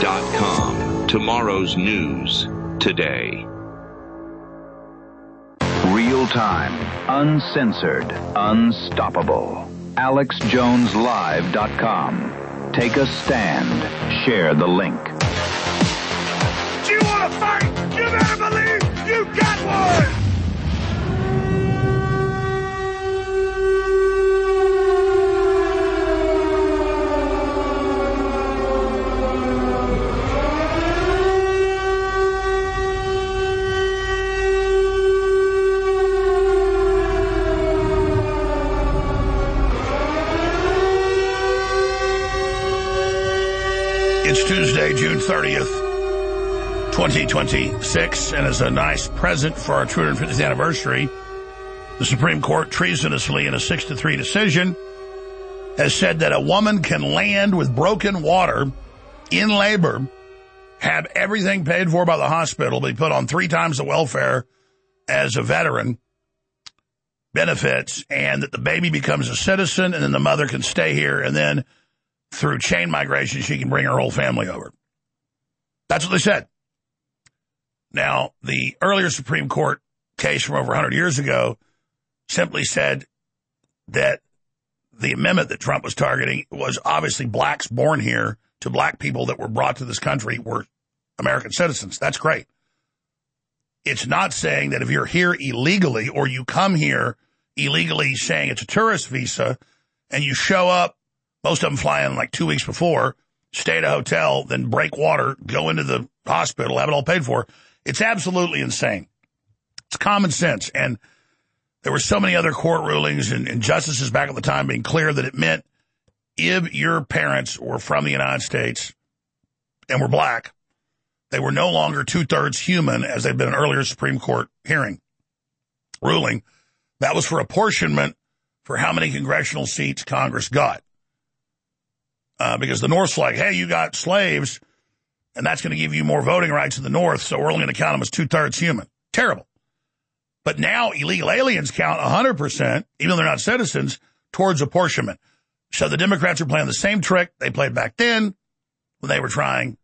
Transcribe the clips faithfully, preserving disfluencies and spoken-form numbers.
dot com. Tomorrow's news today. Real time, uncensored, unstoppable. Alex Jones Live dot com. Take a stand. Share the link. Do you want to fight? You better believe you got one! It's Tuesday, June thirtieth, twenty twenty-six, and as a nice present for our two hundred fiftieth anniversary, the Supreme Court treasonously, in a six to three decision, has said that a woman can land with broken water in labor, have everything paid for by the hospital, be put on three times the welfare as a veteran, benefits, and that the baby becomes a citizen, and then the mother can stay here, and then through chain migration, she can bring her whole family over. That's what they said. Now, the earlier Supreme Court case from over one hundred years ago simply said that the amendment that Trump was targeting was obviously blacks born here to black people that were brought to this country were American citizens. That's great. It's not saying that if you're here illegally or you come here illegally saying it's a tourist visa and you show up, most of them fly in like two weeks before, stay at a hotel, then break water, go into the hospital, have it all paid for. It's absolutely insane. It's common sense. And there were so many other court rulings and, and justices back at the time being clear that it meant if your parents were from the United States and were black, they were no longer two-thirds human, as they've been an earlier Supreme Court hearing ruling. That was for apportionment for how many congressional seats Congress got. Uh, because the North's like, hey, you got slaves, and that's going to give you more voting rights in the North, so we're only going to count them as two-thirds human. Terrible. But now illegal aliens count one hundred percent, even though they're not citizens, towards apportionment. So the Democrats are playing the same trick they played back then when they were trying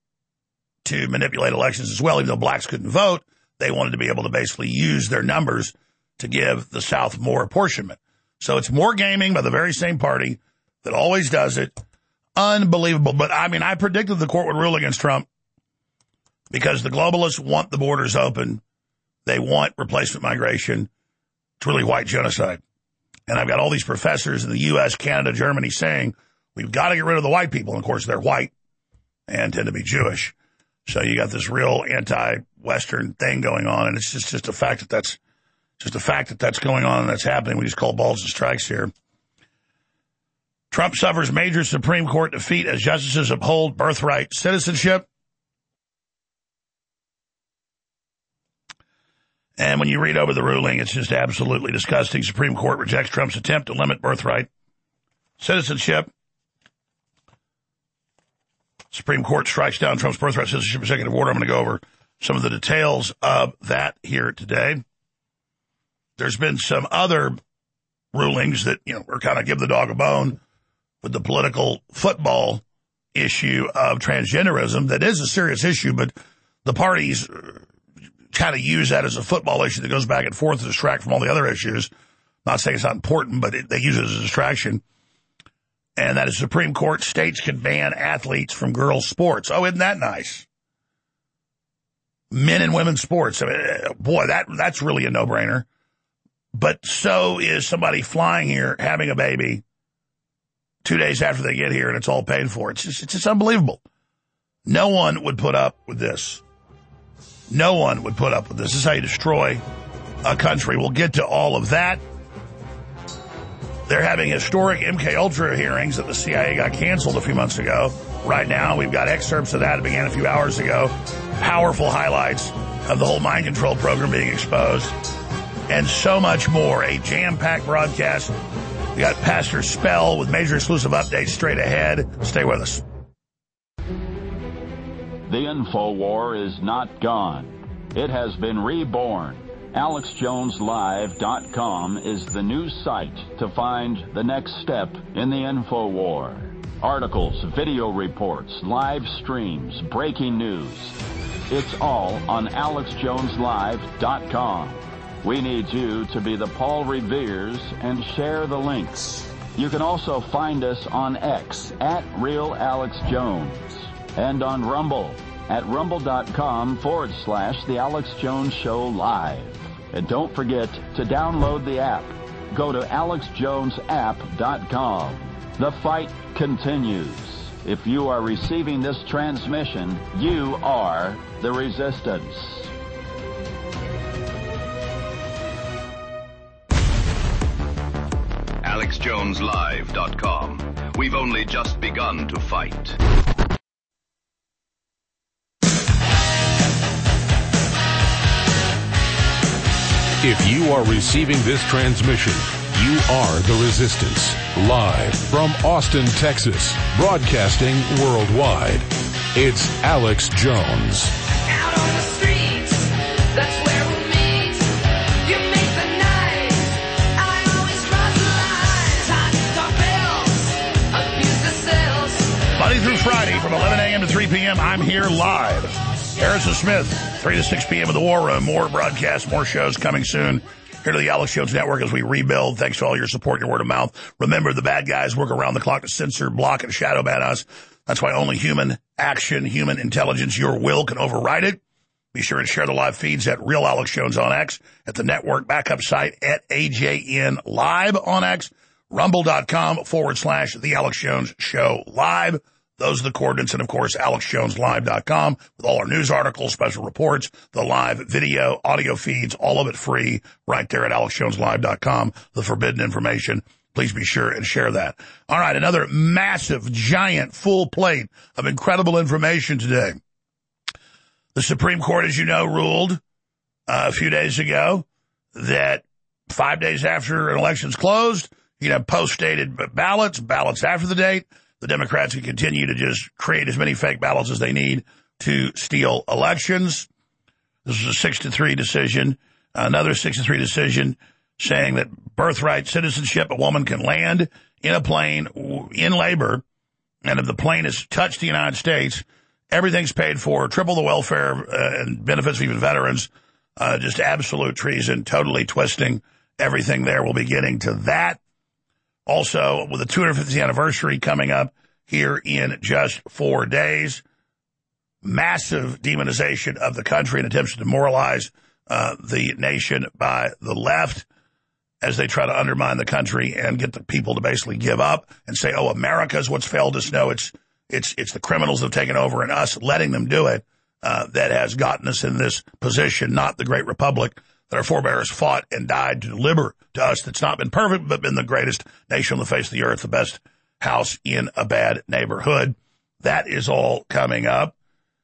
to manipulate elections as well. Even though blacks couldn't vote, they wanted to be able to basically use their numbers to give the South more apportionment. So it's more gaming by the very same party that always does it. Unbelievable. But, I mean, I predicted the court would rule against Trump because the globalists want the borders open. They want replacement migration. It's really white genocide. And I've got all these professors in the U S, Canada, Germany saying, we've got to get rid of the white people. And, of course, they're white and tend to be Jewish. So you got this real anti-Western thing going on. And it's just, just a fact that that's just a fact that that's going on and that's happening. We just call balls and strikes here. Trump suffers major Supreme Court defeat as justices uphold birthright citizenship. And when you read over the ruling, it's just absolutely disgusting. Supreme Court rejects Trump's attempt to limit birthright citizenship. Supreme Court strikes down Trump's birthright citizenship executive order. I'm going to go over some of the details of that here today. There's been some other rulings that, you know, are kind of give the dog a bone with the political football issue of transgenderism. That is a serious issue, but the parties kind of use that as a football issue that goes back and forth to distract from all the other issues. Not saying it's not important, but it, they use it as a distraction. And that is Supreme Court states can ban athletes from girls' sports. Oh, isn't that nice? Men and women's sports. I mean, boy, that that's really a no-brainer. But so is somebody flying here, having a baby, two days after they get here, and it's all paid for. It's just, it's just unbelievable. No one would put up with this. No one would put up with this. This is how you destroy a country. We'll get to all of that. They're having historic M K Ultra hearings that the C I A got canceled a few months ago. Right now, we've got excerpts of that. It began a few hours ago. Powerful highlights of the whole mind control program being exposed. And so much more. A jam-packed broadcast. We got Pastor Spell with major exclusive updates straight ahead. Stay with us. The InfoWar is not gone. It has been reborn. Alex Jones Live dot com is the new site to find the next step in the InfoWar. Articles, video reports, live streams, breaking news. It's all on alex jones live dot com. We need you to be the Paul Reveres and share the links. You can also find us on X at Real Alex Jones and on Rumble at rumble.com forward slash The Alex Jones Show Live. And don't forget to download the app. Go to alex jones app dot com. The fight continues. If you are receiving this transmission, you are the resistance. alex jones live dot com. We've only just begun to fight. If you are receiving this transmission, you are the Resistance. Live from Austin, Texas, broadcasting worldwide. It's Alex Jones. Out on the streets, that's where we meet. You make the night, I always cross the lines. Hot dog bills, abuse the cells. Monday through Friday from eleven a.m. to three p.m., I'm here live. Harrison Smith, three to six p.m. in the War Room. More broadcasts, more shows coming soon here to the Alex Jones Network as we rebuild. Thanks for all your support, your word of mouth. Remember, the bad guys work around the clock to censor, block, and shadow ban us. That's why only human action, human intelligence, your will can override it. Be sure and share the live feeds at Real Alex Jones on X, at the network backup site at A J N Live on X, rumble.com forward slash The Alex Jones Show Live. Those are the coordinates, and of course, alex jones live dot com with all our news articles, special reports, the live video, audio feeds, all of it free right there at alex jones live dot com. The forbidden information. Please be sure and share that. All right, another massive, giant, full plate of incredible information today. The Supreme Court, as you know, ruled uh, a few days ago that five days after an election's closed, you know, post-dated ballots, ballots after the date, the Democrats can continue to just create as many fake ballots as they need to steal elections. This was a six to three decision. Another six to three decision saying that birthright citizenship, a woman can land in a plane in labor, and if the plane has touched the United States, everything's paid for, triple the welfare uh, and benefits for even veterans. Uh, just absolute treason, totally twisting everything there. We'll be getting to that. Also, with the two hundred fiftieth anniversary coming up here in just four days, massive demonization of the country and attempts to demoralize uh, the nation by the left as they try to undermine the country and get the people to basically give up and say, oh, America's what's failed us. No, it's it's it's the criminals that have taken over, and us letting them do it uh, that has gotten us in this position, not the great republic that our forebears fought and died to deliver to us, that's not been perfect, but been the greatest nation on the face of the earth, the best house in a bad neighborhood. That is all coming up.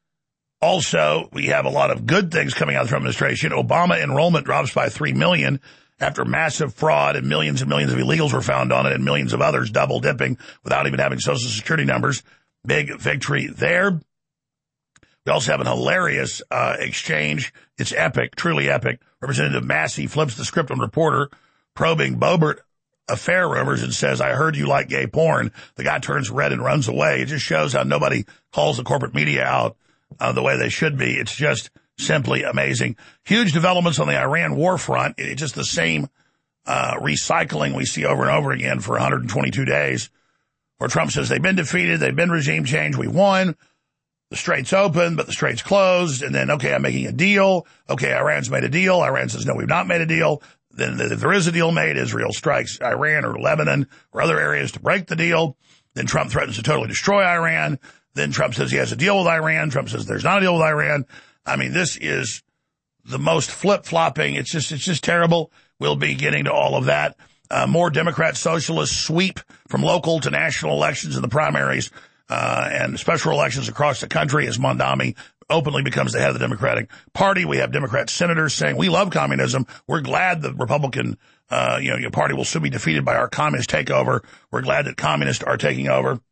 Also, we have a lot of good things coming out of the Trump administration. Obama enrollment drops by three million after massive fraud, and millions and millions of illegals were found on it, and millions of others double dipping without even having Social Security numbers. Big victory there. We also have an hilarious uh, exchange. It's epic, truly epic. Representative Massey flips the script on reporter probing Boebert affair rumors and says, I heard you like gay porn. The guy turns red and runs away. It just shows how nobody calls the corporate media out uh, the way they should be. It's just simply amazing. Huge developments on the Iran war front. It's just the same uh, recycling we see over and over again for one hundred twenty-two days, where Trump says they've been defeated, they've been regime changed, we won. The strait's open, but the strait's closed. And then, okay, I'm making a deal. Okay, Iran's made a deal. Iran says, no, we've not made a deal. Then if there is a deal made, Israel strikes Iran or Lebanon or other areas to break the deal. Then Trump threatens to totally destroy Iran. Then Trump says he has a deal with Iran. Trump says there's not a deal with Iran. I mean, this is the most flip-flopping. It's just, it's just terrible. We'll be getting to all of that. Uh, more Democrat socialists sweep from local to national elections in the primaries. Uh, and special elections across the country as Mondami openly becomes the head of the Democratic Party. We have Democrat senators saying, we love communism. We're glad the Republican, uh, you know, your party will soon be defeated by our communist takeover. We're glad that communists are taking over.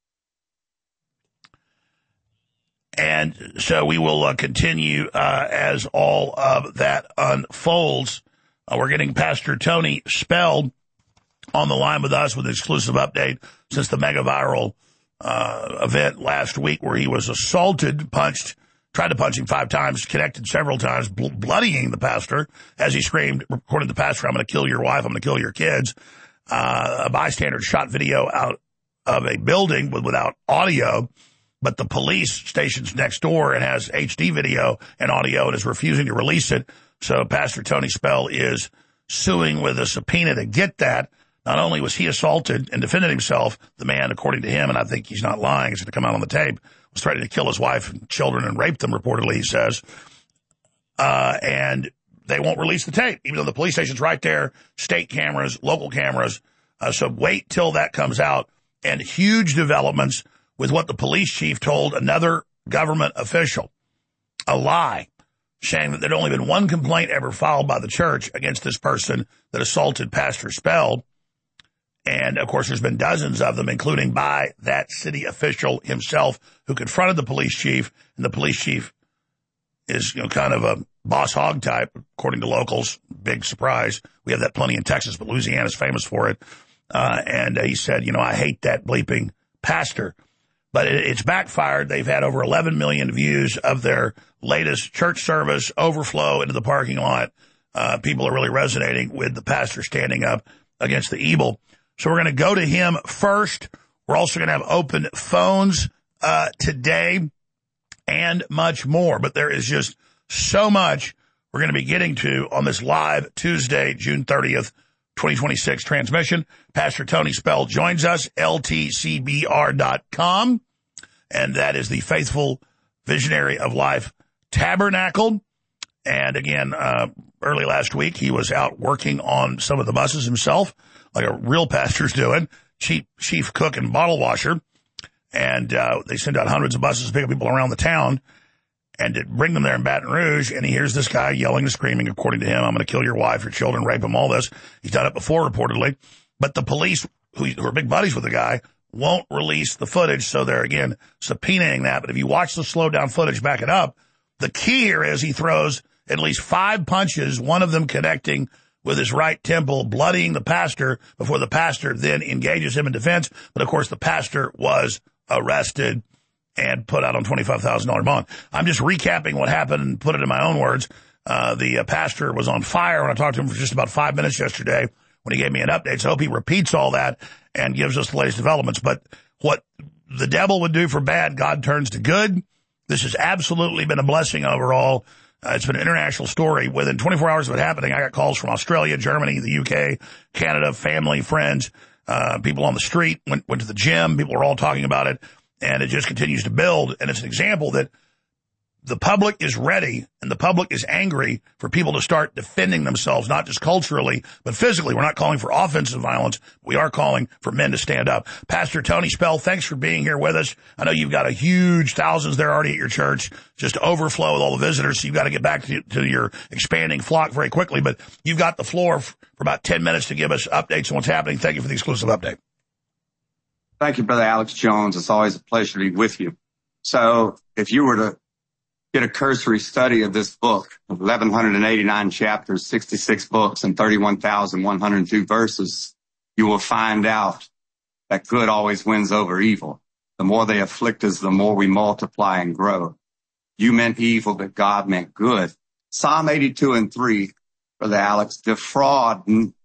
And so we will uh, continue uh, as all of that unfolds. Uh, we're getting Pastor Tony Speld on the line with us with an exclusive update since the mega viral uh, event last week where he was assaulted, punched, tried to punch him five times, connected several times, bl- bloodying the pastor as he screamed, according to the pastor, I'm going to kill your wife, I'm going to kill your kids. Uh, a bystander shot video out of a building with, without audio, but the police station's next door and has H D video and audio and is refusing to release it. So Pastor Tony Spell is suing with a subpoena to get that. Not only was he assaulted and defended himself, the man, according to him, and I think he's not lying, it's going to come out on the tape, was threatening to kill his wife and children and rape them, reportedly, he says. Uh, and they won't release the tape, even though the police station's right there, state cameras, local cameras. Uh, so wait till that comes out. And huge developments with what the police chief told another government official. A lie, saying that there'd only been one complaint ever filed by the church against this person that assaulted Pastor Spell. And, of course, there's been dozens of them, including by that city official himself who confronted the police chief. And the police chief is, you know, kind of a boss hog type, according to locals. Big surprise. We have that plenty in Texas, but Louisiana's famous for it. Uh, and uh, he said, you know, I hate that bleeping pastor. But it, it's backfired. They've had over eleven million views of their latest church service, overflow into the parking lot. Uh, people are really resonating with the pastor standing up against the evil. So we're going to go to him first. We're also going to have open phones uh, today and much more. But there is just so much we're going to be getting to on this live Tuesday, June thirtieth, twenty twenty-six transmission. Pastor Tony Spell joins us, L T C B R dot com. And that is the Faithful Visionary of Life Tabernacle. And again, uh, early last week, he was out working on some of the buses himself, like a real pastor's doing, chief, chief cook and bottle washer. And uh, they send out hundreds of buses to pick up people around the town and to bring them there in Baton Rouge. And he hears this guy yelling and screaming, according to him, I'm going to kill your wife, your children, rape them, all this. He's done it before, reportedly. But the police, who, who are big buddies with the guy, won't release the footage. So they're, again, subpoenaing that. But if you watch the slow down footage, back it up. The key here is he throws at least five punches, one of them connecting with his right temple, bloodying the pastor before the pastor then engages him in defense. But, of course, the pastor was arrested and put out on twenty-five thousand dollars bond. I'm just recapping what happened and put it in my own words. Uh, the uh, pastor was on fire when I talked to him for just about five minutes yesterday when he gave me an update. So I hope he repeats all that and gives us the latest developments. But what the devil would do for bad, God turns to good. This has absolutely been a blessing overall. Uh, it's been an international story. Within twenty-four hours of it happening, I got calls from Australia, Germany, the U K, Canada, family, friends, uh, people on the street, went, went to the gym. People were all talking about it, and it just continues to build. And it's an example that the public is ready and the public is angry for people to start defending themselves, not just culturally, but physically. We're not calling for offensive violence. We are calling for men to stand up. Pastor Tony Spell, thanks for being here with us. I know you've got a huge thousands there already at your church, just overflow with all the visitors. So you've got to get back to, to your expanding flock very quickly, but you've got the floor for about ten minutes to give us updates on what's happening. Thank you for the exclusive update. Thank you, Brother Alex Jones. It's always a pleasure to be with you. So if you were to get a cursory study of this book, eleven eighty-nine chapters, sixty-six books, and thirty-one thousand one hundred two verses, you will find out that good always wins over evil. The more they afflict us, the more we multiply and grow. You meant evil, but God meant good. Psalm eighty-two and three, Brother Alex, defraud,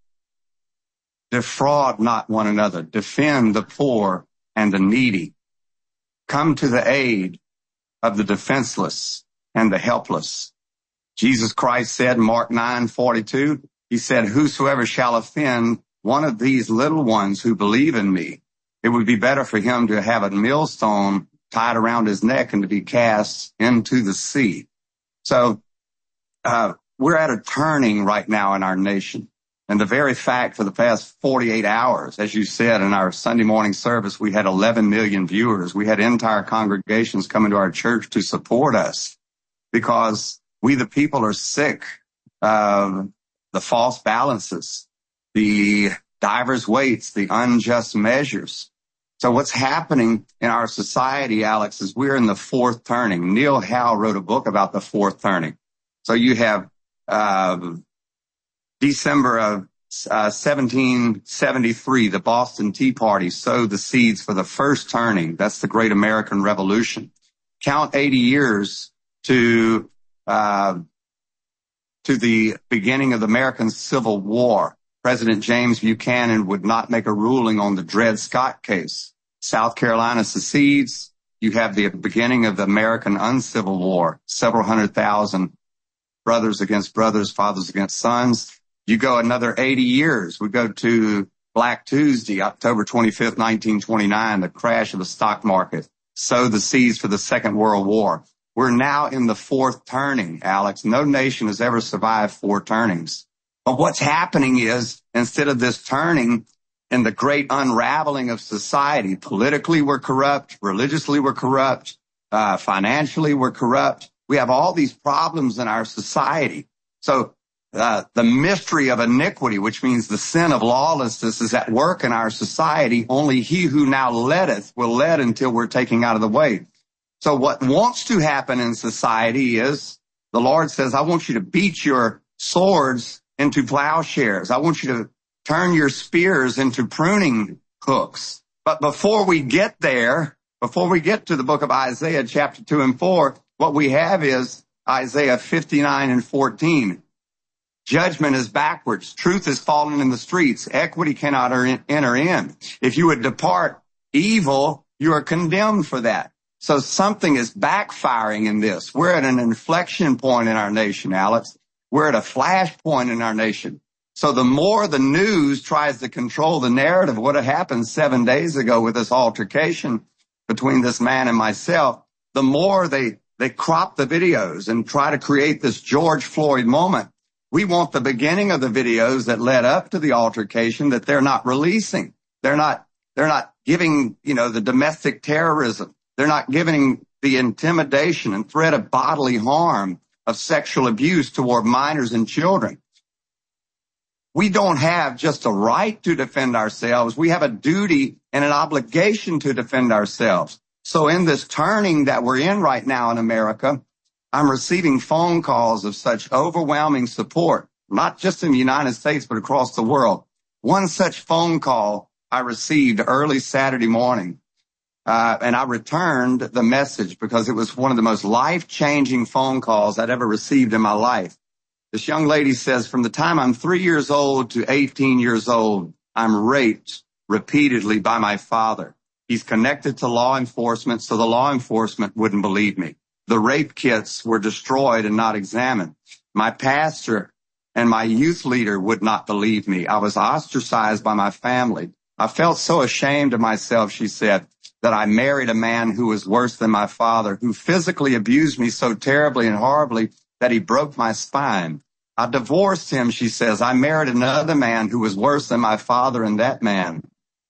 defraud not one another. Defend the poor and the needy. Come to the aid of the defenseless and the helpless. Jesus Christ said in Mark nine forty-two, he said, whosoever shall offend one of these little ones who believe in me, it would be better for him to have a millstone tied around his neck and to be cast into the sea. So uh we're at a turning right now in our nation. And the very fact for the past forty-eight hours, as you said, in our Sunday morning service, we had eleven million viewers. We had entire congregations coming to our church to support us because we, the people, are sick of the false balances, the divers weights, the unjust measures. So what's happening in our society, Alex, is we're in the fourth turning. Neil Howe wrote a book about the fourth turning. So you have uh December of uh, seventeen seventy-three, the Boston Tea Party sowed the seeds for the first turning. That's the Great American Revolution. Count eighty years to, uh, to the beginning of the American Civil War. President James Buchanan would not make a ruling on the Dred Scott case. South Carolina secedes. You have the beginning of the American Uncivil War, several hundred thousand brothers against brothers, fathers against sons. You go another eighty years. We go to Black Tuesday, October twenty-fifth, nineteen twenty-nine, the crash of the stock market. Sow the seeds for the Second World War. We're now in the fourth turning, Alex. No nation has ever survived four turnings. But what's happening is, instead of this turning in the great unraveling of society, politically we're corrupt, religiously we're corrupt, uh, financially we're corrupt. We have all these problems in our society. So uh, the mystery of iniquity, which means the sin of lawlessness, is at work in our society. Only he who now letteth will let until we're taken out of the way. So what wants to happen in society is, the Lord says, I want you to beat your swords into plowshares. I want you to turn your spears into pruning hooks. But before we get there, before we get to the book of Isaiah chapter two and four, what we have is Isaiah fifty-nine and fourteen. Judgment is backwards. Truth is fallen in the streets. Equity cannot enter in. If you would depart evil, you are condemned for that. So something is backfiring in this. We're at an inflection point in our nation, Alex. We're at a flash point in our nation. So the more the news tries to control the narrative, what had happened seven days ago with this altercation between this man and myself, the more they, they crop the videos and try to create this George Floyd moment. We want the beginning of the videos that led up to the altercation that they're not releasing. They're not, they're not giving, you know, the domestic terrorism. They're not giving the intimidation and threat of bodily harm of sexual abuse toward minors and children. We don't have just a right to defend ourselves. We have a duty and an obligation to defend ourselves. So in this turning that we're in right now in America, I'm receiving phone calls of such overwhelming support, not just in the United States, but across the world. One such phone call I received early Saturday morning. Uh, and I returned the message because it was one of the most life-changing phone calls I'd ever received in my life. This young lady says, from the time I'm three years old to eighteen years old, I'm raped repeatedly by my father. He's connected to law enforcement, so the law enforcement wouldn't believe me. The rape kits were destroyed and not examined. My pastor and my youth leader would not believe me. I was ostracized by my family. I felt so ashamed of myself, she said, that I married a man who was worse than my father, who physically abused me so terribly and horribly that he broke my spine. I divorced him, she says. I married another man who was worse than my father and that man.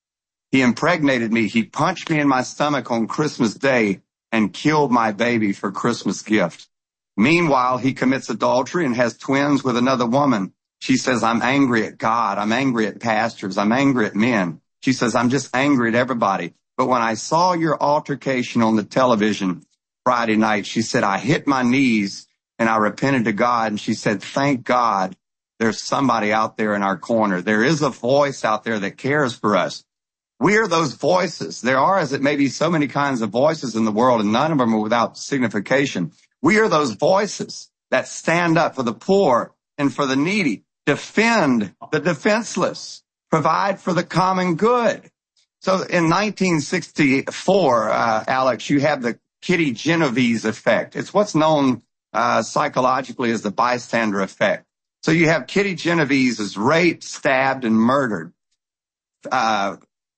He impregnated me. He punched me in my stomach on Christmas Day and killed my baby for Christmas gift. Meanwhile, he commits adultery and has twins with another woman. She says, I'm angry at God. I'm angry at pastors. I'm angry at men. She says, I'm just angry at everybody. But when I saw your altercation on the television Friday night, she said, I hit my knees and I repented to God. And she said, thank God there's somebody out there in our corner. There is a voice out there that cares for us. We are those voices. There are, as it may be, so many kinds of voices in the world, and none of them are without signification. We are those voices that stand up for the poor and for the needy, defend the defenseless, provide for the common good. So in nineteen sixty-four, uh, Alex, you have the Kitty Genovese effect. It's what's known uh, psychologically as the bystander effect. So you have Kitty Genovese is raped, stabbed, and murdered. Uh,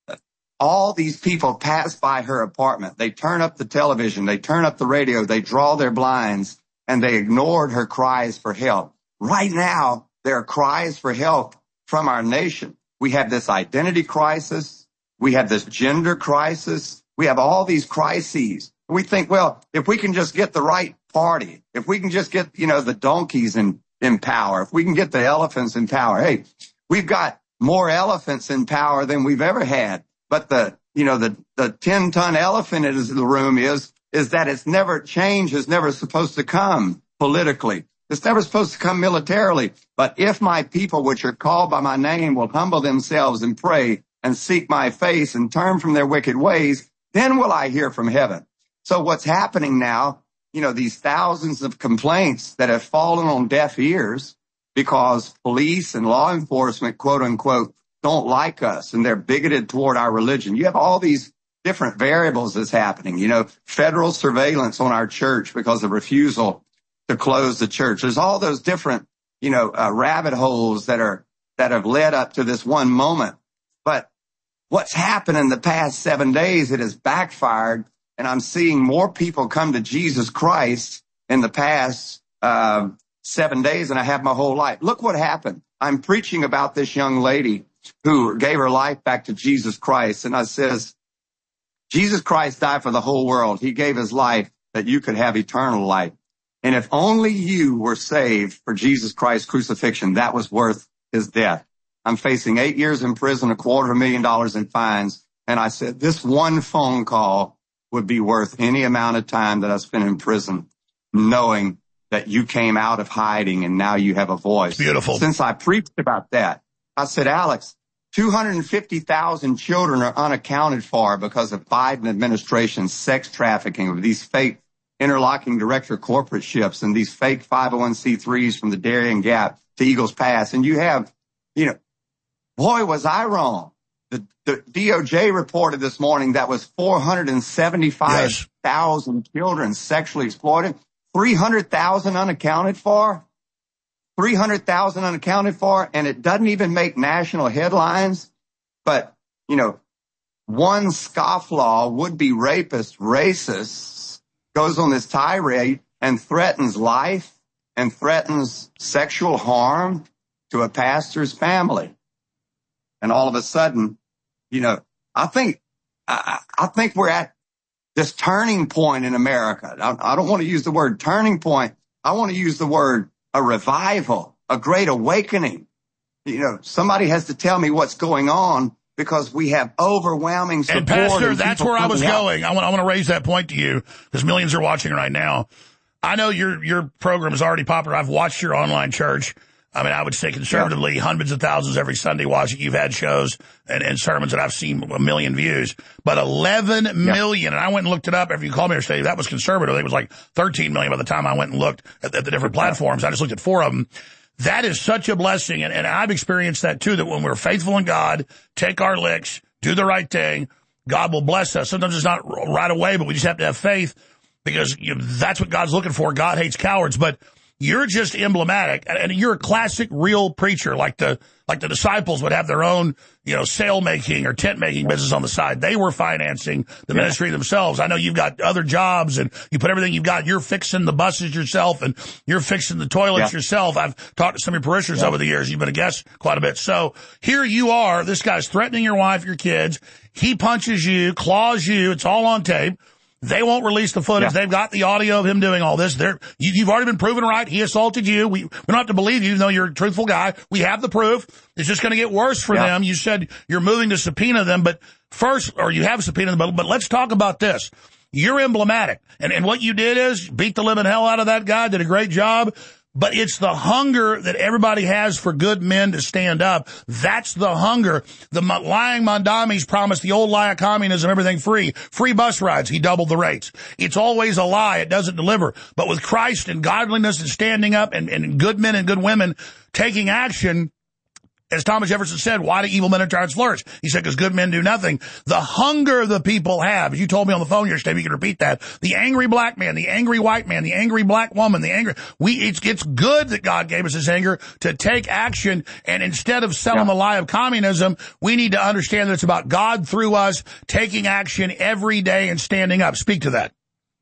all these people pass by her apartment. They turn up the television. They turn up the radio. They draw their blinds, and they ignored her cries for help. Right now, there are cries for help from our nation. We have this identity crisis. We have this gender crisis. We have all these crises. We think, well, if we can just get the right party, if we can just get, you know, the donkeys in, in power, if we can get the elephants in power, hey, we've got more elephants in power than we've ever had. But the, you know, the, the ten ton elephant in the room is, is that it's never, change is never supposed to come politically. It's never supposed to come militarily. But if my people, which are called by my name, will humble themselves and pray and seek my face and turn from their wicked ways, then will I hear from heaven. So what's happening now, you know, these thousands of complaints that have fallen on deaf ears because police and law enforcement, quote unquote, don't like us and they're bigoted toward our religion. You have all these different variables that's happening. You know, federal surveillance on our church because of refusal to close the church. There's all those different, you know, uh, rabbit holes that are, that have led up to this one moment. But what's happened in the past seven days, it has backfired. And I'm seeing more people come to Jesus Christ in the past uh, seven days than I have my whole life. Look what happened. I'm preaching about this young lady who gave her life back to Jesus Christ. And I says, Jesus Christ died for the whole world. He gave his life that you could have eternal life. And if only you were saved for Jesus Christ's crucifixion, that was worth his death. I'm facing eight years in prison, a quarter of a million dollars in fines. And I said, this one phone call would be worth any amount of time that I spent in prison, knowing that you came out of hiding and now you have a voice. Beautiful. Since I preached about that, I said, Alex, two hundred fifty thousand children are unaccounted for because of Biden administration's sex trafficking of these fake interlocking director corporate ships and these fake five oh one c threes from the Darien Gap to Eagles Pass. And you have, you know, boy, was I wrong. The, the D O J reported this morning that was four hundred seventy-five thousand yes. children sexually exploited, three hundred thousand unaccounted for, three hundred thousand unaccounted for, and it doesn't even make national headlines. But, you know, one scofflaw, would-be rapist, racist, goes on this tirade and threatens life and threatens sexual harm to a pastor's family. And all of a sudden, you know, I think, I, I think we're at this turning point in America. I, I don't want to use the word turning point. I want to use the word a revival, a great awakening. You know, somebody has to tell me what's going on because we have overwhelming support. And Pastor, and that's where I was out. going. I want, I want to raise that point to you because millions are watching right now. I know your, your program is already popular. I've watched your online church. I mean, I would say conservatively, yeah. hundreds of thousands every Sunday watching. You've had shows and, and sermons that I've seen a million views, but eleven yeah. million. And I went and looked it up. If you call me or say that was conservative, it was like thirteen million by the time I went and looked at, at the different platforms. I just looked at four of them. That is such a blessing. And, and I've experienced that too, that when we're faithful in God, take our licks, do the right thing, God will bless us. Sometimes it's not right away, but we just have to have faith because you know, that's what God's looking for. God hates cowards, but you're just emblematic, and you're a classic real preacher, like the like the disciples would have their own, you know, sail making or tent making business on the side. They were financing the yeah. ministry themselves. I know you've got other jobs, and you put everything you've got. You're fixing the buses yourself, and you're fixing the toilets yeah. yourself. I've talked to some of your parishioners yeah. over the years. You've been a guest quite a bit. So here you are. This guy's threatening your wife, your kids. He punches you, claws you. It's all on tape. They won't release the footage. Yeah. They've got the audio of him doing all this. They're, you, you've already been proven right. He assaulted you. We, we don't have to believe you, even though you're a truthful guy. We have the proof. It's just going to get worse for yeah. them. You said you're moving to subpoena them, but first, or you have subpoenaed them, but, but let's talk about this. You're emblematic. And, and what you did is beat the living hell out of that guy, did a great job. But it's the hunger that everybody has for good men to stand up. That's the hunger. The lying Mondamis promised the old lie of communism, everything free. Free bus rides. He doubled the rates. It's always a lie. It doesn't deliver. But with Christ and godliness and standing up and, and good men and good women taking action, as Thomas Jefferson said, why do evil men and tyrants flourish? He said, because good men do nothing. The hunger the people have, as you told me on the phone yesterday, you can repeat that. The angry black man, the angry white man, the angry black woman, the angry, we, it's, it's good that God gave us this anger to take action. And instead of selling yeah. the lie of communism, we need to understand that it's about God through us taking action every day and standing up. Speak to that.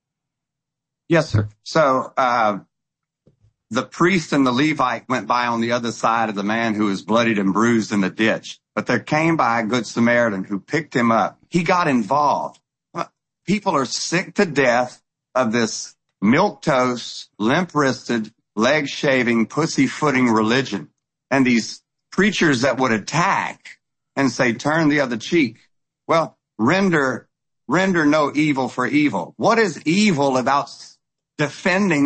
Yes, sir. So, uh, the priest and the Levite went by on the other side of the man who was bloodied and bruised in the ditch. But there came by a good Samaritan who picked him up. He got involved. People are sick to death of this milquetoast, limp-wristed, leg-shaving, pussy-footing religion. And these preachers that would attack and say, turn the other cheek. Well, render, render no evil for evil. What is evil about defending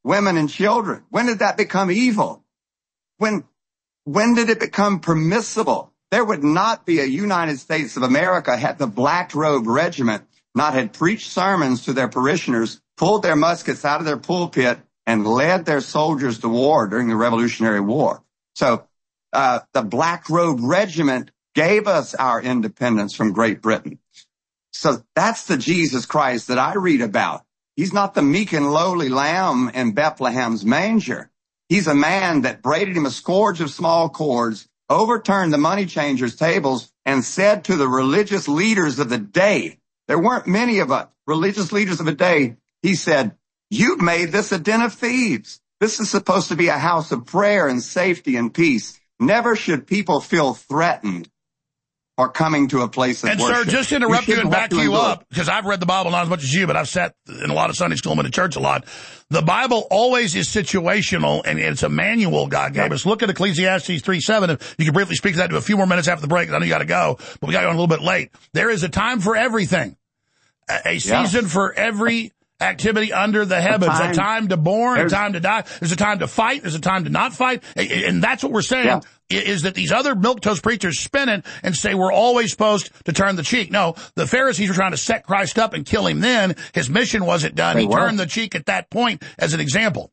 women and children? When did that become evil? When, when did it become permissible? There would not be a United States of America had the Black Robe Regiment not had preached sermons to their parishioners, pulled their muskets out of their pulpit, and led their soldiers to war during the Revolutionary War. So uh, the Black Robe Regiment gave us our independence from Great Britain. So that's the Jesus Christ that I read about. He's not the meek and lowly lamb in Bethlehem's manger. He's a man that braided him a scourge of small cords, overturned the money changers' tables, and said to the religious leaders of the day, there weren't many of us, religious leaders of the day, he said, you've made this a den of thieves. This is supposed to be a house of prayer and safety and peace. Never should people feel threatened or coming to a place of and worship. And sir, just to interrupt you, you and back you endure. up, because I've read the Bible not as much as you, but I've sat in a lot of Sunday school and been to church a lot. The Bible always is situational, and it's a manual God gave us. Look at Ecclesiastes three seven. If you can briefly speak to that to a few more minutes after the break, I know you got to go, but we got you on a little bit late. There is a time for everything. A, a season yeah. for every activity under the heavens, a time, a time to born, a time to die. There's a time to fight. There's a time to not fight. And that's what we're saying yeah. is that these other milquetoast preachers spin it and say we're always supposed to turn the cheek. No, the Pharisees were trying to set Christ up and kill him then. His mission wasn't done. They he were. turned the cheek at that point as an example.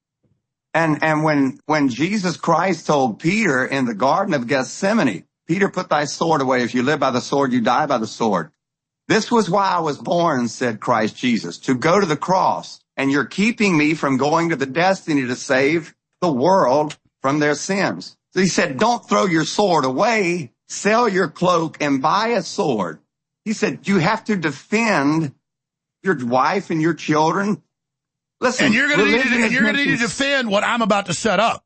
And, and when, when Jesus Christ told Peter in the Garden of Gethsemane, Peter, put thy sword away. If you live by the sword, you die by the sword. This was why I was born, said Christ Jesus, to go to the cross. And you're keeping me from going to the destiny to save the world from their sins. So he said, don't throw your sword away. Sell your cloak and buy a sword. He said, you have to defend your wife and your children. Listen, and you're going to need to, you're going to need to defend what I'm about to set up.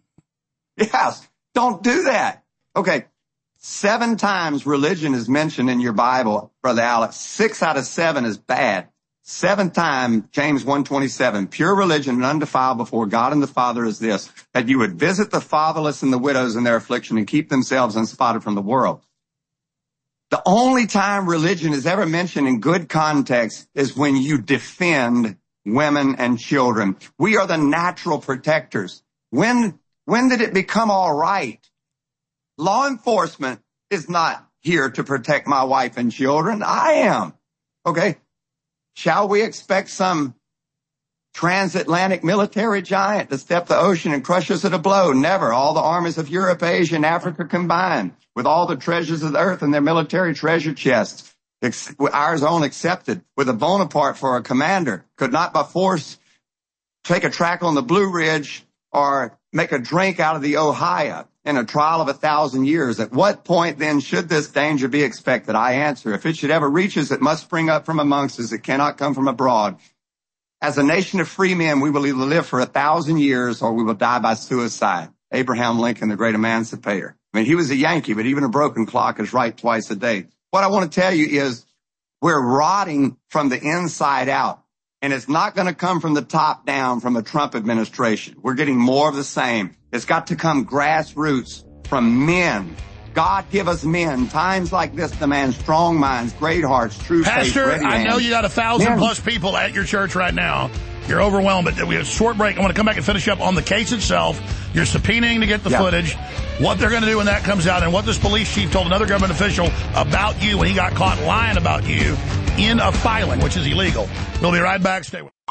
Yes. Don't do that. Okay. Seven times religion is mentioned in your Bible, Brother Alex. Six out of seven is bad. Seven times, James one twenty-seven, pure religion and undefiled before God and the Father is this, that you would visit the fatherless and the widows in their affliction and keep themselves unspotted from the world. The only time religion is ever mentioned in good context is when you defend women and children. We are the natural protectors. When, when did it become all right? Law enforcement is not here to protect my wife and children. I am. Okay. Shall we expect some transatlantic military giant to step the ocean and crush us at a blow? Never. All the armies of Europe, Asia, and Africa combined, with all the treasures of the earth in their military treasure chests, ex- ours own accepted, with a Bonaparte for a commander, could not by force take a track on the Blue Ridge or make a drink out of the Ohio in a trial of a thousand years. At what point then should this danger be expected? I answer, if it should ever reach us, it must spring up from amongst us. It cannot come from abroad. As a nation of free men, we will either live for a thousand years or we will die by suicide. Abraham Lincoln, the great emancipator. I mean, he was a Yankee, but even a broken clock is right twice a day. What I want to tell you is we're rotting from the inside out. And it's not going to come from the top down from a Trump administration. We're getting more of the same. It's got to come grassroots from men. God give us men. Times like this demand strong minds, great hearts, true faith, Pastor, ready I know hands. you got a thousand Men. plus people at your church right now. You're overwhelmed, but we have a short break. I want to come back and finish up on the case itself. You're subpoenaing to get the Yeah. footage, what they're going to do when that comes out, and what this police chief told another government official about you when he got caught lying about you in a filing, which is illegal. We'll be right back. Stay with us.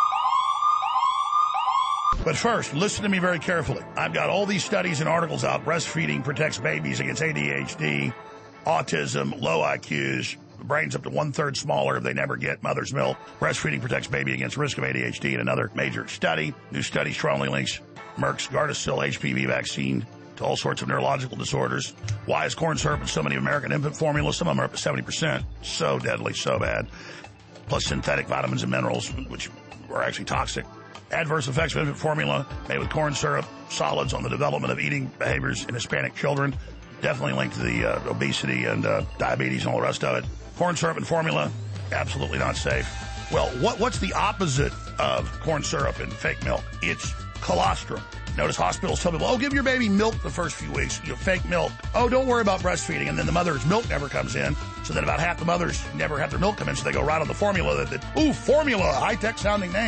But first, listen to me very carefully. I've got all these studies and articles out. Breastfeeding protects babies against A D H D, autism, low I Qs. The brain's up to one-third smaller if they never get mother's milk. Breastfeeding protects baby against risk of A D H D in another major study. New study strongly links Merck's Gardasil H P V vaccine to all sorts of neurological disorders. Why is corn syrup in so many American infant formulas? Some of them are up to seventy percent. So deadly, so bad. Plus synthetic vitamins and minerals, which are actually toxic. Adverse effects of infant formula made with corn syrup, solids on the development of eating behaviors in Hispanic children. Definitely linked to the uh, obesity and uh, diabetes and all the rest of it. Corn syrup and formula, absolutely not safe. Well, what what's the opposite of corn syrup and fake milk? It's colostrum. Notice hospitals tell people, oh, give your baby milk the first few weeks. You know, fake milk. Oh, don't worry about breastfeeding. And then the mother's milk never comes in. So then about half the mothers never have their milk come in. So they go right on the formula that, that ooh, formula, high-tech sounding name.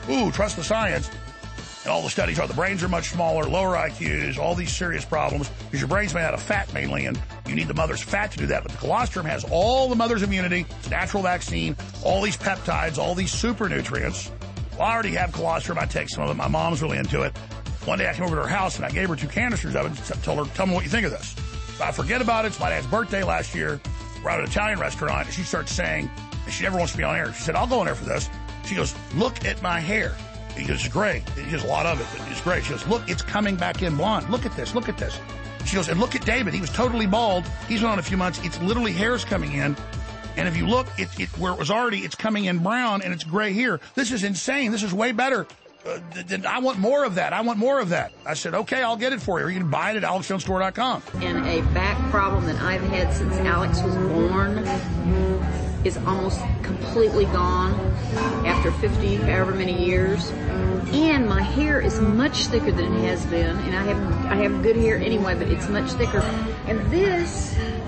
ooh, trust the science. And all the studies are the brains are much smaller, lower I Qs, all these serious problems, because your brain's made out of fat mainly, and you need the mother's fat to do that. But the colostrum has all the mother's immunity, it's a natural vaccine, all these peptides, all these super nutrients. Well, I already have colostrum. I take some of it. My mom's really into it. One day I came over to her house, and I gave her two canisters of it and told her, tell me what you think of this. So I forget about it. It's my dad's birthday last year. We're at an Italian restaurant, and she starts saying, and she never wants to be on air. She said, I'll go on air for this. She goes, look at my hair. He goes, it's gray. He has a lot of it, but it's gray. She goes, look, it's coming back in blonde. Look at this. Look at this. She goes, and look at David. He was totally bald. He's been on a few months. It's literally hair's coming in. And if you look, it, it where it was already, it's coming in brown, and it's gray here. This is insane. This is way better. Uh, th- th- I want more of that. I want more of that. I said, okay, I'll get it for you. You can buy it at alex jones store dot com. And a back problem that I've had since Alex was born is almost completely gone after fifty, however many years. And my hair is much thicker than it has been. And I have I have good hair anyway, but it's much thicker. And this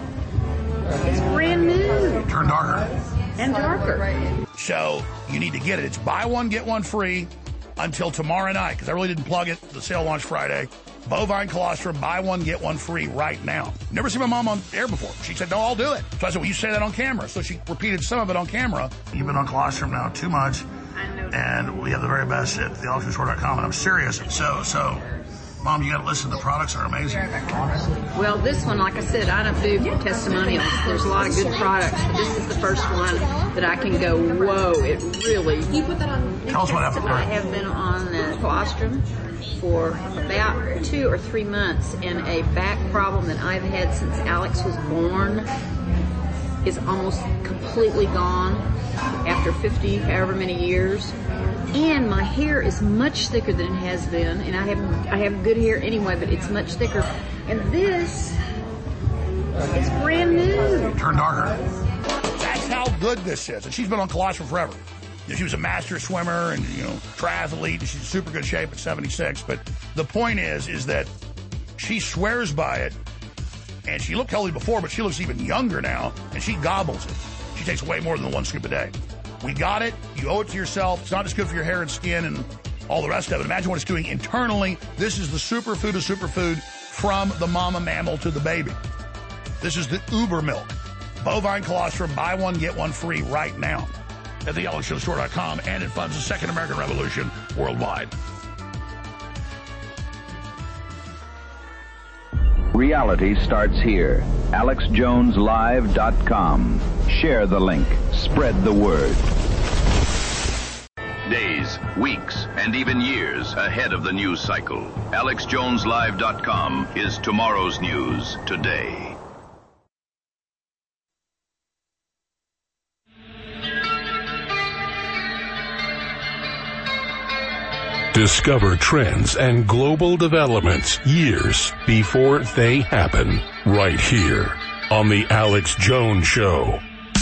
is brand new. Turn darker. And darker. So you need to get it. It's buy one, get one free until tomorrow night, because I really didn't plug it. The sale launched Friday. Bovine colostrum, buy one, get one free right now. Never seen my mom on air before. She said, no, I'll do it. So I said, well, you say that on camera. So she repeated some of it on camera. You've been on colostrum now too much. I know. And we have the very best at the alex jones store dot com, and I'm serious. So, so, Mom, you got to listen. The products are amazing. Well, this one, like I said, I don't do testimonials. There's a lot of good products, but this is the first one that I can go, whoa, it really... Can you put that on? Tell us what happened. I have been on uh, colostrum for about two or three months, and a back problem that I've had since Alex was born is almost completely gone after fifty, however many years. And my hair is much thicker than it has been, and I have I have good hair anyway, but it's much thicker. And this is brand new. Turn darker. That's how good this is. And she's been on colostrum forever. You know, she was a master swimmer and, you know, triathlete, and she's in super good shape at seventy-six. But the point is, is that she swears by it, and she looked healthy before, but she looks even younger now, and she gobbles it. She takes way more than one scoop a day. We got it. You owe it to yourself. It's not just good for your hair and skin and all the rest of it. Imagine what it's doing internally. This is the superfood of superfood from the mama mammal to the baby. This is the uber milk. Bovine colostrum, buy one, get one free right now at the alex jones store dot com, and it funds the Second American Revolution worldwide. Reality starts here. alex jones live dot com. Share the link. Spread the word. Days, weeks, and even years ahead of the news cycle. alex jones live dot com is tomorrow's news today. Discover trends and global developments years before they happen, right here on The Alex Jones Show.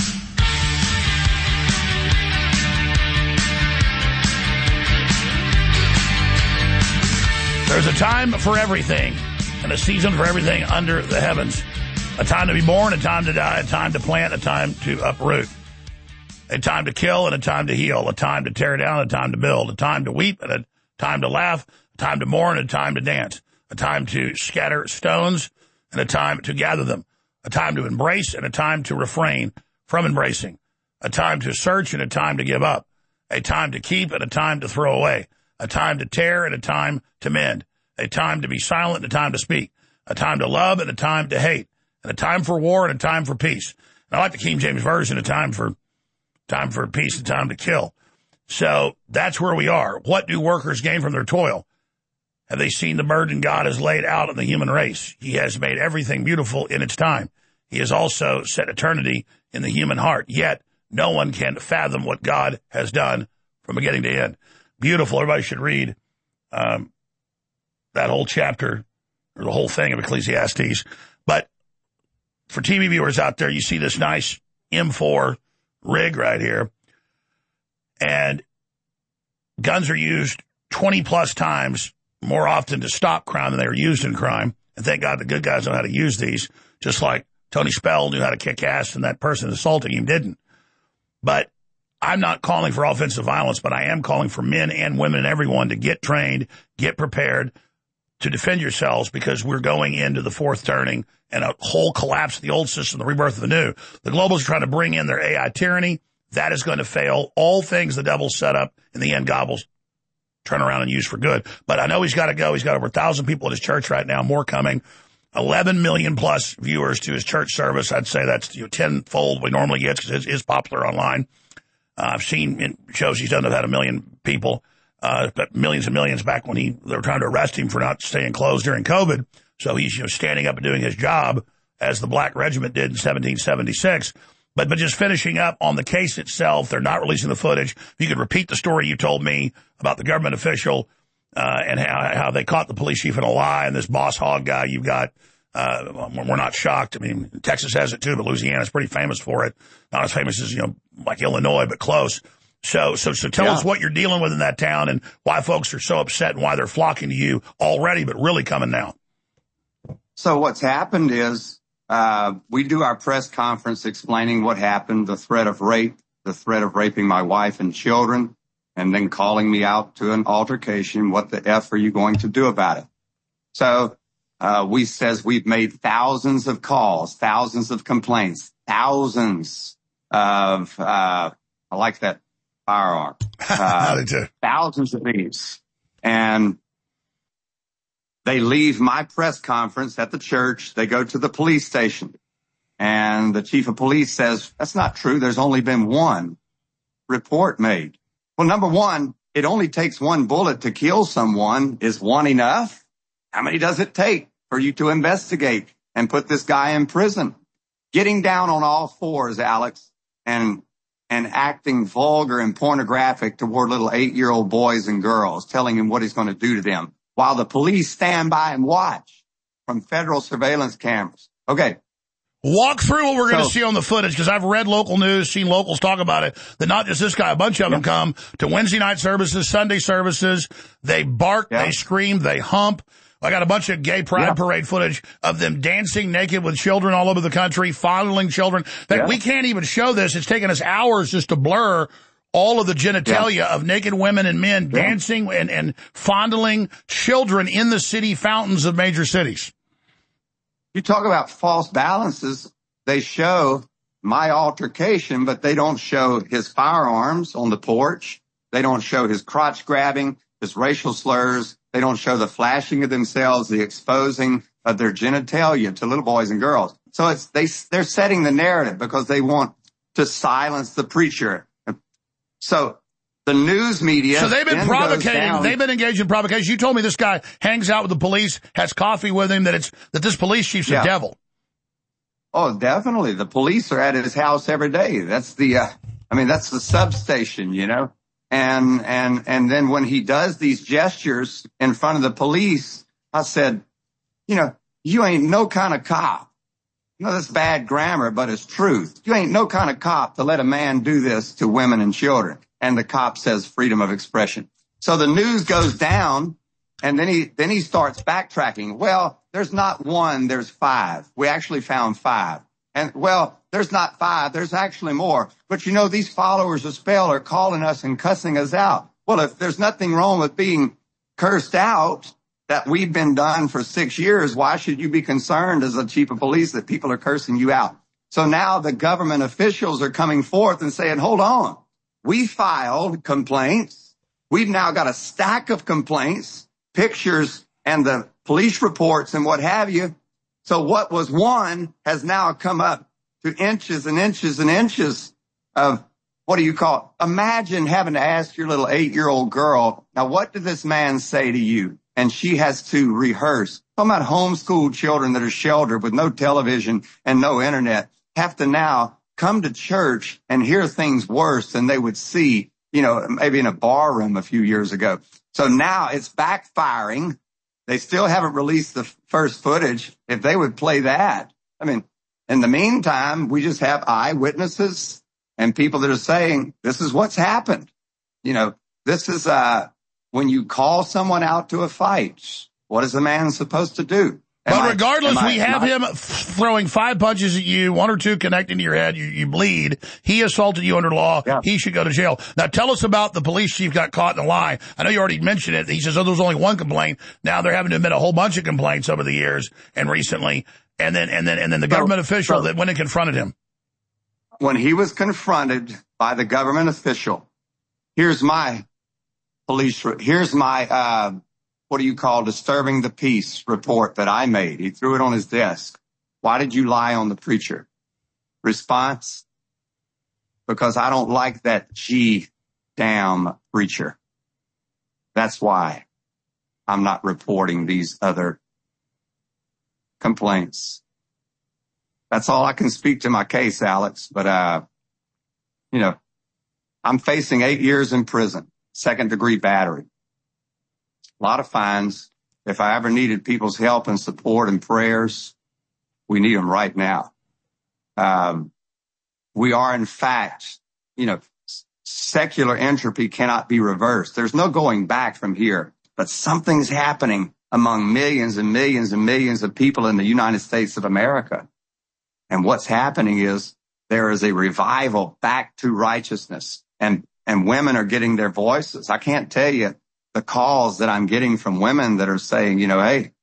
There's a time for everything, and a season for everything under the heavens. A time to be born, a time to die, a time to plant, a time to uproot. A time to kill and a time to heal, a time to tear down, a time to build, a time to weep and a time to laugh, a time to mourn, and a time to dance, a time to scatter stones, and a time to gather them, a time to embrace, and a time to refrain from embracing, a time to search, and a time to give up, a time to keep, and a time to throw away, a time to tear, and a time to mend, a time to be silent, and a time to speak, a time to love, and a time to hate, and a time for war, and a time for peace. And I like the King James Version, a time for time for peace, and time to kill. So that's where we are. What do workers gain from their toil? Have they seen the burden God has laid out on the human race? He has made everything beautiful in its time. He has also set eternity in the human heart. Yet no one can fathom what God has done from beginning to end. Beautiful. Everybody should read um, that whole chapter or the whole thing of Ecclesiastes. But for T V viewers out there, you see this nice M four rig right here. And guns are used twenty plus times more often to stop crime than they are used in crime. And thank God the good guys know how to use these, just like Tony Spell knew how to kick ass and that person assaulting him didn't. But I'm not calling for offensive violence, but I am calling for men and women and everyone to get trained, get prepared to defend yourselves, because we're going into the fourth turning and a whole collapse of the old system, the rebirth of the new. The globals are trying to bring in their A I tyranny. That is going to fail. All things the devil set up in the end, gobbles turn around and use for good. But I know he's got to go. He's got over a thousand people at his church right now, more coming. eleven million plus viewers to his church service. I'd say that's, you know, tenfold we normally get, because it is popular online. Uh, I've seen in shows he's done that had a million people, uh, but millions and millions back when he they were trying to arrest him for not staying closed during COVID. So he's, you know, standing up and doing his job as the Black Regiment did in seventeen seventy-six. But but just finishing up on the case itself, they're not releasing the footage. If you could repeat the story you told me about the government official uh, and how, how they caught the police chief in a lie, and this boss hog guy you've got. Uh, we're not shocked. I mean, Texas has it too, but Louisiana's pretty famous for it. Not as famous as, you know, like Illinois, but close. So, so, so tell yeah. us what you're dealing with in that town and why folks are so upset and why they're flocking to you already, but really coming now. So what's happened is, uh, we do our press conference explaining what happened, the threat of rape, the threat of raping my wife and children, and then calling me out to an altercation. What the F are you going to do about it? So, Uh, we says we've made thousands of calls, thousands of complaints, thousands of, uh, I like that firearm, uh, thousands of these. And they leave my press conference at the church. They go to the police station, and the chief of police says, that's not true. There's only been one report made. Well, number one, it only takes one bullet to kill someone. Is one enough? How many does it take for you to investigate and put this guy in prison? Getting down on all fours, Alex, and and acting vulgar and pornographic toward little eight-year-old boys and girls, telling him what he's going to do to them, while the police stand by and watch from federal surveillance cameras. Okay. Walk through what we're going to So- see on the footage, because I've read local news, seen locals talk about it, that not just this guy, a bunch of them come to Wednesday night services, Sunday services. They bark, Yeah. they scream, they hump. I got a bunch of gay pride Yeah. parade footage of them dancing naked with children all over the country, fondling children. In fact, Yeah. we can't even show this. It's taken us hours just to blur all of the genitalia of naked women and men Yeah. dancing and, and fondling children in the city fountains of major cities. You talk about false balances. They show my altercation, but they don't show his firearms on the porch. They don't show his crotch grabbing, his racial slurs. They don't show the flashing of themselves, the exposing of their genitalia to little boys and girls. So it's, they, they're setting the narrative because they want to silence the preacher. So the news media. So they've been then goes provocating. down- They've been engaged in provocation. You told me this guy hangs out with the police, has coffee with him, that it's, that this police chief's Yeah. a devil. Oh, definitely. The police are at his house every day. That's the, uh, I mean, that's the substation, you know? And, and, and then when he does these gestures in front of the police, I said, you know, you ain't no kind of cop. You know, that's bad grammar, but it's truth. You ain't no kind of cop to let a man do this to women and children. And the cop says freedom of expression. So the news goes down, and then he, then he starts backtracking. Well, there's not one, there's five. We actually found five. And well, there's not five, there's actually more. But you know, these followers of Spell are calling us and cussing us out. Well, if there's nothing wrong with being cursed out that we've been done for six years, why should you be concerned as a chief of police that people are cursing you out? So now the government officials are coming forth and saying, hold on, we filed complaints. We've now got a stack of complaints, pictures, and the police reports and what have you. So what was one has now come up to inches and inches and inches of, what do you call it? Imagine having to ask your little eight-year-old girl, now what did this man say to you? And she has to rehearse. Talking about homeschooled children that are sheltered with no television and no internet have to now come to church and hear things worse than they would see, you know, maybe in a bar room a few years ago. So now it's backfiring. They still haven't released the first footage. If they would play that, I mean, in the meantime, we just have eyewitnesses and people that are saying, this is what's happened. You know, this is, uh, when you call someone out to a fight, what is the man supposed to do? Am But I- regardless, am I- we have am I- him f- throwing five punches at you, one or two connecting to your head. You, you bleed. He assaulted you under law. Yeah. He should go to jail. Now, tell us about the police chief got caught in a lie. I know you already mentioned it. He says, oh, there was only one complaint. Now they're having to admit a whole bunch of complaints over the years and recently. And then, and then, and then the government So- official so- that went and confronted him. When he was confronted by the government official, here's my police, re- here's my, uh, what do you call disturbing the peace report that I made. He threw it on his desk. Why did you lie on the preacher? Response, because I don't like that G damn preacher. That's why I'm not reporting these other complaints. That's all I can speak to my case, Alex. But, uh, you know, I'm facing eight years in prison, second degree battery. A lot of fines. If I ever needed people's help and support and prayers, we need them right now. Um, we are, in fact, you know, secular entropy cannot be reversed. There's no going back from here, but something's happening among millions and millions and millions of people in the United States of America. And what's happening is there is a revival back to righteousness, and, and women are getting their voices. I can't tell you the calls that I'm getting from women that are saying, you know, hey,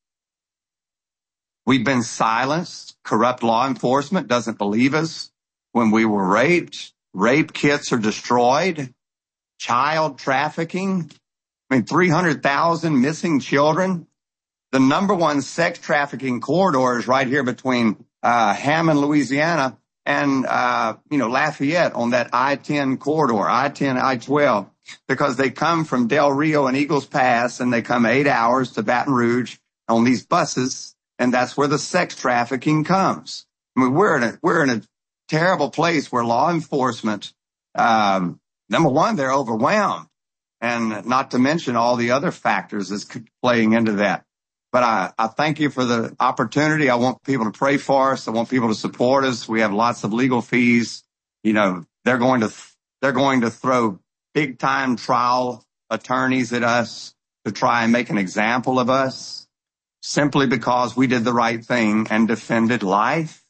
we've been silenced. Corrupt law enforcement doesn't believe us. When we were raped, rape kits are destroyed. Child trafficking. I mean, three hundred thousand missing children. The number one sex trafficking corridor is right here between uh Hammond, Louisiana, and, uh, you know, Lafayette on that I ten corridor, I ten, I twelve, because they come from Del Rio and Eagles Pass, and they come eight hours to Baton Rouge on these buses, and that's where the sex trafficking comes. I mean, we're in a, we're in a terrible place where law enforcement, um, number one, they're overwhelmed, and not to mention all the other factors that's playing into that. But I, I thank you for the opportunity. I want people to pray for us. I want people to support us. We have lots of legal fees. You know, they're going to, they're going to throw big time trial attorneys at us to try and make an example of us simply because we did the right thing and defended life,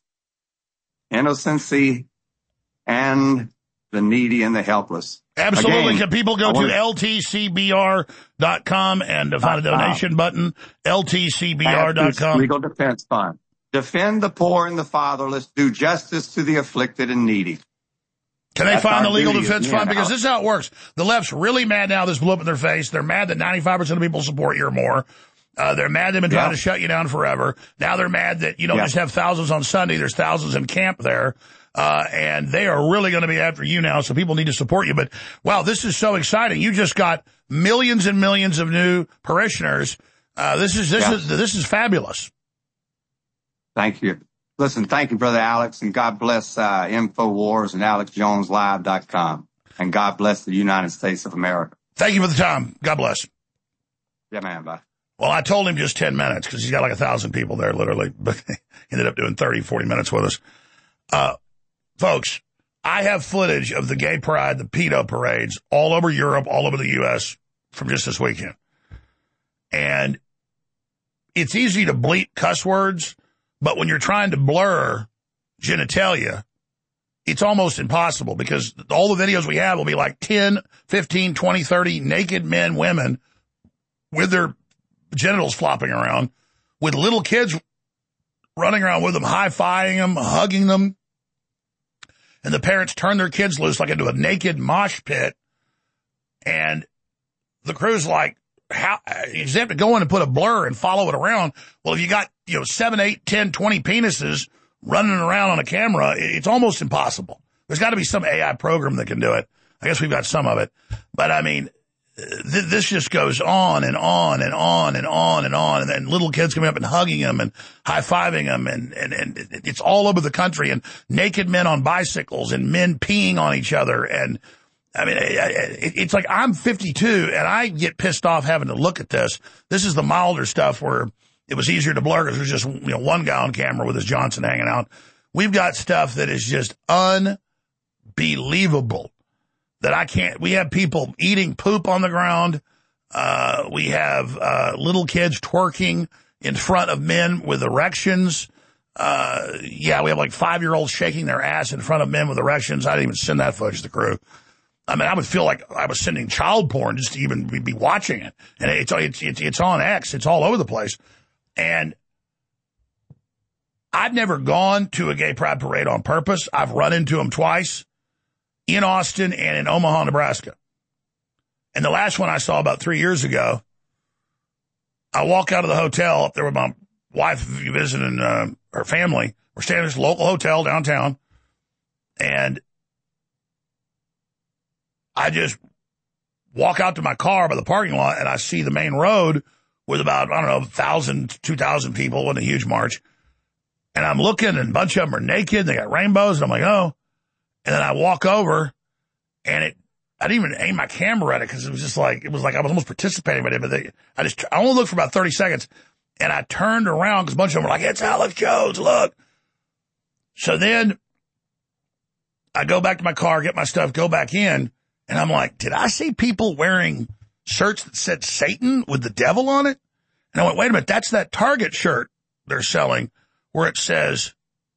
innocency, and the needy and the helpless. Absolutely. Again, Can people go I to wanna- L T C B R dot com and find a donation button? L T C B R dot com. Legal Defense Fund. Defend the poor and the fatherless. Do justice to the afflicted and needy. Can they That's find the our Legal duty Defense as Fund? men. Because this is how it works. The left's really mad now this blew up in their face. They're mad that ninety-five percent of people support you or more. Uh, they're mad they've been trying Yeah. to shut you down forever. Now they're mad that you don't Yeah. just have thousands on Sunday. There's thousands in camp there. Uh, and they are really going to be after you now, so people need to support you. But, wow, this is so exciting. You just got millions and millions of new parishioners. Uh, this is, this Yeah. is, this is fabulous. Thank you. Listen, thank you, Brother Alex, and God bless uh, InfoWars and Alex Jones Live dot com. And God bless the United States of America. Thank you for the time. God bless. Yeah, man. Bye. Well, I told him just ten minutes because he's got like a thousand people there, literally. But he ended up doing thirty, forty minutes with us. Uh, folks, I have footage of the gay pride, the pedo parades all over Europe, all over the U S from just this weekend. And it's easy to bleat cuss words, but when you're trying to blur genitalia, it's almost impossible because all the videos we have will be like ten, fifteen, twenty, thirty naked men, women with their genitals flopping around, with little kids running around with them, high-fiving them, hugging them. And the parents turn their kids loose like into a naked mosh pit. And the crew's like, how, you just have to go in and put a blur and follow it around. Well, if you got, you know, seven, eight, ten, twenty penises running around on a camera, it's almost impossible. There's got to be some A I program that can do it. I guess we've got some of it. But I mean, th- this just goes on and on and on and on and on. And then little kids coming up and hugging them and high-fiving them. And, and, and it's all over the country. And naked men on bicycles and men peeing on each other. And I mean, it, it's like I'm fifty-two and I get pissed off having to look at this. This is the milder stuff where it was easier to blur because there's just, you know, one guy on camera with his Johnson hanging out. We've got stuff that is just unbelievable that I can't. We have people eating poop on the ground. Uh, we have uh, little kids twerking in front of men with erections. Uh, yeah, we have like five-year-olds shaking their ass in front of men with erections. I didn't even send that footage to the crew. I mean, I would feel like I was sending child porn just to even be, be watching it. And it's, it's, it's, it's on X. It's all over the place. And I've never gone to a gay pride parade on purpose. I've run into them twice in Austin and in Omaha, Nebraska. And the last one I saw about three years ago, I walk out of the hotel up there with my wife visiting uh, her family. We're staying at this local hotel downtown. And I just walk out to my car by the parking lot, and I see the main road with about, I don't know, one thousand, two thousand people in a huge march. And I'm looking, and a bunch of them are naked. They got rainbows. And I'm like, oh. And then I walk over, and it, I didn't even aim my camera at it because it was just like, it was like I was almost participating with it. But they, I just, I only looked for about thirty seconds. And I turned around because a bunch of them were like, it's Alex Jones, look. So then I go back to my car, get my stuff, go back in. And I'm like, did I see people wearing shirts that said Satan with the devil on it? And I went, wait a minute, that's that Target shirt they're selling where it says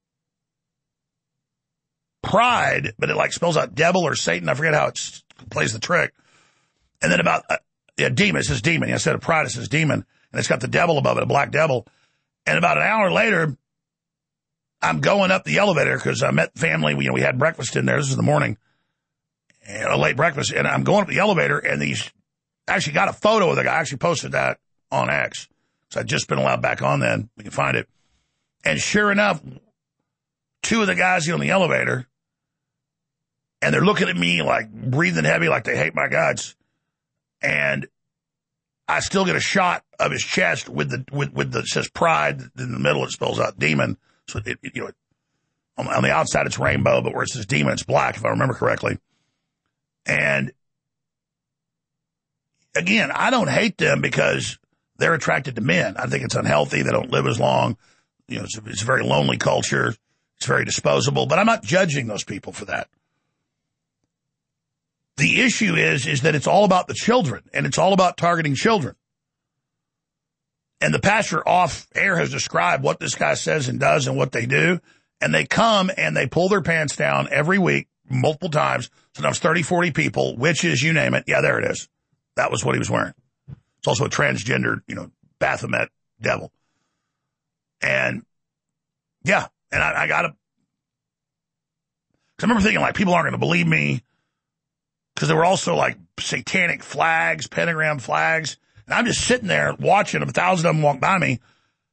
pride, but it like spells out devil or Satan. I forget how it plays the trick. And then about, uh, yeah, demon, it says demon. Instead of pride, it says demon. And it's got the devil above it, a black devil. And about an hour later, I'm going up the elevator because I met family. We, you know, we had breakfast in there. This is in the morning. And a late breakfast, and I'm going up the elevator, and these actually got a photo of the guy. I actually posted that on X, so I'd just been allowed back on then. We can find it. And sure enough, two of the guys get on the elevator, and they're looking at me like breathing heavy, like they hate my guts. And I still get a shot of his chest with the with with the it says pride in the middle. It spells out demon. So it, it, you know, on, on the outside it's rainbow, but where it says demon, it's black, if I remember correctly. And again, I don't hate them because they're attracted to men. I think it's unhealthy. They don't live as long. You know, it's a, it's a very lonely culture. It's very disposable, but I'm not judging those people for that. The issue is, is that it's all about the children, and it's all about targeting children. And the pastor off air has described what this guy says and does and what they do. And they come and they pull their pants down every week, multiple times. Sometimes thirty, forty people, witches, you name it. Yeah, there it is. That was what he was wearing. It's also a transgender, you know, Baphomet devil. And yeah, and I, I got to, because I remember thinking like people aren't going to believe me because there were also like satanic flags, pentagram flags. And I'm just sitting there watching them. A thousand of them walk by me.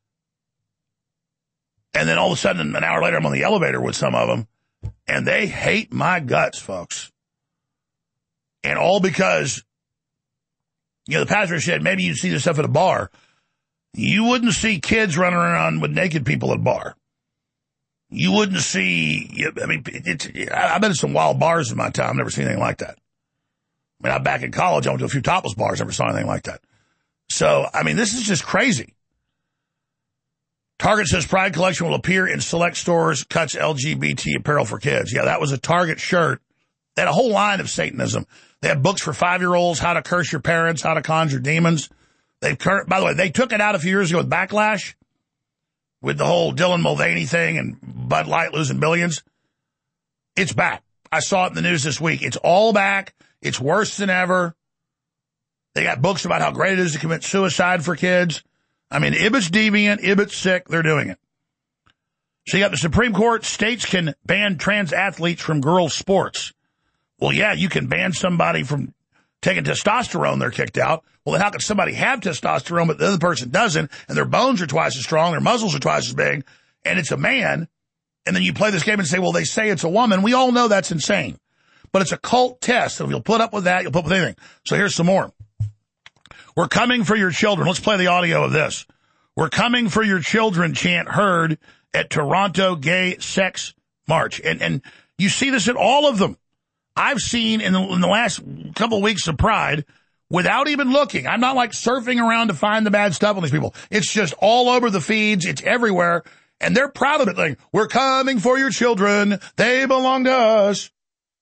And then all of a sudden, an hour later, I'm on the elevator with some of them. And they hate my guts, folks. And all because, you know, the pastor said, maybe you'd see this stuff at a bar. You wouldn't see kids running around with naked people at a bar. You wouldn't see, I mean, it's, I've been to some wild bars in my time. I've never seen anything like that. I mean, I'm back in college. I went to a few topless bars. Never saw anything like that. So, I mean, this is just crazy. Target says Pride collection will appear in select stores, cuts L G B T apparel for kids. Yeah, that was a Target shirt. They had a whole line of Satanism. They had books for five-year-olds, how to curse your parents, how to conjure demons. They've, by the way, they took it out a few years ago with Backlash, with the whole Dylan Mulvaney thing and Bud Light losing billions. It's back. I saw it in the news this week. It's all back. It's worse than ever. They got books about how great it is to commit suicide for kids. I mean, Ibbott's deviant, Ibbott's sick, they're doing it. So you got the Supreme Court, states can ban trans athletes from girls' sports. Well, yeah, you can ban somebody from taking testosterone, they're kicked out. Well, then how can somebody have testosterone, but the other person doesn't, and their bones are twice as strong, their muscles are twice as big, and it's a man, and then you play this game and say, well, they say it's a woman. We all know that's insane. But it's a cult test, so if you'll put up with that, you'll put up with anything. So here's some more. We're coming for your children. Let's play the audio of this. We're coming for your children chant heard at Toronto Gay Sex March. And and you see this at all of them. I've seen in the, in the last couple of weeks of Pride, without even looking. I'm not like surfing around to find the bad stuff on these people. It's just all over the feeds. It's everywhere. And they're proud of it. Like, we're coming for your children. They belong to us.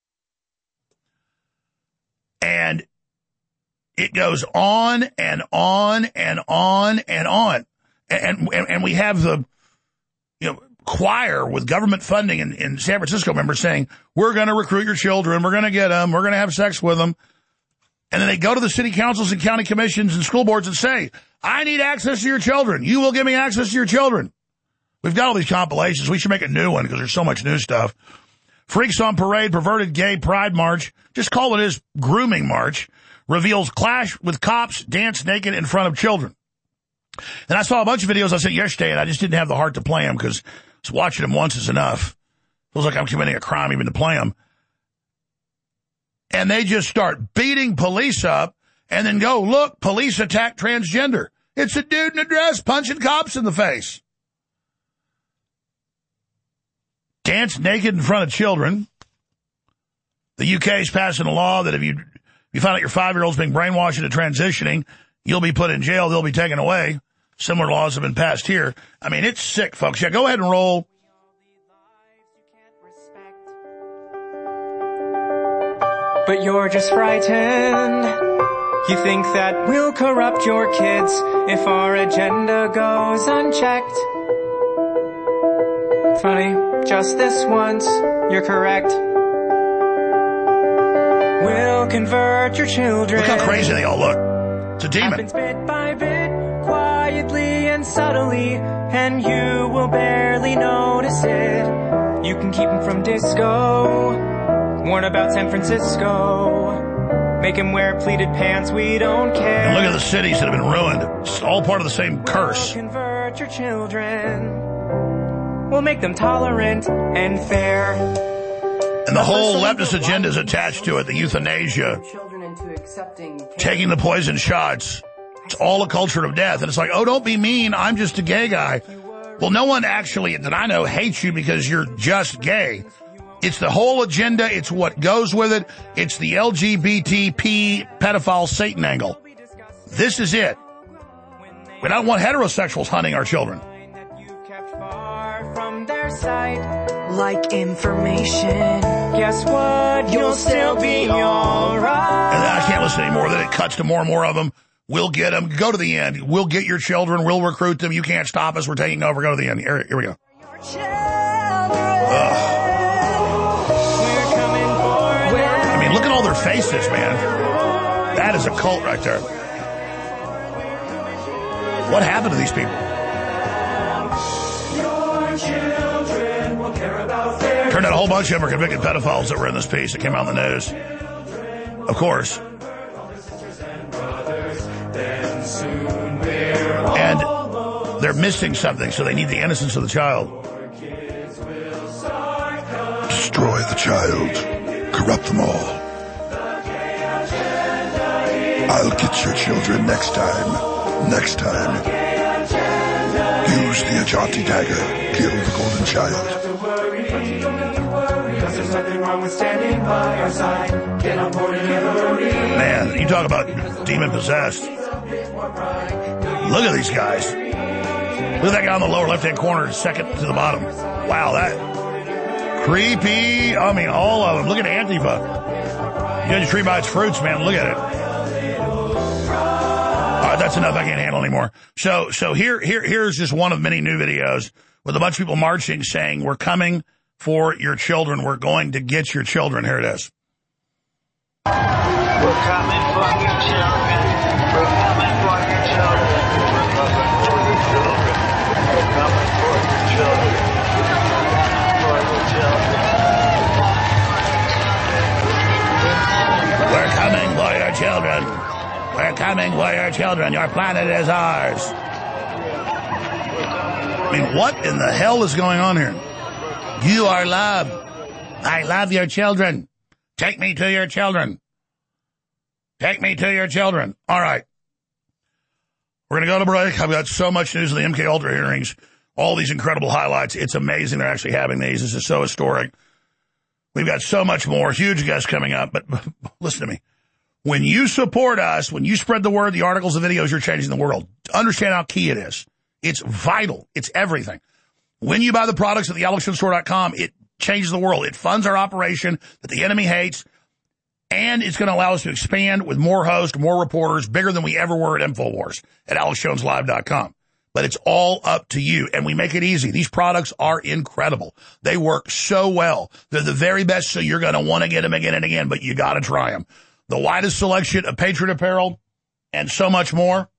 And it goes on and on and on and on. And, and, and we have the, you know, choir with government funding in, in San Francisco members saying, we're going to recruit your children, we're going to get them, we're going to have sex with them. And then they go to the city councils and county commissions and school boards and say, I need access to your children. You will give me access to your children. We've got all these compilations. We should make a new one because there's so much new stuff. Freaks on Parade, perverted gay pride march. Just call it his grooming march. Reveals clash with cops, dance naked in front of children. And I saw a bunch of videos I sent yesterday, and I just didn't have the heart to play them because watching them once is enough. Feels like I'm committing a crime even to play them. And they just start beating police up and then go, look, police attack transgender. It's a dude in a dress punching cops in the face. Dance naked in front of children. The U K is passing a law that if you, if you find out your five-year-old's being brainwashed into transitioning, you'll be put in jail, they'll be taken away. Similar laws have been passed here. I mean, it's sick, folks. Yeah, go ahead and roll. But you're just frightened. You think that we'll corrupt your kids if our agenda goes unchecked. Funny, just this once, you're correct. We'll convert your children. Look how crazy they all look. It's a demon. Happens bit by bit, quietly and subtly, and you will barely notice it. You can keep them from disco. Warn about San Francisco. Make him wear pleated pants, we don't care. And look at the cities that have been ruined. It's all part of the same curse. We'll convert your children. We'll make them tolerant and fair. And the whole leftist agenda is attached to it, the euthanasia, taking the poison shots. It's all a culture of death. And it's like, oh, don't be mean, I'm just a gay guy. Well, no one actually that I know hates you because you're just gay. It's the whole agenda. It's what goes with it. It's the L G B T P pedophile Satan angle. This is it. We don't want heterosexuals hunting our children. Like information. Guess what? You'll still be alright. And I can't listen anymore. Then it cuts to more and more of them. We'll get them. Go to the end. We'll get your children. We'll recruit them. You can't stop us. We're taking over. Go to the end. Here, here we go. Ugh. I mean, look at all their faces, man. That is a cult right there. What happened to these people? Turned out a whole bunch of them are convicted pedophiles that were in this piece that came out in the news. Of course. And they're missing something, so they need the innocence of the child. Destroy the child. Corrupt them all. I'll get your children next time. Next time. Use the Ajati dagger. Kill the golden child. Man, you talk about demon possessed. Look at these guys. Look at that guy on the lower left-hand corner, second to the bottom. Wow, that creepy. I mean, all of them. Look at Antifa. You judge a tree by its fruits, man. Look at it. All right, that's enough. I can't handle anymore. So, so here, here, here's just one of many new videos with a bunch of people marching saying, we're coming for your children. We're going to get your children. Here it is. We're coming for your children. We're coming for your children. We're coming for your children. We're coming for your children. For your children. We're coming for your children. We're coming for your children. Your planet is ours. I mean, what in the hell is going on here? You are loved. I love your children. Take me to your children. Take me to your children. All right. We're going to go to break. I've got so much news of the M K Ultra hearings. All these incredible highlights. It's amazing they're actually having these. This is so historic. We've got so much more. Huge guests coming up. But listen to me. When you support us, when you spread the word, the articles, the videos, you're changing the world. Understand how key it is. It's vital. It's everything. When you buy the products at the alex jones store dot com, it changes the world. It funds our operation that the enemy hates, and it's going to allow us to expand with more hosts, more reporters, bigger than we ever were at InfoWars at alex jones live dot com. but it's all up to you. And we make it easy. These products are incredible. They work so well. They're the very best, so you're going to want to get them again and again, but you got to try them. The widest selection of Patriot apparel and so much more.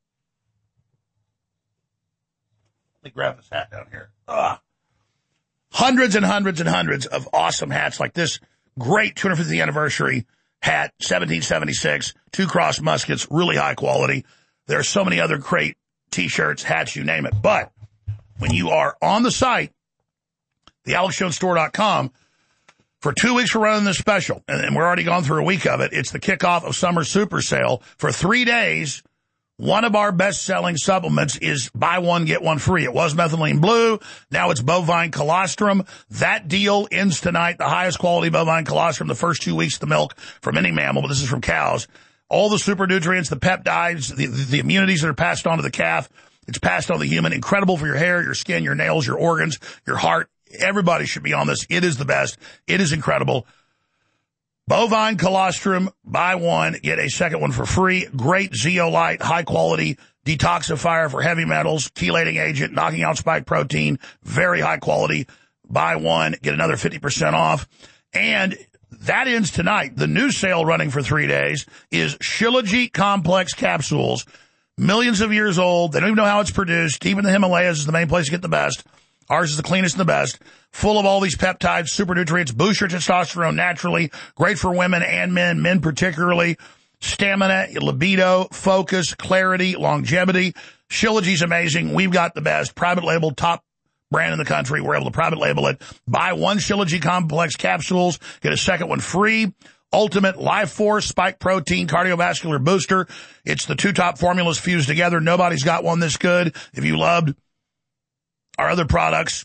Let me grab this hat down here. Ugh. Hundreds and hundreds and hundreds of awesome hats like this great two hundred fiftieth anniversary hat, seventeen seventy-six, two cross muskets, really high quality. There are so many other great T-shirts, hats, you name it. But when you are on the site, the alex jones store dot com, for two weeks we're running this special, and, and we're already gone through a week of it. It's the kickoff of Summer Super Sale. For three days, one of our best-selling supplements is buy one, get one free. It was methylene blue. Now it's bovine colostrum. That deal ends tonight. The highest quality bovine colostrum, the first two weeks of the milk from any mammal, but this is from cows. All the super nutrients, the peptides, the, the, the immunities that are passed on to the calf. It's passed on to the human. Incredible for your hair, your skin, your nails, your organs, your heart. Everybody should be on this. It is the best. It is incredible. Bovine colostrum, buy one, get a second one for free. Great zeolite, high quality detoxifier for heavy metals, chelating agent, knocking out spike protein, very high quality. Buy one, get another fifty percent off. And that ends tonight. The new sale running for three days is Shilajit Complex capsules. Millions of years old. They don't even know how it's produced. Even the Himalayas is the main place to get the best. Ours is the cleanest and the best. Full of all these peptides, super nutrients, boost your testosterone naturally. Great for women and men, men particularly. Stamina, libido, focus, clarity, longevity. Shilajit's amazing. We've got the best. Private label, top brand in the country. We're able to private label it. Buy one Shilajit Complex capsules. Get a second one free. Ultimate Life Force Spike Protein Cardiovascular Booster. It's the two top formulas fused together. Nobody's got one this good. If you loved our other products,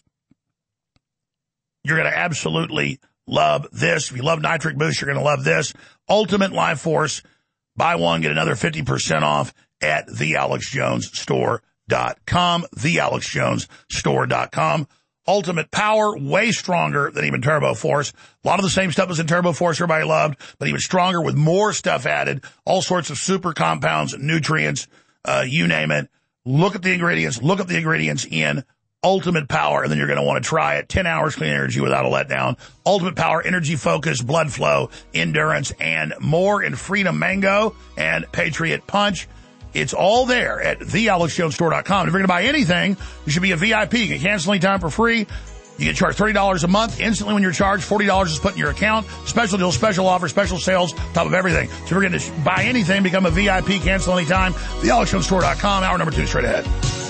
you're going to absolutely love this. If you love Nitric Boost, you're going to love this. Ultimate Life Force. Buy one, get another fifty percent off at the alex jones store dot com. the alex jones store dot com. Ultimate Power, way stronger than even Turbo Force. A lot of the same stuff as in Turbo Force everybody loved, but even stronger with more stuff added. All sorts of super compounds, nutrients, uh, you name it. Look at the ingredients. Look at the ingredients in Ultimate Power, and then you're going to want to try it. ten hours clean energy without a letdown. Ultimate Power, energy focus, blood flow, endurance, and more in Freedom Mango and Patriot Punch. It's all there at the alex jones store dot com. If you're going to buy anything, you should be a V I P. You can cancel anytime for free. You get charged thirty dollars a month. Instantly when you're charged, forty dollars is put in your account. Special deal, special offer, special sales, top of everything. So if you're going to buy anything, become a V I P, cancel anytime. the alex jones store dot com. Hour number two straight ahead.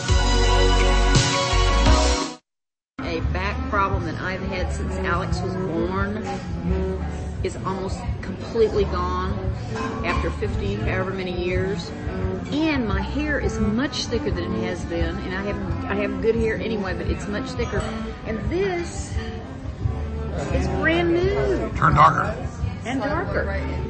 A back problem that I've had since Alex was born is almost completely gone after fifty, however many years. And my hair is much thicker than it has been, and I have I have good hair anyway, but it's much thicker. And this is brand new. Turn darker. And darker.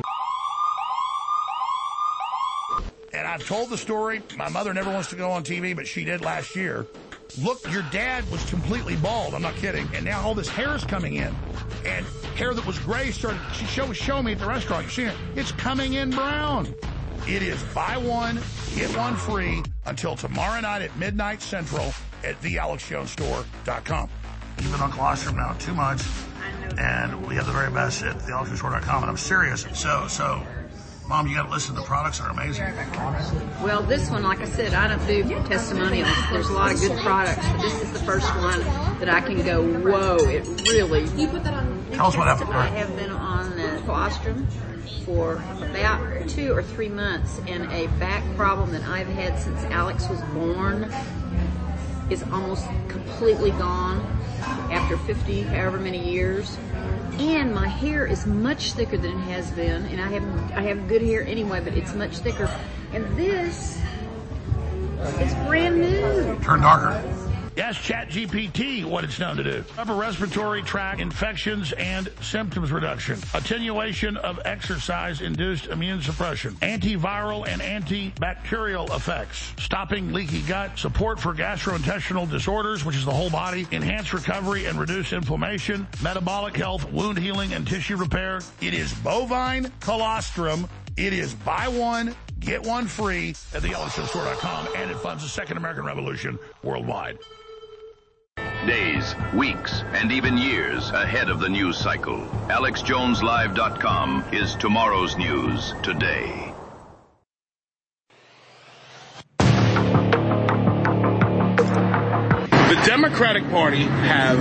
And I've told the story. My mother never wants to go on T V, but she did last year. Look, your dad was completely bald. I'm not kidding. And now all this hair is coming in. And hair that was gray started, she showed, showed me at the restaurant. You see it? It's coming in brown. It is buy one, get one free until tomorrow night at midnight central at the alex jones store dot com. You've been on colostrum now too much. And we have the very best at the alex jones store dot com. And I'm serious. So, so, Mom, you got to listen. The products are amazing. Well, this one, like I said, I don't do testimonials. There's a lot of good products, but this is the first one that I can go, whoa, it really... You put that on. Tell us what happened. I have been on uh, colostrum for about two or three months, and a back problem that I've had since Alex was born is almost completely gone after fifty, however many years. And my hair is much thicker than it has been, and I have I have good hair anyway, but it's much thicker. And this is brand new. Turn darker. Yes, ChatGPT, what it's known to do. Upper respiratory tract infections and symptoms reduction. Attenuation of exercise-induced immune suppression. Antiviral and antibacterial effects. Stopping leaky gut. Support for gastrointestinal disorders, which is the whole body. Enhanced recovery and reduce inflammation. Metabolic health, wound healing, and tissue repair. It is bovine colostrum. It is buy one, Get one free at the alex jones store dot com, and it funds the Second American Revolution worldwide. Days, weeks, and even years ahead of the news cycle. alex jones live dot com is tomorrow's news today. The Democratic Party have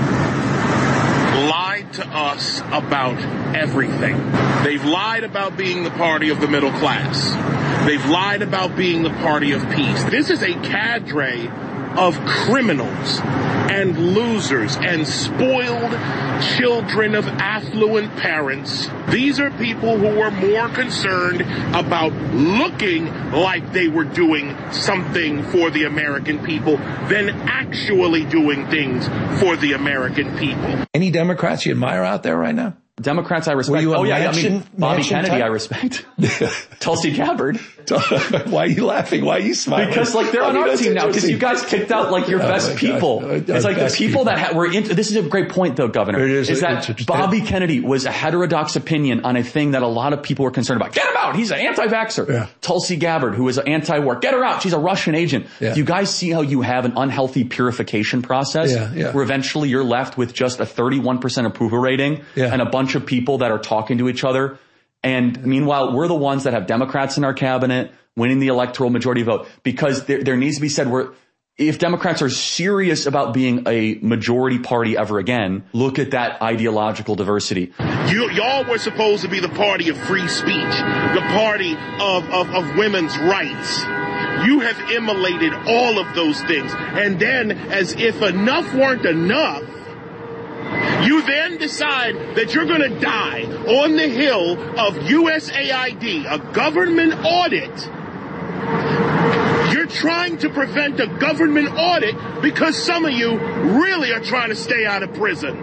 lied to us about everything. They've lied about being the party of the middle class. They've lied about being the party of peace. This is a cadre of criminals and losers and spoiled children of affluent parents. These are people who are more concerned about looking like they were doing something for the American people than actually doing things for the American people. Any Democrats you admire out there right now? Democrats I respect. Oh, yeah, I mean, Bobby Kennedy type? I respect. Tulsi Gabbard. Why are you laughing? Why are you smiling? Because, like, they're I on mean, our team now because you guys kicked out, like, your oh best people. Gosh. It's like the people, people. that ha- were into, this is a great point, though, Governor, it is, is that Bobby Kennedy was a heterodox opinion on a thing that a lot of people were concerned about. Get him out! He's an anti-vaxxer. Yeah. Tulsi Gabbard, who was an anti-war. Get her out! She's a Russian agent. Yeah. You guys see how you have an unhealthy purification process yeah, yeah. where eventually you're left with just a thirty-one percent approval rating yeah. and a bunch of people that are talking to each other. And meanwhile, we're the ones that have Democrats in our cabinet winning the electoral majority vote, because there, there needs to be said, we're, if Democrats are serious about being a majority party ever again, look at that ideological diversity. You, y'all were supposed to be the party of free speech, the party of, of, of women's rights. You have immolated all of those things. And then, as if enough weren't enough, you then decide that you're going to die on the hill of U S A I D, a government audit. You're trying to prevent a government audit because some of you really are trying to stay out of prison.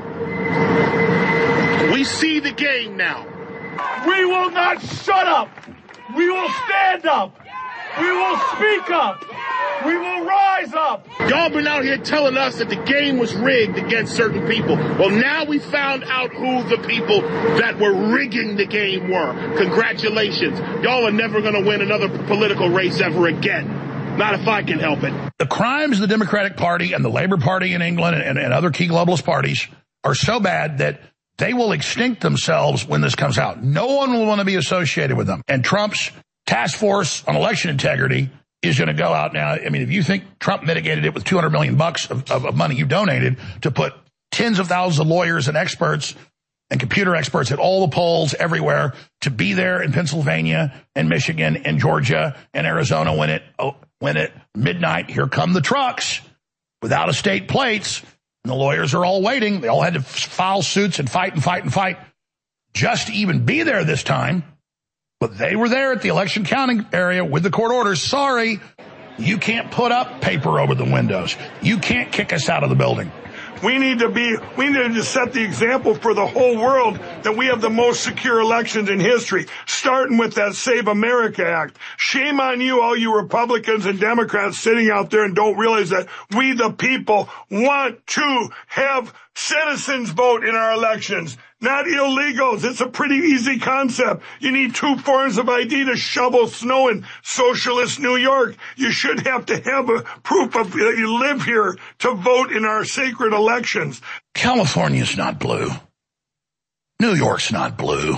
We see the game now. We will not shut up. We will stand up. We will speak up. We will rise up. Y'all been out here telling us that the game was rigged against certain people. Well, now we found out who the people that were rigging the game were. Congratulations. Y'all are never going to win another political race ever again. Not if I can help it. The crimes of the Democratic Party and the Labour Party in England and, and other key globalist parties are so bad that they will extinct themselves when this comes out. No one will want to be associated with them. And Trump's task force on election integrity is going to go out now. I mean, if you think Trump mitigated it with two hundred million bucks of, of, of money you donated to put tens of thousands of lawyers and experts and computer experts at all the polls everywhere to be there in Pennsylvania and Michigan and Georgia and Arizona when it, oh, when at midnight, here come the trucks with out-of-state plates, and the lawyers are all waiting. They all had to file suits and fight and fight and fight just to even be there this time. But they were there at the election counting area with the court orders. Sorry, you can't put up paper over the windows. You can't kick us out of the building. We need to be, we need to set the example for the whole world that we have the most secure elections in history, starting with that Save America Act. Shame on you, all you Republicans and Democrats sitting out there and don't realize that we, the people, want to have citizens vote in our elections, not illegals. It's a pretty easy concept. You need two forms of I D to shovel snow in socialist New York. You should have to have a proof of that you live here to vote in our sacred elections. California's not blue. New York's not blue.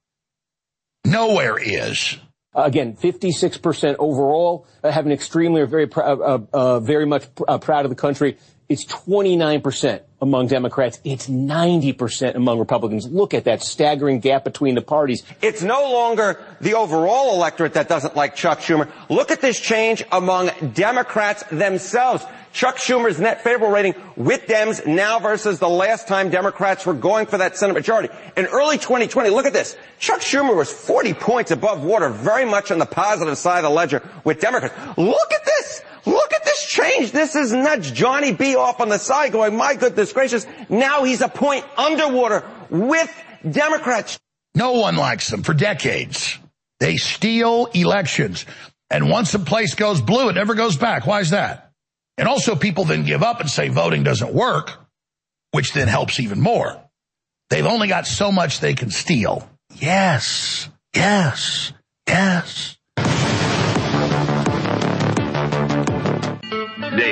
Nowhere is. Uh, again, fifty-six percent overall, uh, have an extremely, very, pr- uh, uh, uh, very much pr- uh, proud of the country. It's twenty-nine percent among Democrats. It's ninety percent among Republicans. Look at that staggering gap between the parties. It's no longer the overall electorate that doesn't like Chuck Schumer. Look at this change among Democrats themselves. Chuck Schumer's net favorable rating with Dems now versus the last time Democrats were going for that Senate majority. In early twenty twenty, look at this. Chuck Schumer was forty points above water, very much on the positive side of the ledger with Democrats. Look at this. Look at this change. This is nuts. Johnny B off on the side going, my goodness gracious. Now he's a point underwater with Democrats. No one likes them for decades. They steal elections. And once a place goes blue, it never goes back. Why is that? And also people then give up and say voting doesn't work, which then helps even more. They've only got so much they can steal. Yes, yes, yes.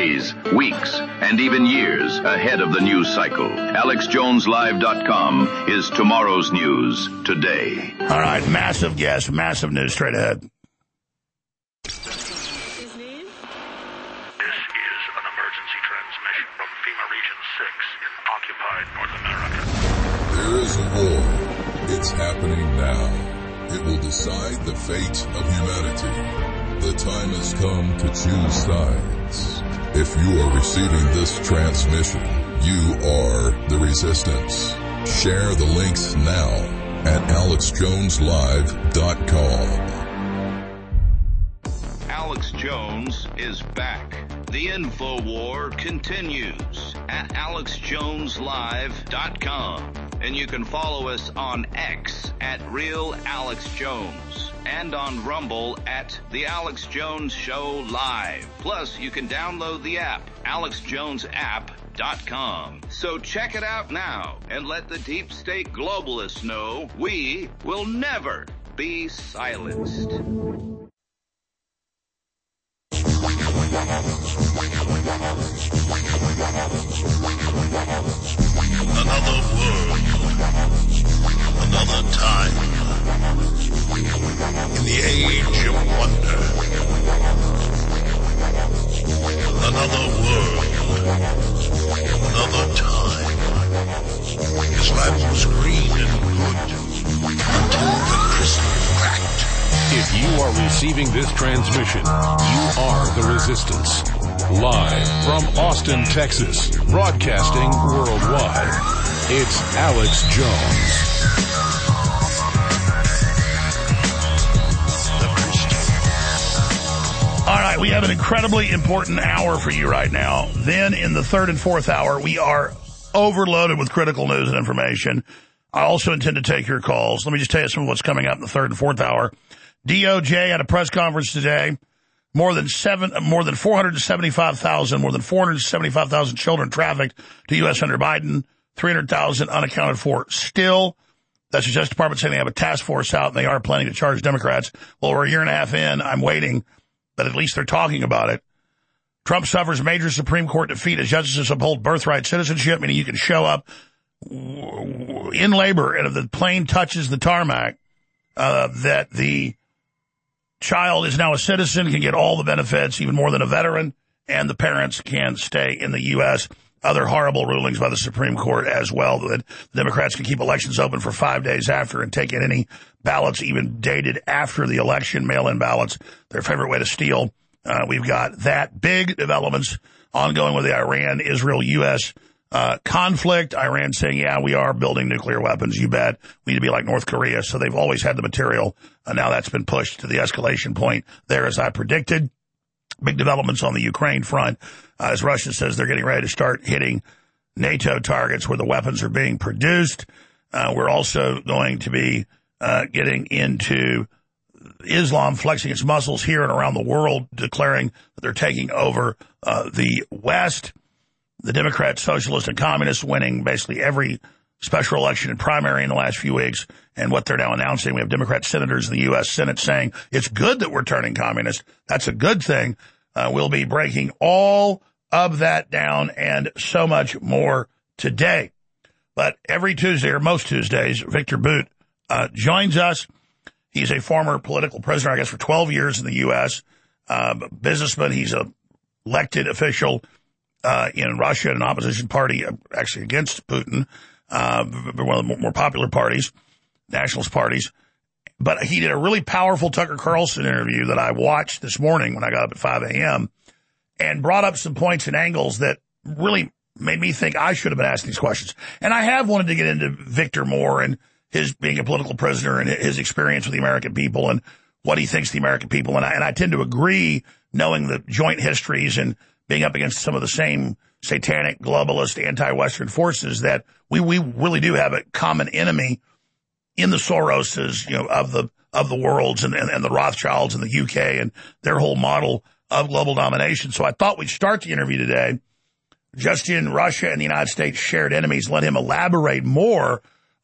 Days, weeks, and even years ahead of the news cycle. Alex Jones Live dot com is tomorrow's news today. All right, massive guest, massive news straight ahead. This is an emergency transmission from FEMA Region six in occupied North America. There is a war. It's happening now. It will decide the fate of humanity. The time has come to choose sides. If you are receiving this transmission, you are the resistance. Share the links now at Alex Jones Live dot com. Alex Jones is back. The info war continues at Alex Jones Live dot com. And you can follow us on X at Real Alex Jones and on Rumble at The Alex Jones Show Live. Plus, you can download the app, Alex Jones App dot com. So check it out now and let the deep state globalists know we will never be silenced. Another world, another time, in the age of wonder. Another world, another time. His land was green and good until the crystal cracked. If you are receiving this transmission, you are the resistance. Live from Austin, Texas, broadcasting worldwide, it's Alex Jones. All right, we have an incredibly important hour for you right now. Then in the third and fourth hour, we are overloaded with critical news and information. I also intend to take your calls. Let me just tell you some of what's coming up in the third and fourth hour. D O J had a press conference today. More than seven, more than four hundred seventy-five thousand, more than four hundred seventy-five thousand children trafficked to U S under Biden, three hundred thousand unaccounted for still. That's the Justice Department saying they have a task force out and they are planning to charge Democrats. Well, we're a year and a half in. I'm waiting, but at least they're talking about it. Trump suffers major Supreme Court defeat as justices uphold birthright citizenship, meaning you can show up in labor and if the plane touches the tarmac, uh, that the child is now a citizen, can get all the benefits, even more than a veteran, and the parents can stay in the U S. Other horrible rulings by the Supreme Court as well, that the Democrats can keep elections open for five days after and take in any ballots even dated after the election, mail-in ballots, their favorite way to steal. Uh, we've got that. Big developments ongoing with the Iran-Israel-U S uh, conflict. Iran saying, yeah, we are building nuclear weapons, you bet. We need to be like North Korea. So they've always had the material. Uh, now that's been pushed to the escalation point there, as I predicted. Big developments on the Ukraine front, uh, as Russia says they're getting ready to start hitting NATO targets where the weapons are being produced. Uh, we're also going to be uh, getting into Islam flexing its muscles here and around the world, declaring that they're taking over uh, the West. The Democrats, socialists, and communists winning basically every special election and primary in the last few weeks. And what they're now announcing, we have Democrat senators in the U S Senate saying it's good that we're turning communist. That's a good thing. Uh, we'll be breaking all of that down and so much more today. But every Tuesday, or most Tuesdays, Victor Boot uh, joins us. He's a former political prisoner, I guess, for twelve years in the U S, uh, businessman. He's a elected official uh, in Russia, an opposition party, uh, actually against Putin. Uh, one of the more popular parties, nationalist parties. But he did a really powerful Tucker Carlson interview that I watched this morning when I got up at five a.m. and brought up some points and angles that really made me think I should have been asking these questions. And I have wanted to get into Victor more and his being a political prisoner and his experience with the American people and what he thinks the American people. And I, and I tend to agree, knowing the joint histories and being up against some of the same satanic, globalist, anti-Western forces, that we, we really do have a common enemy in the Soroses, you know, of the, of the worlds and, and, and the Rothschilds in the U K and their whole model of global domination. So I thought we'd start the interview today just in Russia and the United States shared enemies, let him elaborate more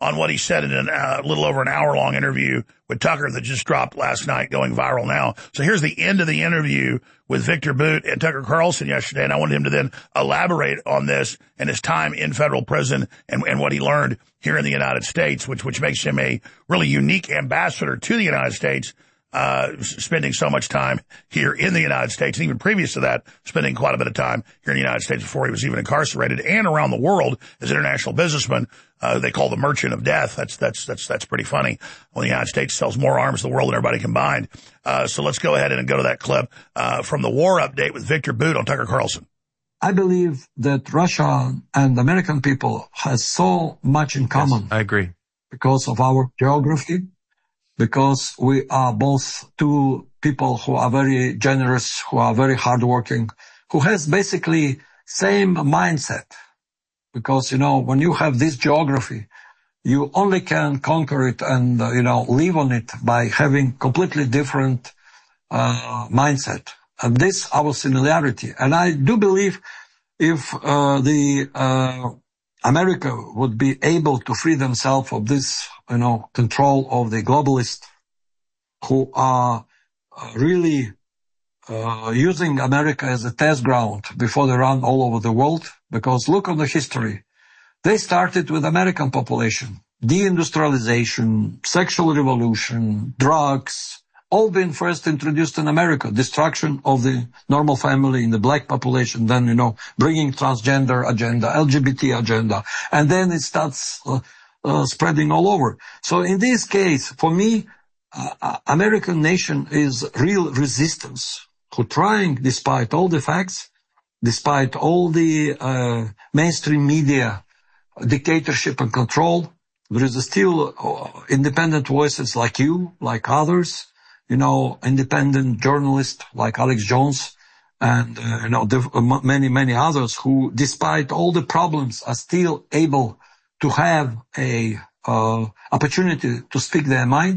on what he said in a uh, little over an hour-long interview with Tucker that just dropped last night, going viral now. So here's the end of the interview with Victor Boot and Tucker Carlson yesterday, and I wanted him to then elaborate on this and his time in federal prison and, and what he learned here in the United States, which which makes him a really unique ambassador to the United States, uh, spending so much time here in the United States, and even previous to that, spending quite a bit of time here in the United States before he was even incarcerated, and around the world as an international businessman. Uh, they call the merchant of death. That's, that's, that's, that's pretty funny. When the United States sells more arms to the world than everybody combined. Uh, so let's go ahead and go to that clip, uh, from the war update with Victor Boot on Tucker Carlson. I believe that Russia and American people has so much in common. Yes, I agree. Because of our geography, because we are both two people who are very generous, who are very hardworking, who has basically same mindset. Because, you know, when you have this geography, you only can conquer it and, uh, you know, live on it by having completely different uh mindset. And this, our similarity. And I do believe if uh the uh America would be able to free themselves of this, you know, control of the globalists who are really uh using America as a test ground before they run all over the world. Because look on the history. They started with American population, deindustrialization, sexual revolution, drugs, all been first introduced in America, destruction of the normal family in the black population, then, you know, bringing transgender agenda, L G B T agenda, and then it starts uh, uh, spreading all over. So in this case, for me, uh, American nation is real resistance, who trying, despite all the facts, despite all the uh, mainstream media dictatorship and control, there is still uh, independent voices like you, like others, you know, independent journalists like Alex Jones and, uh, you know, the, uh, many, many others who, despite all the problems, are still able to have a uh, opportunity to speak their mind,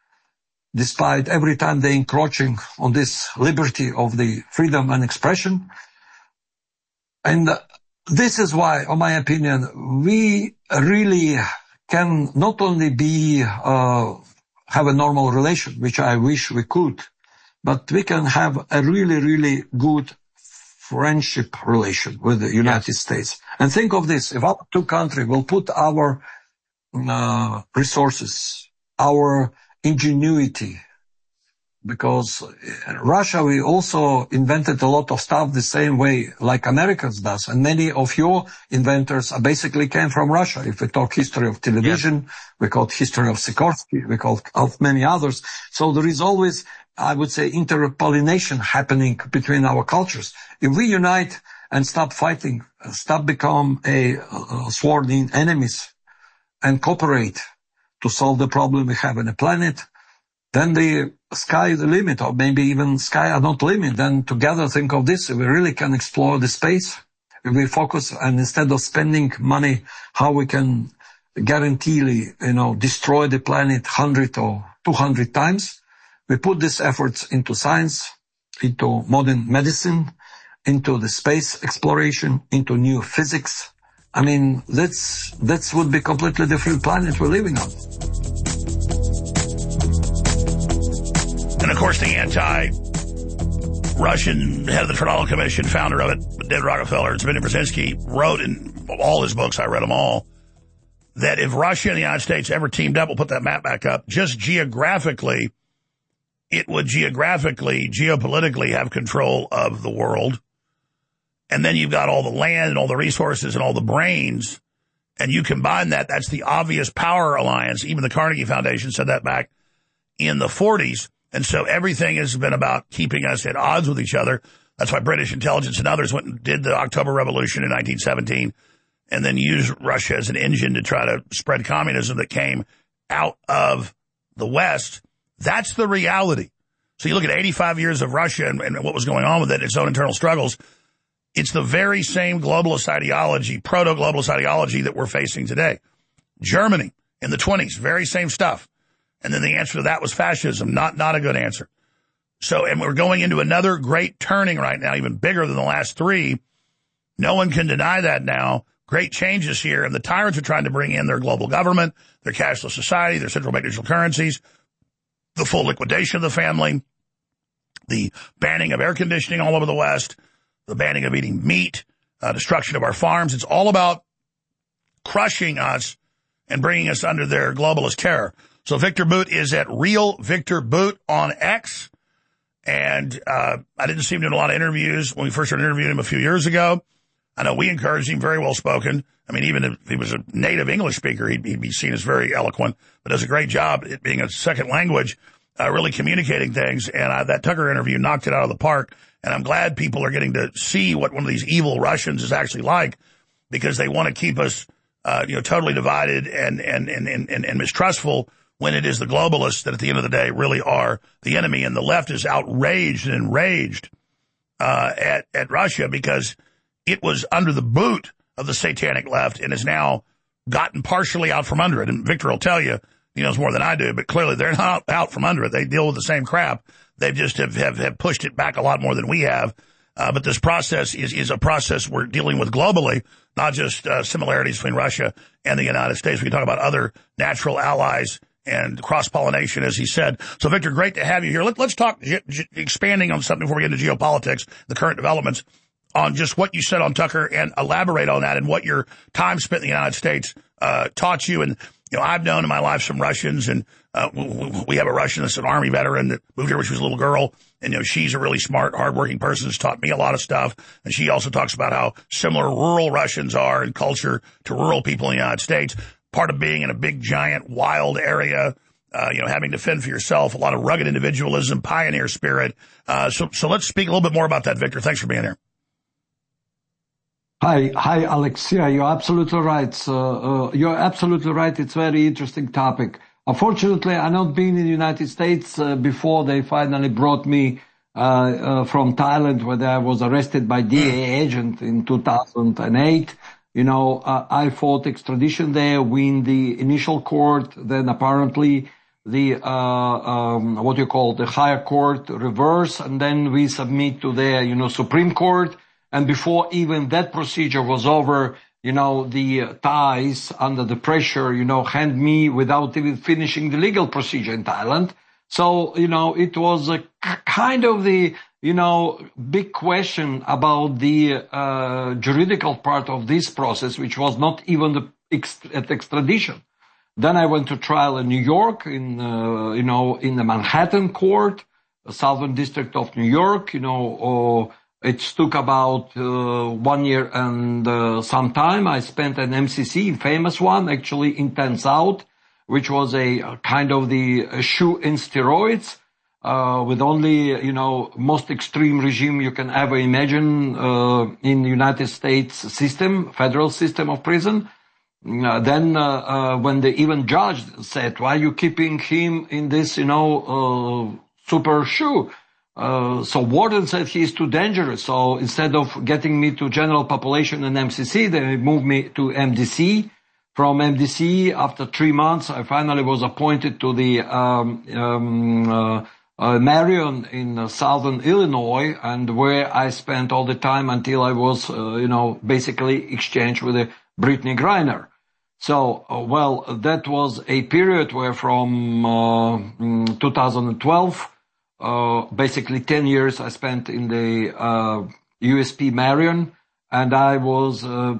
despite every time they're encroaching on this liberty of the freedom and expression. And uh, this is why, in my opinion, we really can not only be uh have a normal relation, which I wish we could, but we can have a really, really good friendship relation with the United yes. States. And think of this, if our two countries will put our uh, resources, our ingenuity, because in Russia, we also invented a lot of stuff the same way like Americans does. And many of your inventors are basically came from Russia. If we talk history of television, yeah. we call it history of Sikorsky, we call it of many others. So there is always, I would say, interpollination happening between our cultures. If we unite and stop fighting, stop become a, a sworn-in enemies and cooperate to solve the problem we have on the planet, then the sky is the limit, or maybe even sky are not limit. Then together think of this, we really can explore the space. If we focus and instead of spending money, how we can guaranteely, you know, destroy the planet one hundred or two hundred times, we put these efforts into science, into modern medicine, into the space exploration, into new physics. I mean, that's, that would be completely different planet we're living on. And, of course, the anti-Russian head of the Trilateral Commission, founder of it, David Rockefeller, Zbigniew Brzezinski, wrote in all his books, I read them all, that if Russia and the United States ever teamed up, we'll put that map back up, just geographically, it would geographically, geopolitically have control of the world. And then you've got all the land and all the resources and all the brains, and you combine that, that's the obvious power alliance. Even the Carnegie Foundation said that back in the forties. And so everything has been about keeping us at odds with each other. That's why British intelligence and others went and did the October Revolution in nineteen seventeen and then used Russia as an engine to try to spread communism that came out of the West. That's the reality. So you look at eighty-five years of Russia and, and what was going on with it, its own internal struggles. It's the very same globalist ideology, proto-globalist ideology that we're facing today. Germany in the twenties, very same stuff. And then the answer to that was fascism. Not, not a good answer. So, and we're going into another great turning right now, even bigger than the last three. No one can deny that now great changes here, and the tyrants are trying to bring in their global government, their cashless society, their central bank digital currencies, the full liquidation of the family, the banning of air conditioning all over the West, the banning of eating meat, uh, destruction of our farms. It's all about crushing us and bringing us under their globalist terror. So Victor Boot is at Real Victor Boot on X. And uh I didn't see him doing a lot of interviews when we first started interviewing him a few years ago. I know we encouraged him, very well spoken. I mean, even if he was a native English speaker, he'd, he'd be seen as very eloquent, but does a great job, it being a second language, uh, really communicating things. And uh, that Tucker interview knocked it out of the park. And I'm glad people are getting to see what one of these evil Russians is actually like, because they want to keep us, uh, you know, totally divided and, and, and, and, and mistrustful, when it is the globalists that at the end of the day really are the enemy. And the left is outraged and enraged uh, at, at Russia because it was under the boot of the satanic left and has now gotten partially out from under it. And Victor will tell you, he knows more than I do, but clearly they're not out from under it. They deal with the same crap. They just have, have, have pushed it back a lot more than we have. Uh, but this process is, is a process we're dealing with globally, not just uh, similarities between Russia and the United States. We can talk about other natural allies and cross-pollination, as he said. So, Victor, great to have you here. Let, let's talk, j- j- expanding on something before we get into geopolitics, the current developments, on just what you said on Tucker, and elaborate on that and what your time spent in the United States uh, taught you. And, you know, I've known in my life some Russians, and uh, we have a Russian that's an Army veteran that moved here when she was a little girl. And, you know, she's a really smart, hardworking person who's taught me a lot of stuff. And she also talks about how similar rural Russians are in culture to rural people in the United States. Part of being in a big, giant, wild area, uh, you know, having to fend for yourself, a lot of rugged individualism, pioneer spirit. Uh, so, so let's speak a little bit more about that, Victor. Thanks for being here. Hi, hi, Alex. Yeah, you're absolutely right. Uh, uh, you're absolutely right. It's a very interesting topic. Unfortunately, I've not been in the United States uh, before they finally brought me uh, uh, from Thailand, where I was arrested by D E A agent in two thousand eight. You know, uh, I fought extradition there, win the initial court, then apparently the, uh, um, what you call the higher court reverse, and then we submit to the, you know, Supreme Court. And before even that procedure was over, you know, the uh, Thais, under the pressure, you know, hand me without even finishing the legal procedure in Thailand. So, you know, it was a kind of the, you know, big question about the uh, juridical part of this process, which was not even the ex- at extradition. Then I went to trial in New York, in, uh, you know, in the Manhattan court, the Southern District of New York, you know, or it took about uh, one year and uh, some time. I spent an M C C, famous one, actually intense out, which was a, a kind of the uh, shoe in steroids, uh, with only, you know, most extreme regime you can ever imagine uh, in the United States system, federal system of prison. Uh, then uh, uh, when the even judge said, why are you keeping him in this, you know, uh, super shoe? Uh, so warden said he is too dangerous. So instead of getting me to general population and M C C, they moved me to M D C. From M D C, after three months, I finally was appointed to the um, um, uh, uh, Marion in uh, southern Illinois, and where I spent all the time until I was, uh, you know, basically exchanged with uh, Brittany Griner. So, uh, well, that was a period where from uh, two thousand twelve, uh, basically ten years I spent in the uh, U S P Marion. And I was, uh,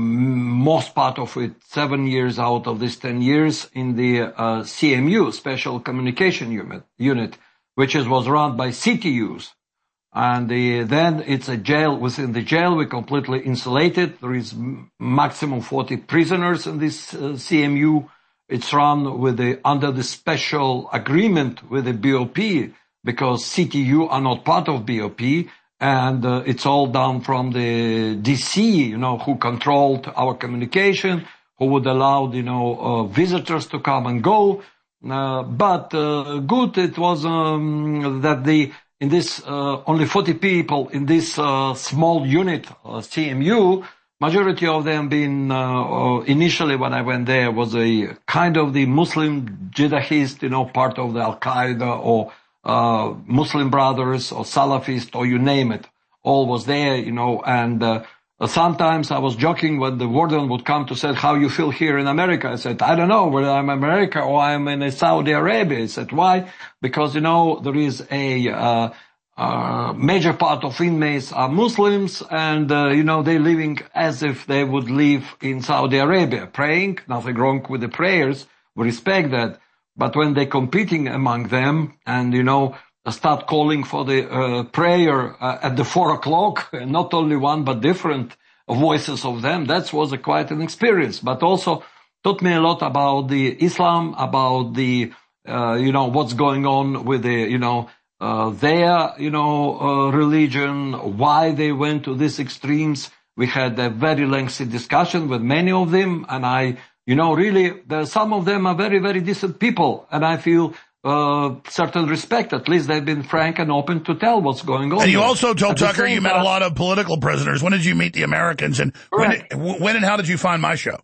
most part of it, seven years out of these ten years in the, uh, C M U, Special Communication Unit, unit which is, was run by C T Us. And the, then it's a jail. Within the jail, we're completely insulated. There is maximum forty prisoners in this, uh, C M U. It's run with the, under the special agreement with the B O P, because C T U are not part of B O P. And uh, it's all done from the D C, you know, who controlled our communication, who would allow, you know, uh, visitors to come and go. Uh, but uh, good, it was um, that the in this uh, only forty people in this uh, small unit, uh, C M U, majority of them being uh, uh, initially when I went there was a kind of the Muslim jihadist, you know, part of the Al Qaeda or Uh, Muslim Brothers or Salafist or you name it, all was there, you know, and uh, Uh, sometimes I was joking when the warden would come to say, how you feel here in America? I said, I don't know whether I'm in America or I'm in Saudi Arabia. He said, why? Because, you know, there is a uh, uh, major part of inmates are Muslims and, uh, you know, they're living as if they would live in Saudi Arabia, praying, nothing wrong with the prayers, we respect that. But when they're competing among them and, you know, start calling for the uh, prayer uh, at the four o'clock, and not only one but different voices of them, that was a, quite an experience. But also taught me a lot about the Islam, about the, uh, you know, what's going on with the, you know, uh, their, you know, uh, religion, why they went to these extremes. We had a very lengthy discussion with many of them, and I, you know, really, there, some of them are very, very decent people, and I feel Uh, certain respect. At least they've been frank and open to tell what's going on. And you there. also told At Tucker you met time, a lot of political prisoners. When did you meet the Americans? And when, did, when and how did you find my show?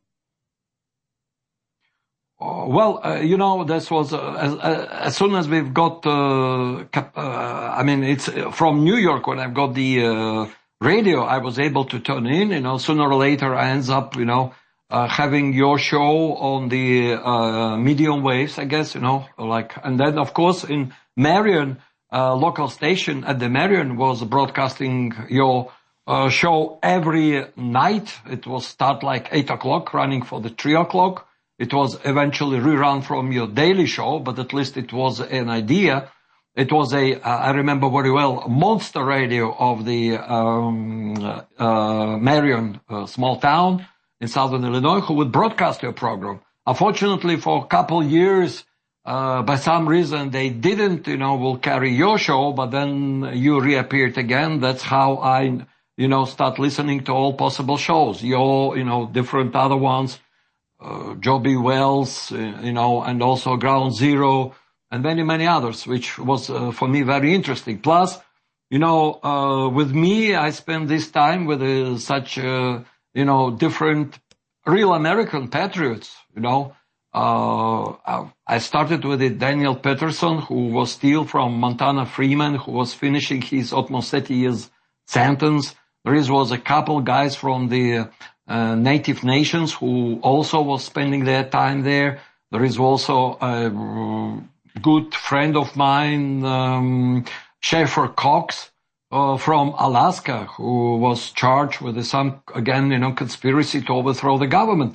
Uh, well, uh, you know, this was, uh, as, uh, as soon as we've got, uh, cap- uh, I mean, it's from New York when I've got the uh, radio, I was able to turn in, you know, sooner or later I ends up, you know, Uh, having your show on the uh, medium waves, I guess, you know, like, and then of course in Marion, uh, local station at the Marion was broadcasting your uh, show every night. It was start like eight o'clock, running for the three o'clock. It was eventually rerun from your daily show, but at least it was an idea. It was a, uh, I remember very well, monster radio of the um, uh, Marion uh, small town in southern Illinois, who would broadcast your program. Unfortunately, for a couple years, uh, by some reason, they didn't, you know, will carry your show, but then you reappeared again. That's how I, you know, start listening to all possible shows. Your, you know, different other ones, uh, Joby Wells, uh, you know, and also Ground Zero, and many, many others, which was, uh, for me, very interesting. Plus, you know, uh, with me, I spent this time with uh, such, uh, you know, different real American patriots, you know. Uh, I started with it, Daniel Peterson, who was still from Montana Freeman, who was finishing his almost thirty years sentence. There was a couple guys from the uh, Native Nations who also was spending their time there. There is also a good friend of mine, um, Schaefer Cox, Uh, from Alaska, who was charged with some, again, you know, conspiracy to overthrow the government.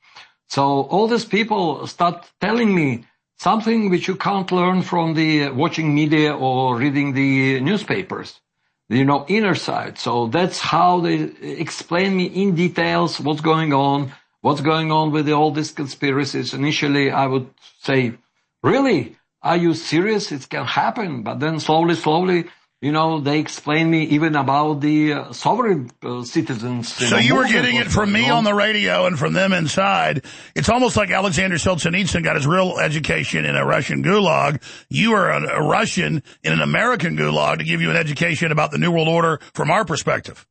So all these people start telling me something which you can't learn from the watching media or reading the newspapers, you know, inner side. So that's how they explain me in details what's going on, what's going on with all these conspiracies. Initially, I would say, really, are you serious? It can happen. But then slowly, slowly, you know, they explain me even about the uh, sovereign uh, citizens. So you were getting it from me on the radio and from them inside. It's almost like Alexander Solzhenitsyn got his real education in a Russian gulag. You are a, a Russian in an American gulag to give you an education about the New World Order from our perspective.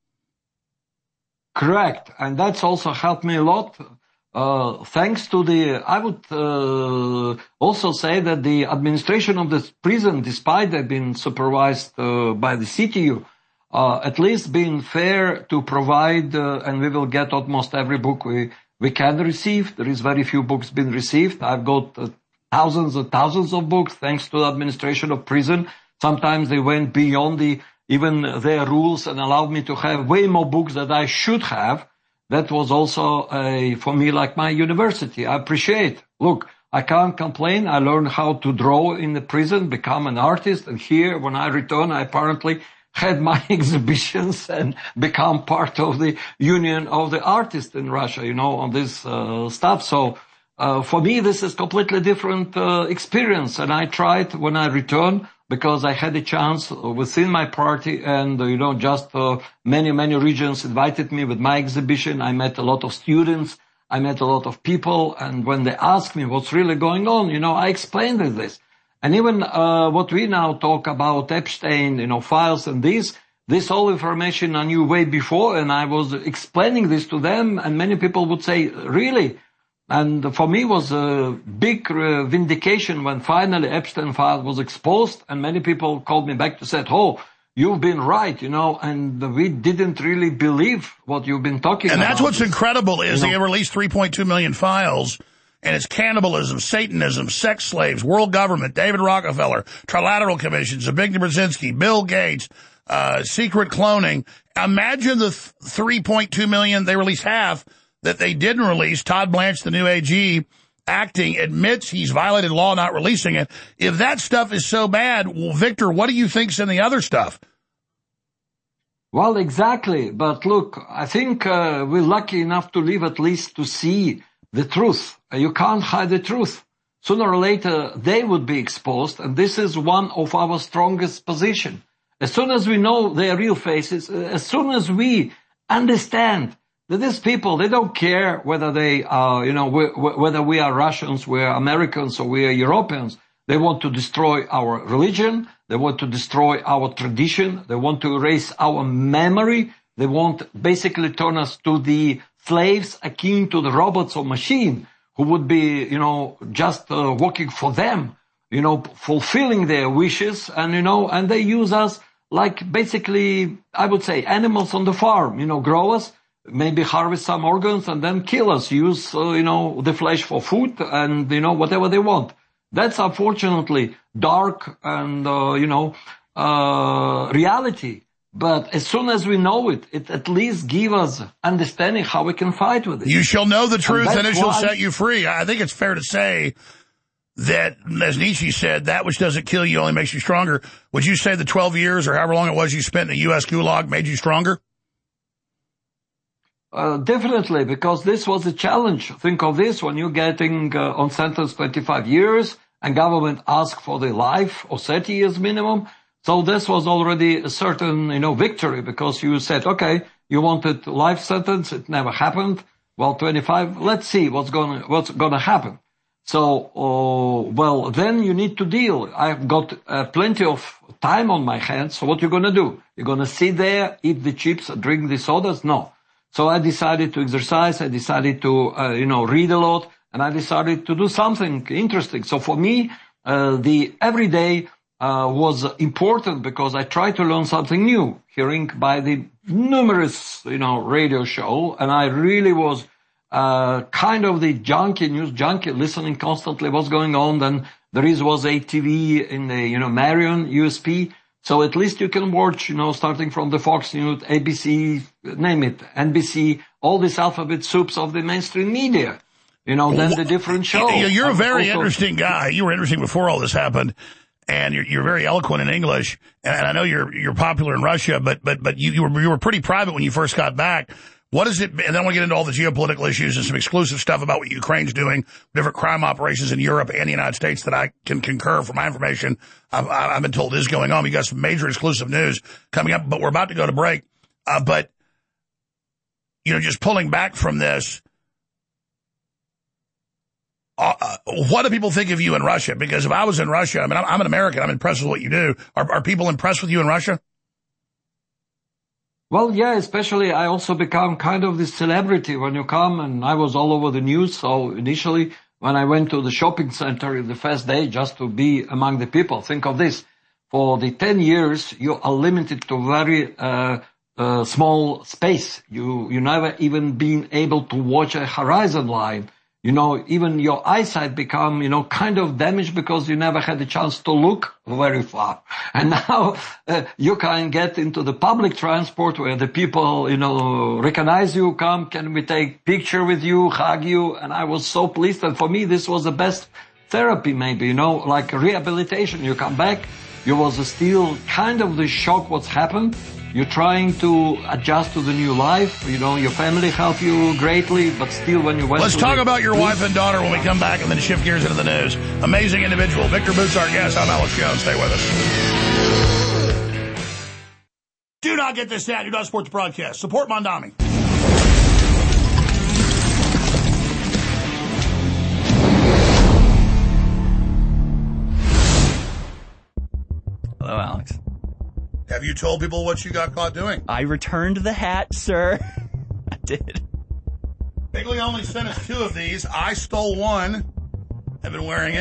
Correct. And that's also helped me a lot. Uh, thanks to the, I would uh, also say that the administration of this prison, despite they've been supervised uh, by the C T U, uh, at least been fair to provide, uh, and we will get almost every book we, we can receive. There is very few books been received. I've got uh, thousands and thousands of books thanks to the administration of prison. Sometimes they went beyond the, even their rules and allowed me to have way more books that I should have. That was also a, for me, like my university. I appreciate. Look, I can't complain. I learned how to draw in the prison, become an artist. And here, when I return, I apparently had my exhibitions and become part of the Union of the Artists in Russia, you know, on this uh, stuff. So, uh, for me, this is completely different uh, experience. And I tried when I returned, because I had a chance within my party and, you know, just uh, many, many regions invited me with my exhibition. I met a lot of students. I met a lot of people. And when they asked me what's really going on, you know, I explained this. And even uh, what we now talk about Epstein, you know, files and this, this all information I knew way before. And I was explaining this to them. And many people would say, really? And for me, it was a big uh, vindication when finally Epstein file was exposed, and many people called me back to say, "Oh, you've been right, you know, and we didn't really believe what you've been talking and about. And that's what's incredible is you know, they released three point two million files, and it's cannibalism, Satanism, sex slaves, world government, David Rockefeller, trilateral commissions, Zbigniew Brzezinski, Bill Gates, uh, secret cloning. Imagine the th- three point two million, they released half, that they didn't release. Todd Blanche, the new A G, acting, admits he's violated law not releasing it. If that stuff is so bad, well, Victor, what do you think's in the other stuff? Well, exactly. But look, I think uh, we're lucky enough to live at least to see the truth. You can't hide the truth. Sooner or later, they would be exposed, and this is one of our strongest positions. As soon as we know their real faces, as soon as we understand that these people, they don't care whether they are, you know, whether we are Russians, we are Americans, or we are Europeans. They want to destroy our religion. They want to destroy our tradition. They want to erase our memory. They want basically turn us to the slaves akin to the robots or machine who would be, you know, just uh, working for them, you know, fulfilling their wishes. And, you know, and they use us like basically, I would say, animals on the farm, you know, grow us, maybe harvest some organs and then kill us, use, uh, you know, the flesh for food and, you know, whatever they want. That's unfortunately dark and, uh, you know, uh, reality. But as soon as we know it, it at least gives us understanding how we can fight with it. You shall know the truth and, and it shall why... set you free. I think it's fair to say that, as Nietzsche said, that which doesn't kill you only makes you stronger. Would you say the twelve years or however long it was you spent in a U S gulag made you stronger? Uh, definitely, because this was a challenge. Think of this, when you're getting uh, on sentence twenty-five years and government asked for the life or thirty years minimum. So this was already a certain, you know, victory, because you said, okay, you wanted life sentence. It never happened. Well, twenty-five, let's see what's going to, what's going to happen. So, uh, well, then you need to deal. I've got uh, plenty of time on my hands. So what you're going to do? You're going to sit there, eat the chips, drink the sodas? No. So I decided to exercise. I decided to, uh, you know, read a lot, and I decided to do something interesting. So for me, uh, the everyday, uh, was important because I tried to learn something new, hearing by the numerous, you know, radio show. And I really was, uh, kind of the junkie, news junkie, listening constantly what's going on. Then there is, was a T V in the, you know, Marion U S P. So at least you can watch, you know, starting from the Fox News, A B C, name it, N B C, all these alphabet soups of the mainstream media. You know, then the different shows. You're a very also, interesting guy. You were interesting before all this happened, and you're, you're very eloquent in English. And I know you're you're popular in Russia, but but but you, you were you were pretty private when you first got back. What is it? And then we'll get into all the geopolitical issues and some exclusive stuff about what Ukraine's doing, different crime operations in Europe and the United States that I can concur from my information. I've, I've been told is going on. We got some major exclusive news coming up, but we're about to go to break. Uh, but, you know, just pulling back from this, uh, uh, what do people think of you in Russia? Because if I was in Russia, I mean, I'm, I'm an American. I'm impressed with what you do. Are, are people impressed with you in Russia? Well, yeah, especially I also become kind of this celebrity when you come, and I was all over the news. So initially, when I went to the shopping center in the first day just to be among the people, think of this. For the ten years, you are limited to very uh, uh small space. You you never even been able to watch a horizon line. You know, even your eyesight become, you know, kind of damaged because you never had the chance to look very far. And now uh, you can get into the public transport where the people, you know, recognize you, come, can we take picture with you, hug you? And I was so pleased. And for me, this was the best therapy, maybe, you know, like rehabilitation. You come back, you was still kind of the shock what's happened. You're trying to adjust to the new life. You know, your family helped you greatly, but still when you went Let's to talk the about your police, wife and daughter when we come back and then shift gears into the news. Amazing individual. Victor Boots, our guest. I'm Alex Jones. Stay with us. Do not get this ad. Do not support the broadcast. Support Mondami. Hello, Alex. Have you told people what you got caught doing? I returned the hat, sir. I did. Bigley only sent us two of these. I stole one. I've been wearing it.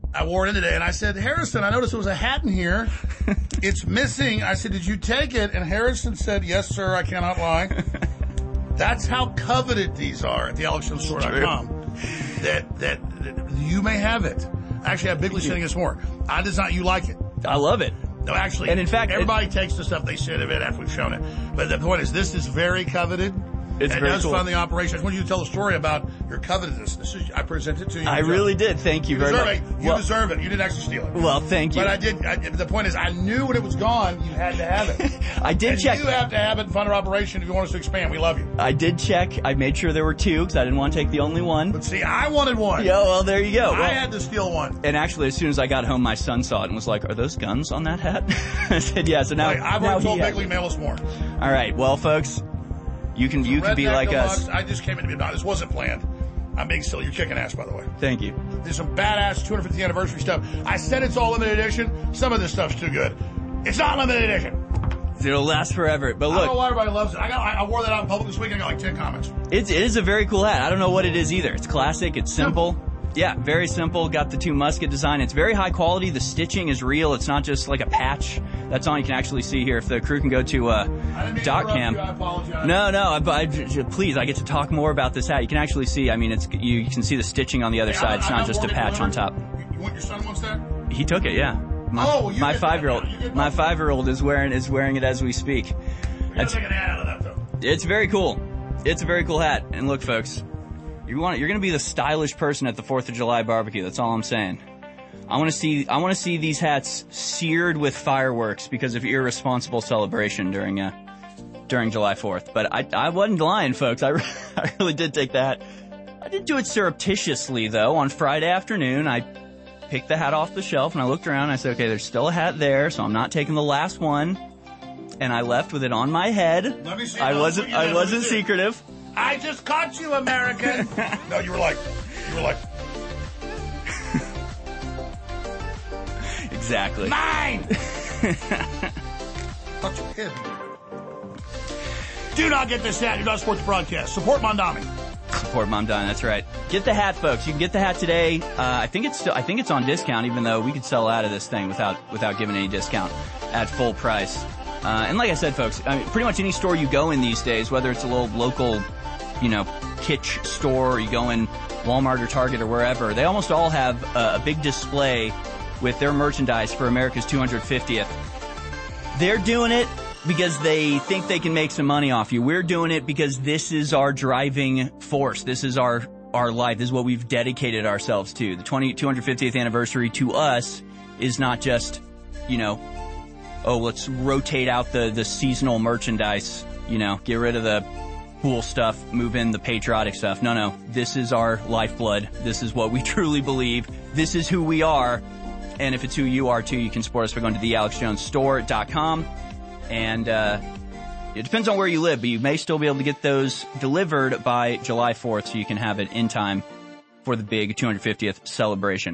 I wore it in today, and I said, Harrison, I noticed there was a hat in here. It's missing. I said, did you take it? And Harrison said, yes, sir, I cannot lie. That's how coveted these are at the alex jones store dot com. That, that, that you may have it. Actually, I have Bigley sending us more. I design. You like it. I love it. No, actually, and in fact, everybody it, takes the stuff they send of it after we've shown it. But the point is, this is very coveted. It's and very it does cool. fund the operation. I just want you to tell a story about your covetousness. This is, I presented to you. I really did. Thank you, you very deserve much. It. You well, deserve it. You didn't actually steal it. Well, thank you. But I did. I, the point is, I knew when it was gone, you had to have it. I did and check. You have to have it in fund our operation if you want us to expand. We love you. I did check. I made sure there were two because I didn't want to take the only one. But see, I wanted one. Yeah, well, there you go. I well, had to steal one. And actually, as soon as I got home, my son saw it and was like, "Are those guns on that hat?" I said, "Yeah." So now Wait, I've now already told he Bigley mail us more. All right, well, folks, you can you can be like Deluxe, us. I just came in to be about. This wasn't planned. I'm being silly. You're kicking ass, by the way. Thank you. There's some badass two hundred fiftieth anniversary stuff. I said it's all limited edition. Some of this stuff's too good. It's not limited edition. It'll last forever. But look, I don't know why everybody loves it. I got. I wore that out in public this week. I got like ten comments. It's, it is a very cool hat. I don't know what it is either. It's classic. It's simple. simple. Yeah, very simple. Got the two musket design. It's very high quality. The stitching is real. It's not just like a patch. That's all you can actually see here. If the crew can go to uh, dot cam. You, I apologize. No, no. I, I, please, I get to talk more about this hat. You can actually see. I mean, it's you, you can see the stitching on the other hey, side. I, it's I not just a patch on top. You want your son wants that? He took it. Yeah. My, oh, well, you my get five-year-old. That. My five-year-old is wearing is wearing it as we speak. We gotta take an ad out of that, though. It's very cool. It's a very cool hat. And look, folks. You want, you're going to be the stylish person at the fourth of July barbecue. That's all I'm saying. I want to see, I want to see these hats seared with fireworks because of irresponsible celebration during, uh, during July fourth. But I, I wasn't lying, folks. I, I really did take the hat. I did do it surreptitiously, though. On Friday afternoon, I picked the hat off the shelf and I looked around and I said, okay, there's still a hat there, so I'm not taking the last one. And I left with it on my head. Let me see. I wasn't, I wasn't secretive. I just caught you, American. No, you were like, you were like. Exactly. Mine! Thought you hid. Do not get this hat. Do not support the broadcast. Support Mondami. Support Mondami. That's right. Get the hat, folks. You can get the hat today. Uh, I think it's still, I think it's on discount, even though we could sell out of this thing without without giving any discount at full price. Uh, and like I said, folks, I mean, pretty much any store you go in these days, whether it's a little local, you know, kitsch store, or you go in Walmart or Target or wherever, they almost all have a, a big display with their merchandise for America's two hundred fiftieth. They're doing it because they think they can make some money off you. We're doing it because this is our driving force. This is our, our life. This is what we've dedicated ourselves to. The two hundred fiftieth anniversary to us is not just, you know, oh, let's rotate out the, the seasonal merchandise, you know, get rid of the cool stuff, move in the patriotic stuff. No, no. This is our lifeblood. This is what we truly believe. This is who we are. And if it's who you are, too, you can support us by going to the alex jones store dot com. And uh, it depends on where you live, but you may still be able to get those delivered by July fourth so you can have it in time for the big two hundred fiftieth celebration.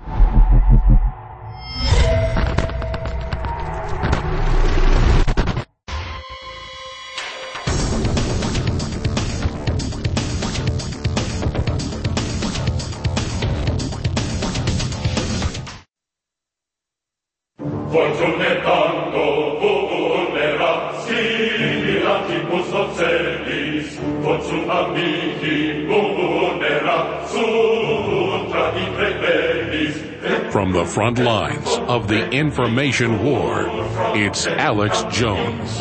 Fortune tanto vulnera, spiratimus ocelis, fortune amici vulnera, sutra imprevelis. From the front lines of the information war, it's Alex Jones.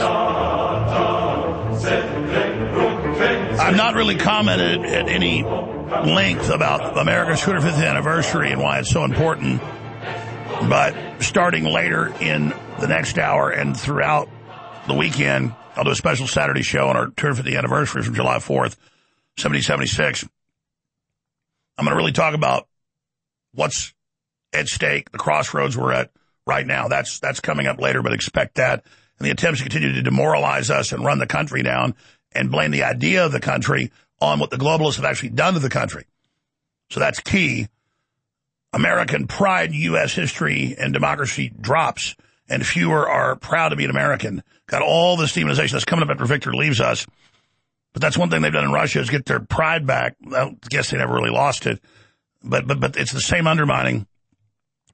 I've not really commented at any length about America's two hundred fiftieth anniversary and why it's so important. But starting later in the next hour and throughout the weekend, I'll do a special Saturday show on our two hundred fiftieth anniversary from July fourth, seventeen seventy-six. I'm going to really talk about what's at stake, the crossroads we're at right now. That's that's coming up later, but expect that. And the attempts to continue to demoralize us and run the country down and blame the idea of the country on what the globalists have actually done to the country. So that's key. American pride in U S history and democracy drops, and fewer are proud to be an American. Got all this demonization that's coming up after Victor leaves us. But that's one thing they've done in Russia is get their pride back. I guess they never really lost it. But but but it's the same undermining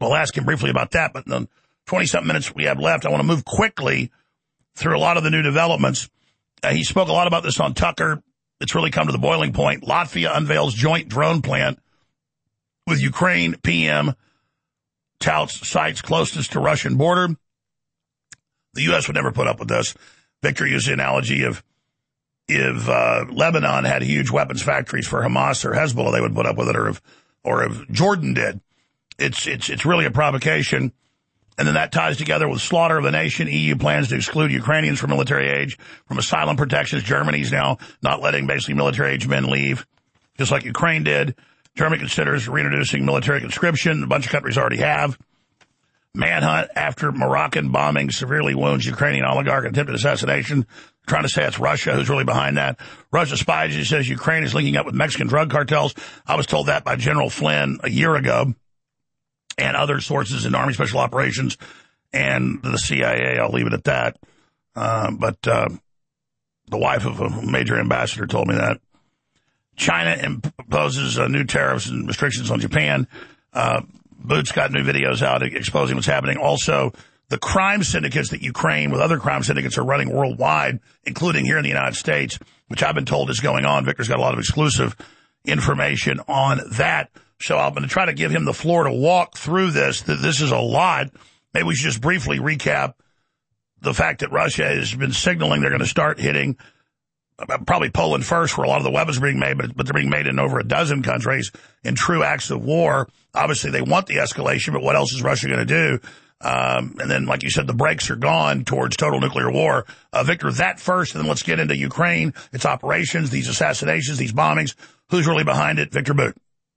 We'll ask him briefly about that, but in the twenty-something minutes we have left, I want to move quickly through a lot of the new developments. Uh, he spoke a lot about this on Tucker. It's really come to the boiling point. Latvia unveils joint drone plant with Ukraine. P M touts sites closest to Russian border. The U S would never put up with this. Victor used the analogy of if uh, Lebanon had huge weapons factories for Hamas or Hezbollah, they would put up with it, or if, or if Jordan did. It's, it's, it's really a provocation. And then that ties together with slaughter of the nation. E U plans to exclude Ukrainians from military age, from asylum protections. Germany's now not letting basically military age men leave, just like Ukraine did. Germany considers reintroducing military conscription. A bunch of countries already have. Manhunt after Moroccan bombing severely wounds Ukrainian oligarch in attempted assassination. Trying to say it's Russia who's really behind that. Russia spy agency says Ukraine is linking up with Mexican drug cartels. I was told that by General Flynn a year ago, and other sources in Army Special Operations and the C I A. I'll leave it at that. Uh, but uh, the wife of a major ambassador told me that. China imposes uh, new tariffs and restrictions on Japan. Uh, Boots got new videos out exposing what's happening. Also, the crime syndicates that Ukraine with other crime syndicates are running worldwide, including here in the United States, which I've been told is going on. Victor's got a lot of exclusive information on that. So I'm going to try to give him the floor to walk through this. This is a lot. Maybe we should just briefly recap the fact that Russia has been signaling they're going to start hitting probably Poland first, where a lot of the weapons are being made, but, but they're being made in over a dozen countries in true acts of war. Obviously, they want the escalation, but what else is Russia going to do? Um, and then, like you said, the brakes are gone towards total nuclear war. Uh, Victor, that first, and then let's get into Ukraine, its operations, these assassinations, these bombings. Who's really behind it? Victor Boot.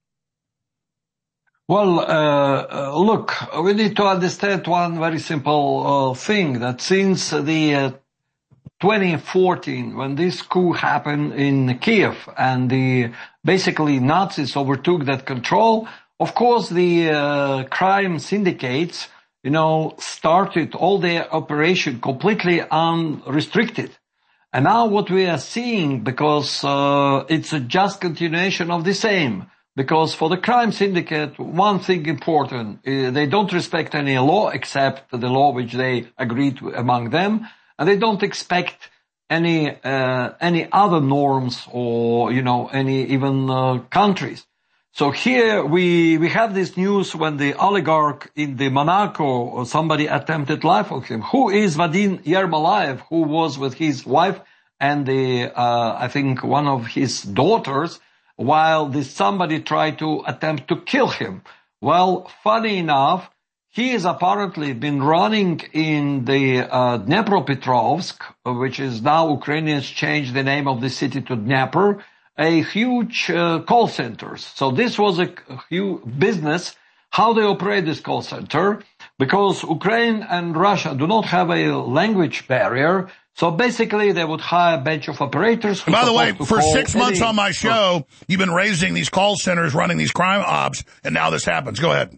Well, uh, look, we need to understand one very simple uh, thing, that since the uh, twenty fourteen, when this coup happened in Kiev and the basically Nazis overtook that control, of course the uh, crime syndicates, you know, started all their operation completely unrestricted. And now what we are seeing, because uh, it's a just continuation of the same. Because for the crime syndicate, one thing important, uh, they don't respect any law except the law which they agreed to among them, and they don't expect any uh, any other norms or, you know, any even uh, countries. So here we we have this news when the oligarch in the Monaco, or somebody attempted life on him. Who is Vadim Yermolayev, who was with his wife and the uh, I think one of his daughters, while this somebody tried to attempt to kill him. Well, funny enough, he has apparently been running in the uh, Dnepropetrovsk, which is now Ukrainians changed the name of the city to Dnieper, a huge uh, call centers. So this was a huge business, how they operate this call center, because Ukraine and Russia do not have a language barrier. So basically, they would hire a bunch of operators. Who By the way, for six months any, on my show, you've been raising these call centers, running these crime ops, and now this happens. Go ahead.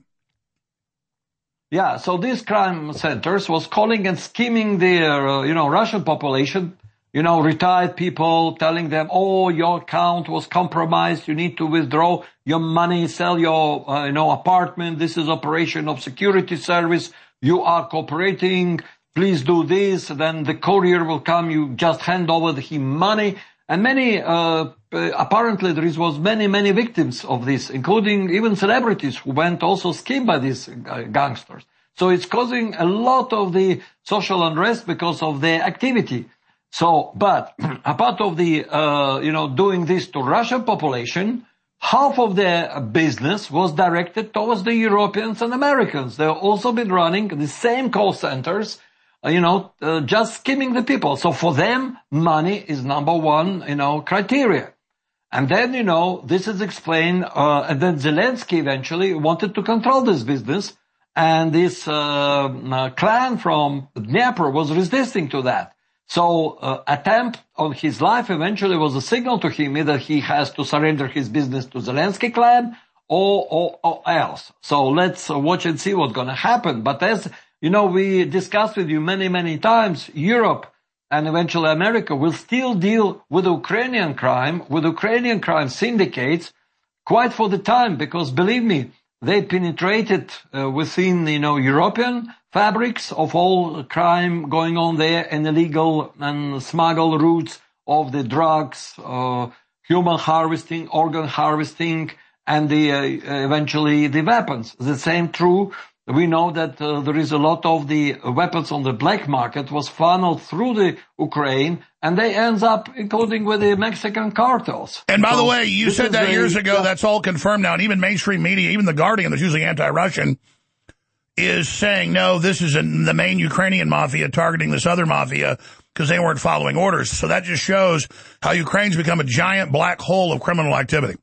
Yeah, so these crime centers was calling and scheming the, uh, you know, Russian population, you know, retired people, telling them, oh, your account was compromised, you need to withdraw your money, sell your, uh, you know, apartment, this is operation of security service, you are cooperating, please do this, then the courier will come, you just hand over the money. And many, uh, apparently there was many, many victims of this, including even celebrities who went also schemed by these gangsters. So it's causing a lot of the social unrest because of their activity. So, but apart of the, uh, you know, doing this to Russian population, half of their business was directed towards the Europeans and Americans. They've also been running the same call centers, you know, uh, just skimming the people. So for them, money is number one, you know, criteria. And then, you know, this is explained, uh, and then Zelensky eventually wanted to control this business, and this, uh, uh clan from Dnieper was resisting to that. So, uh, attempt on his life eventually was a signal to him either he has to surrender his business to Zelensky clan or, or, or else. So let's watch and see what's gonna happen. But as, you know, we discussed with you many, many times, Europe and eventually America will still deal with Ukrainian crime, with Ukrainian crime syndicates quite for the time, because believe me, they penetrated uh, within, you know, European fabrics of all crime going on there and illegal and smuggled routes of the drugs, uh, human harvesting, organ harvesting, and the uh, eventually the weapons. The same true. We know that uh, there is a lot of the weapons on the black market was funneled through the Ukraine, and they ends up including with the Mexican cartels. And by so the way, you said that years a, ago. yeah. That's all confirmed now. And even mainstream media, even The Guardian, that's usually anti-Russian, is saying, no, this is an, the main Ukrainian mafia targeting this other mafia because they weren't following orders. So that just shows how Ukraine's become a giant black hole of criminal activity.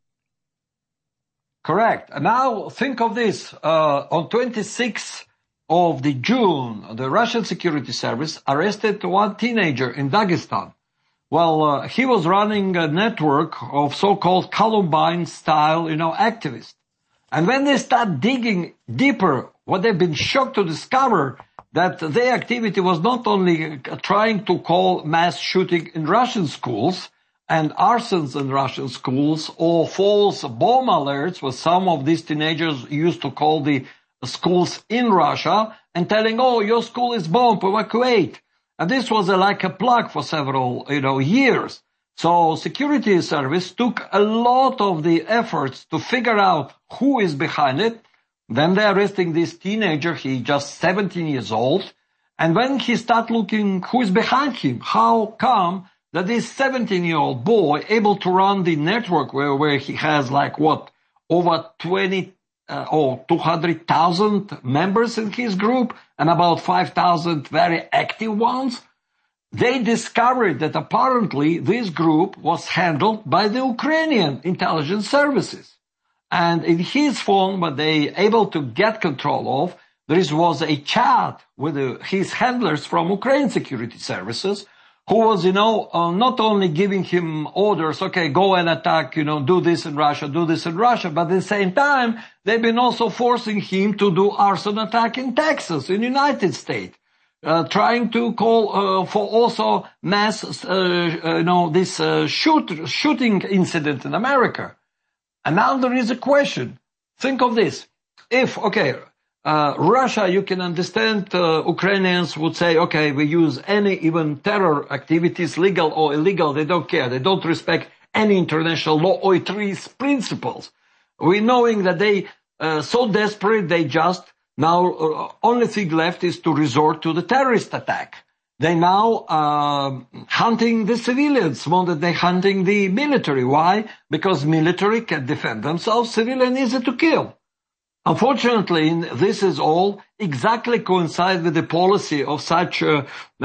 Correct. And now think of this. Uh, on twenty-sixth of the June, the Russian Security Service arrested one teenager in Dagestan. Well, uh, he was running a network of so-called Columbine-style, you know, activists. And when they start digging deeper, what they've been shocked to discover that their activity was not only trying to call mass shooting in Russian schools and arsons in Russian schools or false bomb alerts, what some of these teenagers used to call the schools in Russia, and telling, oh, your school is bombed, evacuate. And this was a, like a plug for several, you know, years. So security service took a lot of the efforts to figure out who is behind it. Then they're arresting this teenager. He's just seventeen years old. And when he start looking who is behind him, how come that this seventeen-year-old boy able to run the network where, where he has like what, over twenty uh, or two hundred thousand members in his group and about five thousand very active ones? They discovered that apparently this group was handled by the Ukrainian intelligence services. And in his phone, what they able to get control of, there was a chat with the, his handlers from Ukraine security services, who was, you know, uh, not only giving him orders, okay, go and attack, you know, do this in Russia, do this in Russia, but at the same time, they've been also forcing him to do arson attack in Texas, in the United States, uh, trying to call uh, for also mass, uh, uh, you know, this uh, shoot, shooting incident in America. And now there is a question. Think of this. If, okay, Uh, Russia, you can understand, uh, Ukrainians would say, okay, we use any even terror activities, legal or illegal, they don't care. They don't respect any international law or its principles. We knowing that they, uh, so desperate, they just now, uh, only thing left is to resort to the terrorist attack. They now, uh, hunting the civilians more than they hunting the military. Why? Because military can defend themselves, civilian easy to kill. Unfortunately, this is all exactly coincide with the policy of such uh,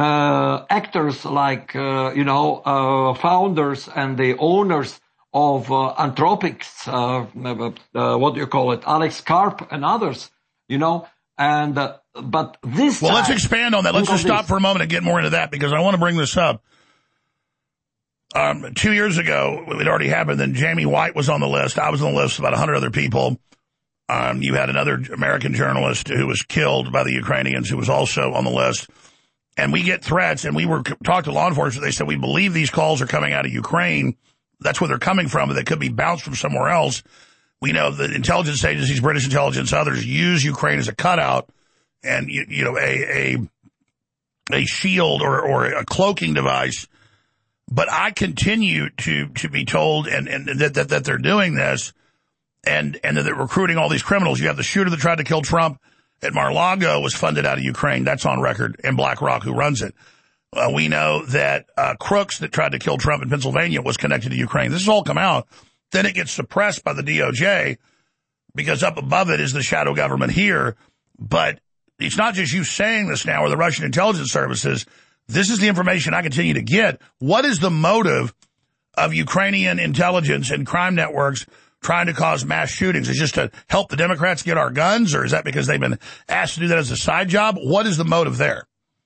uh, actors like, uh, you know, uh, founders and the owners of uh, Anthropics, uh, uh, what do you call it, Alex Karp and others, you know, and, uh, but this Well, time, let's expand on that. Let's just stop for a moment and get more into that because I want to bring this up. Um, two years ago, it already happened, then Jamie White was on the list. I was on the list, about a hundred other people. Um, you had another American journalist who was killed by the Ukrainians who was also on the list. And we get threats, and we were talked to law enforcement. They said, we believe these calls are coming out of Ukraine. That's where they're coming from, but they could be bounced from somewhere else. We know the intelligence agencies, British intelligence, others use Ukraine as a cutout and, you, you know, a, a, a shield or, or a cloaking device. But I continue to, to be told and, and that, that, that they're doing this. And, and that they're recruiting all these criminals. You have the shooter that tried to kill Trump at Mar-a-Lago was funded out of Ukraine. That's on record. And BlackRock, who runs it. Uh, we know that, uh, Crooks that tried to kill Trump in Pennsylvania was connected to Ukraine. This has all come out. Then it gets suppressed by the D O J because up above it is the shadow government here. But it's not just you saying this now or the Russian intelligence services. This is the information I continue to get. What is the motive of Ukrainian intelligence and crime networks trying to cause mass shootings? Is just to help the Democrats get our guns, or is that because they've been asked to do that as a side job? What is the motive there?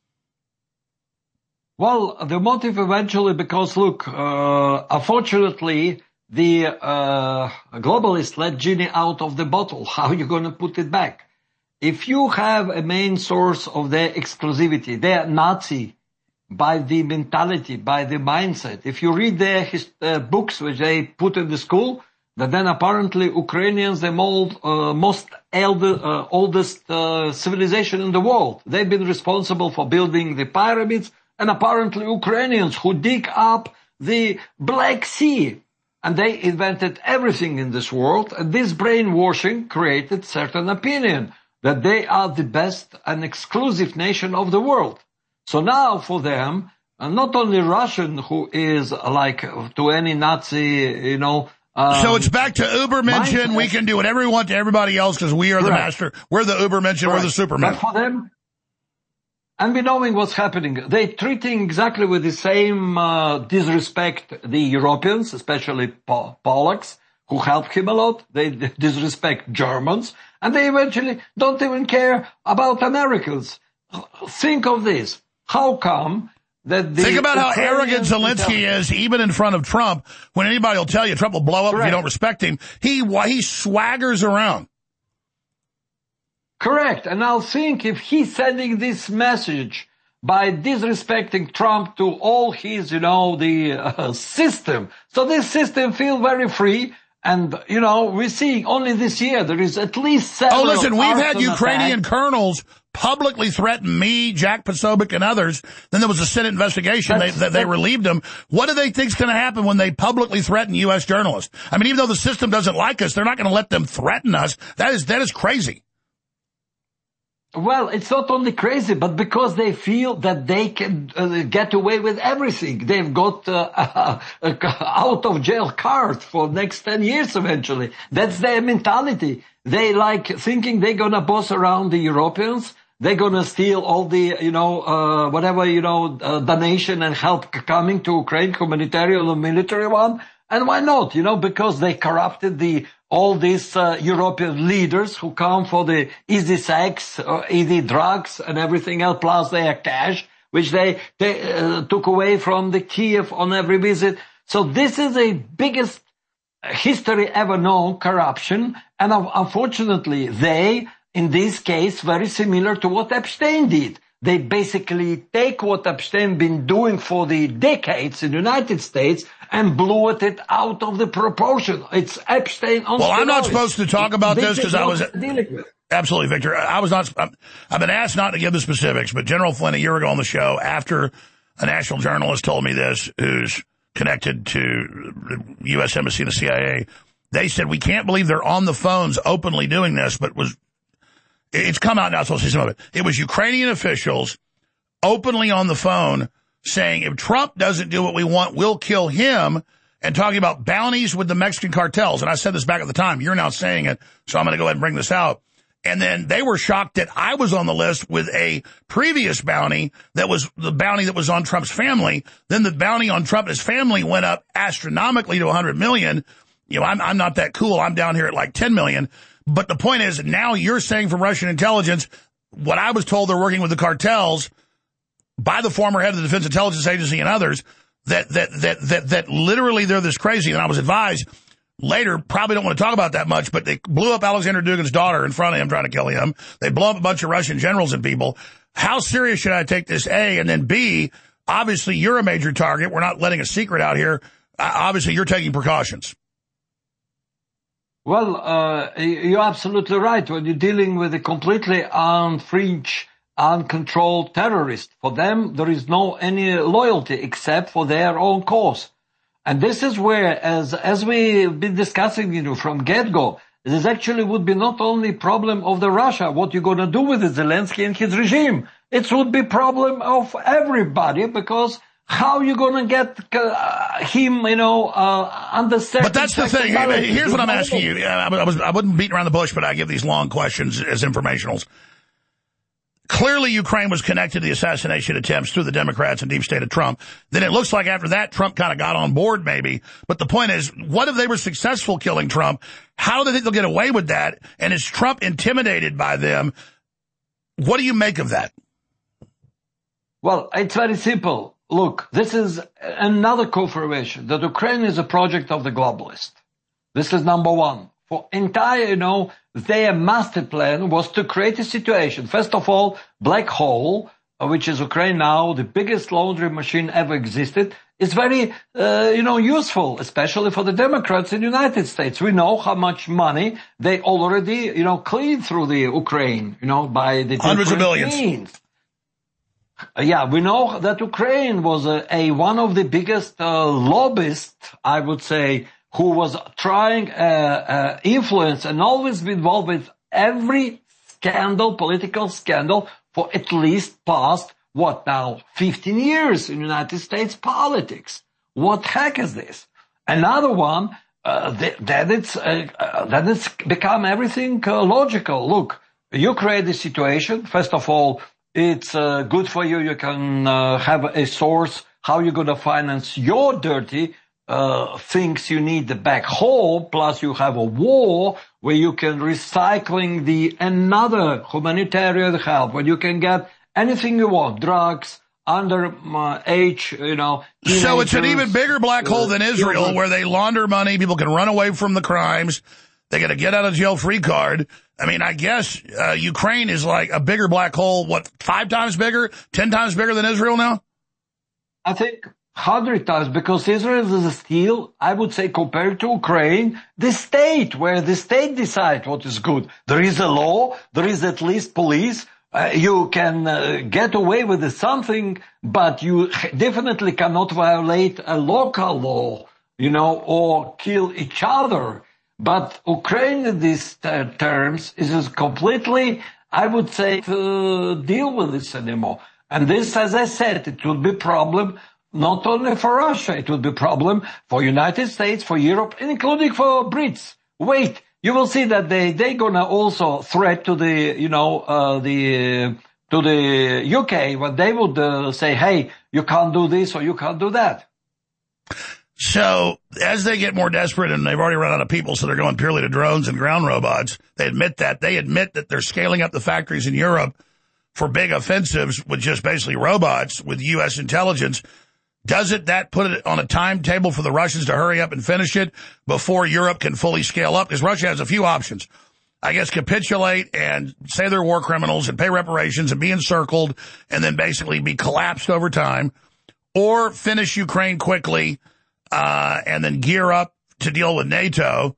Well, the motive eventually, because look, uh, unfortunately, the uh, globalists let genie out of the bottle. How are you going to put it back? If you have a main source of their exclusivity, they're Nazi by the mentality, by the mindset. If you read their his, uh, books which they put in the school, that then apparently Ukrainians, the mold, uh, most elder, uh, oldest uh, civilization in the world. They've been responsible for building the pyramids, and apparently Ukrainians who dig up the Black Sea. And they invented everything in this world, and this brainwashing created certain opinion that they are the best and exclusive nation of the world. So now for them, and not only Russian, who is like to any Nazi, you know. Um, so it's back to Ubermenschen. We can do whatever we want to everybody else because we are Correct. the master. We're the Ubermenschen. We're the Superman. But for them, and we knowing what's happening, they're treating exactly with the same uh, disrespect the Europeans, especially Pol- Polacks, who helped him a lot. They disrespect Germans, and they eventually don't even care about Americans. Think of this. How come that the Think about how Ukrainians arrogant Zelensky is, even in front of Trump, when anybody will tell you Trump will blow up Correct. if you don't respect him. He, he swaggers around. Correct. And I'll think if he's sending this message by disrespecting Trump to all his, you know, the uh, system. So this system feel very free. And, you know, we're seeing only this year there is at least seven. Oh, listen, we've had Ukrainian attacks. colonels publicly threaten me, Jack Posobiec, and others. Then there was a Senate investigation. That's, they, they relieved them. What do they think's going to happen when they publicly threaten U S journalists? I mean, even though the system doesn't like us, they're not going to let them threaten us. That is, that is crazy. Well, it's not only crazy, but because they feel that they can uh, get away with everything. They've got uh, a, a out of jail card for next ten years eventually. That's their mentality. They like thinking they're gonna boss around the Europeans. They're gonna steal all the, you know, uh, whatever, you know, uh, donation and help coming to Ukraine, humanitarian or military one. And why not? You know, because they corrupted the all these uh, European leaders who come for the easy sex, or easy drugs and everything else, plus their cash, which they, they uh, took away from the Kiev on every visit. So this is the biggest history ever known corruption. And uh, unfortunately, they, in this case, very similar to what Epstein did. They basically take what Epstein been doing for the decades in the United States and blew it out of the proportion. It's Epstein on Well, steroids. I'm not supposed to talk about this because I was... With. Absolutely, Victor. I was not... I've been asked not to give the specifics, but General Flynn, a year ago on the show, after a national journalist told me this, who's connected to the U S Embassy and the C I A, they said, we can't believe they're on the phones openly doing this, but was... It's come out now, so I'll say some of it. It was Ukrainian officials openly on the phone saying, if Trump doesn't do what we want, we'll kill him, and talking about bounties with the Mexican cartels. And I said this back at the time. You're now saying it, so I'm going to go ahead and bring this out. And then they were shocked that I was on the list with a previous bounty that was the bounty that was on Trump's family. Then the bounty on Trump and his family went up astronomically to one hundred million. You know, I'm, I'm not that cool. I'm down here at like ten million. But the point is, now you're saying from Russian intelligence, what I was told they're working with the cartels by the former head of the Defense Intelligence Agency and others, that, that, that, that, that literally they're this crazy. And I was advised later, probably don't want to talk about that much, but they blew up Alexander Dugin's daughter in front of him trying to kill him. They blow up a bunch of Russian generals and people. How serious should I take this, A? And then B, obviously you're a major target. We're not letting a secret out here. Uh, obviously you're taking precautions. Well, uh, you're absolutely right. When you're dealing with a completely unfringed, uncontrolled terrorist, for them, there is no any loyalty except for their own cause. And this is where, as, as we've been discussing, you know, from get-go, this actually would be not only problem of the Russia, what you're going to do with the Zelensky and his regime. It would be problem of everybody, because how you going to get uh, him, you know, uh, under certain... But that's the thing. Here's what I'm asking you. I, was, I wouldn't beat around the bush, but I give these long questions as informationals. Clearly, Ukraine was connected to the assassination attempts through the Democrats and deep state of Trump. Then it looks like after that, Trump kind of got on board, maybe. But the point is, what if they were successful killing Trump? How do they think they'll get away with that? And is Trump intimidated by them? What do you make of that? Well, it's very simple. Look, this is another confirmation that Ukraine is a project of the globalist. This is number one. For entire, you know, their master plan was to create a situation. First of all, black hole, which is Ukraine now, the biggest laundry machine ever existed, It's very, uh, you know, useful, especially for the Democrats in the United States. We know how much money they already, you know, cleaned through the Ukraine, you know, by the hundreds of billions. Means. Uh, yeah, we know that Ukraine was a, a one of the biggest uh, lobbyists, I would say, who was trying uh, uh, influence and always been involved with every scandal, political scandal, for at least past, what now, fifteen years in United States politics. What heck is this? Another one, uh, that, that it's, uh, uh, that it's become everything uh, logical. Look, you create the situation. First of all, it's uh, good for you. You can uh, have a source how you're going to finance your dirty uh things you need back home, plus you have a war where you can recycling the another humanitarian help, where you can get anything you want, drugs, under uh, age, you know. So it's an even bigger black hole than Israel, uh, where they launder money, people can run away from the crimes, they get a get out of jail free card. I mean, I guess uh, Ukraine is like a bigger black hole, what, five times bigger, ten times bigger than Israel now? I think hundred times, because Israel is still, I would say, compared to Ukraine, the state, where the state decides what is good. There is a law, there is at least police, uh, you can uh, get away with something, but you definitely cannot violate a local law, you know, or kill each other. But Ukraine in these uh, terms is completely, I would say, to deal with this anymore. And this, as I said, it will be a problem not only for Russia, it will be a problem for United States, for Europe, and including for Brits. Wait, you will see that they, they're gonna also threat to the, you know, uh, the, uh, to the U K, when they would uh, say, hey, you can't do this or you can't do that. So, as they get more desperate, and they've already run out of people, so they're going purely to drones and ground robots, they admit that. They admit that they're scaling up the factories in Europe for big offensives with just basically robots with U S intelligence. Doesn't that put it on a timetable for the Russians to hurry up and finish it before Europe can fully scale up? Because Russia has a few options. I guess capitulate and say they're war criminals and pay reparations and be encircled and then basically be collapsed over time. Or finish Ukraine quickly uh, and then gear up to deal with NATO.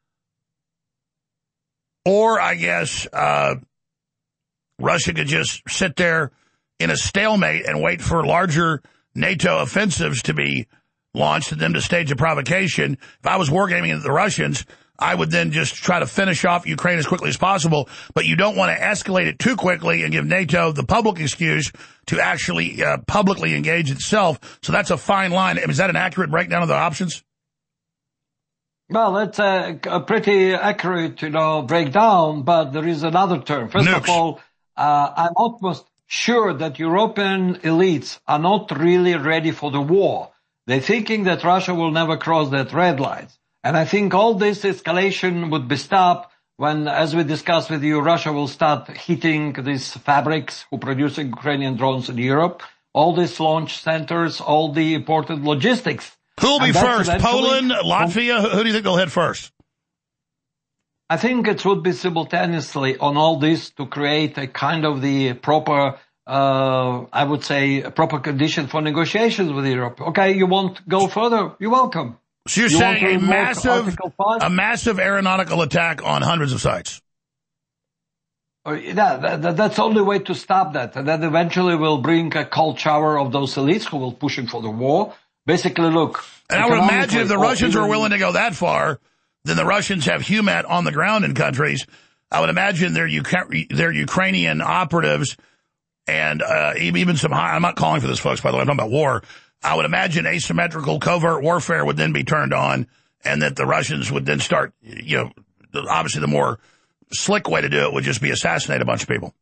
Or, I guess, uh, Russia could just sit there in a stalemate and wait for larger NATO offensives to be launched and them to stage a provocation. If I was wargaming the Russians, I would then just try to finish off Ukraine as quickly as possible. But you don't want to escalate it too quickly and give NATO the public excuse to actually uh, publicly engage itself. So that's a fine line. Is that an accurate breakdown of the options? Well, it's a, a pretty accurate, you know, breakdown, but there is another term. First Nukes. of all, uh, I'm almost sure that European elites are not really ready for the war. They're thinking that Russia will never cross that red line. And I think all this escalation would be stopped when, as we discussed with you, Russia will start hitting these fabrics who produce Ukrainian drones in Europe, all these launch centers, all the important logistics. Who'll be first? Poland, Latvia? Who do you think they'll hit first? I think it would be simultaneously on all this to create a kind of the proper, uh, I would say, a proper condition for negotiations with Europe. Okay, you want to go further? You're welcome. So you're you saying a massive, a massive aeronautical attack on hundreds of sites? Uh, yeah, that, that's the only way to stop that. And then eventually we'll bring a cold shower of those elites who will push for the war. Basically, look. And I would imagine if the Russians are willing to go that far, then the Russians have H U M A T on the ground in countries. I would imagine their, Uk- their Ukrainian operatives and uh, even some high, I'm not calling for this, folks, by the way, I'm talking about war. I would imagine asymmetrical covert warfare would then be turned on and that the Russians would then start, you know, obviously the more slick way to do it would just be assassinate a bunch of people.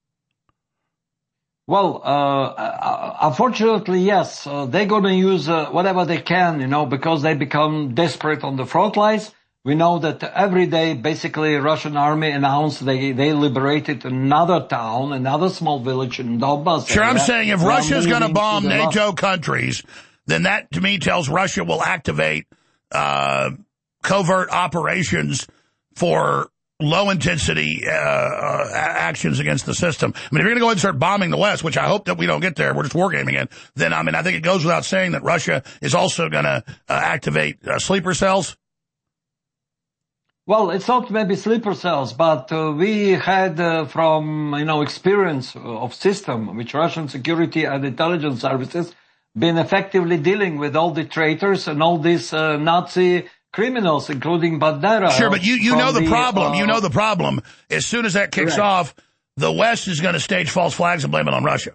Well, uh, unfortunately, yes, uh, they're going to use uh, whatever they can, you know, because they become desperate on the front lines. We know that every day, basically, Russian army announced they, they liberated another town, another small village in Donbass. Sure, I'm saying if Russia's going to bomb NATO countries, then that, to me, tells Russia will activate uh covert operations for low-intensity uh, uh, actions against the system. I mean, if you're going to go ahead and start bombing the West, which I hope that we don't get there, we're just wargaming it, then, I mean, I think it goes without saying that Russia is also going to uh, activate uh, sleeper cells. Well, it's not maybe sleeper cells, but uh, we had uh, from, you know, experience of system, which Russian security and intelligence services been effectively dealing with all the traitors and all these uh, Nazi criminals, including Bandera. Sure, but you, you know the, the problem. Uh, you know the problem. As soon as that kicks correct. off, the West is going to stage false flags and blame it on Russia.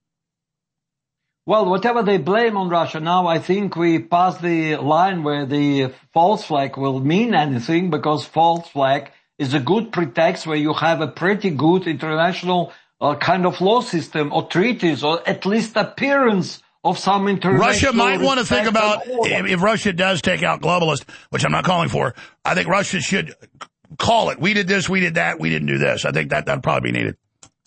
Well, whatever they blame on Russia, now I think we passed the line where the false flag will mean anything, because false flag is a good pretext where you have a pretty good international uh, kind of law system or treaties, or at least appearance of some international. Russia might want to think about, if, if Russia does take out globalists, which I'm not calling for, I think Russia should call it. We did this, we did that, we didn't do this. I think that that'd probably be needed.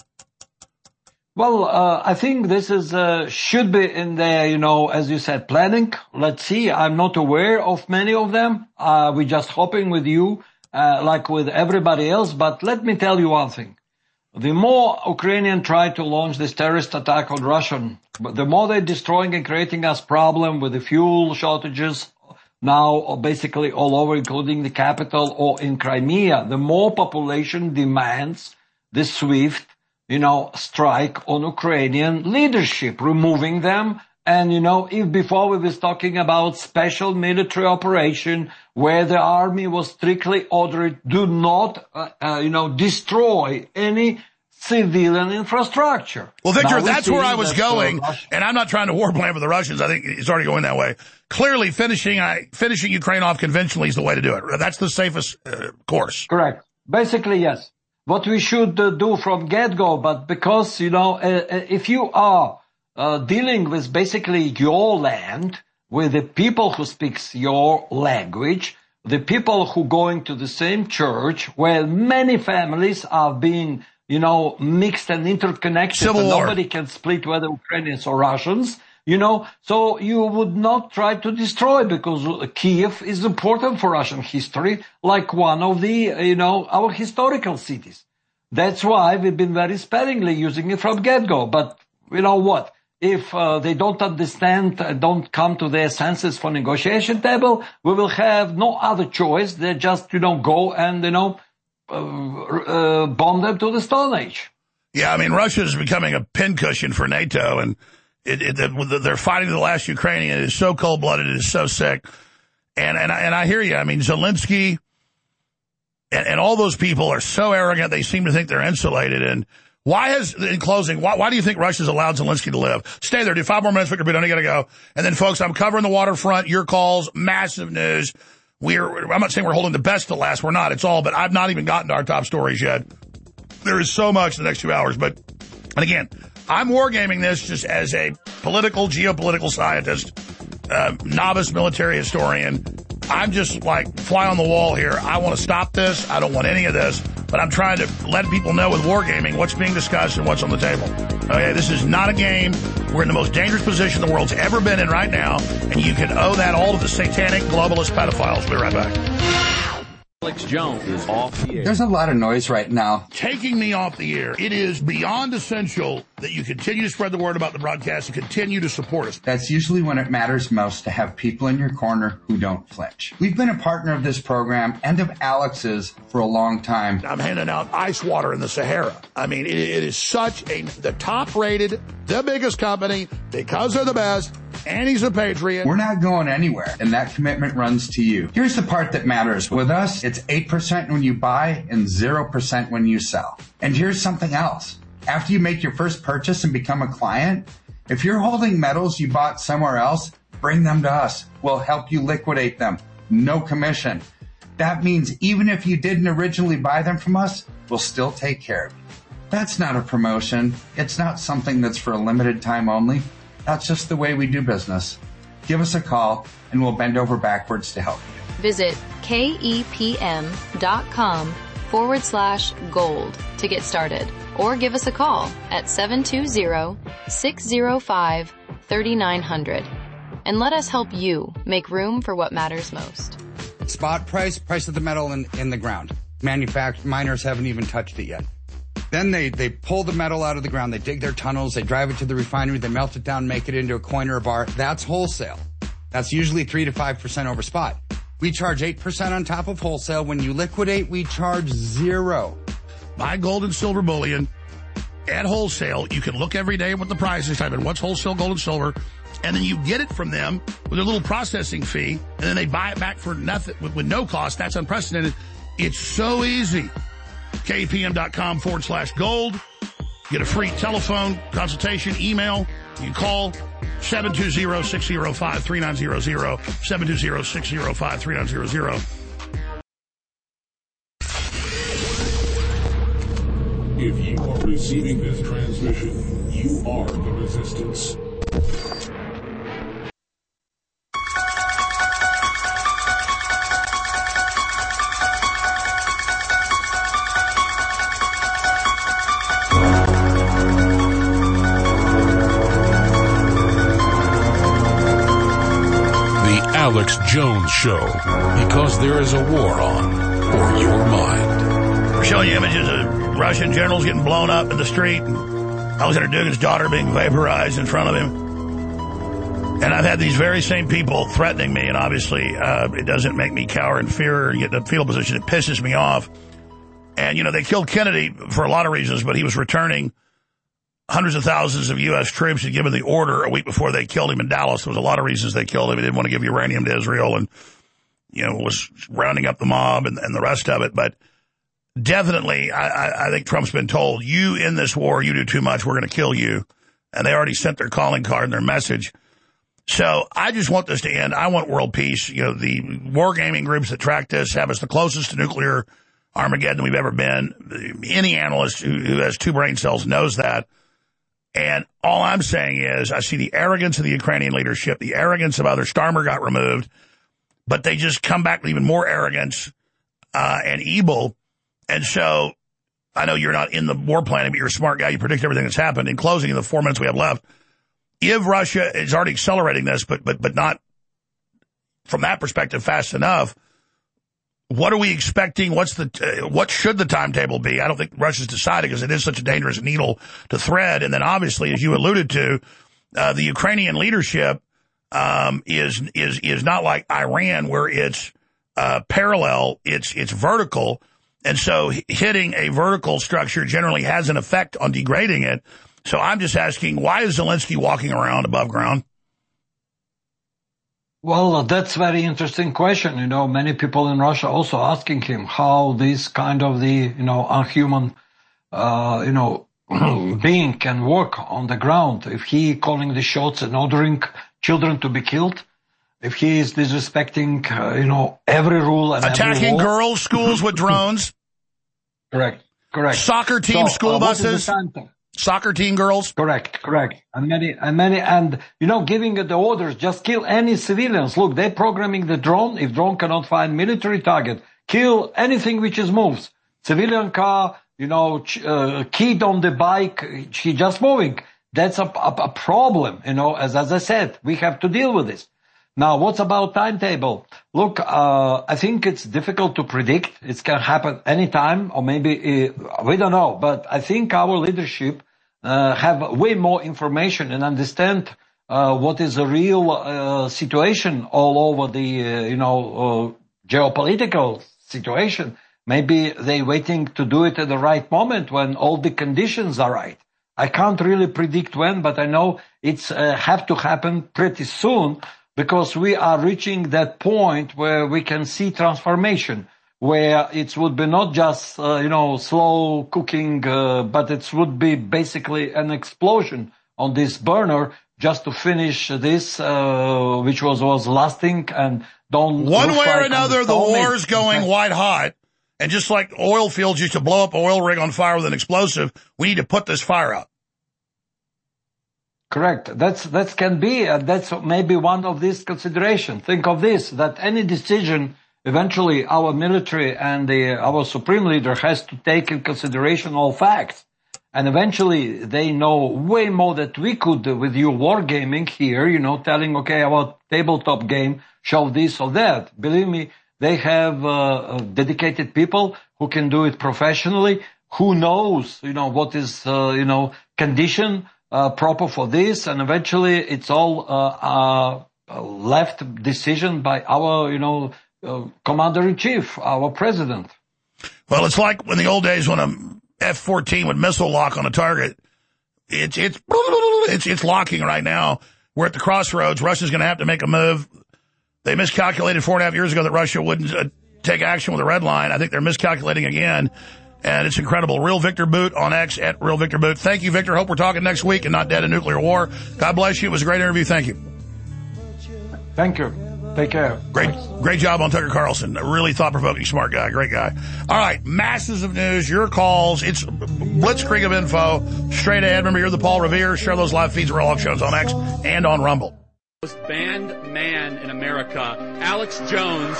Well, uh, I think this is, uh, should be in there, you know, as you said, planning. Let's see. I'm not aware of many of them. Uh, we're just hoping with you, uh, like with everybody else. But let me tell you one thing. The more Ukrainians try to launch this terrorist attack on Russian, the more they're destroying and creating us problem with the fuel shortages now, or basically all over, including the capital or in Crimea, the more population demands the swift, you know, strike on Ukrainian leadership, removing them. And, you know, if before we was talking about special military operation where the army was strictly ordered, do not, uh, uh, you know, destroy any civilian infrastructure. Well, Victor, now, that's where I was that, going, uh, and I'm not trying to war plan with the Russians. I think it's already going that way. Clearly, finishing I, finishing Ukraine off conventionally is the way to do it. That's the safest uh, course. Correct. Basically, yes. What we should uh, do from get-go, but because, you know, uh, if you are uh, dealing with basically your land, with the people who speaks your language, the people who going to the same church, where many families are being, you know, mixed and interconnected, Civil and war. nobody can split whether Ukrainians or Russians, you know, so you would not try to destroy, because Kiev is important for Russian history, like one of the, you know, our historical cities. That's why we've been very sparingly using it from get-go. But you know what? If uh, they don't understand, uh, don't come to their senses for negotiation table, we will have no other choice. They just, you know, go and, you know, uh, uh, bomb them to the Stone Age. Yeah, I mean, Russia's becoming a pincushion for NATO, and It, it, the, they're fighting the last Ukrainian. It is so cold-blooded. It is so sick. And, and, I, and I hear you. I mean, Zelensky and, and all those people are so arrogant. They seem to think they're insulated. And why has, in closing, why, why do you think Russia's allowed Zelensky to live? Stay there. Do five more minutes, Victor Buono. I got to go. And then, folks, I'm covering the waterfront. Your calls, massive news. We're, I'm not saying we're holding the best to last. We're not. It's all, but I've not even gotten to our top stories yet. There is so much in the next two hours. But, and again, I'm wargaming this just as a political, geopolitical scientist, uh, novice military historian. I'm just like fly on the wall here. I want to stop this. I don't want any of this. But I'm trying to let people know with wargaming what's being discussed and what's on the table. Okay, this is not a game. We're in the most dangerous position the world's ever been in right now. And you can owe that all to the satanic globalist pedophiles. We'll be right back. Alex Jones is off the air. There's a lot of noise right now. Taking me off the air. It is beyond essential that you continue to spread the word about the broadcast and continue to support us. That's usually when it matters most, to have people in your corner who don't flinch. We've been a partner of this program and of Alex's for a long time. I'm handing out ice water in the Sahara. I mean, it, it is such a, the top rated, the biggest company, because they're the best, and he's a patriot. We're not going anywhere, and that commitment runs to you. Here's the part that matters. With us, it's eight percent when you buy and zero percent when you sell. And here's something else. After you make your first purchase and become a client, if you're holding metals you bought somewhere else, bring them to us. We'll help you liquidate them. No commission. That means even if you didn't originally buy them from us, we'll still take care of you. That's not a promotion. It's not something that's for a limited time only. That's just the way we do business. Give us a call and we'll bend over backwards to help you. Visit kepm.com forward slash gold to get started, or give us a call at seven two zero, six zero five, three nine zero zero and let us help you make room for what matters most. Spot price, price of the metal in, in the ground. manufact- miners haven't even touched it yet. Then they, they pull the metal out of the ground, they dig their tunnels, they drive it to the refinery, they melt it down, make it into a coin or a bar. That's wholesale. That's usually three to five percent over spot. We charge eight percent on top of wholesale. When you liquidate, we charge zero. Buy gold and silver bullion at wholesale. You can look every day what the price is, type in what's wholesale gold and silver, and then you get it from them with a little processing fee, and then they buy it back for nothing with, with no cost. That's unprecedented. It's so easy. K P M dot com forward slash gold. Get a free telephone consultation, email. You can call seven two zero, six zero five, three nine zero zero, seven two zero, six zero five, three nine zero zero. If you are receiving this transmission, you are the resistance. Alex Jones Show, because there is a war on for your mind. We're showing you images of Russian generals getting blown up in the street. Alexander Dugin's daughter being vaporized in front of him. And I've had these very same people threatening me, and obviously uh, it doesn't make me cower in fear or get in a fetal position. It pisses me off. And, you know, they killed Kennedy for a lot of reasons, but he was returning hundreds of thousands of U S troops had given the order a week before they killed him in Dallas. There was a lot of reasons they killed him. He didn't want to give uranium to Israel and, you know, was rounding up the mob and, and the rest of it. But definitely, I, I, I think Trump's been told, you in this war, you do too much, we're going to kill you. And they already sent their calling card and their message. So I just want this to end. I want world peace. You know, the wargaming groups that track this have us the closest to nuclear Armageddon we've ever been. Any analyst who, who has two brain cells knows that. And all I'm saying is I see the arrogance of the Ukrainian leadership, the arrogance of others. Starmer got removed, but they just come back with even more arrogance uh, and evil. And so I know you're not in the war planning, but you're a smart guy. You predict everything that's happened. In closing, in the four minutes we have left, if Russia is already accelerating this, but but but not from that perspective fast enough, what are we expecting? What's the uh, what should the timetable be? I don't think Russia's decided because it is such a dangerous needle to thread. And then obviously, as you alluded to, uh, the Ukrainian leadership um, is is is not like Iran, where it's uh, parallel, it's it's vertical, and so hitting a vertical structure generally has an effect on degrading it. So I'm just asking, why is Zelensky walking around above ground? Well, that's a very interesting question. You know, many people in Russia also asking him how this kind of the, you know, unhuman, uh, you know, being can work on the ground. If he calling the shots and ordering children to be killed, if he is disrespecting, uh, you know, every rule and attacking every girls' schools with drones. Correct, correct. Soccer team so, school uh, buses. Soccer team girls? Correct, correct. And many, and many, and, you know, giving the orders, just kill any civilians. Look, they're programming the drone. If drone cannot find military target, kill anything which is moves. Civilian car, you know, ch- uh, kid on the bike, he just moving. That's a, a, a problem, you know, as, as I said, we have to deal with this. Now, what's about timetable? Look, uh, I think it's difficult to predict. It can happen anytime, or maybe, uh, we don't know, but I think our leadership Uh, have way more information and understand uh, what is the real uh, situation all over the, uh, you know, uh, geopolitical situation. Maybe they waiting to do it at the right moment when all the conditions are right. I can't really predict when, but I know it's uh, have to happen pretty soon because we are reaching that point where we can see transformation, where it would be not just, uh, you know, slow cooking, uh, but it would be basically an explosion on this burner just to finish this, uh, which was, was lasting and don't... One way or like another, the war's going white hot. And just like oil fields used to blow up an oil rig on fire with an explosive, we need to put this fire out. Correct. That's, that can be, uh, that's maybe one of these considerations. Think of this, that any decision eventually our military and the, our supreme leader has to take in consideration all facts. And eventually they know way more than we could with you wargaming here, you know, telling, okay, our tabletop game, show this or that. Believe me, They have uh, dedicated people who can do it professionally. Who knows, you know, what is, uh, you know, condition uh, proper for this, and eventually it's all uh, uh, left decision by our, you know, uh, commander-in-chief, our president. Well, it's like when the old days when a F fourteen would missile lock on a target. It's it's it's it's locking right now. We're at the crossroads. Russia's going to have to make a move. They miscalculated four and a half years ago that Russia wouldn't uh, take action with a red line. I think they're miscalculating again, and it's incredible. Real Victor Boot on X, at Real Victor Boot. Thank you, Victor. Hope we're talking next week and not dead in nuclear war. God bless you. It was a great interview. Thank you. Thank you. Take care. Great, great job on Tucker Carlson. A really thought-provoking, smart guy. Great guy. All right, masses of news, your calls. It's blitzkrieg of info. Straight ahead. Remember, you're the Paul Revere. Share those live feeds, Real Talk Shows on X and on Rumble. Most banned man in America, Alex Jones.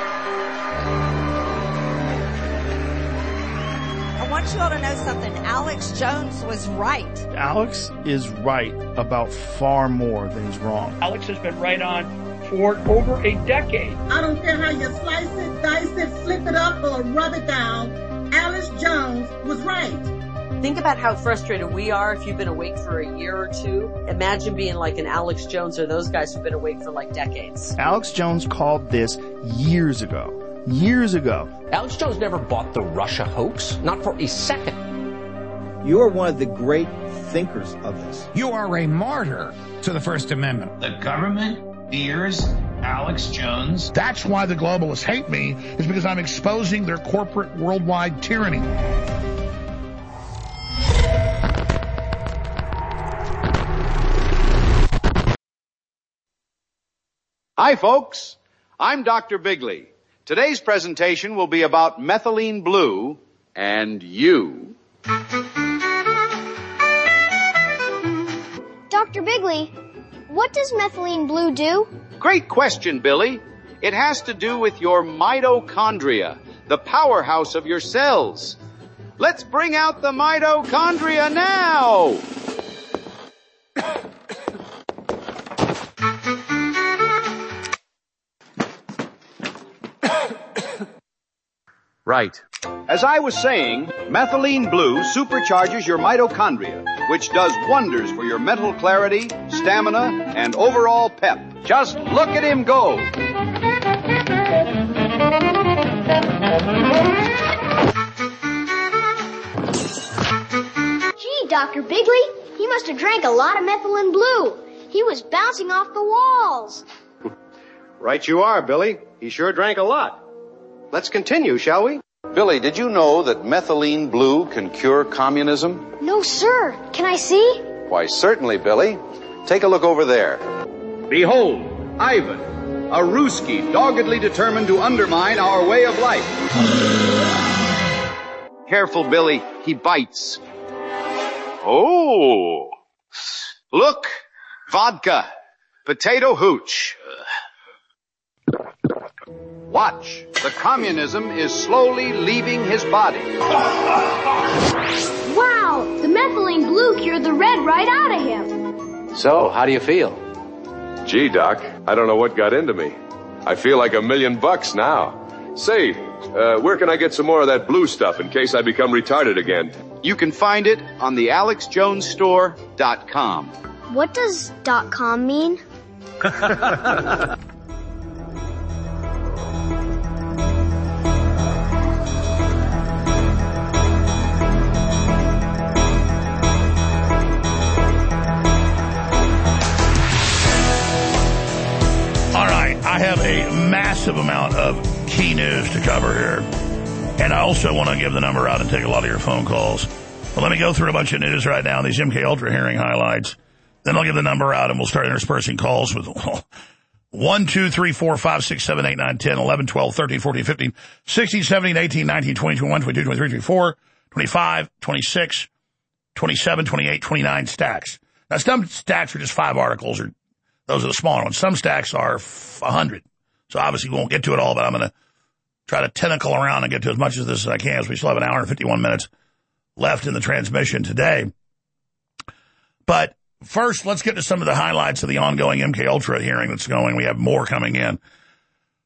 I want you all to know something. Alex Jones was right. Alex is right about far more than he's wrong. Alex has been right on for over a decade. I don't care how you slice it, dice it, flip it up, or rub it down. Alex Jones was right. Think about how frustrated we are if you've been awake for a year or two. Imagine being like an Alex Jones or those guys who've been awake for like decades. Alex Jones called this years ago. Years ago. Alex Jones never bought the Russia hoax, not for a second. You are one of the great thinkers of this. You are a martyr to the First Amendment. The government fears Alex Jones. That's why the globalists hate me, is because I'm exposing their corporate worldwide tyranny. Hi, folks. I'm Doctor Bigley. Today's presentation will be about methylene blue and you. Doctor Bigley, what does methylene blue do? Great question, Billy. It has to do with your mitochondria, the powerhouse of your cells. Let's bring out the mitochondria now! Right. As I was saying, methylene blue supercharges your mitochondria, which does wonders for your mental clarity, stamina, and overall pep. Just look at him go. Gee, Doctor Bigley, he must have drank a lot of methylene blue. He was bouncing off the walls. Right you are, Billy. He sure drank a lot. Let's continue, shall we? Billy, did you know that methylene blue can cure communism? No, sir. Can I see? Why, certainly, Billy. Take a look over there. Behold, Ivan, a Ruski doggedly determined to undermine our way of life. Careful, Billy. He bites. Oh. Look. Vodka. Potato hooch. Watch. The communism is slowly leaving his body. Wow! The methylene blue cured the red right out of him. So, how do you feel? Gee, Doc, I don't know what got into me. I feel like a million bucks now. Say, uh, where can I get some more of that blue stuff in case I become retarded again? You can find it on the alex jones store dot com. What does .com mean? I have a massive amount of key news to cover here. And I also want to give the number out and take a lot of your phone calls. But let me go through a bunch of news right now, these M K Ultra hearing highlights. Then I'll give the number out and we'll start interspersing calls with one, two, three, four, five, six, seven, eight, nine, ten, eleven, twelve, thirteen, fourteen, fifteen, sixteen, seventeen, eighteen, nineteen, twenty, twenty-one, twenty-two, twenty-three, twenty-four, twenty-five, twenty-six, twenty-seven, twenty-eight, twenty-nine stacks. Now some stacks are just five articles, or those are the smaller ones. Some stacks are one hundred. So obviously we won't get to it all, but I'm going to try to tentacle around and get to as much of this as I can, as we still have an hour and fifty-one minutes left in the transmission today. But first, let's get to some of the highlights of the ongoing M K Ultra hearing that's going. We have more coming in.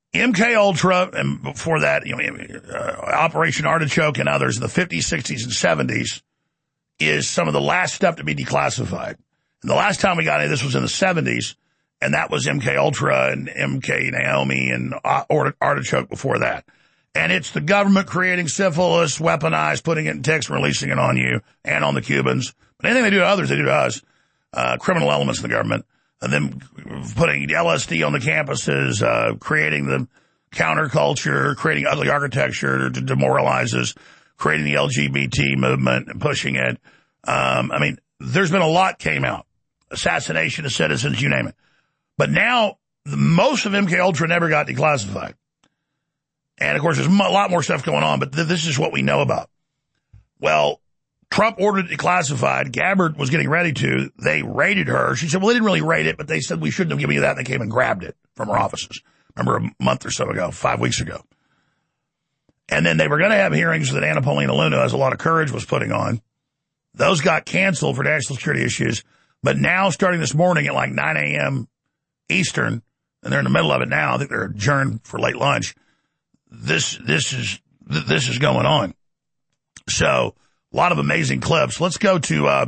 M K Ultra, and before that, you know, uh, Operation Artichoke and others in the fifties, sixties, and seventies is some of the last stuff to be declassified. And the last time we got it, this was in the seventies, and that was M K Ultra and M K Naomi and Artichoke before that. And it's the government creating syphilis, weaponized, putting it in text, releasing it on you and on the Cubans. But anything they do to others, they do to us, uh, criminal elements in the government. And then putting L S D on the campuses, uh, creating the counterculture, creating ugly architecture to demoralize us, creating the L G B T movement and pushing it. Um, I mean, there's been a lot came out. Assassination of citizens, you name it. But now, the, most of M K Ultra never got declassified. And, of course, there's a lot more stuff going on, but th- this is what we know about. Well, Trump ordered it declassified. Gabbard was getting ready to. They raided her. She said, well, they didn't really raid it, but they said we shouldn't have given you that, and they came and grabbed it from her offices. Remember a month or so ago, five weeks ago. And then they were going to have hearings that Anna Paulina Luna, as a lot of courage, was putting on. Those got canceled for national security issues. But now, starting this morning at like nine a.m. Eastern, and they're in the middle of it now, I think they're adjourned for late lunch, this this is this is going on. So, a lot of amazing clips. Let's go to uh,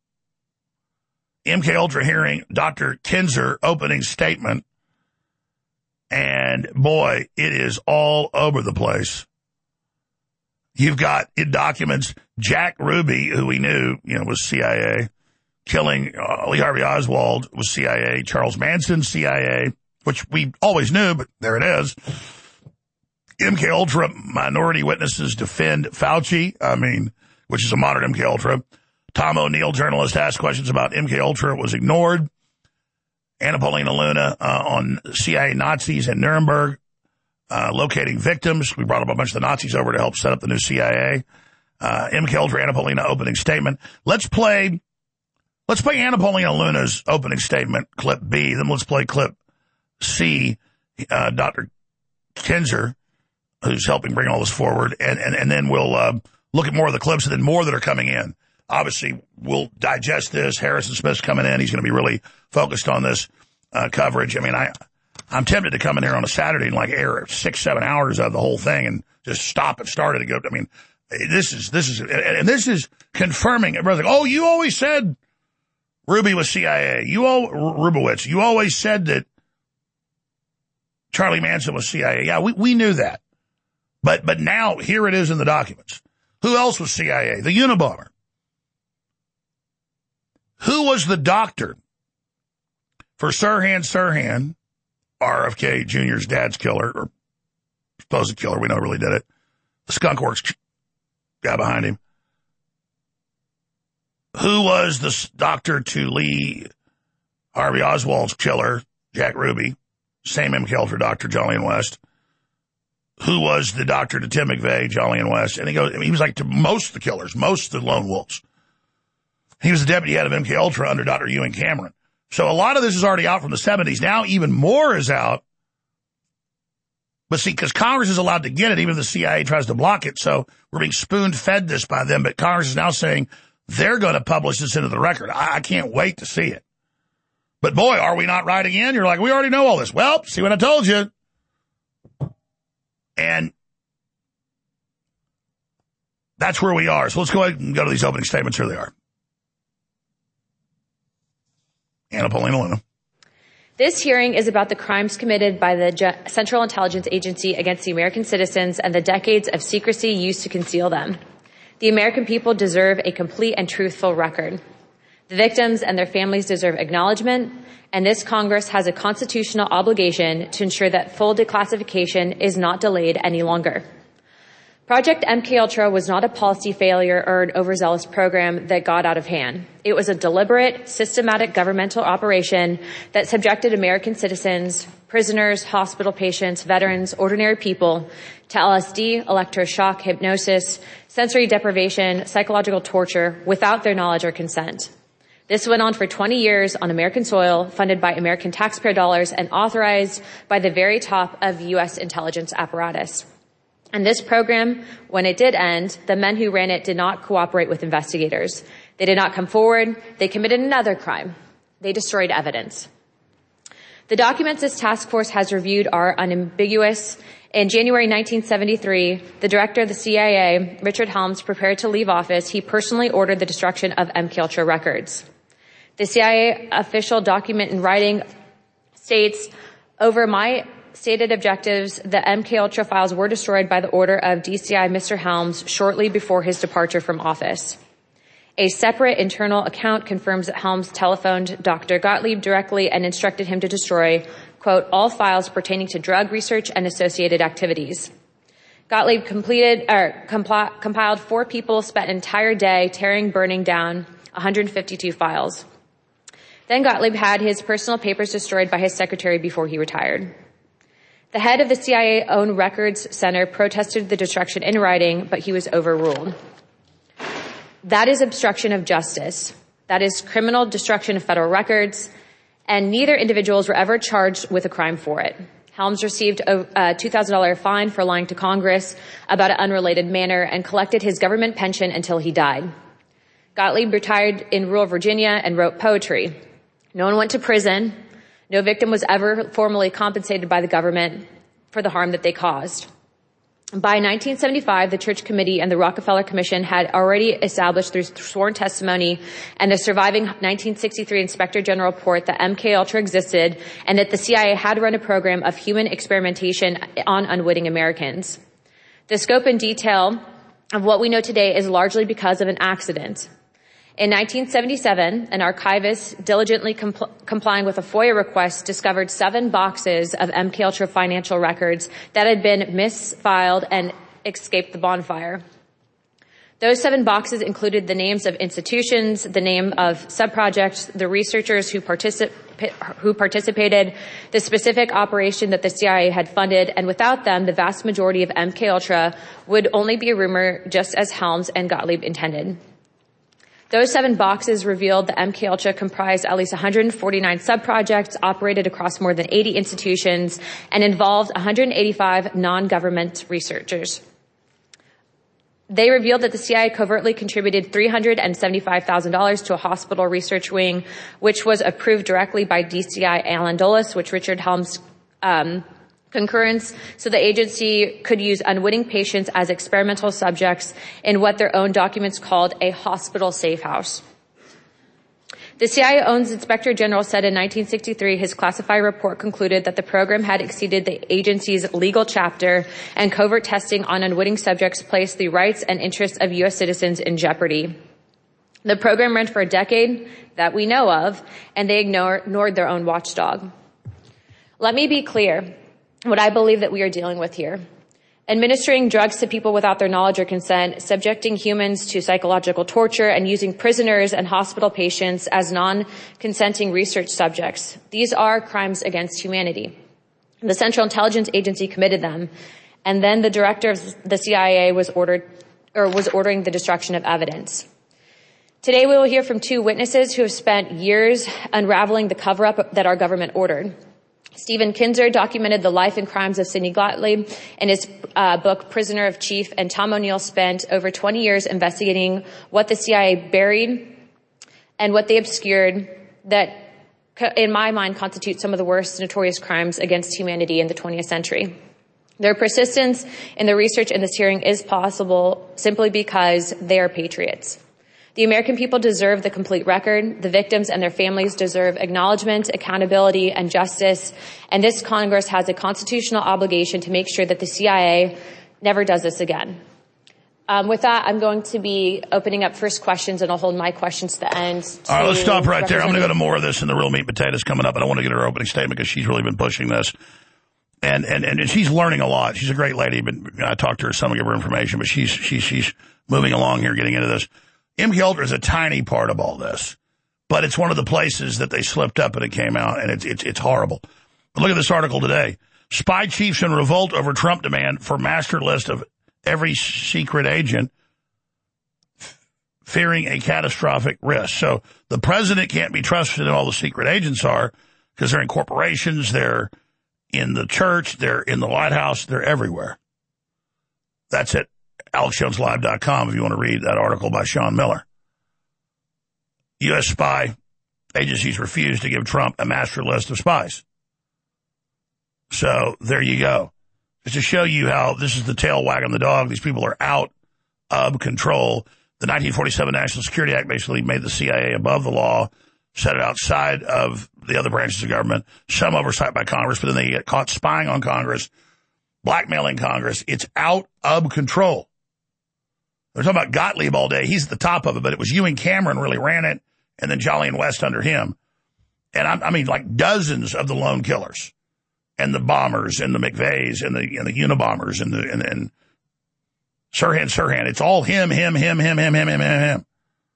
M K Ultra hearing, Doctor Kinzer opening statement. And, boy, it is all over the place. You've got in documents Jack Ruby, who we knew, you know, was C I A, killing uh, Lee Harvey Oswald was C I A, Charles Manson, C I A, which we always knew, but there it is. M K Ultra minority witnesses defend Fauci, I mean, which is a modern M K Ultra. Tom O'Neill, journalist, asked questions about M K Ultra. It was ignored. Anna Paulina Luna uh, on C I A Nazis in Nuremberg, uh, locating victims. We brought up a bunch of the Nazis over to help set up the new C I A. Uh, M K Ultra, Anna Paulina opening statement. Let's play, let's play Anna Paulina Luna's opening statement, clip B. Then let's play clip C, uh, Doctor Kinzer, who's helping bring all this forward. And, and, and then we'll, uh, look at more of the clips and then more that are coming in. Obviously, we'll digest this. Harrison Smith's coming in. He's going to be really focused on this uh, coverage. I mean, I, I'm tempted to come in here on a Saturday and like air six, seven hours of the whole thing and just stop and start it and go. I mean, this is, this is, and this is confirming. Everybody's like, oh, you always said Ruby was C I A. You all, Rubowitz, you always said that Charlie Manson was C I A. Yeah, we, we knew that. But, but now here it is in the documents. Who else was C I A? The Unabomber. Who was the doctor for Sirhan Sirhan, R F K Junior's dad's killer, or supposed killer, we know really did it, the Skunk Works guy behind him? Who was the doctor to Lee Harvey Oswald's killer, Jack Ruby, same M K Ultra doctor, Jolyon West? Who was the doctor to Tim McVeigh, Jolyon West? And he goes, I mean, he was like to most of the killers, most of the lone wolves. He was the deputy head of M K Ultra under Doctor Ewan Cameron. So a lot of this is already out from the seventies. Now even more is out. But see, because Congress is allowed to get it, even if the C I A tries to block it. So we're being spoon-fed this by them. But Congress is now saying they're going to publish this into the record. I, I can't wait to see it. But boy, are we not right again? You're like, we already know all this. Well, see what I told you. And that's where we are. So let's go ahead and go to these opening statements. Here they are. Anna Paulina Luna. This hearing is about the crimes committed by the Central Intelligence Agency against the American citizens and the decades of secrecy used to conceal them. The American people deserve a complete and truthful record. The victims and their families deserve acknowledgement, and this Congress has a constitutional obligation to ensure that full declassification is not delayed any longer. Project M K Ultra was not a policy failure or an overzealous program that got out of hand. It was a deliberate, systematic governmental operation that subjected American citizens, prisoners, hospital patients, veterans, ordinary people to L S D, electroshock, hypnosis, sensory deprivation, psychological torture without their knowledge or consent. This went on for twenty years on American soil, funded by American taxpayer dollars and authorized by the very top of the U S intelligence apparatus. And this program, when it did end, the men who ran it did not cooperate with investigators. They did not come forward. They committed another crime. They destroyed evidence. The documents this task force has reviewed are unambiguous. In January nineteen seventy-three, the director of the C I A, Richard Helms, prepared to leave office. He personally ordered the destruction of M K Ultra records. The C I A official document in writing states, over my stated objectives, the M K Ultra files were destroyed by the order of D C I Mister Helms shortly before his departure from office. A separate internal account confirms that Helms telephoned Doctor Gottlieb directly and instructed him to destroy, quote, all files pertaining to drug research and associated activities. Gottlieb completed, or compl- compiled four people, spent an entire day tearing, burning down one hundred fifty-two files. Then Gottlieb had his personal papers destroyed by his secretary before he retired. The head of the C I A-owned Records Center protested the destruction in writing, but he was overruled. That is obstruction of justice. That is criminal destruction of federal records, and neither individuals were ever charged with a crime for it. Helms received a two thousand dollars fine for lying to Congress about an unrelated matter and collected his government pension until he died. Gottlieb retired in rural Virginia and wrote poetry. No one went to prison. No victim was ever formally compensated by the government for the harm that they caused. By nineteen seventy-five, the Church Committee and the Rockefeller Commission had already established through sworn testimony and the surviving nineteen sixty-three Inspector General report that M K Ultra existed and that the C I A had run a program of human experimentation on unwitting Americans. The scope and detail of what we know today is largely because of an accident. In nineteen seventy-seven, an archivist diligently compl- complying with a FOIA request discovered seven boxes of M K Ultra financial records that had been misfiled and escaped the bonfire. Those seven boxes included the names of institutions, the name of subprojects, the researchers who, particip- who participated, the specific operation that the C I A had funded, and without them, the vast majority of M K Ultra would only be a rumor, just as Helms and Gottlieb intended. Those seven boxes revealed that M K Ultra comprised at least one hundred forty-nine subprojects, operated across more than eighty institutions, and involved one hundred eighty-five non-government researchers. They revealed that the C I A covertly contributed three hundred seventy-five thousand dollars to a hospital research wing, which was approved directly by D C I Alan Dulles, which Richard Helms um concurrence, so the agency could use unwitting patients as experimental subjects in what their own documents called a hospital safe house. The C I A-owned Inspector General said in nineteen sixty-three his classified report concluded that the program had exceeded the agency's legal chapter, and covert testing on unwitting subjects placed the rights and interests of U S citizens in jeopardy. The program ran for a decade that we know of, and they ignore, ignored their own watchdog. Let me be clear what I believe that we are dealing with here. Administering drugs to people without their knowledge or consent, subjecting humans to psychological torture, and using prisoners and hospital patients as non-consenting research subjects. These are crimes against humanity. The Central Intelligence Agency committed them, and then the director of the C I A was ordered, or was ordering the destruction of evidence. Today we will hear from two witnesses who have spent years unraveling the cover-up that our government ordered. Stephen Kinzer documented the life and crimes of Sidney Gottlieb in his uh, book, Prisoner of Chief, and Tom O'Neill spent over twenty years investigating what the C I A buried and what they obscured that, in my mind, constitute some of the worst notorious crimes against humanity in the twentieth century. Their persistence in the research in this hearing is possible simply because they are patriots. The American people deserve the complete record. The victims and their families deserve acknowledgement, accountability, and justice. And this Congress has a constitutional obligation to make sure that the C I A never does this again. Um, with that, I'm going to be opening up first questions, and I'll hold my questions to the end. To All right, let's stop right there. I'm going to go to more of this in the real meat potatoes coming up, and I want to get her opening statement because she's really been pushing this. And, and, and she's learning a lot. She's a great lady, but you know, I talked to her some, give her information, but she's, she's, she's moving along here, getting into this. M K Ultra is a tiny part of all this, but it's one of the places that they slipped up and it came out, and it's it's it's horrible. But look at this article today. Spy chiefs in revolt over Trump demand for master list of every secret agent, fearing a catastrophic risk. So the president can't be trusted, and all the secret agents are, because they're in corporations, they're in the church, they're in the White House, they're everywhere. That's it. Alex Jones Live dot com if you want to read that article by Sean Miller. U S spy agencies refuse to give Trump a master list of spies. So there you go. Just to show you how this is the tail wagging the dog. These people are out of control. The nineteen forty-seven National Security Act basically made the C I A above the law, set it outside of the other branches of government, some oversight by Congress, but then they get caught spying on Congress, blackmailing Congress. It's out of control. They're talking about Gottlieb all day. He's at the top of it, but it was Ewan Cameron really ran it, and then Jolly and West under him. And I, I mean, like dozens of the lone killers, and the bombers, and the McVeighs, and the and the Unabombers, and the and, and Sirhan, Sirhan. It's all him, him, him, him, him, him, him, him, him.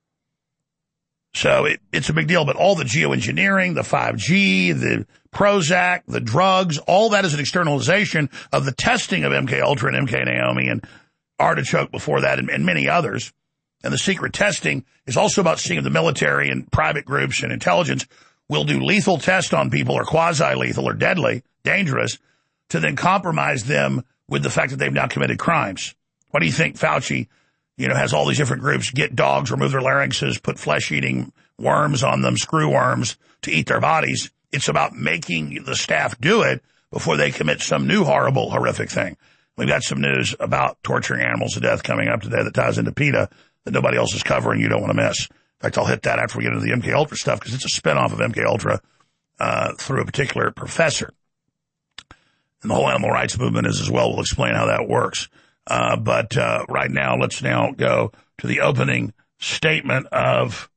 So it, it's a big deal. But all the geoengineering, the five G, the Prozac, the drugs, all that is an externalization of the testing of M K Ultra and M K Naomi and Artichoke before that, and, and many others. And the secret testing is also about seeing if the military and private groups and intelligence will do lethal tests on people, or quasi-lethal or deadly, dangerous, to then compromise them with the fact that they've now committed crimes. Why do you think Fauci, you know, has all these different groups get dogs, remove their larynxes, put flesh-eating worms on them, screw worms, to eat their bodies? It's about making the staff do it before they commit some new horrible, horrific thing. We've got some news about torturing animals to death coming up today that ties into PETA that nobody else is covering. You don't want to miss. In fact, I'll hit that after we get into the M K Ultra stuff, because it's a spinoff of M K Ultra uh, through a particular professor. And the whole animal rights movement is as well. We'll explain how that works. Uh, but uh, right now, let's now go to the opening statement of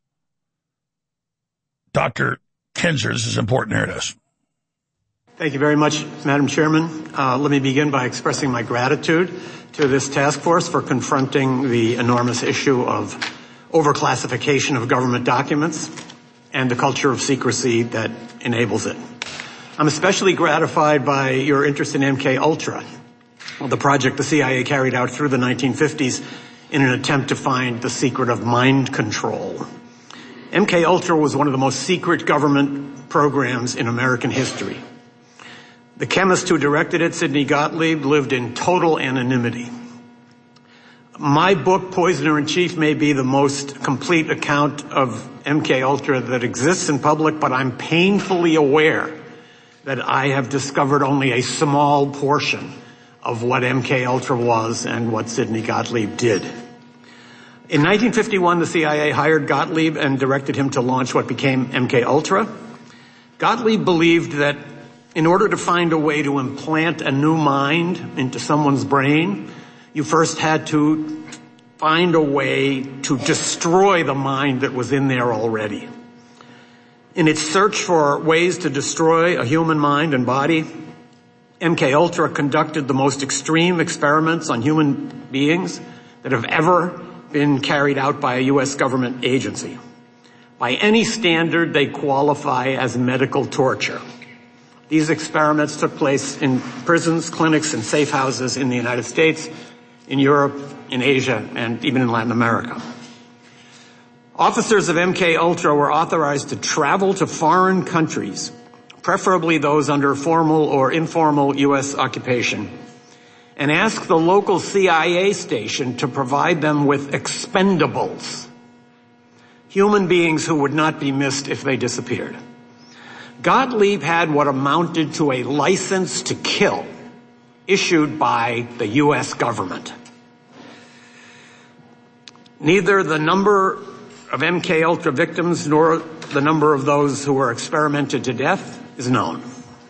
Doctor Kinzer. This is important. Here it is. Thank you very much, Madam Chairman. Uh, let me begin by expressing my gratitude to this task force for confronting the enormous issue of overclassification of government documents and the culture of secrecy that enables it. I'm especially gratified by your interest in M K Ultra, the project the C I A carried out through the nineteen fifties in an attempt to find the secret of mind control. M K Ultra was one of the most secret government programs in American history. The chemist who directed it, Sidney Gottlieb, lived in total anonymity. My book, Poisoner in Chief, may be the most complete account of M K Ultra that exists in public, but I'm painfully aware that I have discovered only a small portion of what M K Ultra was and what Sidney Gottlieb did. In nineteen fifty-one, the C I A hired Gottlieb and directed him to launch what became M K Ultra. Gottlieb believed that in order to find a way to implant a new mind into someone's brain, you first had to find a way to destroy the mind that was in there already. In its search for ways to destroy a human mind and body, M K Ultra conducted the most extreme experiments on human beings that have ever been carried out by a U S government agency. By any standard, they qualify as medical torture. These experiments took place in prisons, clinics, and safe houses in the United States, in Europe, in Asia, and even in Latin America. Officers of M K Ultra were authorized to travel to foreign countries, preferably those under formal or informal U S occupation, and ask the local C I A station to provide them with expendables, human beings who would not be missed if they disappeared. Gottlieb had what amounted to a license to kill issued by the U S government. Neither the number of M K Ultra victims nor the number of those who were experimented to death is known.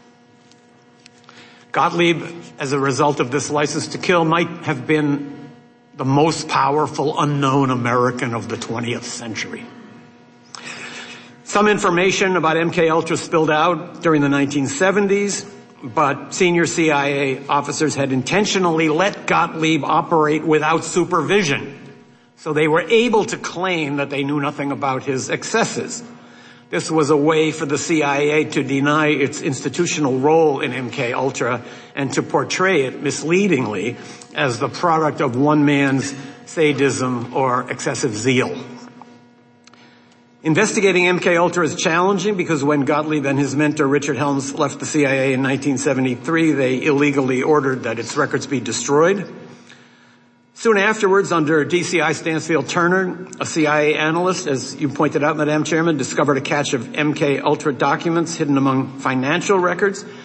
Gottlieb, as a result of this license to kill, might have been the most powerful unknown American of the twentieth century. Some information about M K Ultra spilled out during the nineteen seventies, but senior C I A officers had intentionally let Gottlieb operate without supervision, so they were able to claim that they knew nothing about his excesses. This was a way for the C I A to deny its institutional role in M K Ultra and to portray it misleadingly as the product of one man's sadism or excessive zeal. Investigating M K Ultra is challenging because when Gottlieb and his mentor Richard Helms left the C I A in nineteen seventy-three, they illegally ordered that its records be destroyed. Soon afterwards, under D C I Stansfield Turner, a C I A analyst, as you pointed out, Madam Chairman, discovered a cache of M K Ultra documents hidden among financial records.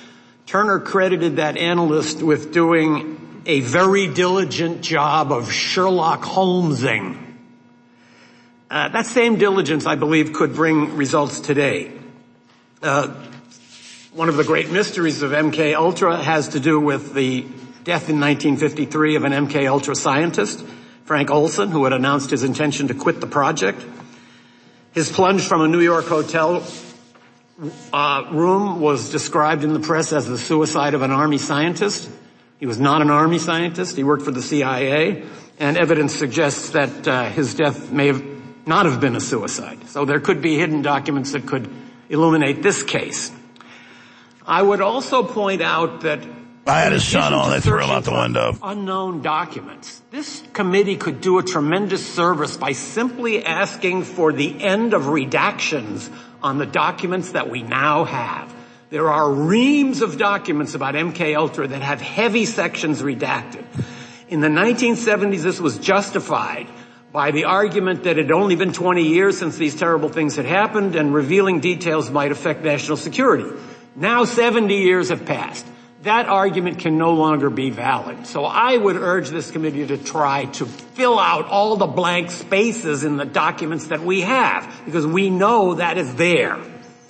Turner credited that analyst with doing a very diligent job of Sherlock Holmesing. Uh, that same diligence, I believe, could bring results today. Uh, one of the great mysteries of M K Ultra has to do with the death in nineteen fifty-three of an M K Ultra scientist, Frank Olson, who had announced his intention to quit the project. His plunge from a New York hotel uh, room was described in the press as the suicide of an Army scientist. He was not an Army scientist. He worked for the C I A, and evidence suggests that uh, his death may have not have been a suicide. So there could be hidden documents that could illuminate this case. I would also point out that I had his son on. They threw him out the window. Unknown documents. This committee could do a tremendous service by simply asking for the end of redactions on the documents that we now have. There are reams of documents about M K Ultra that have heavy sections redacted. In the nineteen seventies, this was justified by the argument that it had only been twenty years since these terrible things had happened and revealing details might affect national security. Now seventy years have passed. That argument can no longer be valid. So I would urge this committee to try to fill out all the blank spaces in the documents that we have, because we know that is there.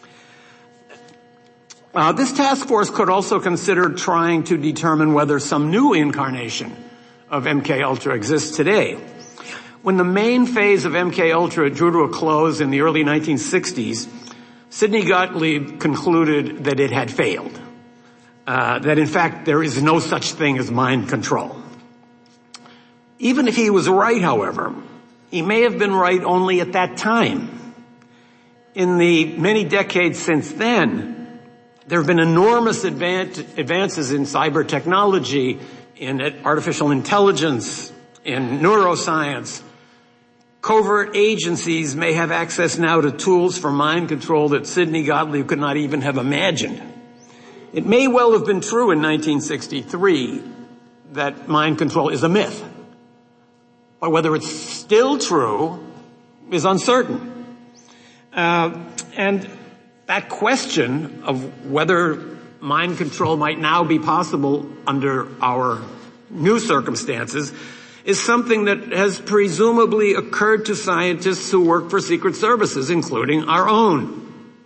Uh, this task force could also consider trying to determine whether some new incarnation of M K Ultra exists today. When the main phase of M K Ultra drew to a close in the early nineteen sixties, Sidney Gottlieb concluded that it had failed. Uh, that in fact there is no such thing as mind control. Even if he was right, however, he may have been right only at that time. In the many decades since then, there have been enormous advance, advances in cyber technology, in artificial intelligence, in neuroscience. Covert agencies may have access now to tools for mind control that Sidney Gottlieb could not even have imagined. It may well have been true in nineteen sixty-three that mind control is a myth. But whether it's still true is uncertain. Uh, and that question of whether mind control might now be possible under our new circumstances is something that has presumably occurred to scientists who work for secret services, including our own.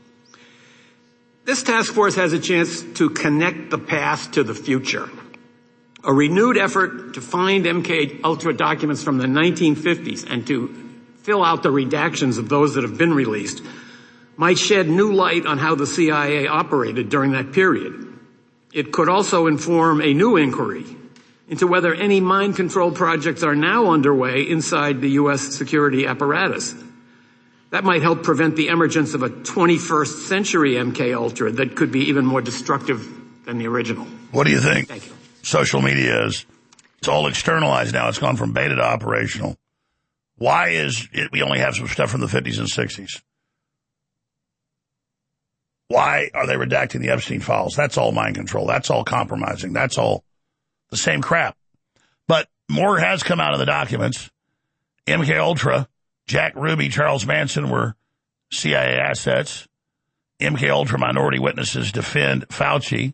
This task force has a chance to connect the past to the future. A renewed effort to find M K Ultra documents from the nineteen fifties and to fill out the redactions of those that have been released might shed new light on how the C I A operated during that period. It could also inform a new inquiry into whether any mind control projects are now underway inside the U S security apparatus. That might help prevent the emergence of a twenty-first century M K Ultra that could be even more destructive than the original. What do you think? Thank you. Social media is, it's all externalized now. It's gone from beta to operational. Why is it we only have some stuff from the fifties and sixties? Why are they redacting the Epstein files? That's all mind control. That's all compromising. That's all the same crap. But more has come out of the documents. M K Ultra, Jack Ruby, Charles Manson were C I A assets. M K Ultra minority witnesses defend Fauci.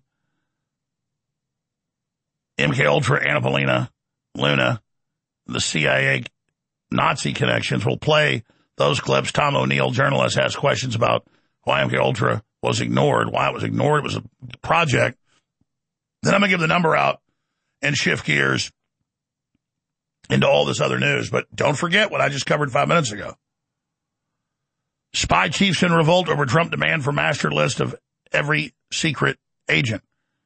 M K Ultra, Anna Luna, the C I A Nazi connections. We'll play those clips. Tom O'Neill, journalist, asked questions about why M K Ultra was ignored, why it was ignored. It was a project. Then I'm going to give the number out and shift gears into all this other news. But don't forget what I just covered five minutes ago. Spy chiefs in revolt over Trump demand for master list of every secret agent.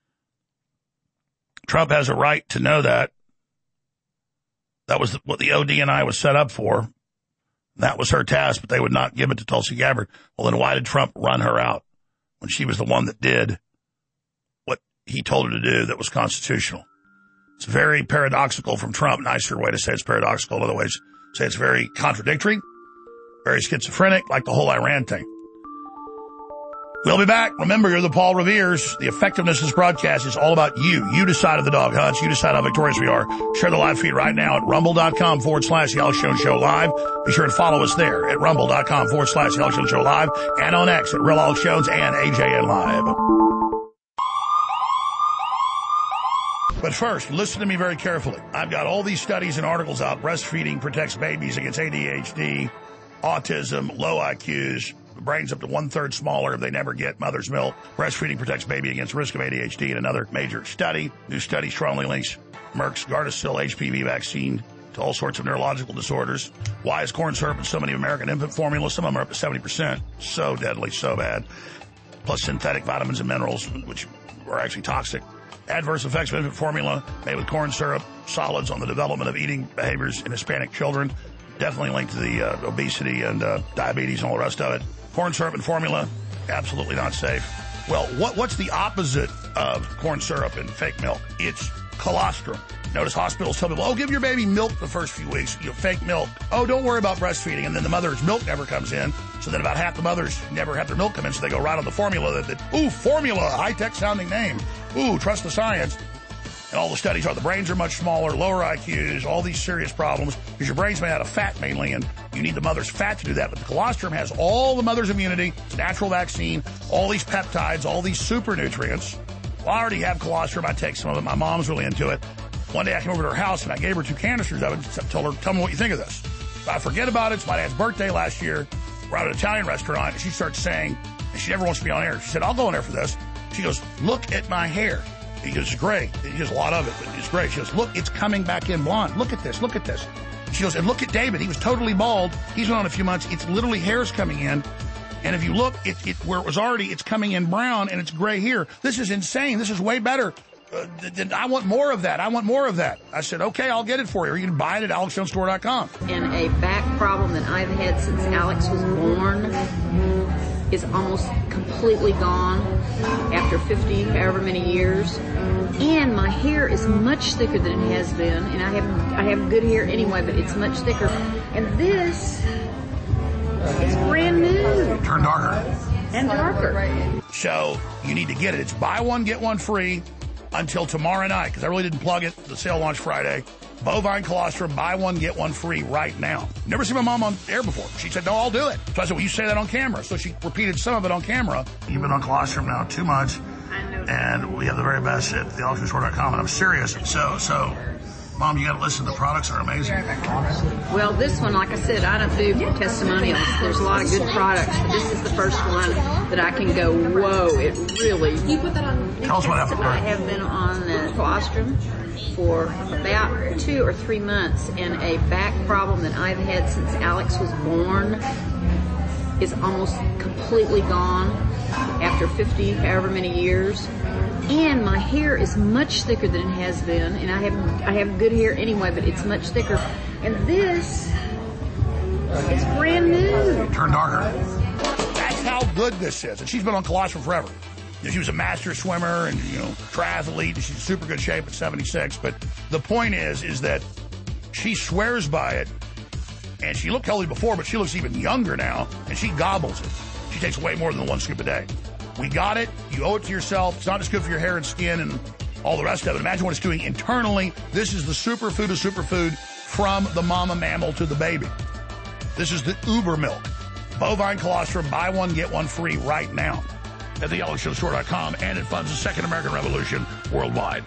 Trump has a right to know that. That was what the O D N I was set up for. That was her task, but they would not give it to Tulsi Gabbard. Well, then why did Trump run her out when she was the one that did what he told her to do that was constitutional? It's very paradoxical from Trump. Nicer way to say it's paradoxical. Other ways say it's very contradictory, very schizophrenic, like the whole Iran thing. We'll be back. Remember, you're the Paul Revere's. The effectiveness of this broadcast is all about you. You decide of the dog hunts. You decide how victorious we are. Share the live feed right now at rumble.com forward slash the Alex Jones Show Live. Be sure to follow us there at rumble.com forward slash the Alex Jones Show Live and on X at Real Alex Jones and A J N Live. But first, listen to me very carefully. I've got all these studies and articles out. Breastfeeding protects babies against A D H D, autism, low I Qs, the brain's up to one-third smaller if they never get mother's milk. Breastfeeding protects baby against risk of A D H D in another major study. New study strongly links Merck's Gardasil H P V vaccine to all sorts of neurological disorders. Why is corn syrup in so many American infant formulas? Some of them are up to seventy percent. So deadly, so bad. Plus synthetic vitamins and minerals, which are actually toxic. Adverse effects of infant formula made with corn syrup, solids on the development of eating behaviors in Hispanic children. Definitely linked to the uh, obesity and uh, diabetes and all the rest of it. Corn syrup and formula, absolutely not safe. Well, what, what's the opposite of corn syrup and fake milk? It's colostrum. Notice hospitals tell people, oh, give your baby milk the first few weeks, you know, fake milk. Oh, don't worry about breastfeeding. And then the mother's milk never comes in. So then about half the mothers never have their milk come in, so they go right on the formula. That, that ooh, formula, high-tech sounding name. Ooh, trust the science. And all the studies are the brains are much smaller, lower I Qs, all these serious problems, because your brain's made out of fat mainly, and you need the mother's fat to do that. But the colostrum has all the mother's immunity, natural vaccine, all these peptides, all these super nutrients. Well, I already have colostrum. I take some of it. My mom's really into it. One day I came over to her house, and I gave her two canisters of it and told her, tell me what you think of this. I forget about it. It's my dad's birthday last year. We're at an Italian restaurant, and she starts saying, and she never wants to be on air. She said, I'll go on air for this. She goes, look at my hair. He goes, it's gray. He has a lot of it, but it's gray. She goes, look, it's coming back in blonde. Look at this. Look at this. She goes, and look at David. He was totally bald. He's been on a few months. It's literally hairs coming in. And if you look, it, it where it was already, it's coming in brown, and it's gray here. This is insane. This is way better. Uh, th- th- I want more of that. I want more of that. I said, okay, I'll get it for you. You can buy it at alex jones store dot com. And a back problem that I've had since Alex was born is almost completely gone after fifty, however many years. And my hair is much thicker than it has been. And I have I have good hair anyway, but it's much thicker. And this is brand new. Turn darker. And darker. So you need to get it. It's buy one, get one free until tomorrow night, because I really didn't plug it. The sale launched Friday. Bovine colostrum, buy one, get one free right now. Never seen my mom on air before. She said, no, I'll do it. So I said, well, you say that on camera. So she repeated some of it on camera. You've been on colostrum now two months. I know. And we have the very best at the alex jones store dot com, and I'm serious. So, so, Mom, you got to listen. The products are amazing. Well, this one, like I said, I don't do testimonials. There's a lot of good products, but this is the first one that I can go, whoa, it really... You put that on. Tell us what happened. I have been on uh, colostrum for about two or three months, and a back problem that I've had since Alex was born is almost completely gone after fifty, however many years. And my hair is much thicker than it has been, and I have I have good hair anyway, but it's much thicker. And this is brand new. Turn darker. That's how good this is. And she's been on colostrum forever. You know, she was a master swimmer and, you know, triathlete, and she's in super good shape at seventy-six. But the point is, is that she swears by it, and she looked healthy before, but she looks even younger now, and she gobbles it. She takes way more than one scoop a day. We got it. You owe it to yourself. It's not just good for your hair and skin and all the rest of it. Imagine what it's doing internally. This is the superfood of superfood from the mama mammal to the baby. This is the uber milk. Bovine colostrum, buy one, get one free right now at the alex jones store dot com, and it funds the Second American Revolution worldwide.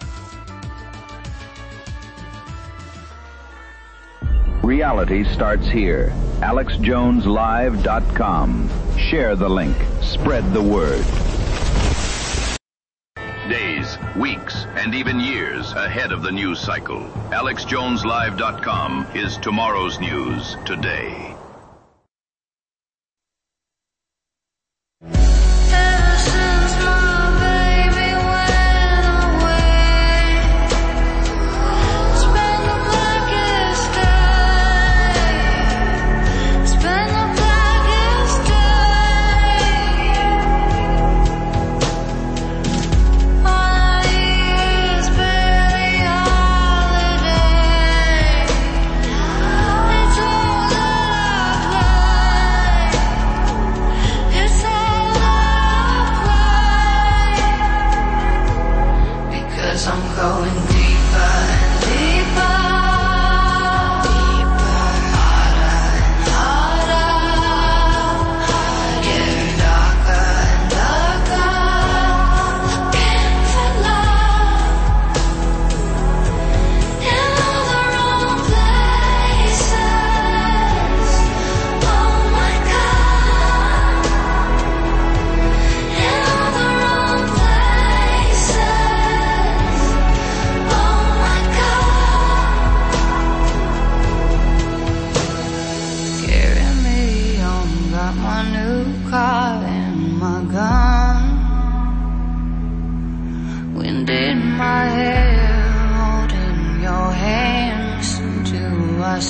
Reality starts here. alex jones live dot com. Share the link. Spread the word. Days, weeks, and even years ahead of the news cycle. alex jones live dot com is tomorrow's news today.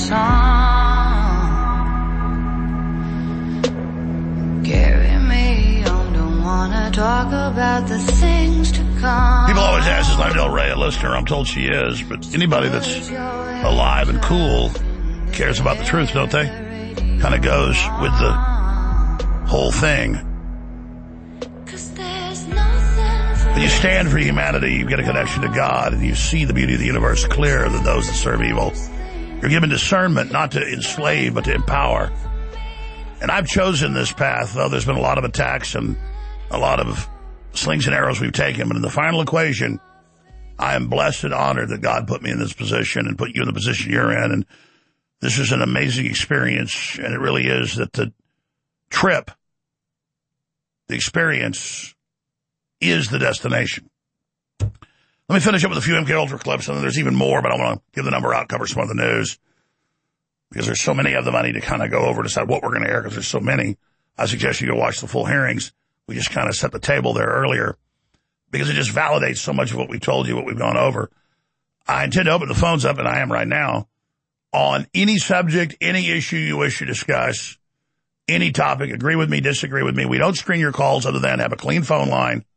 song. Carry me on, don't wanna talk about the things to come. People always ask, is Lana Del Rey a listener? I'm told she is, but anybody that's alive and cool cares about the truth, don't they? Kind of goes with the whole thing. When you stand for humanity, you get a connection to God, and you see the beauty of the universe clearer than those that serve evil. You're given discernment not to enslave, but to empower. And I've chosen this path, though there's been a lot of attacks and a lot of slings and arrows we've taken. But in the final equation, I am blessed and honored that God put me in this position and put you in the position you're in. And this is an amazing experience, and it really is that the trip, the experience, is the destination. Let me finish up with a few M K Ultra clips, and there's even more, but I want to give the number out, cover some of the news, because there's so many of them I need to kind of go over, decide what we're going to air, because there's so many. I suggest you go watch the full hearings. We just kind of set the table there earlier, because it just validates so much of what we've told you, what we've gone over. I intend to open the phones up, and I am right now, on any subject, any issue you wish to discuss, any topic, agree with me, disagree with me. We don't screen your calls other than have a clean phone line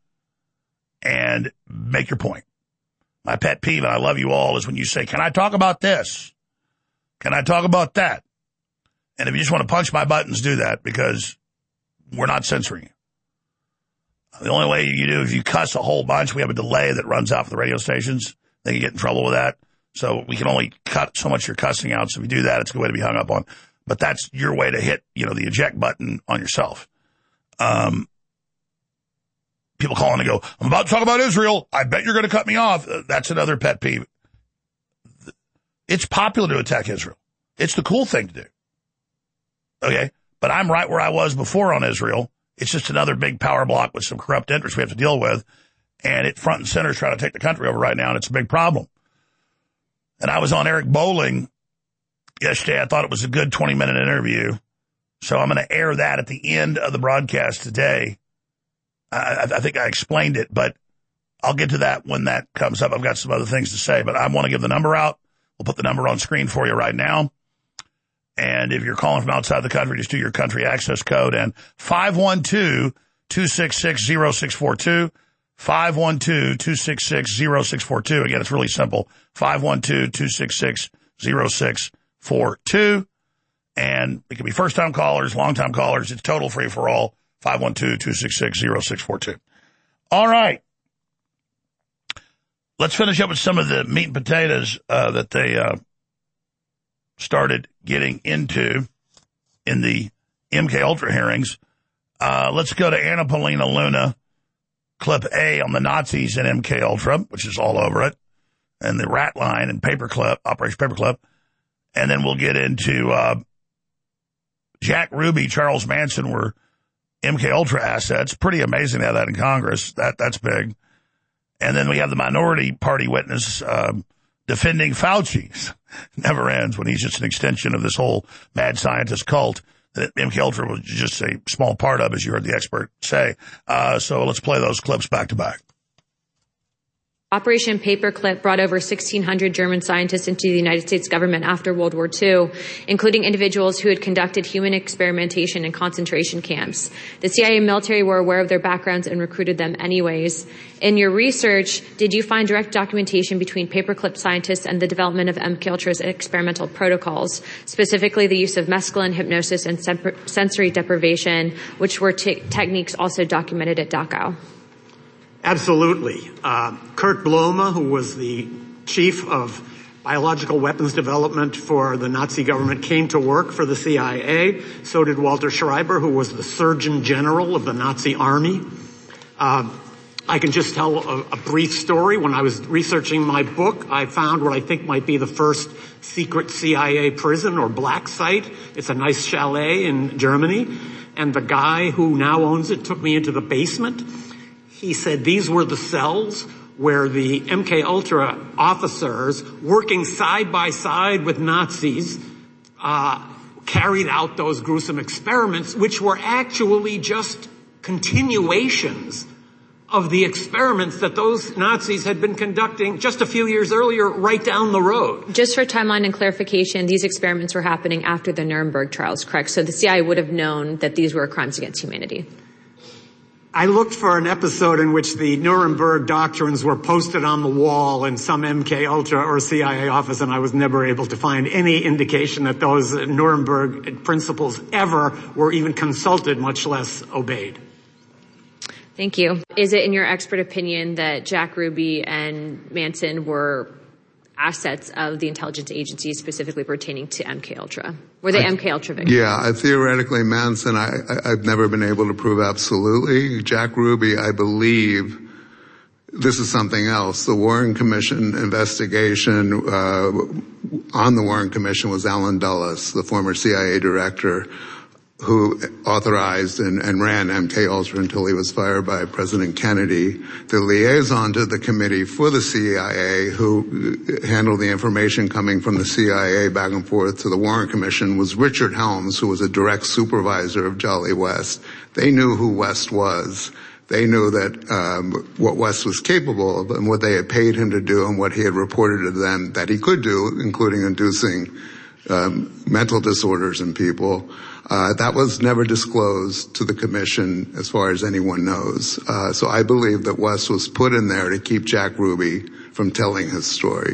and make your point. My pet peeve, and I love you all, is when you say, can I talk about this? Can I talk about that? And if you just want to punch my buttons, do that, because we're not censoring you. The only way you do is you cuss a whole bunch. We have a delay that runs out for the radio stations. They can get in trouble with that. So we can only cut so much you're cussing out. So if you do that, it's a good way to be hung up on. But that's your way to hit, you know, the eject button on yourself. Um, people call in and go, I'm about to talk about Israel. I bet you're going to cut me off. That's another pet peeve. It's popular to attack Israel. It's the cool thing to do. Okay? But I'm right where I was before on Israel. It's just another big power block with some corrupt interests we have to deal with. And it front and center is trying to take the country over right now, and it's a big problem. And I was on Eric Bowling yesterday. I thought it was a good twenty-minute interview. So I'm going to air that at the end of the broadcast today. I, I think I explained it, but I'll get to that when that comes up. I've got some other things to say, but I want to give the number out. We'll put the number on screen for you right now. And if you're calling from outside the country, just do your country access code and five one two, two six six, zero six four two. five one two, two six six, zero six four two. Again, it's really simple. five one two, two six six, zero six four two. And it can be first-time callers, long-time callers. It's total free for all. five one two, two six six, zero six four two. All right. Let's finish up with some of the meat and potatoes uh, that they uh, started getting into in the M K Ultra hearings. Uh, let's go to Anna Paulina Luna, clip A on the Nazis in M K Ultra, which is all over it, and the rat line and paperclip, Operation Paperclip. And then we'll get into uh, Jack Ruby, Charles Manson were M K Ultra assets. Pretty amazing to have that in Congress. That That's big. And then we have the minority party witness um, defending Fauci. Never ends when he's just an extension of this whole mad scientist cult that M K Ultra was just a small part of, as you heard the expert say. Uh, so let's play those clips back to back. Operation Paperclip brought over sixteen hundred German scientists into the United States government after World War Two, including individuals who had conducted human experimentation in concentration camps. The C I A and military were aware of their backgrounds and recruited them anyways. In your research, did you find direct documentation between Paperclip scientists and the development of M K Ultra's experimental protocols, specifically the use of mescaline, hypnosis, and sensory deprivation, which were te- techniques also documented at Dachau? Absolutely. Uh, Kurt Blome, who was the chief of biological weapons development for the Nazi government, came to work for the C I A. So did Walter Schreiber, who was the Surgeon General of the Nazi Army. Uh, I can just tell a, a brief story. When I was researching my book, I found what I think might be the first secret C I A prison or black site. It's a nice chalet in Germany. And the guy who now owns it took me into the basement. He said these were the cells where the M K Ultra officers, working side by side with Nazis, uh, carried out those gruesome experiments, which were actually just continuations of the experiments that those Nazis had been conducting just a few years earlier right down the road. Just for timeline and clarification, these experiments were happening after the Nuremberg trials, correct? So the C I A would have known that these were crimes against humanity. I looked for an episode in which the Nuremberg doctrines were posted on the wall in some M K Ultra or C I A office, and I was never able to find any indication that those Nuremberg principles ever were even consulted, much less obeyed. Thank you. Is it in your expert opinion that Jack Ruby and Manson were assets of the intelligence agency specifically pertaining to M K Ultra? Were they I, M K Ultra victims? Yeah, I, theoretically Manson, I, I, I've never been able to prove absolutely. Jack Ruby, I believe, this is something else. The Warren Commission investigation, uh, on the Warren Commission was Alan Dulles, the former C I A director, who authorized and, and ran M K Ultra until he was fired by President Kennedy. The liaison to the committee for the C I A, who handled the information coming from the C I A back and forth to the Warren Commission, was Richard Helms, who was a direct supervisor of Jolly West. They knew who West was. They knew that um, what West was capable of and what they had paid him to do and what he had reported to them that he could do, including inducing um, mental disorders in people. Uh, that was never disclosed to the commission as far as anyone knows. Uh, so I believe that West was put in there to keep Jack Ruby from telling his story.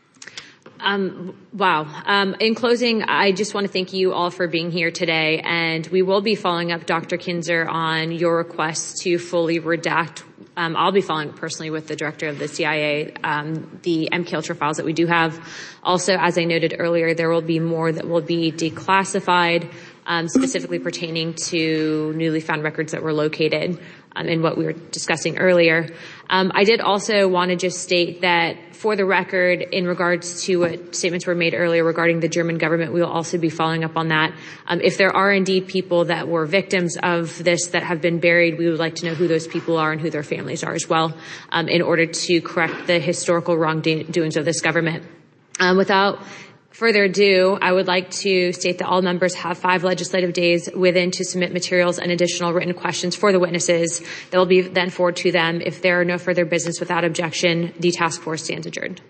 Um, wow. Um, in closing, I just want to thank you all for being here today, and we will be following up, Doctor Kinzer, on your request to fully redact. Um, I'll be following up personally with the director of the C I A, um, the M K Ultra files that we do have. Also, as I noted earlier, there will be more that will be declassified, um, specifically pertaining to newly found records that were located um, in what we were discussing earlier. Um, I did also want to just state that, for the record, in regards to what statements were made earlier regarding the German government, we will also be following up on that. Um, if there are indeed people that were victims of this that have been buried, we would like to know who those people are and who their families are as well, um, in order to correct the historical wrongdoings of this government. Um, without further ado, I would like to state that all members have five legislative days within to submit materials and additional written questions for the witnesses that will be then forwarded to them. If there are no further business without objection, the task force stands adjourned.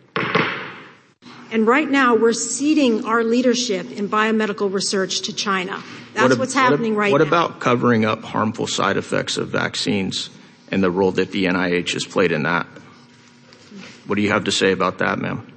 And right now, we're ceding our leadership in biomedical research to China. That's what, what's happening what, right what now. What about covering up harmful side effects of vaccines and the role that the N I H has played in that? What do you have to say about that, ma'am?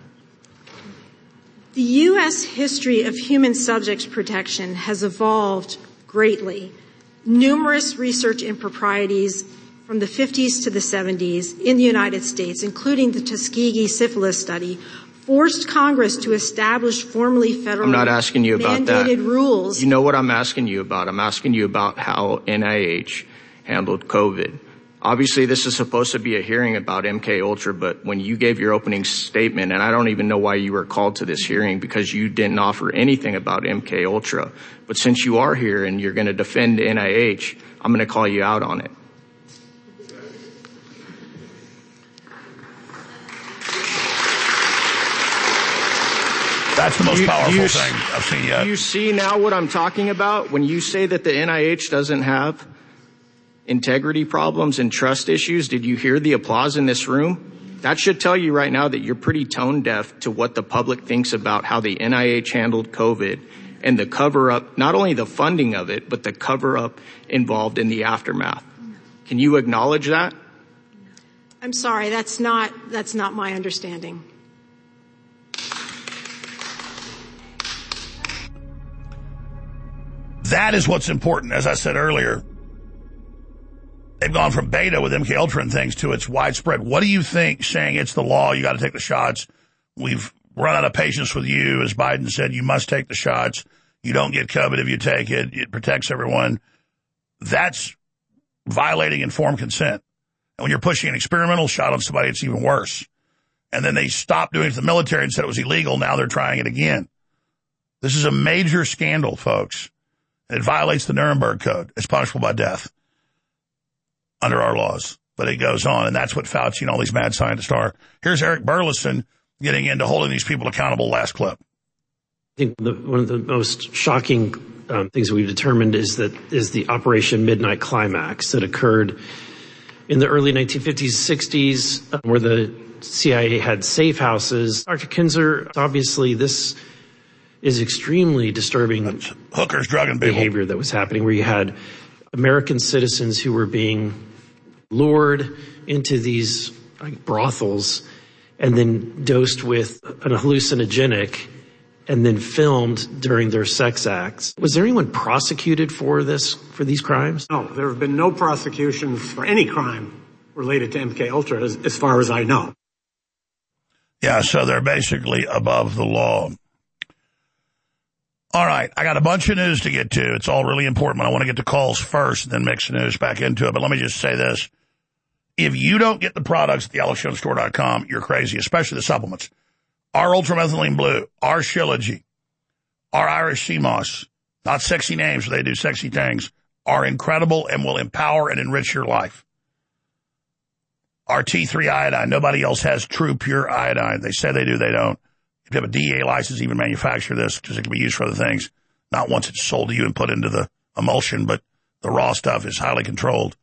The U S history of human subjects protection has evolved greatly. Numerous research improprieties from the fifties to the seventies in the United States, including the Tuskegee syphilis study, forced Congress to establish formally federally I'm not asking you about mandated that. rules. You know what I'm asking you about? I'm asking you about how N I H handled COVID. Obviously, this is supposed to be a hearing about M K Ultra, but when you gave your opening statement, and I don't even know why you were called to this hearing because you didn't offer anything about M K Ultra. But since you are here and you're going to defend N I H, I'm going to call you out on it. That's the most you, powerful you, thing I've seen yet. Do you see now what I'm talking about? When you say that the N I H doesn't have integrity problems and trust issues, did you hear the applause in this room? That should tell you right now that you're pretty tone deaf to what the public thinks about how the N I H handled COVID and the cover-up, not only the funding of it, but the cover-up involved in the aftermath. Can you acknowledge that? I'm sorry, that's not, that's not my understanding. That is what's important. As I said earlier, they've gone from beta with M K Ultra and things to its widespread. What do you think, saying it's the law, you got to take the shots? We've run out of patience with you. As Biden said, you must take the shots. You don't get COVID if you take it. It protects everyone. That's violating informed consent. And when you're pushing an experimental shot on somebody, it's even worse. And then they stopped doing it to the military and said it was illegal. Now they're trying it again. This is a major scandal, folks. It violates the Nuremberg Code. It's punishable by death under our laws. But it goes on, and that's what Fauci and all these mad scientists are. Here's Eric Burleson getting into holding these people accountable. Last clip. I think the, one of the most shocking um, things that we've determined is that is the Operation Midnight Climax that occurred in the early nineteen fifties, sixties, where the C I A had safe houses. Doctor Kinzer, obviously this is extremely disturbing. That's hookers, drug and people. Behavior that was happening, where you had American citizens who were being lured into these like, brothels and then dosed with an hallucinogenic and then filmed during their sex acts. Was there anyone prosecuted for this, for these crimes? No, there have been no prosecutions for any crime related to M K Ultra, as, as far as I know. Yeah, so they're basically above the law. All right, I got a bunch of news to get to. It's all really important, but I want to get to calls first and then mix the news back into it. But let me just say this. If you don't get the products at the alex jones store dot com, you're crazy, especially the supplements. Our Ultramethylene Blue, our Shilajit, our Irish Sea Moss, not sexy names, but they do sexy things, are incredible and will empower and enrich your life. Our T three iodine, nobody else has true pure iodine. They say they do, they don't. If you have a D E A license, even manufacture this because it can be used for other things. Not once it's sold to you and put into the emulsion, but the raw stuff is highly controlled.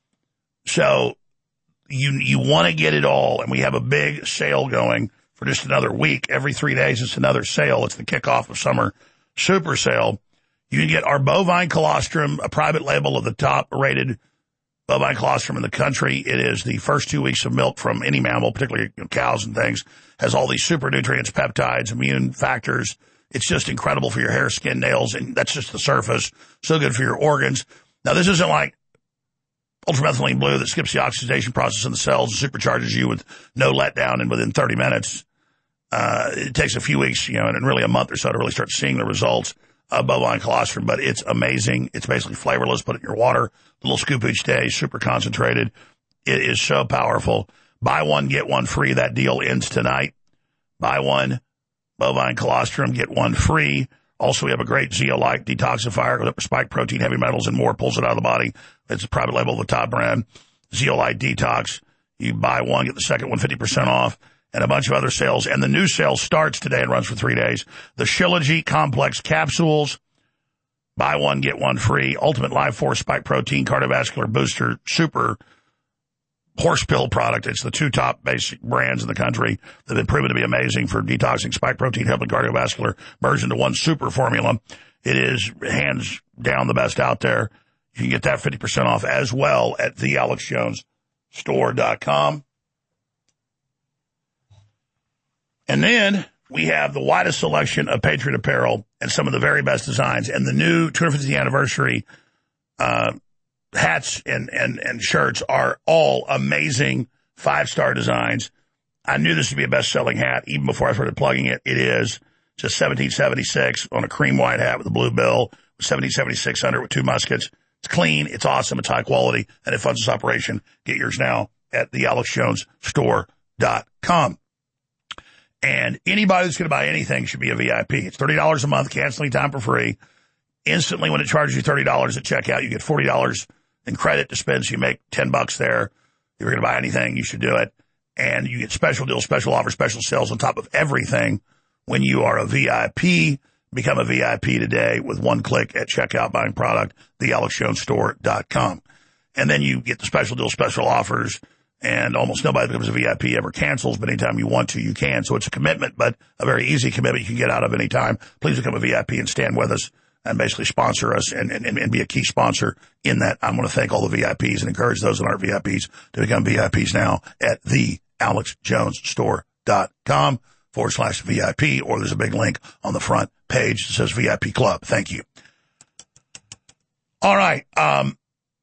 So you you want to get it all, and we have a big sale going for just another week. Every three days, it's another sale. It's the kickoff of summer super sale. You can get our bovine colostrum, a private label of the top-rated bovine colostrum in the country. It is the first two weeks of milk from any mammal, particularly you know, cows and things. Has all these super nutrients, peptides, immune factors. It's just incredible for your hair, skin, nails, and that's just the surface. So good for your organs. Now, this isn't like Ultramethylene Blue that skips the oxidation process in the cells and supercharges you with no letdown and within thirty minutes. Uh, it takes a few weeks, you know, and really a month or so to really start seeing the results of bovine colostrum, but it's amazing. It's basically flavorless. Put it in your water, a little scoop each day, super concentrated. It is so powerful. Buy one, get one free. That deal ends tonight. Buy one bovine colostrum, get one free. Also, we have a great Zeolite detoxifier with spike protein, heavy metals, and more. Pulls it out of the body. It's a private label of the top brand. Zeolite Detox. You buy one, get the second one fifty percent off, and a bunch of other sales. And the new sale starts today and runs for three days. The Shilajit Complex capsules. Buy one, get one free. Ultimate Life Force Spike Protein Cardiovascular Booster Super Horse Pill product. It's the two top basic brands in the country that have been proven to be amazing for detoxing spike protein, helping cardiovascular, merged into one super formula. It is hands down the best out there. You can get that fifty percent off as well at the alex jones store dot com. And then we have the widest selection of Patriot apparel and some of the very best designs, and the new two hundred fiftieth anniversary uh hats and, and, and shirts are all amazing five-star designs. I knew this would be a best-selling hat even before I started plugging it. It is just seventeen seventy-six on a cream white hat with a blue bill, seventeen seventy-six under with two muskets. It's clean, it's awesome, it's high quality, and it funds this operation. Get yours now at the alex jones store dot com. And anybody that's going to buy anything should be a V I P. It's thirty dollars a month, canceling time for free. Instantly, when it charges you thirty dollars at checkout, you get forty dollars in credit to spend, so you make ten bucks there. If you're going to buy anything, you should do it. And you get special deals, special offers, special sales on top of everything when you are a V I P. Become a V I P today with one click at checkout, buying product, the alex jones store dot com. And then you get the special deals, special offers, and almost nobody that becomes a V I P ever cancels, but anytime you want to, you can. So it's a commitment, but a very easy commitment you can get out of any time. Please become a V I P and stand with us and basically sponsor us and, and, and be a key sponsor in that. I'm going to thank all the V I Ps and encourage those that aren't V I Ps to become V I Ps now at the alex jones store dot com forward slash V I P, or there's a big link on the front page that says V I P Club. Thank you. All right. Um,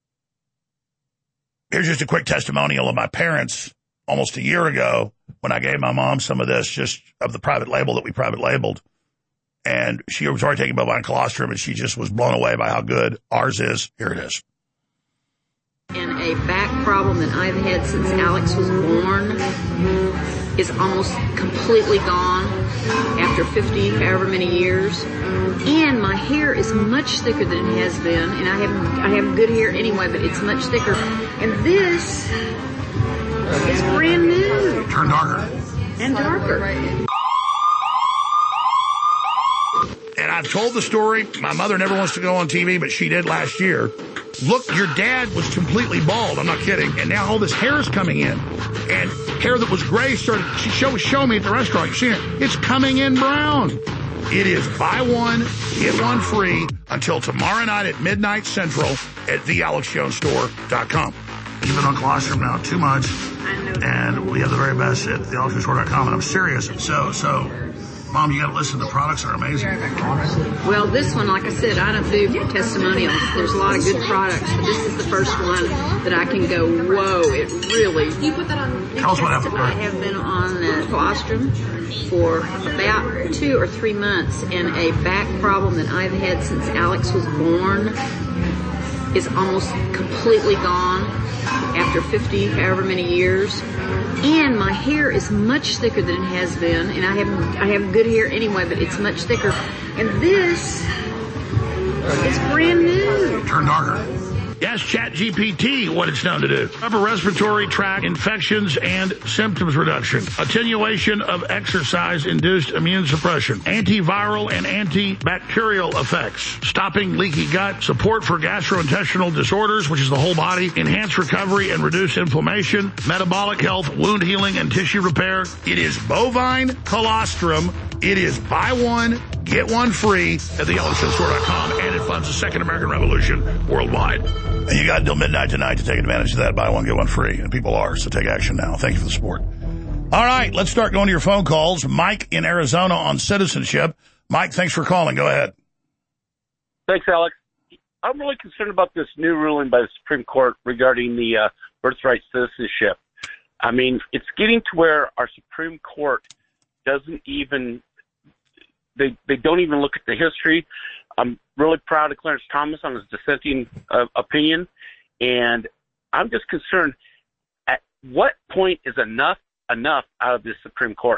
here's just a quick testimonial of my parents almost a year ago when I gave my mom some of this, just of the private label that we private labeled. And she was already taking bovine colostrum, and she just was blown away by how good ours is. Here it is. And a back problem that I've had since Alex was born is almost completely gone after fifty, however many years. And my hair is much thicker than it has been. And I have I have good hair anyway, but it's much thicker. And this is brand new. Turn darker. And darker. And I I've told the story. My mother never wants to go on T V, but she did last year. Look, your dad was completely bald. I'm not kidding. And now all this hair is coming in. And hair that was gray started, she showed, showed me at the restaurant. You see it? It's coming in brown. It is buy one, get one free until tomorrow night at midnight central at the alex jones store dot com. You've been on colostrum now too much. And we have the very best at the alex jones store dot com. And I'm serious. So, so, Mom, you got to listen. The products are amazing. Well, this one, like I said, I don't do testimonials. There's a lot of good products, but this is the first one that I can go, whoa, it really. You put that on. Tell us what happened. I have been on uh, colostrum for about two or three months, and a back problem that I've had since Alex was born is almost completely gone after fifty, however many years. And my hair is much thicker than it has been, and I have I have good hair anyway, but it's much thicker. And this is brand new. Turn darker. Yes, ChatGPT, what it's known to do. Upper respiratory tract infections and symptoms reduction. Attenuation of exercise-induced immune suppression. Antiviral and antibacterial effects. Stopping leaky gut. Support for gastrointestinal disorders, which is the whole body. Enhanced recovery and reduce inflammation. Metabolic health, wound healing, and tissue repair. It is bovine colostrum. It is buy one, get one free at the alex jones store dot com, and it funds the Second American Revolution worldwide. And you got until midnight tonight to take advantage of that. Buy one, get one free. And people are, so take action now. Thank you for the support. All right, let's start going to your phone calls. Mike in Arizona on citizenship. Mike, thanks for calling. Go ahead. Thanks, Alex. I'm really concerned about this new ruling by the Supreme Court regarding the uh, birthright citizenship. I mean, it's getting to where our Supreme Court doesn't even, they they don't even look at the history. I'm really proud of Clarence Thomas on his dissenting uh, opinion, and I'm just concerned, at what point is enough enough out of this Supreme Court?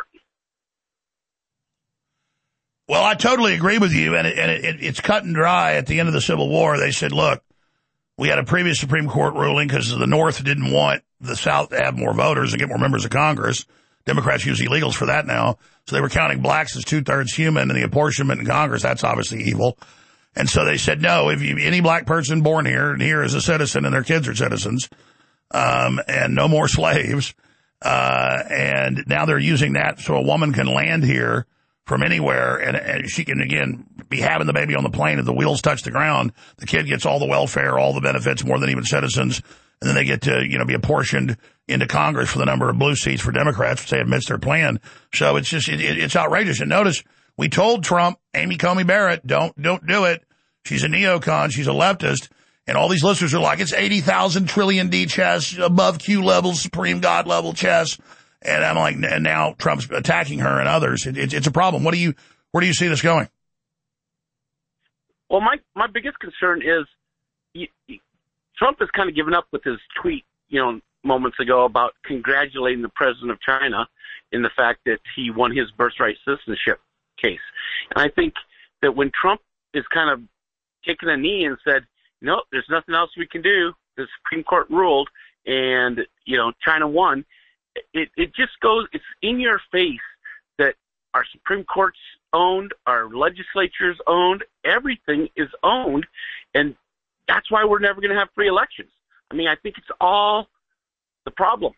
Well, I totally agree with you, and, it, and it, it's cut and dry. At the end of the Civil War, they said, look, we had a previous Supreme Court ruling because the North didn't want the South to have more voters and get more members of Congress. Democrats use illegals for that now. So they were counting blacks as two-thirds human, and the apportionment in Congress, that's obviously evil. And so they said, no, if you, any black person born here and here is a citizen and their kids are citizens, um, and no more slaves. Uh, and now they're using that so a woman can land here from anywhere, and, and she can, again, be having the baby on the plane. If the wheels touch the ground, the kid gets all the welfare, all the benefits, more than even citizens. And then they get to, you know, be apportioned into Congress for the number of blue seats for Democrats, which they admits their plan. So it's just, it, it's outrageous. And notice, we told Trump, Amy Coney Barrett, don't, don't do it. She's a neocon. She's a leftist. And all these listeners are like, it's eighty thousand trillion D chess, above Q level, supreme God level chess. And I'm like, and now Trump's attacking her and others. It, it, it's a problem. What do you, where do you see this going? Well, my, my biggest concern is you, you, Trump has kind of given up with his tweet, you know, moments ago about congratulating the president of China in the fact that he won his birthright citizenship case. And I think that when Trump is kind of taken a knee and said, no, there's nothing else we can do, the Supreme Court ruled, and, you know, China won, it, it just goes, it's in your face that our Supreme Court's owned, our legislature's owned, everything is owned, and that's why we're never going to have free elections. I mean, I think it's all the problem.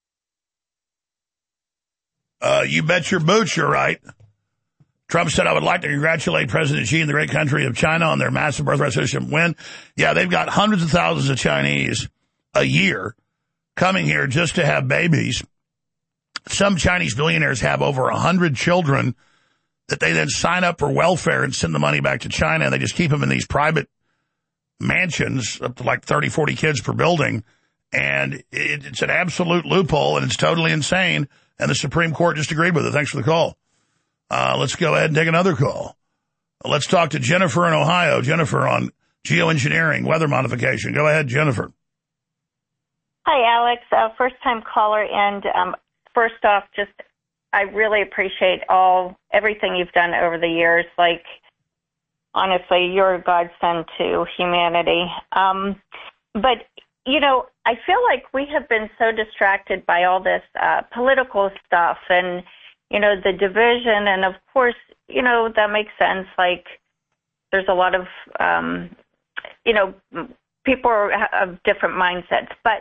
Uh, you bet your boots you're right. Trump said, I would like to congratulate President Xi and the great country of China on their massive birthright citizenship win. Yeah, they've got hundreds of thousands of Chinese a year coming here just to have babies. Some Chinese billionaires have over one hundred children that they then sign up for welfare and send the money back to China, and they just keep them in these private mansions, up to like thirty, forty kids per building. And it, it's an absolute loophole, and it's totally insane. And the Supreme Court just agreed with it. Thanks for the call. Uh, let's go ahead and take another call. Let's talk to Jennifer in Ohio. Jennifer on geoengineering, weather modification. Go ahead, Jennifer. Hi, Alex. Uh, first-time caller. And um, first off, just I really appreciate all everything you've done over the years. Like, honestly, you're a godsend to humanity. Um, but, you know, I feel like we have been so distracted by all this uh, political stuff and, you know, the division. And, of course, you know, that makes sense. Like, there's a lot of, um, you know, people are, have different mindsets. But,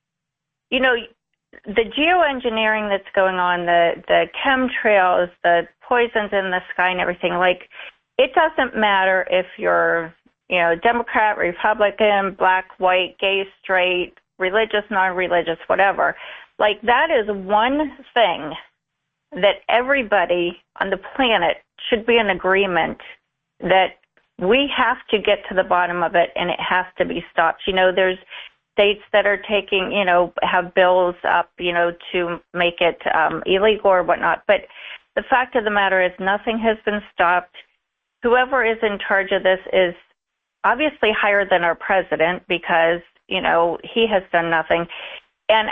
you know, the geoengineering that's going on, the, the chemtrails, the poisons in the sky and everything, like, it doesn't matter if you're, you know, Democrat, Republican, black, white, gay, straight, religious, non-religious, whatever. Like, that is one thing that everybody on the planet should be in agreement that we have to get to the bottom of it, and it has to be stopped. You know, there's states that are taking, you know, have bills up, you know, to make it um, illegal or whatnot. But the fact of the matter is nothing has been stopped. Whoever is in charge of this is obviously higher than our president because, you know, he has done nothing. And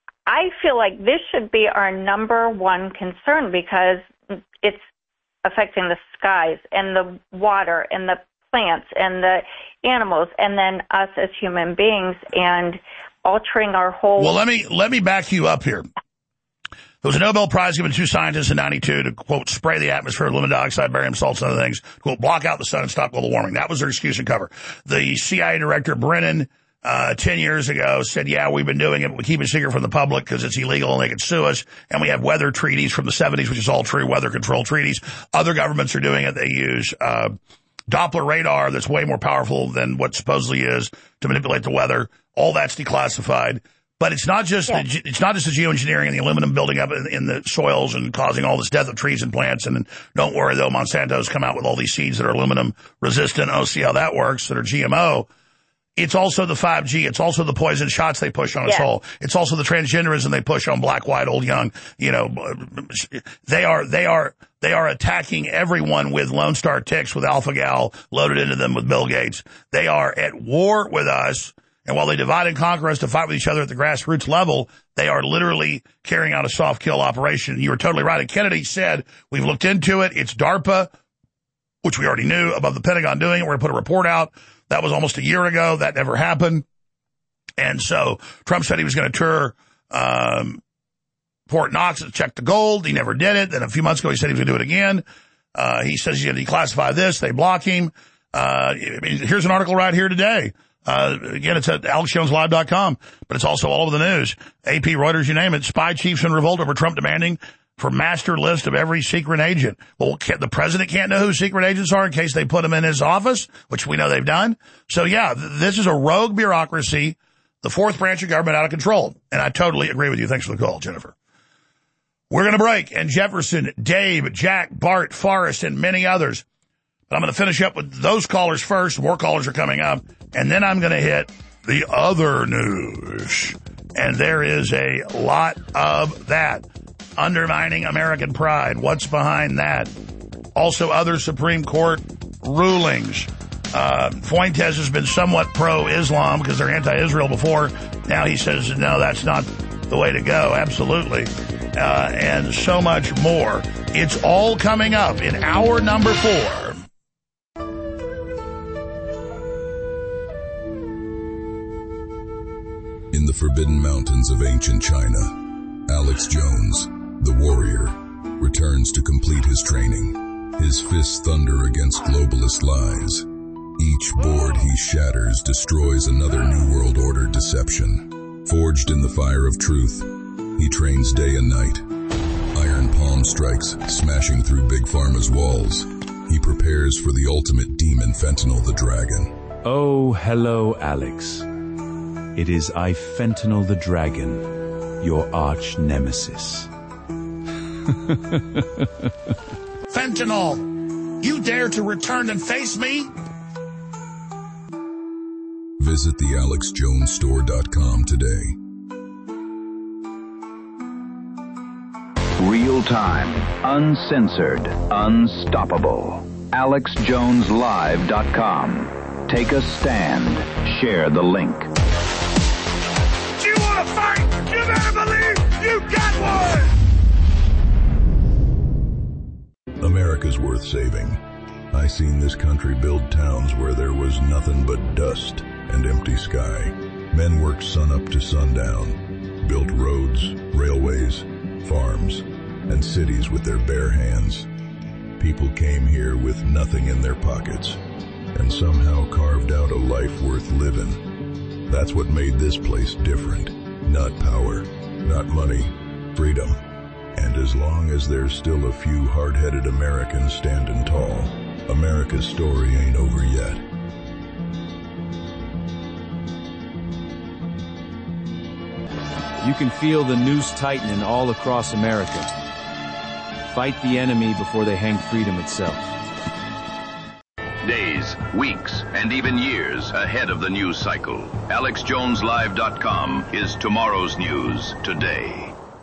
I feel like this should be our number one concern because it's affecting the skies and the water and the plants and the animals and then us as human beings and altering our whole... Well, let me let me back you up here. There was a Nobel Prize given to two scientists in ninety-two to, quote, spray the atmosphere with aluminum dioxide, barium salts, and other things, to, quote, block out the sun and stop global warming. That was their excuse and cover. The C I A director, Brennan, uh, ten years ago said, yeah, we've been doing it. We keep it secret from the public because it's illegal and they could sue us. And we have weather treaties from the seventies, which is all true, weather control treaties. Other governments are doing it. They use uh Doppler radar that's way more powerful than what supposedly is to manipulate the weather. All that's declassified. But it's not just yeah. the, it's not just the geoengineering and the aluminum building up in, in the soils and causing all this death of trees and plants. And don't worry, though, Monsanto's come out with all these seeds that are aluminum resistant. Oh, see how that works, that are G M O. It's also the five G. It's also the poison shots they push on us yeah. all. It's also the transgenderism they push on black, white, old, young. You know, they are, they are, they are attacking everyone with Lone Star ticks, with Alpha-Gal loaded into them with Bill Gates. They are at war with us. And while they divide and conquer us to fight with each other at the grassroots level, they are literally carrying out a soft kill operation. You were totally right. And Kennedy said, we've looked into it. It's DARPA, which we already knew, above the Pentagon doing it. We're going to put a report out. That was almost a year ago. That never happened. And so Trump said he was going to tour um, Fort Knox to check the gold. He never did it. Then a few months ago, he said he was going to do it again. Uh, he says he's going to declassify this. They block him. Uh, I mean, here's an article right here today. Uh, again, it's at alex jones live dot com, but it's also all over the news. A P, Reuters, you name it. Spy chiefs in revolt over Trump demanding for master list of every secret agent. Well, the president can't know who secret agents are in case they put them in his office, which we know they've done. So, yeah, th- this is a rogue bureaucracy, the fourth branch of government out of control. And I totally agree with you. Thanks for the call, Jennifer. We're going to break. And Jefferson, Dave, Jack, Bart, Forrest, and many others. But I'm going to finish up with those callers first. More callers are coming up. And then I'm going to hit the other news. And there is a lot of that. Undermining American pride. What's behind that? Also, other Supreme Court rulings. Uh, Fuentes has been somewhat pro-Islam because they're anti-Israel before. Now he says, no, that's not the way to go. Absolutely. Uh, and so much more. It's all coming up in hour number four. In the Forbidden Mountains of ancient China, Alex Jones, the warrior, returns to complete his training. His fists thunder against globalist lies. Each board he shatters destroys another New World Order deception. Forged in the fire of truth, he trains day and night. Iron palm strikes, smashing through Big Pharma's walls. He prepares for the ultimate demon, Fentanyl the Dragon. Oh, hello, Alex. It is I, Fentanyl the Dragon, your arch nemesis. Fentanyl, you dare to return and face me? Visit the alex jones store dot com today. Real time, uncensored, unstoppable. alex jones live dot com. Take a stand. Share the link. Do you want to fight? You better believe you got one! America's worth saving. I seen this country build towns where there was nothing but dust and empty sky. Men worked sun up to sundown, built roads, railways, farms, and cities with their bare hands. People came here with nothing in their pockets and somehow carved out a life worth living. That's what made this place different. Not power, not money, freedom. And as long as there's still a few hard-headed Americans standing tall, America's story ain't over yet. You can feel the noose tightening all across America. Fight the enemy before they hang freedom itself. Days, weeks, and even years ahead of the news cycle. Alex Jones Live dot com is tomorrow's news today.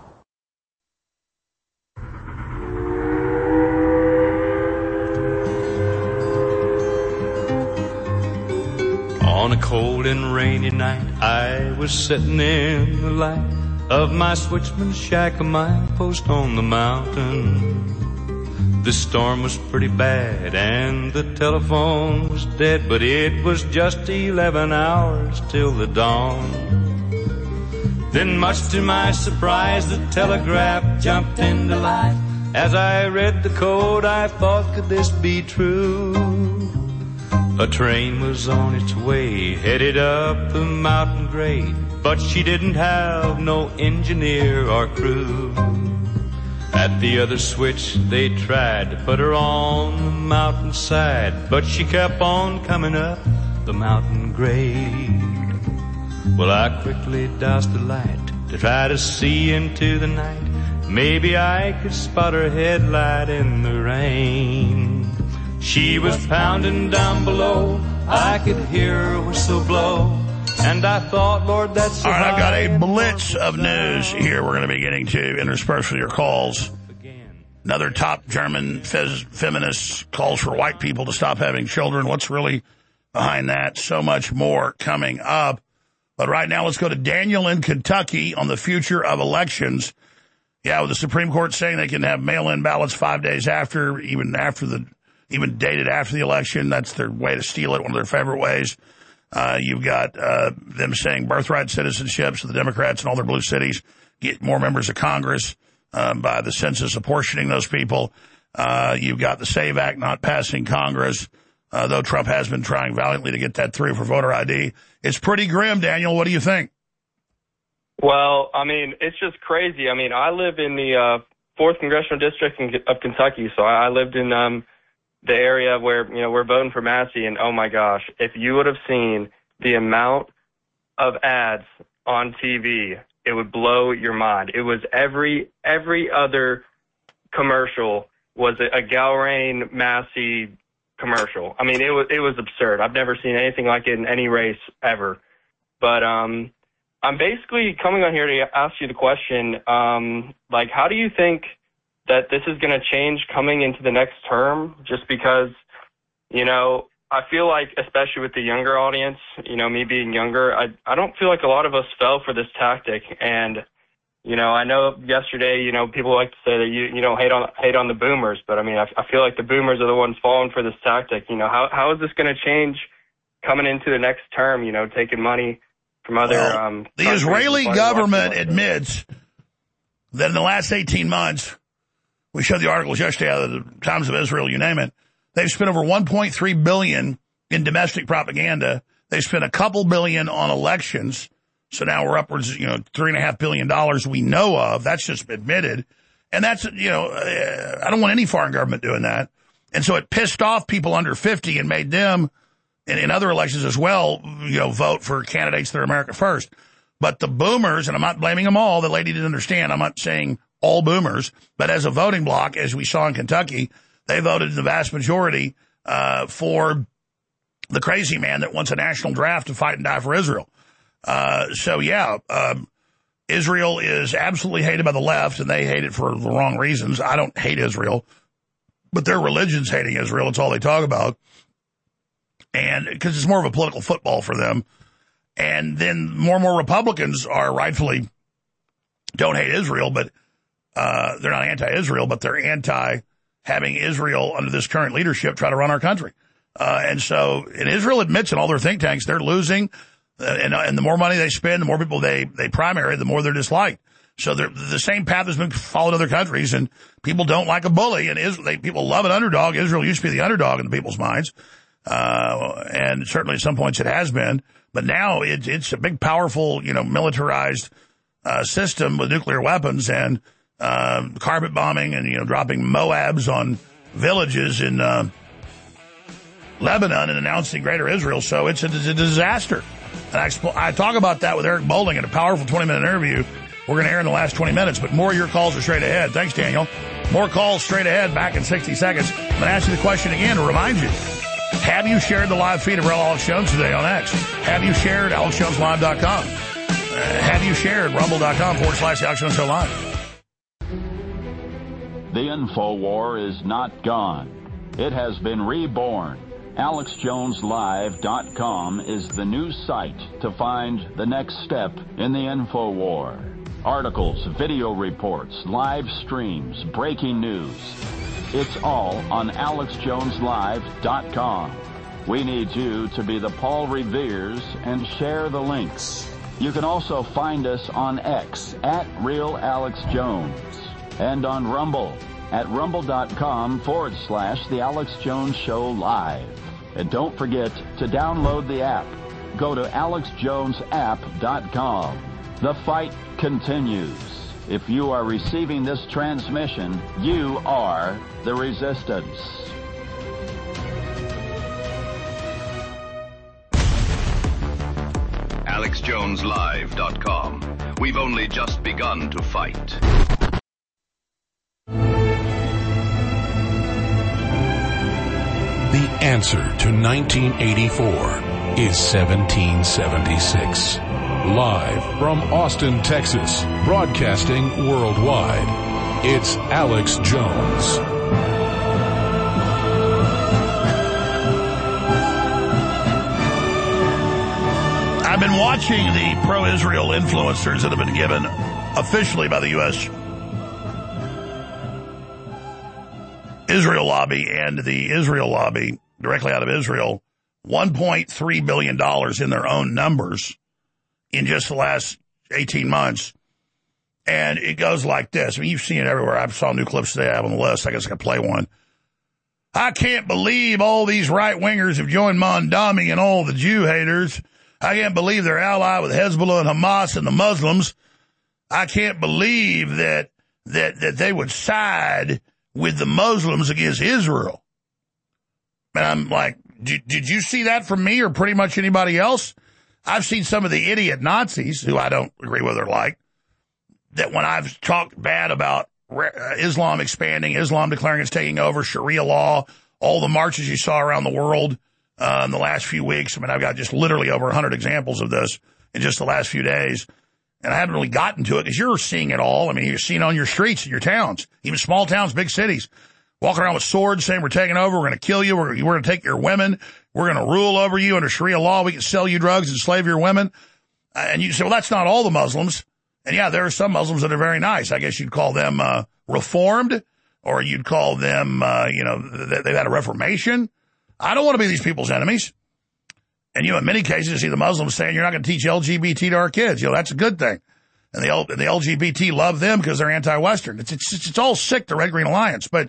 On a cold and rainy night, I was sitting in the light of my switchman's shack, a mile post on the mountain. The storm was pretty bad and the telephone was dead, but it was just eleven hours till the dawn. Then much to my surprise, the telegraph jumped into life. As I read the code, I thought, could this be true? A train was on its way, headed up the mountain grade, but she didn't have no engineer or crew. At the other switch they tried to put her on the mountainside, but she kept on coming up the mountain grade. Well, I quickly doused the light to try to see into the night. Maybe I could spot her headlight in the rain. She was pounding down below, I could hear her whistle blow, and I thought, Lord, that's... All right, I've got a blitz of news here we're going to be getting to, interspersed with your calls. Another top German fez- feminist calls for white people to stop having children. What's really behind that? So much more coming up. But right now, let's go to Daniel in Kentucky on the future of elections. Yeah, with the Supreme Court saying they can have mail-in ballots five days after, even after the... even dated after the election. That's their way to steal it, one of their favorite ways. Uh, you've got uh, them saying birthright citizenship, so the Democrats in all their blue cities get more members of Congress uh, by the census apportioning those people. Uh, you've got the SAVE Act not passing Congress, uh, though Trump has been trying valiantly to get that through for voter I D. It's pretty grim, Daniel. What do you think? Well, I mean, it's just crazy. I mean, I live in the uh, fourth Congressional District of Kentucky, so I lived in... Um, the area where, you know, we're voting for Massey, and oh my gosh, if you would have seen the amount of ads on T V, it would blow your mind. It was every every other commercial was a, a Galrain Massey commercial. I mean, it was it was absurd. I've never seen anything like it in any race ever. But um, I'm basically coming on here to ask you the question, um, like, how do you think that this is going to change coming into the next term? Just because, you know, I feel like, especially with the younger audience, you know, me being younger, I I don't feel like a lot of us fell for this tactic. And, you know, I know yesterday, you know, people like to say that you you know hate on hate on the boomers, but I mean, I, I feel like the boomers are the ones falling for this tactic. You know, how how is this going to change coming into the next term? You know, taking money from other. Well, um, the Israeli government admits that in the last eighteen months. We showed the articles yesterday out of the Times of Israel, you name it. They've spent over one point three billion dollars in domestic propaganda. They've spent a couple billion on elections. So now we're upwards, you know, three and a half billion dollars we know of. That's just admitted. And that's, you know, I don't want any foreign government doing that. And so it pissed off people under fifty and made them, in, in other elections as well, you know, vote for candidates that are America first. But the boomers, and I'm not blaming them all, the lady didn't understand. I'm not saying all boomers, but as a voting bloc, as we saw in Kentucky, they voted in the vast majority uh, for the crazy man that wants a national draft to fight and die for Israel. Uh, so, yeah, um, Israel is absolutely hated by the left, and they hate it for the wrong reasons. I don't hate Israel, but their religion's hating Israel. It's all they talk about. And because it's more of a political football for them. And then more and more Republicans are rightfully don't hate Israel, but uh, they're not anti-Israel, but they're anti-having Israel under this current leadership try to run our country. Uh, and so, and Israel admits in all their think tanks they're losing, uh, and, uh, and the more money they spend, the more people they, they primary, the more they're disliked. So the same path has been followed in other countries, and people don't like a bully, and Israel, they, people love an underdog. Israel used to be the underdog in people's minds, uh, and certainly at some points it has been. But now it, it's a big, powerful, you know, militarized uh, system with nuclear weapons and uh, carpet bombing and, you know, dropping Moabs on villages in uh, Lebanon and announcing Greater Israel. So it's a, it's a disaster. And I, expl- I talk about that with Eric Bolling in a powerful twenty-minute interview we're going to air in the last twenty minutes, but more of your calls are straight ahead. Thanks, Daniel. More calls straight ahead, back in sixty seconds. I'm going to ask you the question again to remind you. Have you shared the live feed of Real Alex Jones today on X? Have you shared alex jones live dot com? Uh, have you shared rumble.com forward slash the Alex Jones Show Live? The InfoWar is not gone. It has been reborn. alex jones live dot com is the new site to find the next step in the InfoWar. Articles, video reports, live streams, breaking news. It's all on alex jones live dot com. We need you to be the Paul Reveres and share the links. You can also find us on X at Real Alex Jones and on Rumble at rumble.com forward slash The Alex Jones Show Live. And don't forget to download the app. Go to alex jones app dot com. The fight continues. If you are receiving this transmission, you are the resistance. alex jones live dot com. We've only just begun to fight. The answer to nineteen eighty-four is seventeen seventy-six. Live from Austin, Texas, broadcasting worldwide, it's Alex Jones. I've been watching the pro-Israel influencers that have been given officially by the U S Israel lobby and the Israel lobby directly out of Israel, one point three billion dollars in their own numbers in just the last eighteen months. And it goes like this. I mean, you've seen it everywhere. I saw new clips today I have on the list. I guess I can play one. I can't believe all these right-wingers have joined Mondami and all the Jew haters. I can't believe they're allied with Hezbollah and Hamas and the Muslims. I can't believe that that that they would side with the Muslims against Israel. And I'm like, did, did you see that from me or pretty much anybody else? I've seen some of the idiot Nazis, who I don't agree with or like, that when I've talked bad about Islam expanding, Islam declaring it's taking over, Sharia law, all the marches you saw around the world uh, in the last few weeks. I mean, I've got just literally over one hundred examples of this in just the last few days. And I haven't really gotten to it because you're seeing it all. I mean, you're seeing it on your streets in your towns, even small towns, big cities, walking around with swords saying we're taking over, we're going to kill you, we're, we're going to take your women, we're going to rule over you under Sharia law, we can sell you drugs and slave your women. Uh, and you say, well, that's not all the Muslims. And yeah, there are some Muslims that are very nice. I guess you'd call them uh, reformed, or you'd call them, uh, you know, they, they've had a reformation. I don't want to be these people's enemies. And, you know, in many cases, you see the Muslims saying you're not going to teach L G B T to our kids. You know, that's a good thing. And the, the L G B T love them because they're anti-Western. It's, it's, it's all sick, the Red Green Alliance. But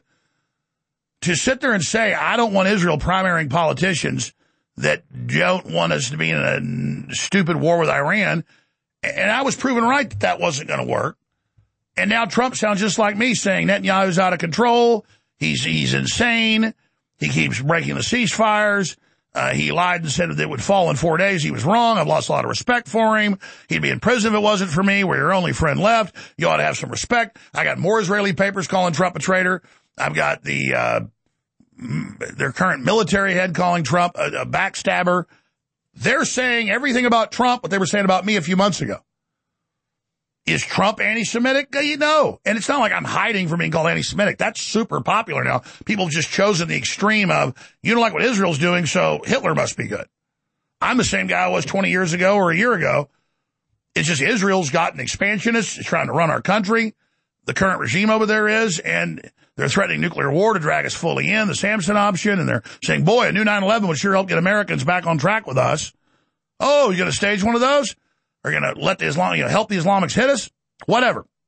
to sit there and say, I don't want Israel primarying politicians that don't want us to be in a stupid war with Iran. And I was proven right that that wasn't going to work. And now Trump sounds just like me saying Netanyahu's out of control. He's, he's insane. He keeps breaking the ceasefires. Uh, he lied and said that it would fall in four days. He was wrong. I've lost a lot of respect for him. He'd be in prison if it wasn't for me. We're your only friend left. You ought to have some respect. I got more Israeli papers calling Trump a traitor. I've got the, uh, their current military head calling Trump a, a backstabber. They're saying everything about Trump, what they were saying about me a few months ago. Is Trump anti-Semitic? You know. And it's not like I'm hiding from being called anti-Semitic. That's super popular now. People have just chosen the extreme of, you don't like what Israel's doing, so Hitler must be good. I'm the same guy I was twenty years ago or a year ago. It's just Israel's gotten expansionists, it's trying to run our country. The current regime over there is, and they're threatening nuclear war to drag us fully in, the Samson option, and they're saying, boy, a new nine eleven would sure help get Americans back on track with us. Oh, you're going to stage one of those? Are you going to let the Islam, you know, help the Islamics hit us? Whatever.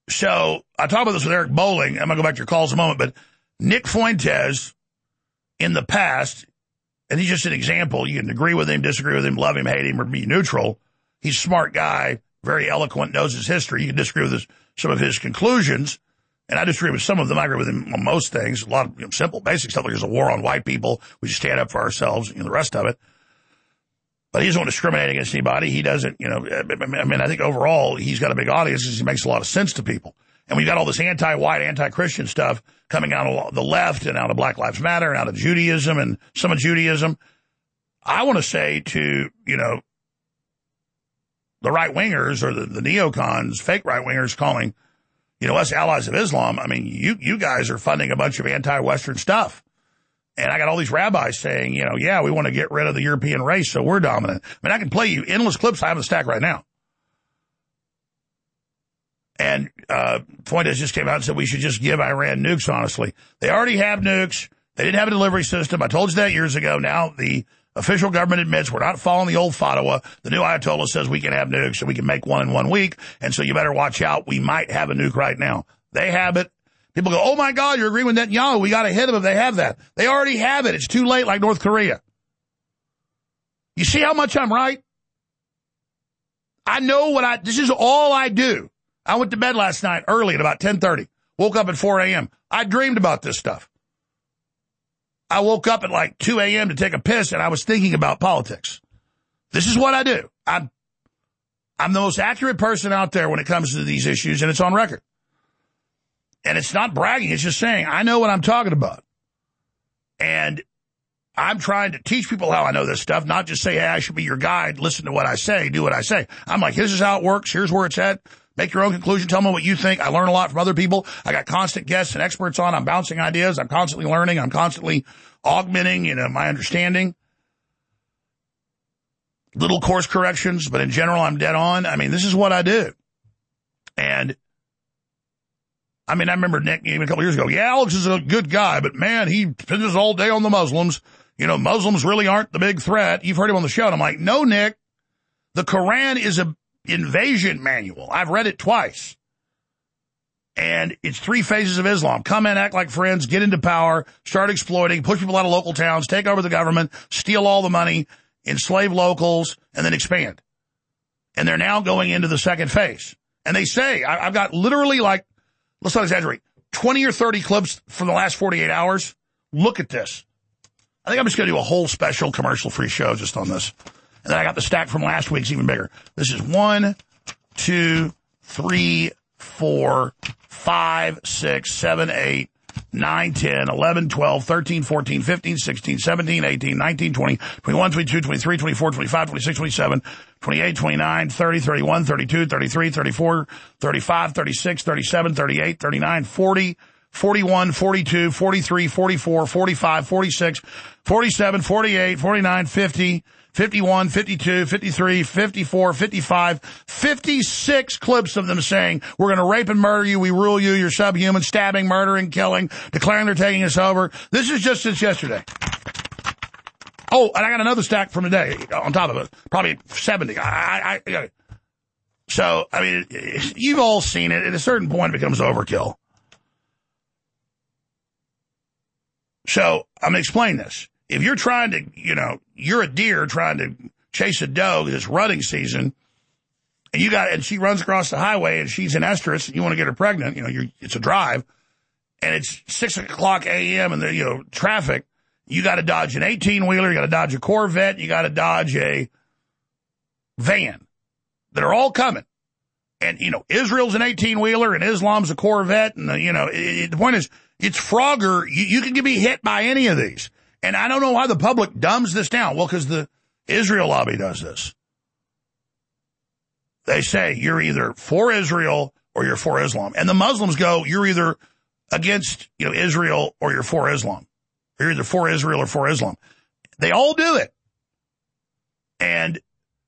So I talked about this with Eric Bolling. I'm going to go back to your calls in a moment, but Nick Fuentes in the past, and he's just an example. You can agree with him, disagree with him, love him, hate him, or be neutral. He's a smart guy, very eloquent, knows his history. You can disagree with his, some of his conclusions, and I disagree with some of them. I agree with him on most things, a lot of you know, simple, basic stuff like there's a war on white people. We should stand up for ourselves, and you know, the rest of it. But he doesn't discriminate against anybody. He doesn't, you know, I mean, I think overall he's got a big audience because he makes a lot of sense to people. And we've got all this anti-white, anti-Christian stuff coming out of the left and out of Black Lives Matter and out of Judaism and some of Judaism. I want to say to, you know, the right-wingers or the, the neocons, fake right-wingers calling, you know, us allies of Islam, I mean, you, you guys are funding a bunch of anti-Western stuff. And I got all these rabbis saying, you know, yeah, we want to get rid of the European race, so we're dominant. I mean, I can play you endless clips. I have a stack right now. And uh Fuentes just came out and said we should just give Iran nukes, honestly. They already have nukes. They didn't have a delivery system. I told you that years ago. Now the official government admits we're not following the old fatwa. The new Ayatollah says we can have nukes and we can make one in one week. And so you better watch out. We might have a nuke right now. They have it. People go, oh, my God, you're agreeing with Netanyahu. We got ahead of them. They have that. They already have it. It's too late like North Korea. You see how much I'm right? I know what I – this is all I do. I went to bed last night early at about ten thirty. Woke up at four a.m. I dreamed about this stuff. I woke up at like two a.m. to take a piss, and I was thinking about politics. This is what I do. I'm, I'm the most accurate person out there when it comes to these issues, and it's on record. And it's not bragging. It's just saying, I know what I'm talking about. And I'm trying to teach people how I know this stuff, not just say, hey, I should be your guide. Listen to what I say. Do what I say. I'm like, this is how it works. Here's where it's at. Make your own conclusion. Tell me what you think. I learn a lot from other people. I got constant guests and experts on. I'm bouncing ideas. I'm constantly learning. I'm constantly augmenting, you know, my understanding. Little course corrections, but in general, I'm dead on. I mean, this is what I do. And I mean, I remember Nick even a couple years ago. Yeah, Alex is a good guy, but man, he spends all day on the Muslims. You know, Muslims really aren't the big threat. You've heard him on the show. And I'm like, no, Nick, the Quran is a invasion manual. I've read it twice. And it's three phases of Islam. Come in, act like friends, get into power, start exploiting, push people out of local towns, take over the government, steal all the money, enslave locals, and then expand. And they're now going into the second phase. And they say, I, I've got literally like, let's not exaggerate, twenty or thirty clips from the last forty-eight hours. Look at this. I think I'm just going to do a whole special commercial-free show just on this. And then I got the stack from last week's even bigger. This is one, two, three, four, five, six, seven, eight, nine, ten, eleven, twelve, thirteen, fourteen, fifteen, sixteen, seventeen, eighteen, nineteen, twenty, twenty-one, twenty-two, twenty-three, twenty-four, twenty-five, twenty-six, twenty-seven, twenty-eight, twenty-nine, thirty, thirty-one, thirty-two, thirty-three, thirty-four, thirty-five, thirty-six, thirty-seven, thirty-eight, thirty-nine, forty, forty-one, forty-two, forty-three, forty-four, forty-five, forty-six, forty-seven, forty-eight, forty-nine, fifty, fifty-one, fifty-two, fifty-three, fifty-four, fifty-five, fifty-six clips of them saying, we're going to rape and murder you, we rule you, you're subhuman, stabbing, murdering, killing, declaring they're taking us over. This is just since yesterday. Oh, and I got another stack from today on top of it, probably seventy. I, I, I, so, I mean, you've all seen it. At a certain point, it becomes overkill. So, I'm going to explain this. If you're trying to, you know, you're a deer trying to chase a doe because it's rutting season, and you got, and she runs across the highway and she's in estrus and you want to get her pregnant, you know, you're, it's a drive, and it's six o'clock a.m. and the, you know, traffic, you got to dodge an eighteen-wheeler, you got to dodge a Corvette, you got to dodge a van that are all coming. And, you know, Israel's an eighteen-wheeler and Islam's a Corvette, and, the, you know, it, it, the point is, it's Frogger. You, you can be hit by any of these. And I don't know why the public dumbs this down. Well, because the Israel lobby does this. They say you're either for Israel or you're for Islam. And the Muslims go, you're either against, you know, Israel or you're for Islam. You're either for Israel or for Islam. They all do it. And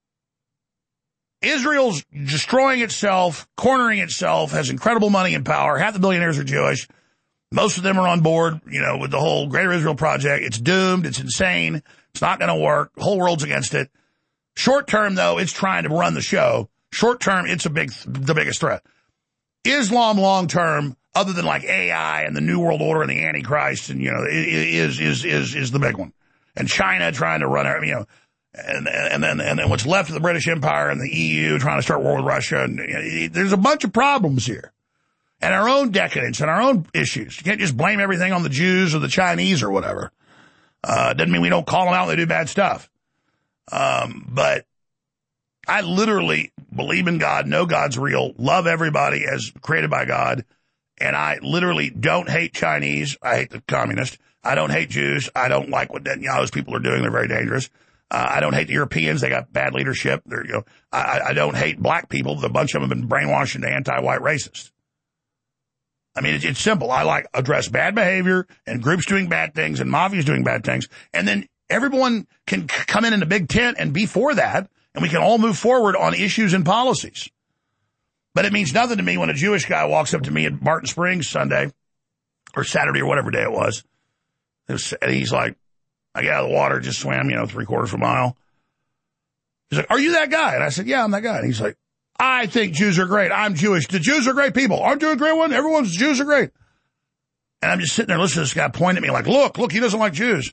Israel's destroying itself, cornering itself, has incredible money and power. Half the billionaires are Jewish. Most of them are on board, you know, with the whole Greater Israel Project. It's doomed. It's insane. It's not going to work. The whole world's against it. Short term, though, it's trying to run the show. Short term, it's a big, the biggest threat. Islam long term, other than like A I and the New World Order and the Antichrist, and you know, is is is is the big one. And China trying to run, you know, and and then and then what's left of the British Empire and the E U trying to start war with Russia. And you know, there's a bunch of problems here, and our own decadence and our own issues. You can't just blame everything on the Jews or the Chinese or whatever. Uh, doesn't mean we don't call them out when they do bad stuff. Um, but I literally believe in God, know God's real, love everybody as created by God, and I literally don't hate Chinese. I hate the communists. I don't hate Jews. I don't like what Netanyahu's people are doing. They're very dangerous. Uh, I don't hate the Europeans. They got bad leadership. They're, you know, I, I don't hate black people. A bunch of them have been brainwashed into anti-white racists. I mean, it's, it's simple. I like address bad behavior and groups doing bad things and mafias doing bad things, and then everyone can c- come in in a big tent and be for that, and we can all move forward on issues and policies. But it means nothing to me when a Jewish guy walks up to me at Barton Springs Sunday or Saturday or whatever day it was, and he's like, I got out of the water, just swam, you know, three quarters of a mile. He's like, are you that guy? And I said, yeah, I'm that guy. And he's like, I think Jews are great. I'm Jewish. The Jews are great people. Aren't you a great one? Everyone's Jews are great. And I'm just sitting there listening to this guy point at me like, look, look, he doesn't like Jews.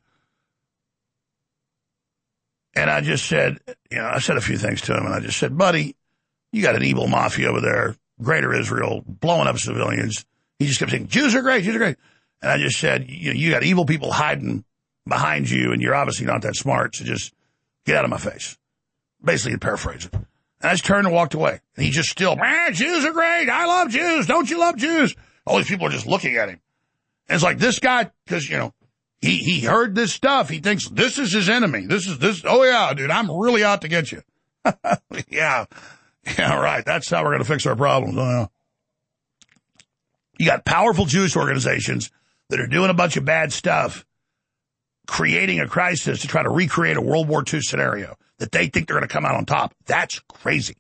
And I just said, you know, I said a few things to him, and I just said, buddy, you got an evil mafia over there, Greater Israel, blowing up civilians. He just kept saying, Jews are great, Jews are great. And I just said, you know, you got evil people hiding behind you, and you're obviously not that smart, so just get out of my face. Basically, to paraphrase it. And I just turned and walked away. And he just still, man, Jews are great. I love Jews. Don't you love Jews? All these people are just looking at him. And it's like this guy, because, you know, he, he heard this stuff. He thinks this is his enemy. This is this. Oh, yeah, dude, I'm really out to get you. yeah. Yeah, right. That's how we're going to fix our problems. Oh, yeah. You got powerful Jewish organizations that are doing a bunch of bad stuff, creating a crisis to try to recreate a World War Two scenario that they think they're going to come out on top. That's crazy.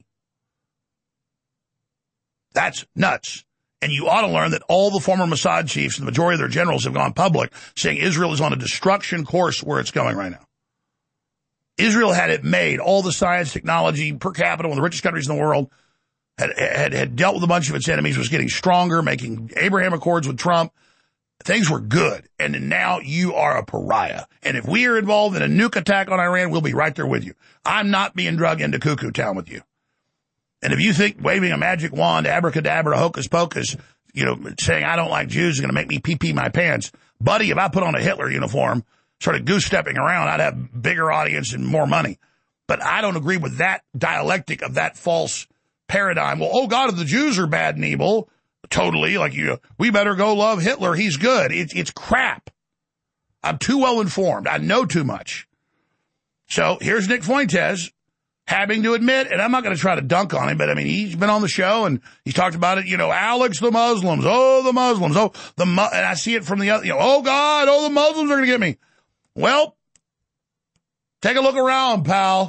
That's nuts. And you ought to learn that all the former Mossad chiefs and the majority of their generals have gone public saying Israel is on a destruction course where it's going right now. Israel had it made. All the science, technology, per capita, one of the richest countries in the world, had, had, had dealt with a bunch of its enemies, was getting stronger, making Abraham Accords with Trump. Things were good, and now you are a pariah. And if we are involved in a nuke attack on Iran, we'll be right there with you. I'm not being drug into cuckoo town with you. And if you think waving a magic wand, abracadabra, hocus pocus, you know, saying I don't like Jews is going to make me pee-pee my pants, buddy, if I put on a Hitler uniform, started goose-stepping around, I'd have bigger audience and more money. But I don't agree with that dialectic of that false paradigm. Well, oh, God, if the Jews are bad and evil, totally, like you, we better go love Hitler. He's good. It's, it's crap. I'm too well informed. I know too much. So here's Nick Fuentes having to admit, and I'm not going to try to dunk on him, but I mean, he's been on the show and he's talked about it, you know, Alex, the Muslims, oh, the Muslims, oh, the, mu-, and I see it from the other, you know, oh, God, oh, the Muslims are going to get me. Well, take a look around, pal.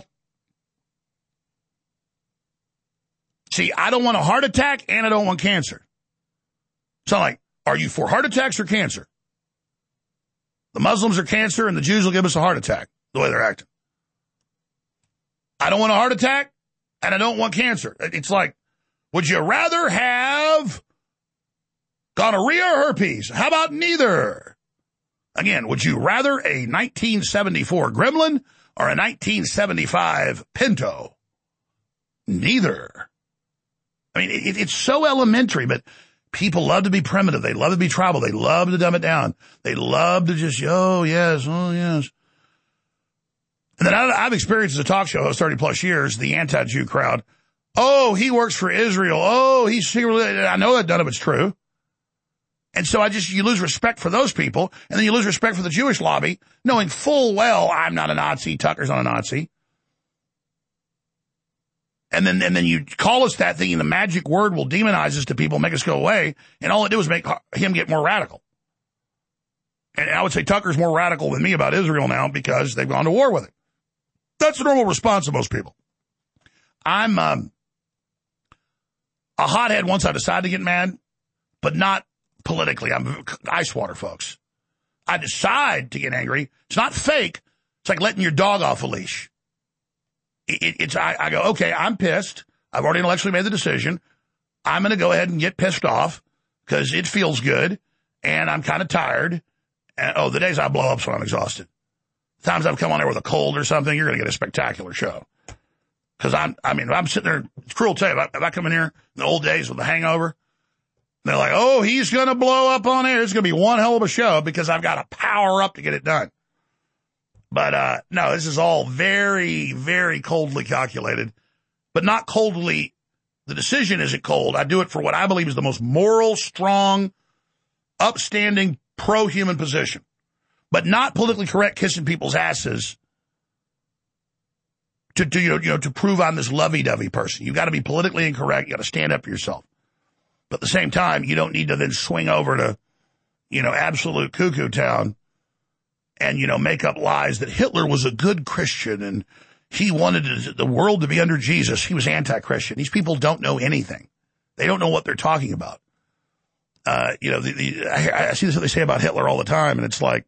See, I don't want a heart attack and I don't want cancer. So I'm like, are you for heart attacks or cancer? The Muslims are cancer and the Jews will give us a heart attack, the way they're acting. I don't want a heart attack and I don't want cancer. It's like, would you rather have gonorrhea or herpes? How about neither? Again, would you rather a nineteen seventy-four Gremlin or a nineteen seventy-five Pinto? Neither. I mean, it, it's so elementary, but people love to be primitive. They love to be tribal. They love to dumb it down. They love to just, oh, yes, oh, yes. And then I, I've experienced as a talk show host thirty plus years, the anti-Jew crowd. Oh, he works for Israel. Oh, he's secretly, I know that none of it's true. And so I just, you lose respect for those people, and then you lose respect for the Jewish lobby, knowing full well I'm not a Nazi, Tucker's not a Nazi. And then, and then you call us that, thinking the magic word will demonize us to people, make us go away, and all it do is make him get more radical. And I would say Tucker's more radical than me about Israel now because they've gone to war with it. That's the normal response of most people. I'm um, a hothead once I decide to get mad, but not politically. I'm ice water, folks. I decide to get angry. It's not fake. It's like letting your dog off a leash. It, it, it's I, I go, okay, I'm pissed. I've already intellectually made the decision. I'm going to go ahead and get pissed off because it feels good and I'm kind of tired. And, oh, the days I blow up so I'm exhausted. Times I've come on there with a cold or something, you're going to get a spectacular show. Because I'm, I mean, I'm sitting there, it's cruel to tell you, if I, if I come in here in the old days with a hangover, they're like, oh, he's going to blow up on air. It's going to be one hell of a show because I've got to power up to get it done. But, uh, no, this is all very, very coldly calculated, but not coldly. The decision isn't cold. I do it for what I believe is the most moral, strong, upstanding, pro-human position, but not politically correct kissing people's asses to, to you know, you know, to prove I'm this lovey-dovey person. You've got to be politically incorrect. You got to stand up for yourself. But at the same time, you don't need to then swing over to, you know, absolute cuckoo town and, you know, make up lies that Hitler was a good Christian and he wanted the world to be under Jesus. He was anti-Christian. These people don't know anything. They don't know what they're talking about. Uh, you know, the, the, I, I see this what they say about Hitler all the time, and it's like,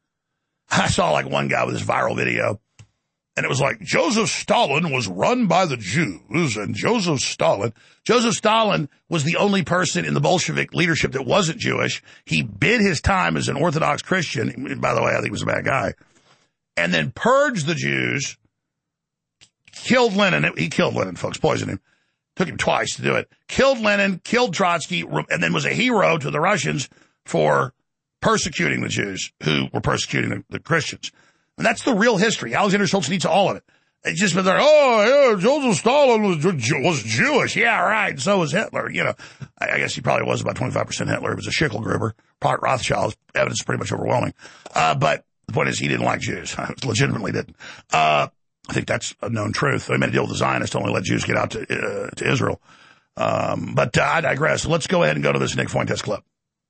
I saw like one guy with this viral video, and it was like, Joseph Stalin was run by the Jews, and Joseph Stalin, Joseph Stalin was the only person in the Bolshevik leadership that wasn't Jewish. He bid his time as an Orthodox Christian, and by the way, I think he was a bad guy, and then purged the Jews, killed Lenin. He killed Lenin, folks, poisoned him. Took him twice to do it. Killed Lenin, killed Trotsky, and then was a hero to the Russians for persecuting the Jews who were persecuting the, the Christians. And that's the real history. Alexander Solzhenitsyn, all of it. It's just been there, oh, yeah, Joseph Stalin was, was Jewish. Yeah, right. And so was Hitler. You know, I, I guess he probably was about twenty-five percent Hitler. He was a Schicklgruber. Probably Rothschild. Evidence is pretty much overwhelming. Uh, but the point is he didn't like Jews. Legitimately didn't. Uh, I think that's a known truth. They made a deal with the Zionists to only let Jews get out to, uh, to Israel. Um, but uh, I digress. Let's go ahead and go to this Nick Fuentes clip.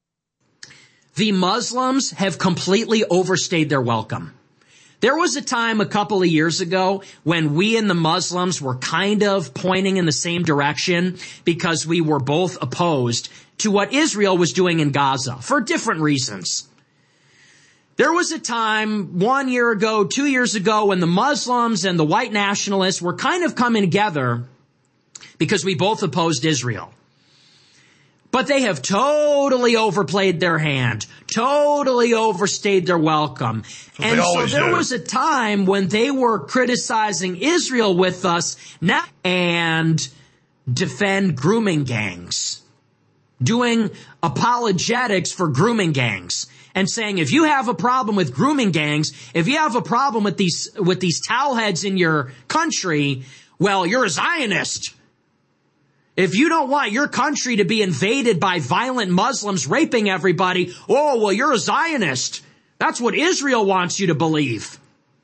The Muslims have completely overstayed their welcome. There was a time a couple of years ago when we and the Muslims were kind of pointing in the same direction because we were both opposed to what Israel was doing in Gaza for different reasons. There was a time one year ago, two years ago, when the Muslims and the white nationalists were kind of coming together because we both opposed Israel. But they have totally overplayed their hand, totally overstayed their welcome. And so there was a time when they were criticizing Israel with us now and defend grooming gangs, doing apologetics for grooming gangs. And saying, if you have a problem with grooming gangs, if you have a problem with these with these towelheads in your country, well, you're a Zionist. If you don't want your country to be invaded by violent Muslims raping everybody, oh, well, you're a Zionist. That's what Israel wants you to believe.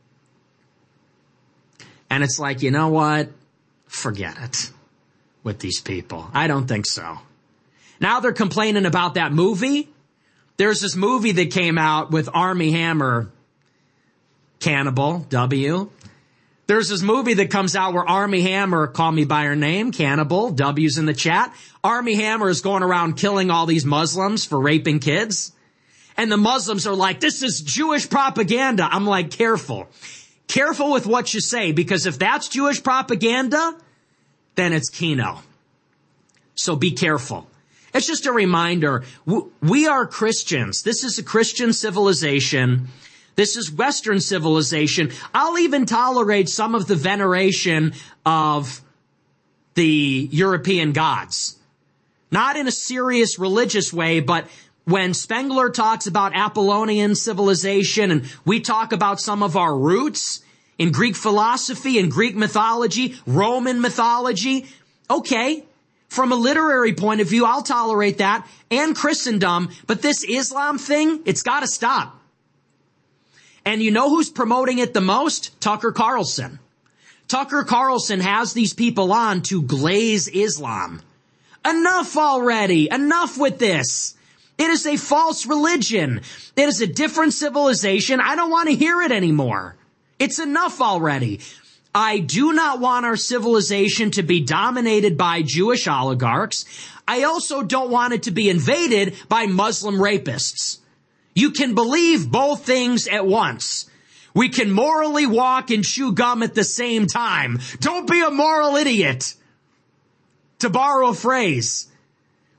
And it's like, you know what? Forget it with these people. I don't think so. Now they're complaining about that movie. There's this movie that came out with Armie Hammer, Cannibal, W. There's this movie that comes out where Armie Hammer, call me by her name, Cannibal, W's in the chat. Armie Hammer is going around killing all these Muslims for raping kids. And the Muslims are like, this is Jewish propaganda. I'm like, careful. Careful with what you say, because if that's Jewish propaganda, then it's Kino. So be careful. It's just a reminder, we are Christians. This is a Christian civilization. This is Western civilization. I'll even tolerate some of the veneration of the European gods. Not in a serious religious way, but when Spengler talks about Apollonian civilization and we talk about some of our roots in Greek philosophy and Greek mythology, Roman mythology, okay. From a literary point of view, I'll tolerate that, and Christendom, but this Islam thing, it's got to stop. And you know who's promoting it the most? Tucker Carlson. Tucker Carlson has these people on to glaze Islam. Enough already. Enough with this. It is a false religion. It is a different civilization. I don't want to hear it anymore. It's enough already. I do not want our civilization to be dominated by Jewish oligarchs. I also don't want it to be invaded by Muslim rapists. You can believe both things at once. We can morally walk and chew gum at the same time. Don't be a moral idiot. To borrow a phrase.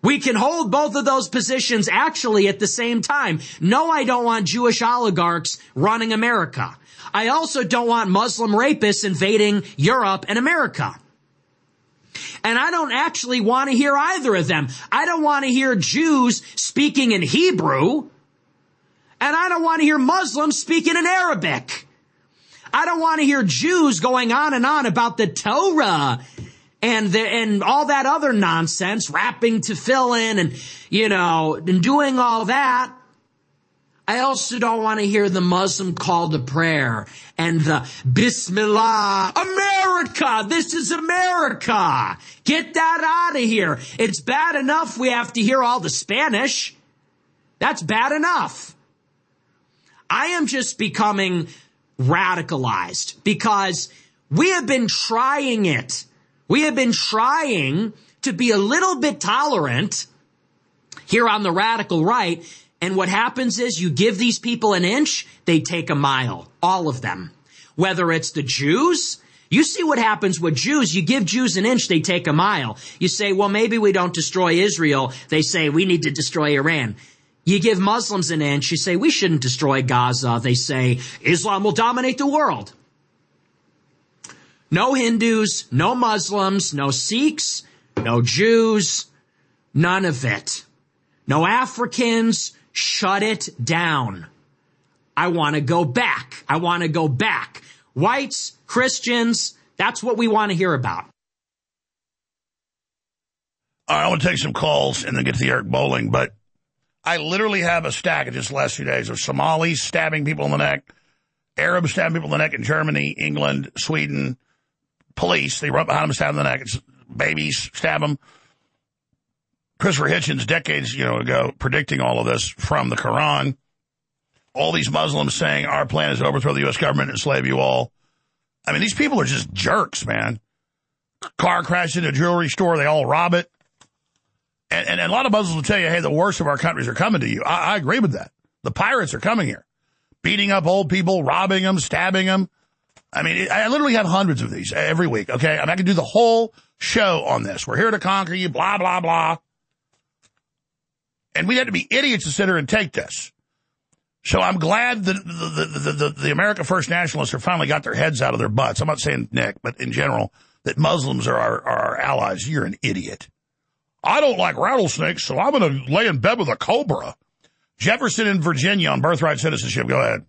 We can hold both of those positions actually at the same time. No, I don't want Jewish oligarchs running America. I also don't want Muslim rapists invading Europe and America. And I don't actually want to hear either of them. I don't want to hear Jews speaking in Hebrew. And I don't want to hear Muslims speaking in Arabic. I don't want to hear Jews going on and on about the Torah and the, and all that other nonsense, rapping tefillin and, you know, and doing all that. I also don't want to hear the Muslim call to prayer and the Bismillah. America! This is America! Get that out of here. It's bad enough we have to hear all the Spanish. That's bad enough. I am just becoming radicalized because we have been trying it. We have been trying to be a little bit tolerant here on the radical right. And what happens is you give these people an inch, they take a mile. All of them. Whether it's the Jews, you see what happens with Jews. You give Jews an inch, they take a mile. You say, well, maybe we don't destroy Israel. They say, we need to destroy Iran. You give Muslims an inch, you say, we shouldn't destroy Gaza. They say, Islam will dominate the world. No Hindus, no Muslims, no Sikhs, no Jews, none of it. No Africans. Shut it down. I want to go back. I want to go back. Whites, Christians, that's what we want to hear about. All right, I want to take some calls and then get to the Eric Bolling, but I literally have a stack of just the last few days of Somalis stabbing people in the neck, Arabs stabbing people in the neck in Germany, England, Sweden, police, they run behind them, stab them in the neck, it's babies, stab them. Christopher Hitchens, decades you know ago, predicting all of this from the Quran. All these Muslims saying our plan is to overthrow the U S government and enslave you all. I mean, these people are just jerks, man. Car crashes into a jewelry store, they all rob it. And, and, and a lot of Muslims will tell you, hey, the worst of our countries are coming to you. I, I agree with that. The pirates are coming here, beating up old people, robbing them, stabbing them. I mean, it, I literally have hundreds of these every week, okay? I mean, I can do the whole show on this. We're here to conquer you, blah, blah, blah. And we had to be idiots to sit here and take this. So I'm glad that the, the, the, the, the America First Nationalists have finally got their heads out of their butts. I'm not saying Nick, but in general, that Muslims are our, are our allies. You're an idiot. I don't like rattlesnakes, so I'm going to lay in bed with a cobra. Jefferson in Virginia on birthright citizenship. Go ahead.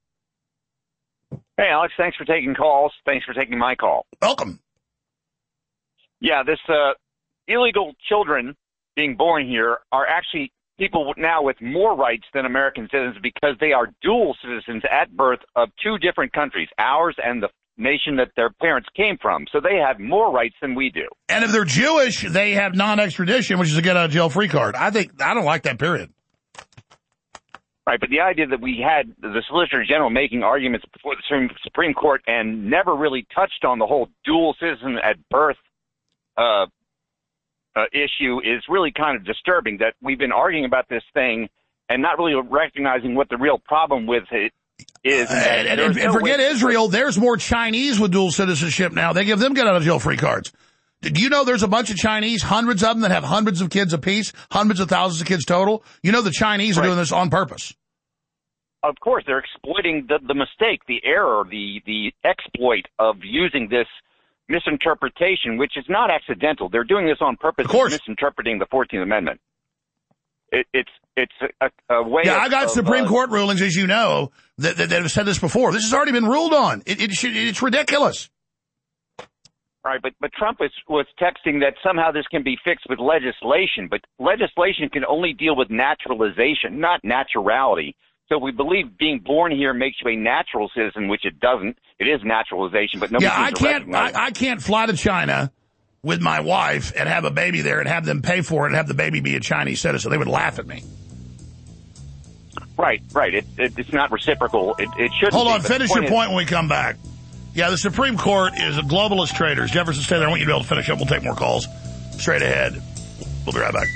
Hey, Alex, thanks for taking calls. Thanks for taking my call. Welcome. Yeah, this uh, illegal children being born here are actually people now with more rights than American citizens because they are dual citizens at birth of two different countries, ours and the nation that their parents came from. So they have more rights than we do. And if they're Jewish, they have non-extradition, which is a get-out-of-jail-free card. I think I don't like that, period. Right, but the idea that we had the Solicitor General making arguments before the Supreme Court and never really touched on the whole dual citizen at birth uh Uh, issue is really kind of disturbing, that we've been arguing about this thing and not really recognizing what the real problem with it is. Uh, and, and, and, and forget Israel. There's more Chinese with dual citizenship now. They give them get-out-of-jail-free cards. Did you know there's a bunch of Chinese, hundreds of them, that have hundreds of kids apiece, hundreds of thousands of kids total? You know the Chinese right. are doing this on purpose. Of course, they're exploiting the, the mistake, the error, the, the exploit of using this misinterpretation, which is not accidental. They're doing this on purpose, of misinterpreting the fourteenth Amendment. It, it's it's a, a way. Yeah, of, I got of, Supreme uh, Court rulings, as you know, that, that, that have said this before. This has already been ruled on. It, it should, it's ridiculous. Right, but but Trump was was texting that somehow this can be fixed with legislation, but legislation can only deal with naturalization, not naturality. So we believe being born here makes you a natural citizen, which it doesn't. It is naturalization, but nobody yeah, I seems to can't. recognize I, I can't fly to China with my wife and have a baby there and have them pay for it and have the baby be a Chinese citizen. They would laugh at me. Right, right. It, it, it's not reciprocal. It, it shouldn't. Hold on. Be, Finish your is, point when we come back. Yeah, the Supreme Court is a globalist traders. Jefferson, stay there. I want you to be able to finish up. We'll take more calls straight ahead. We'll be right back.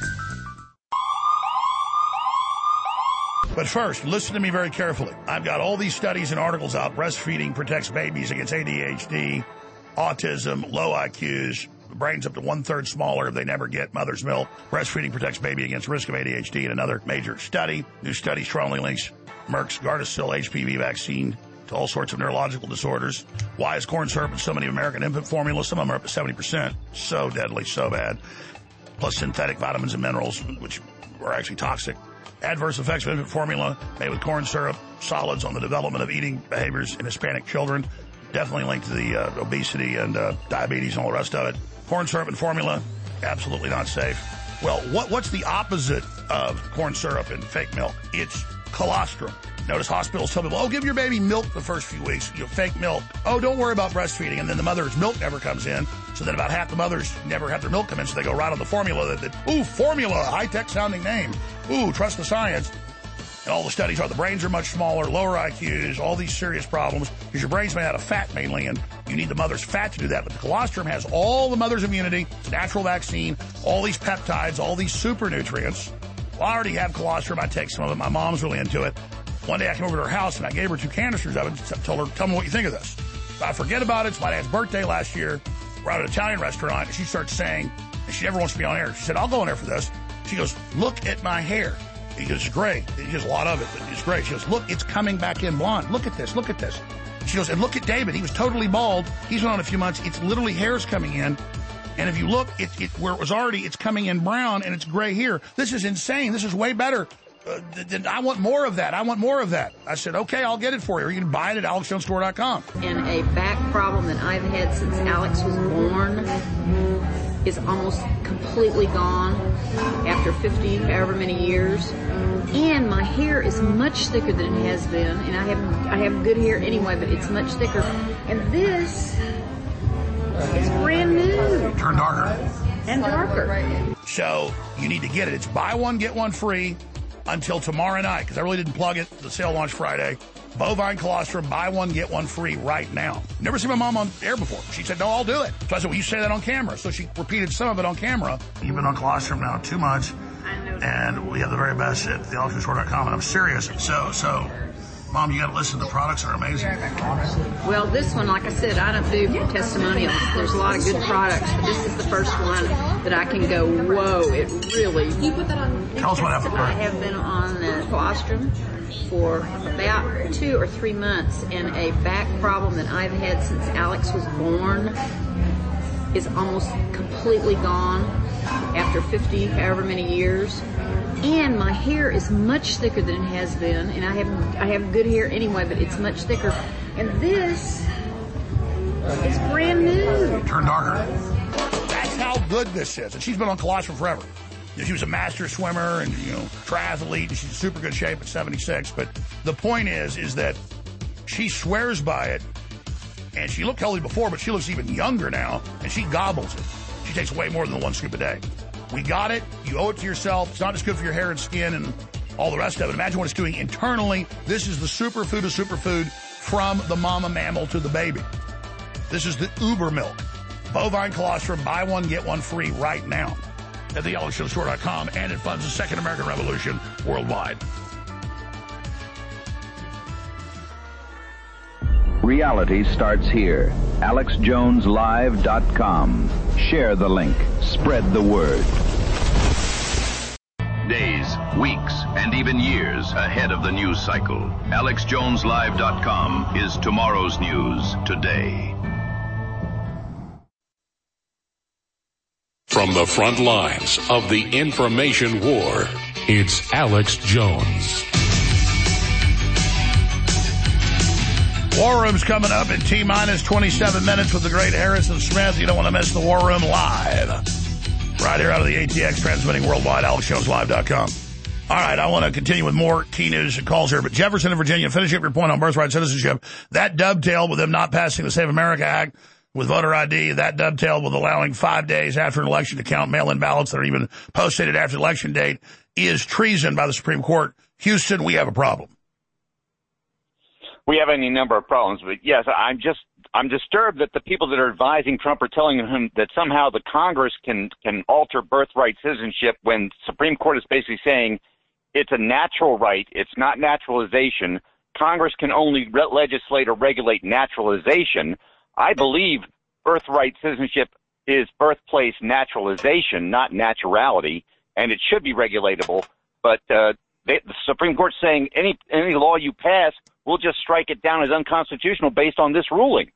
But first, listen to me very carefully. I've got all these studies and articles out. Breastfeeding protects babies against A D H D, autism, low I Qs, brain's up to one-third smaller if they never get mother's milk. Breastfeeding protects baby against risk of A D H D in another major study. New study strongly links Merck's Gardasil H P V vaccine to all sorts of neurological disorders. Why is corn syrup in so many American infant formulas? Some of them are up to seventy percent. So deadly, so bad. Plus synthetic vitamins and minerals, which are actually toxic. Adverse effects of infant formula made with corn syrup, solids on the development of eating behaviors in Hispanic children. Definitely linked to the uh, obesity and uh, diabetes and all the rest of it. Corn syrup and formula, absolutely not safe. Well, what, what's the opposite of corn syrup and fake milk? It's colostrum. Notice hospitals tell people, oh, give your baby milk the first few weeks, you know, fake milk. Oh, don't worry about breastfeeding. And then the mother's milk never comes in. So then about half the mothers never have their milk come in, so they go right on the formula. That, that ooh, formula, high-tech sounding name. Ooh, trust the science. And all the studies are the brains are much smaller, lower I Qs, all these serious problems, because your brain's made out of fat mainly, and you need the mother's fat to do that. But the colostrum has all the mother's immunity, it's a natural vaccine, all these peptides, all these super nutrients. Well, I already have colostrum. I take some of it. My mom's really into it. One day I came over to her house and I gave her two canisters of it and told her, tell me what you think of this. So I forget about it. It's my dad's birthday last year. We're at an Italian restaurant and she starts saying, and she never wants to be on air. She said, I'll go on air for this. She goes, look at my hair. He goes, it's great. He has a lot of it, but it's great. She goes, look, it's coming back in blonde. Look at this. Look at this. She goes, and look at David. He was totally bald. He's been on a few months. It's literally hairs coming in. And if you look, it, it, where it was already, it's coming in brown and it's gray here. This is insane. This is way better. Uh, th- th- I want more of that. I want more of that. I said, okay, I'll get it for you. You can buy it at alex jones store dot com. And a back problem that I've had since Alex was born is almost completely gone after fifty, however many years. And my hair is much thicker than it has been. And I have, I have good hair anyway, but it's much thicker. And this is brand new. Turn darker. And darker. So you need to get it. It's buy one, get one free until tomorrow night, because I really didn't plug it. The sale launched Friday. Bovine colostrum, buy one, get one free right now. Never seen my mom on air before. She said, no, I'll do it. So I said, well, you say that on camera. So she repeated some of it on camera. You've been on colostrum now two months, and we have the very best at the alex jones store dot com, and I'm serious. So, so, Mom, you got to listen. The products are amazing. Well, this one, like I said, I don't do testimonials. There's a lot of good products, but this is the first one that I can go, whoa, it really... You put that on... Tell us what happened. I have been on uh, colostrum for about two or three months, and a back problem that I've had since Alex was born is almost completely gone after fifty, however many years. And my hair is much thicker than it has been, and I have I have good hair anyway, but it's much thicker. And this is brand new. Turn darker. That's how good this is. And she's been on colostrum forever. You know, she was a master swimmer and, you know, triathlete, and she's in super good shape at seventy-six. But the point is, is that she swears by it, and she looked healthy before, but she looks even younger now, and she gobbles it. She takes way more than one scoop a day. We got it. You owe it to yourself. It's not just good for your hair and skin and all the rest of it. Imagine what it's doing internally. This is the superfood of superfood from the mama mammal to the baby. This is the uber milk. Bovine colostrum, buy one, get one free right now at the alex jones store dot com, and it funds the Second American Revolution worldwide. Reality starts here. alex jones live dot com. Share the link. Spread the word. Days, weeks, and even years ahead of the news cycle. alex jones live dot com is tomorrow's news today. From the front lines of the information war, it's Alex Jones. War Room's coming up in T-minus twenty-seven minutes with the great Harrison Smith. You don't want to miss the War Room live. Right here out of the A T X, transmitting worldwide, alex jones live dot com. All right, I want to continue with more key news and calls here. But Jefferson in Virginia, finish up your point on birthright citizenship. That dovetailed with them not passing the Save America Act with voter I D. That dovetailed with allowing five days after an election to count mail-in ballots that are even post-dated after the election date is treason by the Supreme Court. Houston, we have a problem. We have any number of problems, but yes, I'm just I'm disturbed that the people that are advising Trump are telling him that somehow the Congress can can alter birthright citizenship when Supreme Court is basically saying it's a natural right, it's not naturalization. Congress can only re- legislate or regulate naturalization. I believe birthright citizenship is birthplace naturalization, not naturality, and it should be regulatable. But uh, they, the Supreme Court's saying any any law you pass, we'll just strike it down as unconstitutional based on this ruling.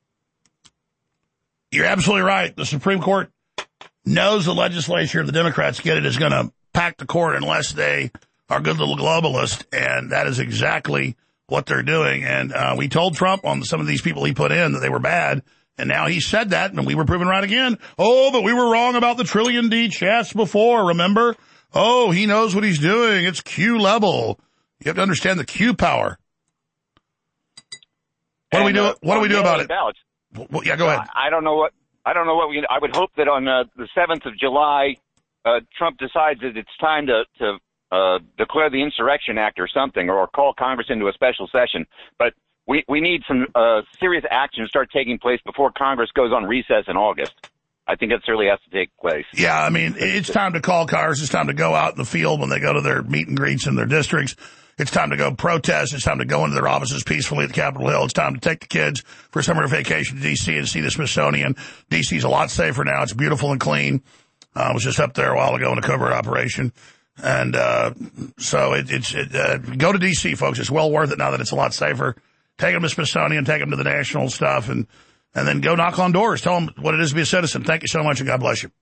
You're absolutely right. The Supreme Court knows the legislature, the Democrats get it, is going to pack the court unless they are good little globalists, and that is exactly what they're doing. And uh, we told Trump on some of these people he put in that they were bad, and now he said that, and we were proven right again. Oh, but we were wrong about the trillion D chess before, remember? Oh, he knows what he's doing. It's Q level. You have to understand the Q power. What and, do we do? Uh, what do we do about it? Ballots, well, yeah, go ahead. I don't know what I don't know what we. I would hope that on uh, the seventh of July, uh, Trump decides that it's time to to uh, declare the Insurrection Act or something, or call Congress into a special session. But we we need some uh, serious action to start taking place before Congress goes on recess in August. I think that really has to take place. Yeah, I mean, it's time to call Congress. It's time to go out in the field when they go to their meet and greets in their districts. It's time to go protest. It's time to go into their offices peacefully at the Capitol Hill. It's time to take the kids for summer vacation to D C and see the Smithsonian. D C's a lot safer now. It's beautiful and clean. Uh, I was just up there a while ago in a covert operation. And uh so it, it's it, uh, go to D C, folks. It's well worth it now that it's a lot safer. Take them to Smithsonian, take them to the national stuff, and and then go knock on doors. Tell them what it is to be a citizen. Thank you so much, and God bless you.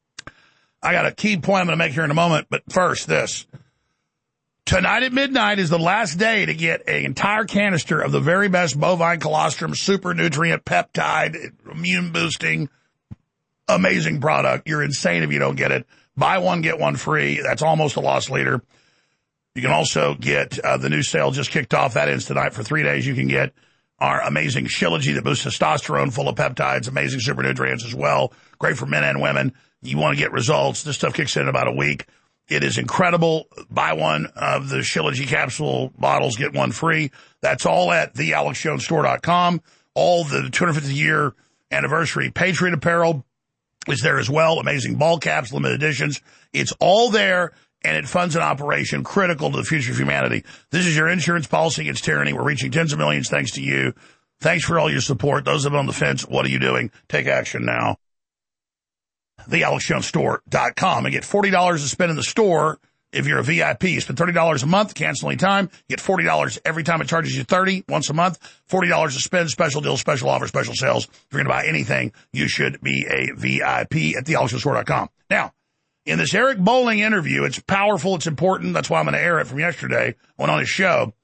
I got a key point I'm going to make here in a moment, but first, this. Tonight at midnight is the last day to get an entire canister of the very best bovine colostrum super nutrient peptide, immune-boosting, amazing product. You're insane if you don't get it. Buy one, get one free. That's almost a loss leader. You can also get uh, the new sale just kicked off. That ends tonight for three days. You can get our amazing Shilajit that boosts testosterone, full of peptides, amazing super nutrients as well. Great for men and women. You want to get results. This stuff kicks in in about a week. It is incredible. Buy one of the Shilajit capsule bottles, get one free. That's all at the alex jones store dot com. All the two hundred fiftieth year anniversary Patriot apparel is there as well. Amazing ball caps, limited editions. It's all there, and it funds an operation critical to the future of humanity. This is your insurance policy against tyranny. We're reaching tens of millions thanks to you. Thanks for all your support. Those of you on the fence, what are you doing? Take action now. the alex jones store dot com and get forty dollars to spend in the store if you're a V I P. You spend thirty dollars a month, cancel any time. You get forty dollars every time it charges you thirty dollars once a month. forty dollars to spend, special deals, special offers, special sales. If you're going to buy anything, you should be a V I P at the alex jones store dot com. Now, in this Eric Bolling interview, it's powerful, it's important. That's why I'm going to air it from yesterday. I went on his show.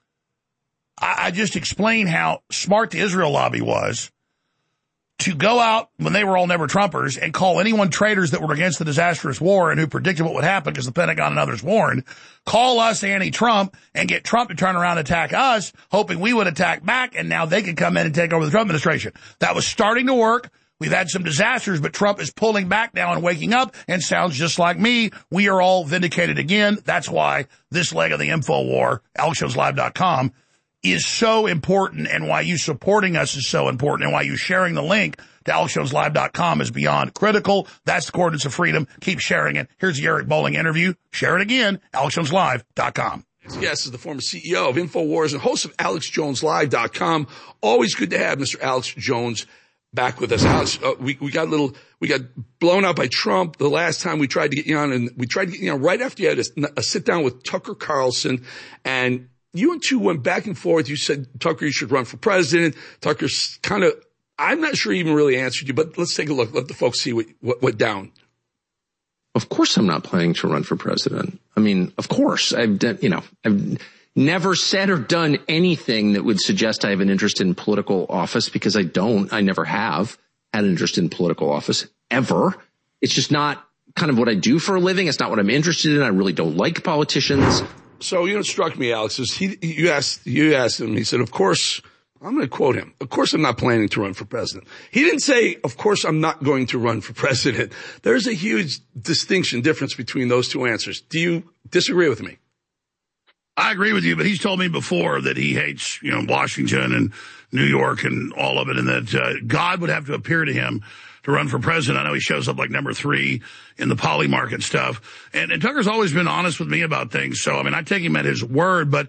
I, I just explained how smart the Israel lobby was to go out when they were all never Trumpers and call anyone traitors that were against the disastrous war and who predicted what would happen because the Pentagon and others warned, call us anti-Trump and get Trump to turn around and attack us, hoping we would attack back, and now they could come in and take over the Trump administration. That was starting to work. We've had some disasters, but Trump is pulling back now and waking up and sounds just like me. We are all vindicated again. That's why this leg of the info war, alex jones live dot com, is so important, and why you supporting us is so important, and why you sharing the link to alex jones live dot com is beyond critical. That's the coordinates of freedom. Keep sharing it. Here's the Eric Bolling interview. Share it again, alex jones live dot com. Yes, is the former C E O of InfoWars and host of alex jones live dot com. Always good to have Mister Alex Jones back with us. Alex, uh, we, we got a little, we got blown out by Trump the last time we tried to get you on, and we tried to get you on right after you had a, a sit down with Tucker Carlson, and you and two went back and forth. You said, Tucker, you should run for president. Tucker's kind of, I'm not sure he even really answered you, but let's take a look. Let the folks see what, what went down. Of course I'm not planning to run for president. I mean, of course. I've done, you know, I've never said or done anything that would suggest I have an interest in political office, because I don't. I never have had an interest in political office, ever. It's just not kind of what I do for a living. It's not what I'm interested in. I really don't like politicians. So, you know, what struck me, Alex, is he, you asked, you asked him, he said, of course, I'm going to quote him, of course I'm not planning to run for president. He didn't say, of course I'm not going to run for president. There's a huge distinction, difference between those two answers. Do you disagree with me? I agree with you, but he's told me before that he hates, you know, Washington and New York and all of it, and that uh, God would have to appear to him to run for president. I know he shows up like number three in the poly market stuff. And, and Tucker's always been honest with me about things. So, I mean, I take him at his word, but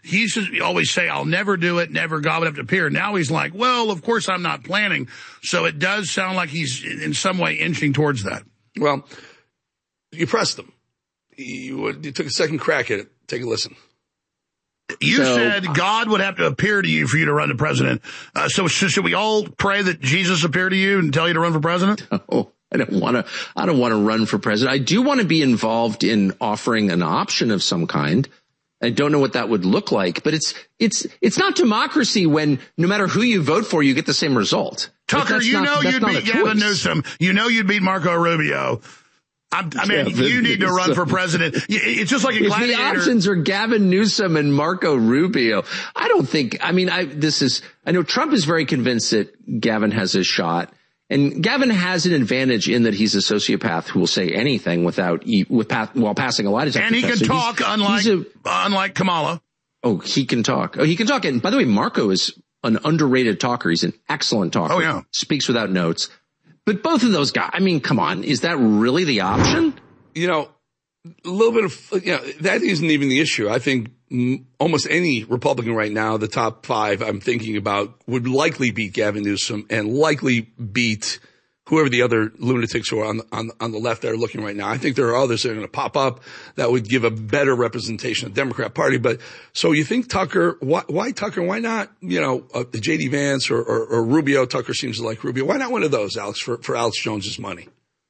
he used to always say, I'll never do it, never, God would have to appear. Now he's like, well, of course I'm not planning. So it does sound like he's in some way inching towards that. Well, you pressed him. You, you took a second crack at it. Take a listen. You So- said God would have to appear to you for you to run to president. Uh, so, so should we all pray that Jesus appear to you and tell you to run for president? Oh, I don't want to, I don't want to run for president. I do want to be involved in offering an option of some kind. I don't know what that would look like, but it's, it's, it's not democracy when no matter who you vote for, you get the same result. Like, Tucker, that's you not- know that's you'd not beat a Gavin choice. Newsom. You know you'd beat Marco Rubio. I'm, I mean, Gavin you need to run Newsom. for president. It's just like a If gladiator. the options are Gavin Newsom and Marco Rubio, I don't think, I mean, I, this is, I know Trump is very convinced that Gavin has a shot. And Gavin has an advantage in that he's a sociopath who will say anything without, with while passing a lie detector And he test. can So he's- talk, unlike he's a- unlike Kamala. Oh, he can talk. Oh, he can talk. And by the way, Marco is an underrated talker. He's an excellent talker. Oh, yeah. Speaks without notes. But both of those guys, I mean, come on. Is that really the option? You know, a little bit of, you know, that isn't even the issue. I think mm, almost any Republican right now, the top five I'm thinking about, would likely beat Gavin Newsom and likely beat whoever the other lunatics who are on, on, on the left that are looking right now. I think there are others that are going to pop up that would give a better representation of the Democrat Party. But so you think Tucker, why, why Tucker? Why not, you know, uh, J D Vance or, or, or Rubio? Tucker seems to like Rubio. Why not one of those, Alex, for, for Alex Jones's money?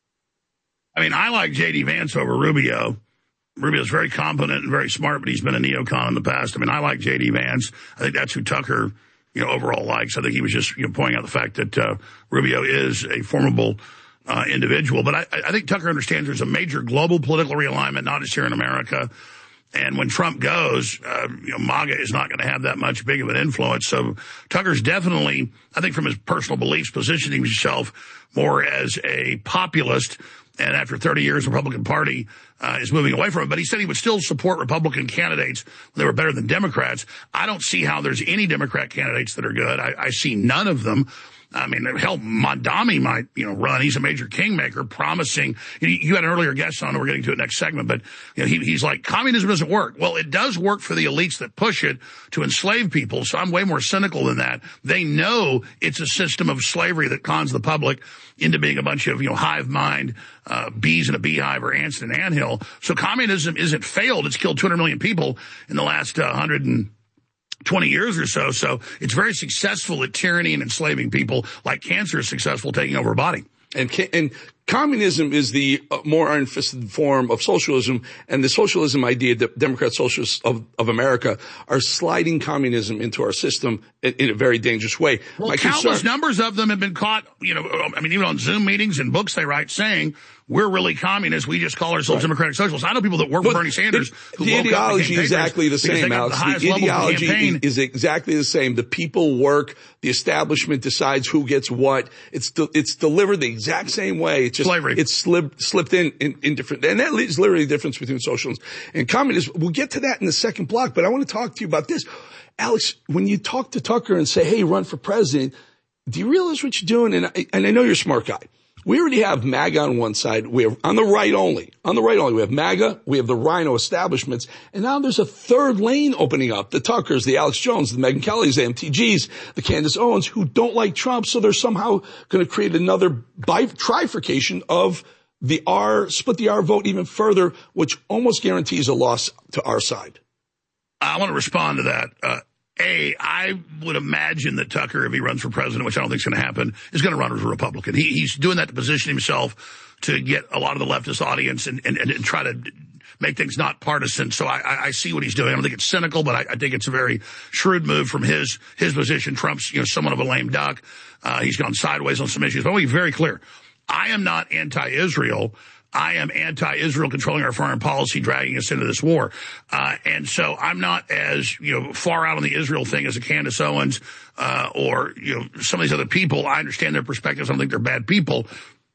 I mean, I like J D Vance over Rubio. Rubio's very competent and very smart, but he's been a neocon in the past. I mean, I like J D Vance. I think that's who Tucker, you know, overall likes. I think he was just, you know, pointing out the fact that uh, Rubio is a formidable uh, individual. But I, I think Tucker understands there's a major global political realignment, not just here in America. And when Trump goes, uh, you know, MAGA is not going to have that much big of an influence. So Tucker's definitely, I think from his personal beliefs, positioning himself more as a populist. And after thirty years, the Republican Party uh, is moving away from it. But he said he would still support Republican candidates when they were better than Democrats. I don't see how there's any Democrat candidates that are good. I, I see none of them. I mean, hell, Mondami might, you know, run. He's a major kingmaker, promising. You, know, you had an earlier guest on, and we're getting to it next segment, but you know, he, he's like, communism doesn't work. Well, it does work for the elites that push it to enslave people. So I'm way more cynical than that. They know it's a system of slavery that cons the public into being a bunch of, you know, hive mind, uh, bees in a beehive or ants in an anthill. So communism isn't failed. It's killed two hundred million people in the last uh, one hundred twenty years or so. So it's very successful at tyranny and enslaving people, like cancer is successful taking over a body. And, and communism is the more iron-fisted form of socialism, and the socialism idea that Democrat socialists of, of America are sliding communism into our system in, in a very dangerous way. Well, My countless concern- numbers of them have been caught, you know, I mean, even on Zoom meetings and books they write saying, we're really communists. We just call ourselves right. democratic socialists. I know people that work for Bernie Sanders. The, who the ideology is exactly the same, Alex. The, the ideology is, is exactly the same. The people work. The establishment decides who gets what. It's de- it's delivered the exact same way. It's just slavery. It's slipped slipped in, in in different, and that is literally the difference between socialism and communism. We'll get to that in the second block, but I want to talk to you about this, Alex. When you talk to Tucker and say, "Hey, run for president," do you realize what you're doing? And I, and I know you're a smart guy. We already have MAGA on one side. We have, on the right only, on the right only, we have MAGA, we have the Rhino establishments, and now there's a third lane opening up. The Tuckers, the Alex Jones, the Megyn Kellys, the M T Gs, the Candace Owens, who don't like Trump, so they're somehow going to create another bi- trifurcation of the R, split the R vote even further, which almost guarantees a loss to our side. I want to respond to that. Uh, A, I would imagine that Tucker, if he runs for president, which I don't think is going to happen, is going to run as a Republican. He, he's doing that to position himself to get a lot of the leftist audience and, and, and try to make things not partisan. So I, I see what he's doing. I don't think it's cynical, but I, I think it's a very shrewd move from his his position. Trump's, you know, somewhat of a lame duck. Uh, he's gone sideways on some issues. But I want to be very clear. I am not anti-Israel. I am anti-Israel controlling our foreign policy, dragging us into this war. Uh, and so I'm not as, you know, far out on the Israel thing as a Candace Owens, uh, or, you know, some of these other people. I understand their perspectives. I don't think they're bad people.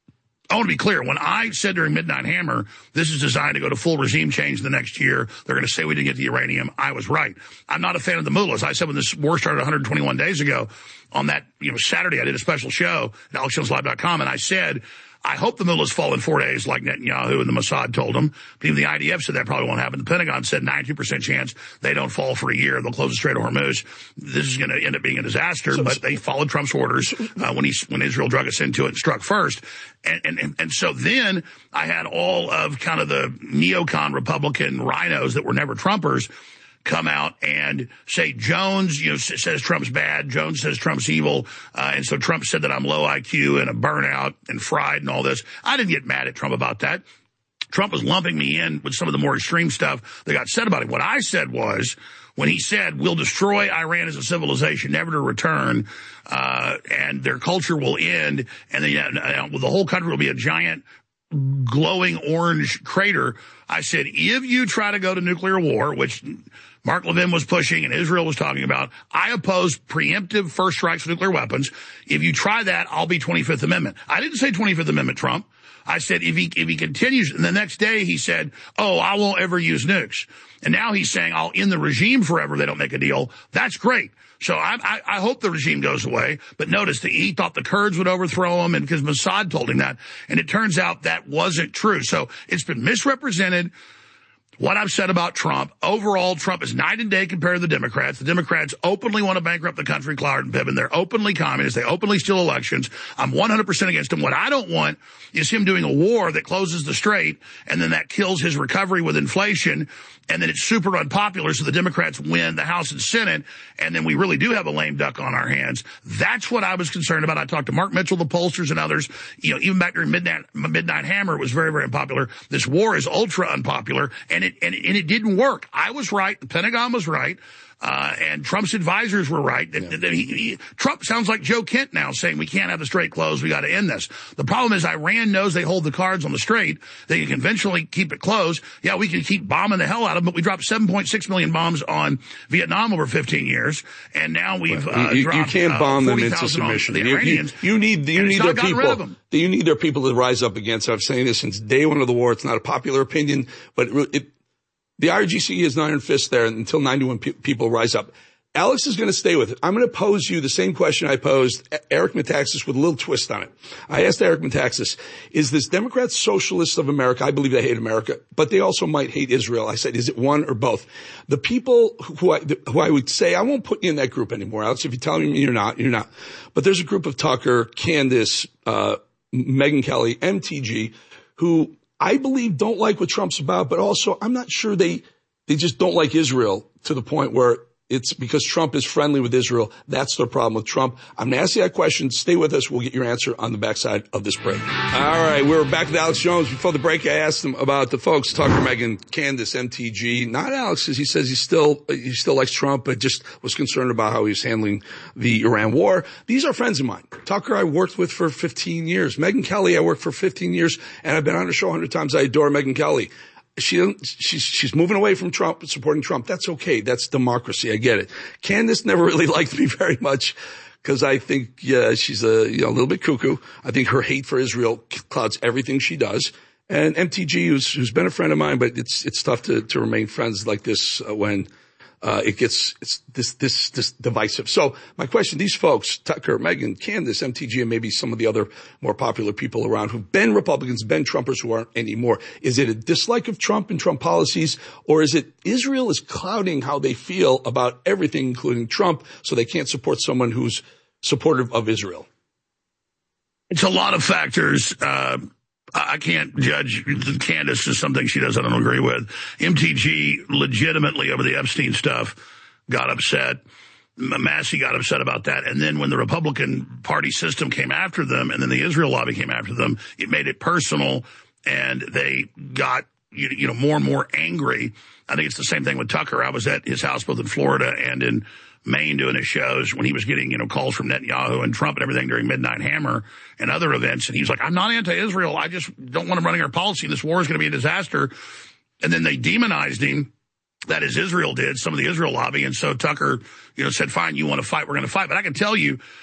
I want to be clear. When I said during Midnight Hammer, this is designed to go to full regime change the next year, they're going to say we didn't get the uranium, I was right. I'm not a fan of the mullahs. I said when this war started one hundred twenty-one days ago, on that, you know, Saturday, I did a special show at alex jones live dot com, and I said, I hope the mullahs fall in four days like Netanyahu and the Mossad told them. But even the I D F said that probably won't happen. The Pentagon said ninety-two percent chance they don't fall for a year. They'll close the Strait of Hormuz. This is going to end up being a disaster, so, but they followed Trump's orders uh, when he when Israel drug us into it and struck first. And, and, and, and so then I had all of kind of the neocon Republican rhinos that were never Trumpers come out and say Jones, you know, says Trump's bad. Jones says Trump's evil. Uh, and so Trump said that I'm low I Q and a burnout and fried and all this. I didn't get mad at Trump about that. Trump was lumping me in with some of the more extreme stuff that got said about it. What I said was, when he said, we'll destroy Iran as a civilization, never to return, uh, and their culture will end, and the, uh, the whole country will be a giant glowing orange crater. I said, if you try to go to nuclear war, which Mark Levin was pushing and Israel was talking about, I oppose preemptive first strikes with nuclear weapons. If you try that, I'll be twenty-fifth Amendment. I didn't say twenty-fifth Amendment, Trump. I said, if he, if he continues, and the next day he said, oh, I won't ever use nukes. And now he's saying, I'll end the regime forever. They don't make a deal. That's great. So I, I, I hope the regime goes away. But notice that he thought the Kurds would overthrow him, and because Mossad told him that. And it turns out that wasn't true. So it's been misrepresented. What I've said about Trump, overall, Trump is night and day compared to the Democrats. The Democrats openly want to bankrupt the country, Cloward and Piven. They're openly communist. They openly steal elections. I'm one hundred percent against him. What I don't want is him doing a war that closes the strait, and then that kills his recovery with inflation, and then it's super unpopular, so the Democrats win the House and Senate, and then we really do have a lame duck on our hands. That's what I was concerned about. I talked to Mark Mitchell, the pollsters, and others. You know, even back during Midnight, Midnight Hammer, it was very, very unpopular. This war is ultra unpopular, and it And it, and it didn't work. I was right. The Pentagon was right. Uh, and Trump's advisors were right. That, yeah. that he, he, Trump sounds like Joe Kent now, saying we can't have the strait closed. We got to end this. The problem is Iran knows they hold the cards on the strait. They can conventionally keep it closed. Yeah, we can keep bombing the hell out of them, but we dropped seven point six million bombs on Vietnam over fifteen years. And now we've, uh, you, dropped, you can't bomb uh, them into submission. The you, Iranians, you, you need, you need their people. You need their people to rise up against. I've saying this since day one of the war. It's not a popular opinion, but it, it the I R G C is an iron fist there until ninety-one pe- people rise up. Alex is going to stay with it. I'm going to pose you the same question I posed Eric Metaxas with a little twist on it. I asked Eric Metaxas, is this Democrats socialists of America? I believe they hate America, but they also might hate Israel. I said, is it one or both? The people who I, who I would say, I won't put you in that group anymore, Alex. If you tell me you're not, you're not. But there's a group of Tucker, Candace, uh, Megyn Kelly, M T G, who I believe don't like what Trump's about, but also I'm not sure they, they just don't like Israel to the point where it's because Trump is friendly with Israel. That's the problem with Trump. I'm going to ask you that question. Stay with us. We'll get your answer on the backside of this break. All right. We're back with Alex Jones. Before the break, I asked him about the folks, Tucker, Megyn, Candace, M T G. Not Alex, because he says he still, he still likes Trump, but just was concerned about how he was handling the Iran war. These are friends of mine. Tucker, I worked with for fifteen years. Megyn Kelly, I worked for fifteen years, and I've been on her show a hundred times. I adore Megyn Kelly. She, she's, she's moving away from Trump, supporting Trump. That's okay. That's democracy. I get it. Candace never really liked me very much because I think, yeah, she's a, you know, a little bit cuckoo. I think her hate for Israel clouds everything she does. And M T G, who's, who's been a friend of mine, but it's, it's tough to, to remain friends like this uh, when, uh, it gets, it's this, this, this divisive. So my question, these folks, Tucker, Megyn, Candace, M T G, and maybe some of the other more popular people around who've been Republicans, been Trumpers who aren't anymore. Is it a dislike of Trump and Trump policies, or is it Israel is clouding how they feel about everything, including Trump, so they can't support someone who's supportive of Israel? It's a lot of factors. Uh, I can't judge Candace is something she does I don't agree with. M T G legitimately over the Epstein stuff got upset. Massey got upset about that. And then when the Republican Party system came after them and then the Israel lobby came after them, it made it personal and they got, you, you know, more and more angry. I think it's the same thing with Tucker. I was at his house both in Florida and in Maine doing his shows when he was getting, you know, calls from Netanyahu and Trump and everything during Midnight Hammer and other events. And he was like, I'm not anti-Israel. I just don't want him running our policy. This war is going to be a disaster. And then they demonized him. That is, Israel did, some of the Israel lobby. And so Tucker, you know, said, fine, you want to fight, we're going to fight. But I can tell you,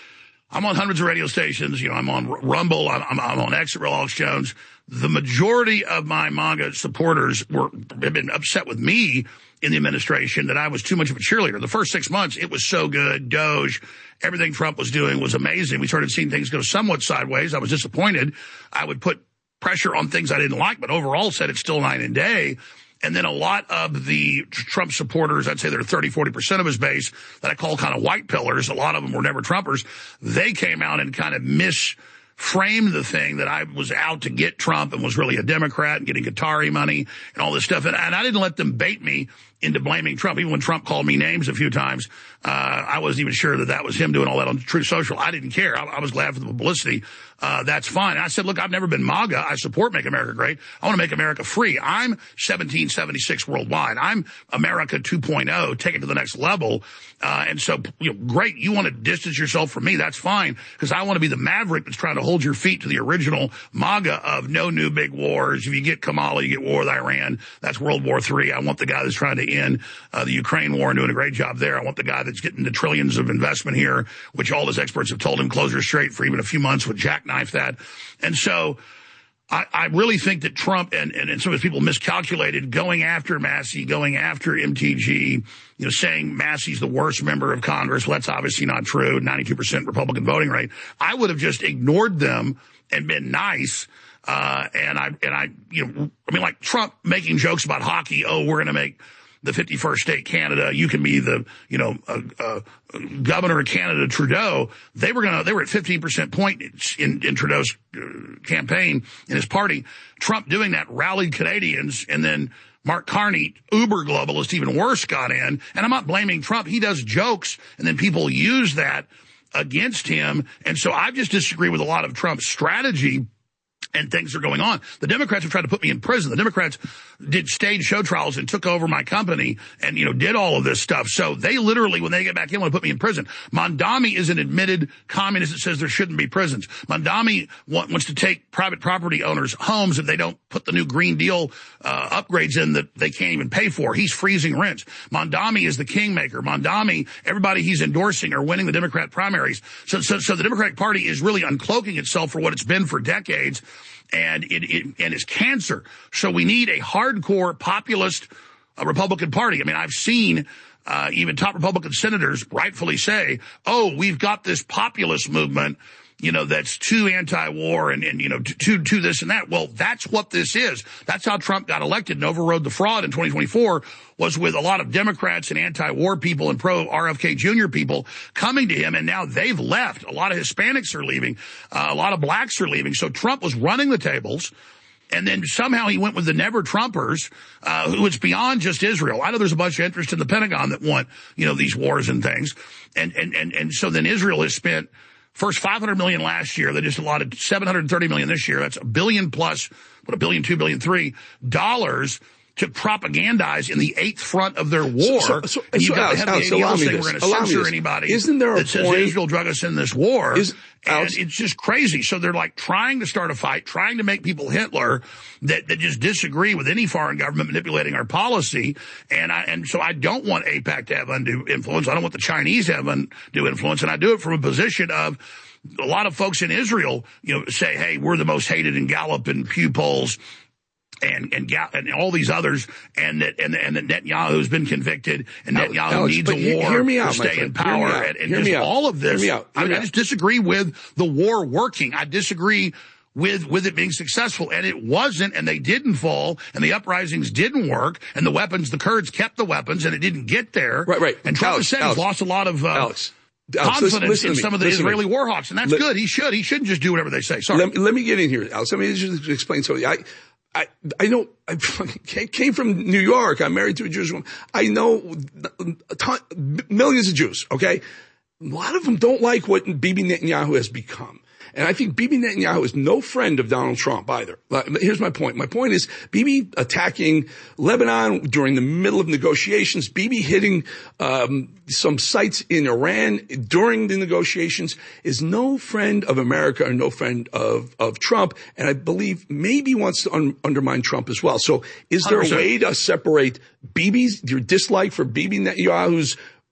I'm on hundreds of radio stations. You know, I'm on Rumble. I'm, I'm, I'm on X at Real Alex Jones. The majority of my MAGA supporters were have been upset with me in the administration that I was too much of a cheerleader. The first six months, it was so good. Doge, everything Trump was doing was amazing. We started seeing things go somewhat sideways. I was disappointed. I would put pressure on things I didn't like, but overall said it's still night and day. And then a lot of the Trump supporters, I'd say they're thirty, forty percent of his base that I call kind of white pillars. A lot of them were never Trumpers. They came out and kind of misframed the thing that I was out to get Trump and was really a Democrat and getting Qatari money and all this stuff. And, and I didn't let them bait me into blaming Trump. Even when Trump called me names a few times, uh, I wasn't even sure that that was him doing all that on Truth Social. I didn't care. I, I was glad for the publicity. Uh, that's fine. And I said, look, I've never been MAGA. I support Make America Great. I want to make America free. I'm seventeen seventy-six worldwide. I'm America two point oh, take it to the next level. Uh, and so, you know, great. You want to distance yourself from me. That's fine. Because I want to be the maverick that's trying to hold your feet to the original MAGA of no new big wars. If you get Kamala, you get war with Iran. That's World War Three. I want the guy that's trying to end uh, the Ukraine war and doing a great job there. I want the guy that's getting the trillions of investment here, which all his experts have told him close her straight for even a few months would jackknife that. And so I, I really think that Trump and, and, and some of his people miscalculated going after Massey, going after M T G, you know, saying Massey's the worst member of Congress. Well, that's obviously not true. ninety-two percent Republican voting rate. I would have just ignored them and been nice. Uh, and I, and I, you know, I mean, like Trump making jokes about hockey. Oh, we're going to make the fifty-first state Canada. You can be the, you know, uh, uh, governor of Canada, Trudeau. They were going to, they were at fifteen percent point in, in Trudeau's uh, campaign in his party. Trump doing that rallied Canadians, and then Mark Carney, uber globalist, even worse, got in. And I'm not blaming Trump. He does jokes, and then people use that against him. And so I just disagree with a lot of Trump's strategy. And things are going on. The Democrats have tried to put me in prison. The Democrats did stage show trials and took over my company and, you know, did all of this stuff. So they literally, when they get back in, want to put me in prison. Mondami is an admitted communist that says there shouldn't be prisons. Mondami want, wants to take private property owners' homes if they don't put the new Green Deal uh, upgrades in that they can't even pay for. He's freezing rents. Mondami is the kingmaker. Mondami, everybody he's endorsing are winning the Democrat primaries. So, so, so the Democratic Party is really uncloaking itself for what it's been for decades. And it, it and it's cancer. So we need a hardcore populist uh, Republican Party. I mean, I've seen uh, even top Republican senators rightfully say, oh, we've got this populist movement, you know, that's too anti-war and, and you know, too, too this and that. Well, that's what this is. That's how Trump got elected and overrode the fraud in twenty twenty-four, was with a lot of Democrats and anti-war people and pro-R F K Junior people coming to him, and now they've left. A lot of Hispanics are leaving. Uh, a lot of blacks are leaving. So Trump was running the tables, and then somehow he went with the never-Trumpers, uh, who it's beyond just Israel. I know there's a bunch of interest in the Pentagon that want, you know, these wars and things. And, and, and, and so then Israel has spent first five hundred million last year. They just allotted seven hundred thirty million this year. That's a billion plus, what, a billion, two billion, three dollars to propagandize in the eighth front of their war. So, so, so, so and you've got Alex, to have Alex, the A D L saying we're going to censor anybody Isn't there a that says point, Israel drug us in this war. Is, and Alex, it's just crazy. So they're like trying to start a fight, trying to make people Hitler that, that just disagree with any foreign government manipulating our policy. And I, and so I don't want AIPAC to have undue influence. I don't want the Chinese to have undue influence. And I do it from a position of, a lot of folks in Israel, you know, say, hey, we're the most hated in Gallup and Pew polls and, and, and all these others, and that, and, and that Netanyahu's been convicted, and Netanyahu Alex, needs a war hear me out, to stay in power, and, and just out. all of this. Hear me out. Hear I, mean, me I just disagree with the war working. I disagree with, with it being successful, and it wasn't, and they didn't fall, and the uprisings didn't work, and the weapons, the Kurds kept the weapons, and it didn't get there. Right, right. And Trump Alex, has said Alex, he's lost a lot of, uh, Alex. confidence Alex, listen, listen in me, some of the Israeli war hawks, and that's let, good. He should. He shouldn't just do whatever they say. Sorry. Let, let me get in here, Alex. Let me just explain something. I, I, I know, I came from New York. I'm married to a Jewish woman. I know a ton, millions of Jews, okay? A lot of them don't like what Bibi Netanyahu has become. And I think Bibi Netanyahu is no friend of Donald Trump either. Here's my point. My point is Bibi attacking Lebanon during the middle of negotiations, Bibi hitting um, some sites in Iran during the negotiations is no friend of America or no friend of, of Trump. And I believe maybe wants to un- undermine Trump as well. So is there one hundred percent a way to separate Bibi's, your dislike for Bibi Netanyahu's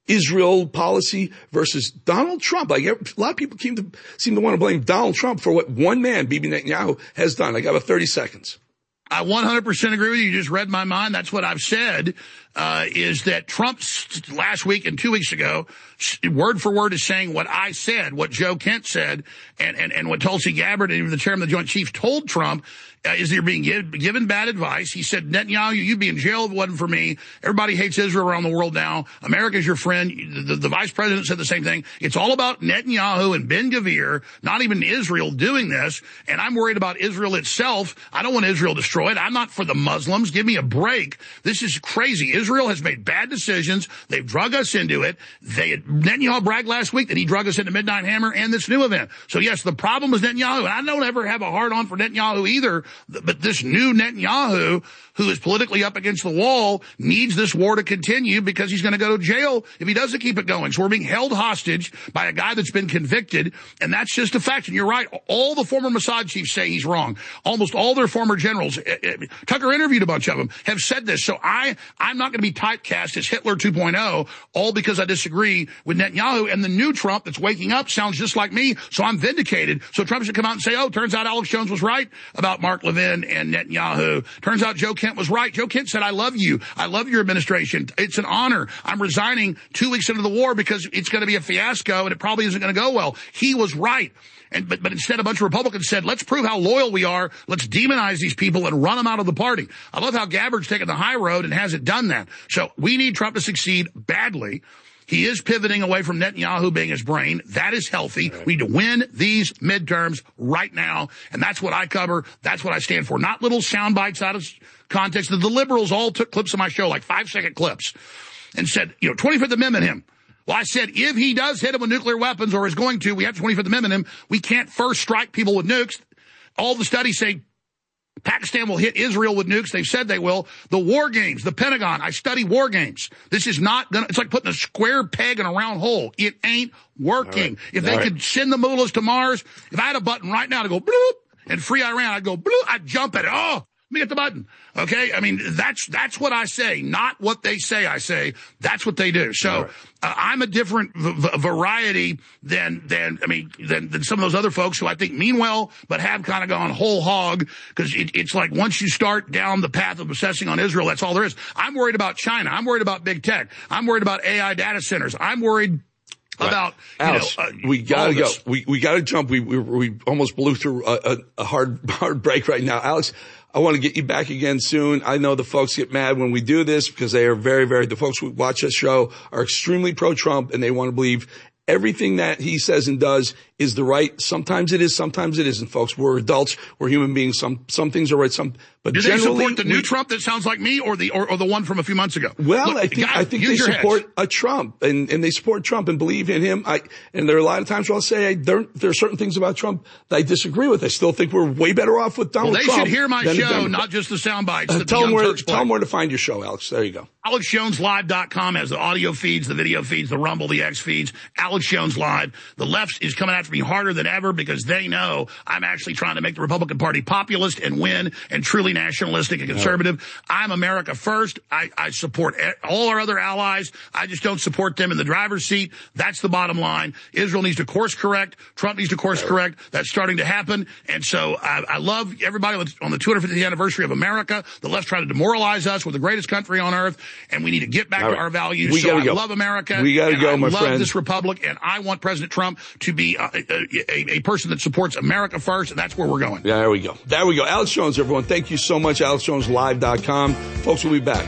Israel policy versus Donald Trump. Like a lot of people seem to, seem to want to blame Donald Trump for what one man, Bibi Netanyahu, has done. I got about thirty seconds. I one hundred percent agree with you. You just read my mind. That's what I've said, uh, is that Trump last week and two weeks ago, word for word is saying what I said, what Joe Kent said, and, and, and what Tulsi Gabbard and even the chairman of the Joint Chiefs told Trump, uh, is they're being give, given bad advice. He said, Netanyahu, you'd be in jail if it wasn't for me. Everybody hates Israel around the world now. America's your friend. The, the vice president said the same thing. It's all about Netanyahu and Ben Gvir, not even Israel, doing this. And I'm worried about Israel itself. I don't want Israel destroyed. I'm not for the Muslims. Give me a break. This is crazy. Israel has made bad decisions. They've drug us into it. They, Netanyahu bragged last week that he drug us into Midnight Hammer and this new event. So yes, the problem is Netanyahu, and I don't ever have a hard on for Netanyahu either, but this new Netanyahu, who is politically up against the wall, needs this war to continue because he's going to go to jail if he doesn't keep it going. So we're being held hostage by a guy that's been convicted, and that's just a fact. And you're right. All the former Mossad chiefs say he's wrong. Almost all their former generals, Tucker interviewed a bunch of them, have said this. So I, I'm not going to be typecast as Hitler two point oh, all because I disagree with Netanyahu. And the new Trump that's waking up sounds just like me, so I'm vindicated. So Trump should come out and say, oh, turns out Alex Jones was right about Mark Levin and Netanyahu. Turns out Joe Kent was right. Joe Kent said, I love you. I love your administration. It's an honor. I'm resigning two weeks into the war because it's going to be a fiasco and it probably isn't going to go well. He was right. And, but, but instead, a bunch of Republicans said, let's prove how loyal we are. Let's demonize these people and run them out of the party. I love how Gabbard's taken the high road and hasn't done that. So we need Trump to succeed badly. He is pivoting away from Netanyahu being his brain. That is healthy. Right. We need to win these midterms right now. And that's what I cover. That's what I stand for. Not little sound bites out of context. The, the liberals all took clips of my show, like five second clips, and said, you know, twenty-fifth Amendment him. Well, I said, if he does hit him with nuclear weapons or is going to, we have twenty-fifth Amendment him. We can't first strike people with nukes. All the studies say Pakistan will hit Israel with nukes. They've said they will. The war games, the Pentagon, I study war games. This is not gonna, it's like putting a square peg in a round hole. It ain't working. Right. If they right. could send the mullahs to Mars, if I had a button right now to go bloop and free Iran, I'd go bloop, I'd jump at it. Oh, let me get the button. Okay? I mean, that's, that's what I say, not what they say I say. That's what they do. So, right. uh, I'm a different v- v- variety than, than, I mean, than, than some of those other folks who I think mean well, but have kind of gone whole hog, because it, it's like once you start down the path of obsessing on Israel, that's all there is. I'm worried about China. I'm worried about big tech. I'm worried about A I data centers. I'm worried Right. about, you Alice, know, uh, we gotta go. We, we gotta jump. We, we, we almost blew through a, a, a hard, hard break right now. Alex, I want to get you back again soon. I know the folks get mad when we do this because they are very, very, the folks who watch this show are extremely pro-Trump and they want to believe everything that he says and does is the right. Sometimes it is, sometimes it isn't, folks. We're adults. We're human beings. Some, some things are right. Some, but do they generally, support the new we, Trump that sounds like me, or the or, or the one from a few months ago? Well, Look, I think guys, I think they support heads. a Trump, and and they support Trump and believe in him. I and there are a lot of times where I'll say I, there there are certain things about Trump that I disagree with. I still think we're way better off with Donald well, they Trump. They should hear my than, show, than, not just the sound bites. Uh, that tell the them where Turks tell play. them where to find your show, Alex. There you go. Alex Jones Live dot com has the audio feeds, the video feeds, the Rumble, the X feeds. Alex Jones Live. The left is coming after me harder than ever because they know I'm actually trying to make the Republican Party populist and win and truly nationalistic and conservative. Yeah. I'm America first. I, I support all our other allies. I just don't support them in the driver's seat. That's the bottom line. Israel needs to course correct. Trump needs to course correct. That's starting to happen. And so I, I love everybody on the two hundred fiftieth anniversary of America. The left tried to demoralize us. We're the greatest country on earth, and we need to get back all to right. our values. We so I go. love America. We got to go, I my love friend. this republic, and I want President Trump to be a, a, a person that supports America first, and that's where we're going. Yeah, there we go. There we go. Alex Jones, everyone. Thank you so much. Alex Jones Live dot com. Folks, we'll be back.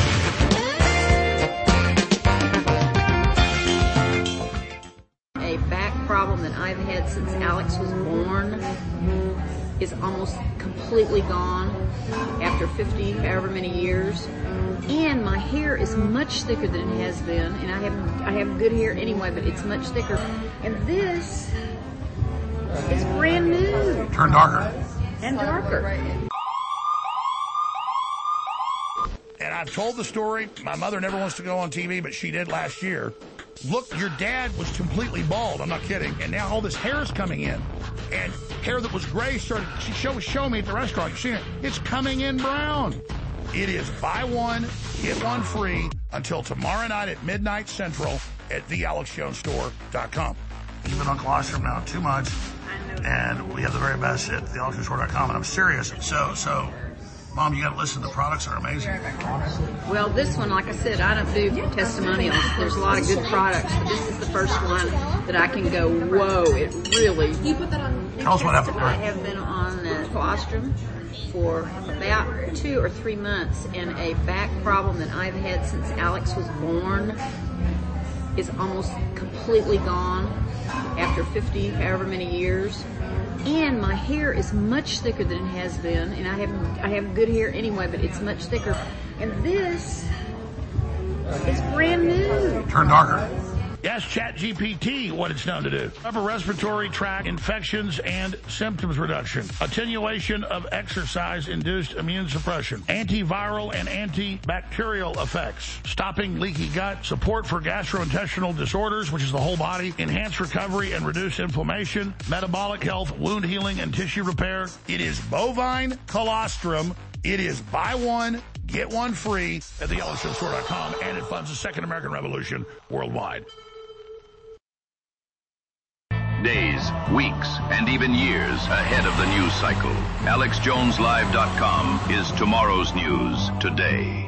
A back problem that I've had since Alex was born is almost completely gone after fifty, however many years. And my hair is much thicker than it has been, and I have I have good hair anyway, but it's much thicker. And this is brand new. Turn darker. And darker. And I've told the story. My mother never wants to go on T V, but she did last year. Look, your dad was completely bald. I'm not kidding. And now all this hair is coming in. And hair that was gray started, she showed, showed me at the restaurant. You seen it? It's coming in brown. It is buy one, get one free until tomorrow night at midnight central at the alex jones store dot com. Even on colostrum now, too much. And we have the very best at the alex jones store dot com, and I'm serious. So, so, Mom, you got to listen. The products are amazing. Well, this one, like I said, I don't do testimonials. There's a lot of good products, but this is the first one that I can go, whoa, it really... You put that on... Tell us what happened. I have been on uh, colostrum for about two or three months, and a back problem that I've had since Alex was born is almost completely gone after fifty, however many years. And my hair is much thicker than it has been, and I have I have good hair anyway, but it's much thicker. And this is brand new. Turn darker. Yes, ChatGPT, what it's known to do. Upper respiratory tract infections and symptoms reduction. Attenuation of exercise-induced immune suppression. Antiviral and antibacterial effects. Stopping leaky gut. Support for gastrointestinal disorders, which is the whole body. Enhanced recovery and reduce inflammation. Metabolic health, wound healing, and tissue repair. It is bovine colostrum. It is buy one, get one free at the alex jones store dot com, and it funds the Second American Revolution worldwide. Days, weeks, and even years ahead of the news cycle. alex jones live dot com is tomorrow's news today.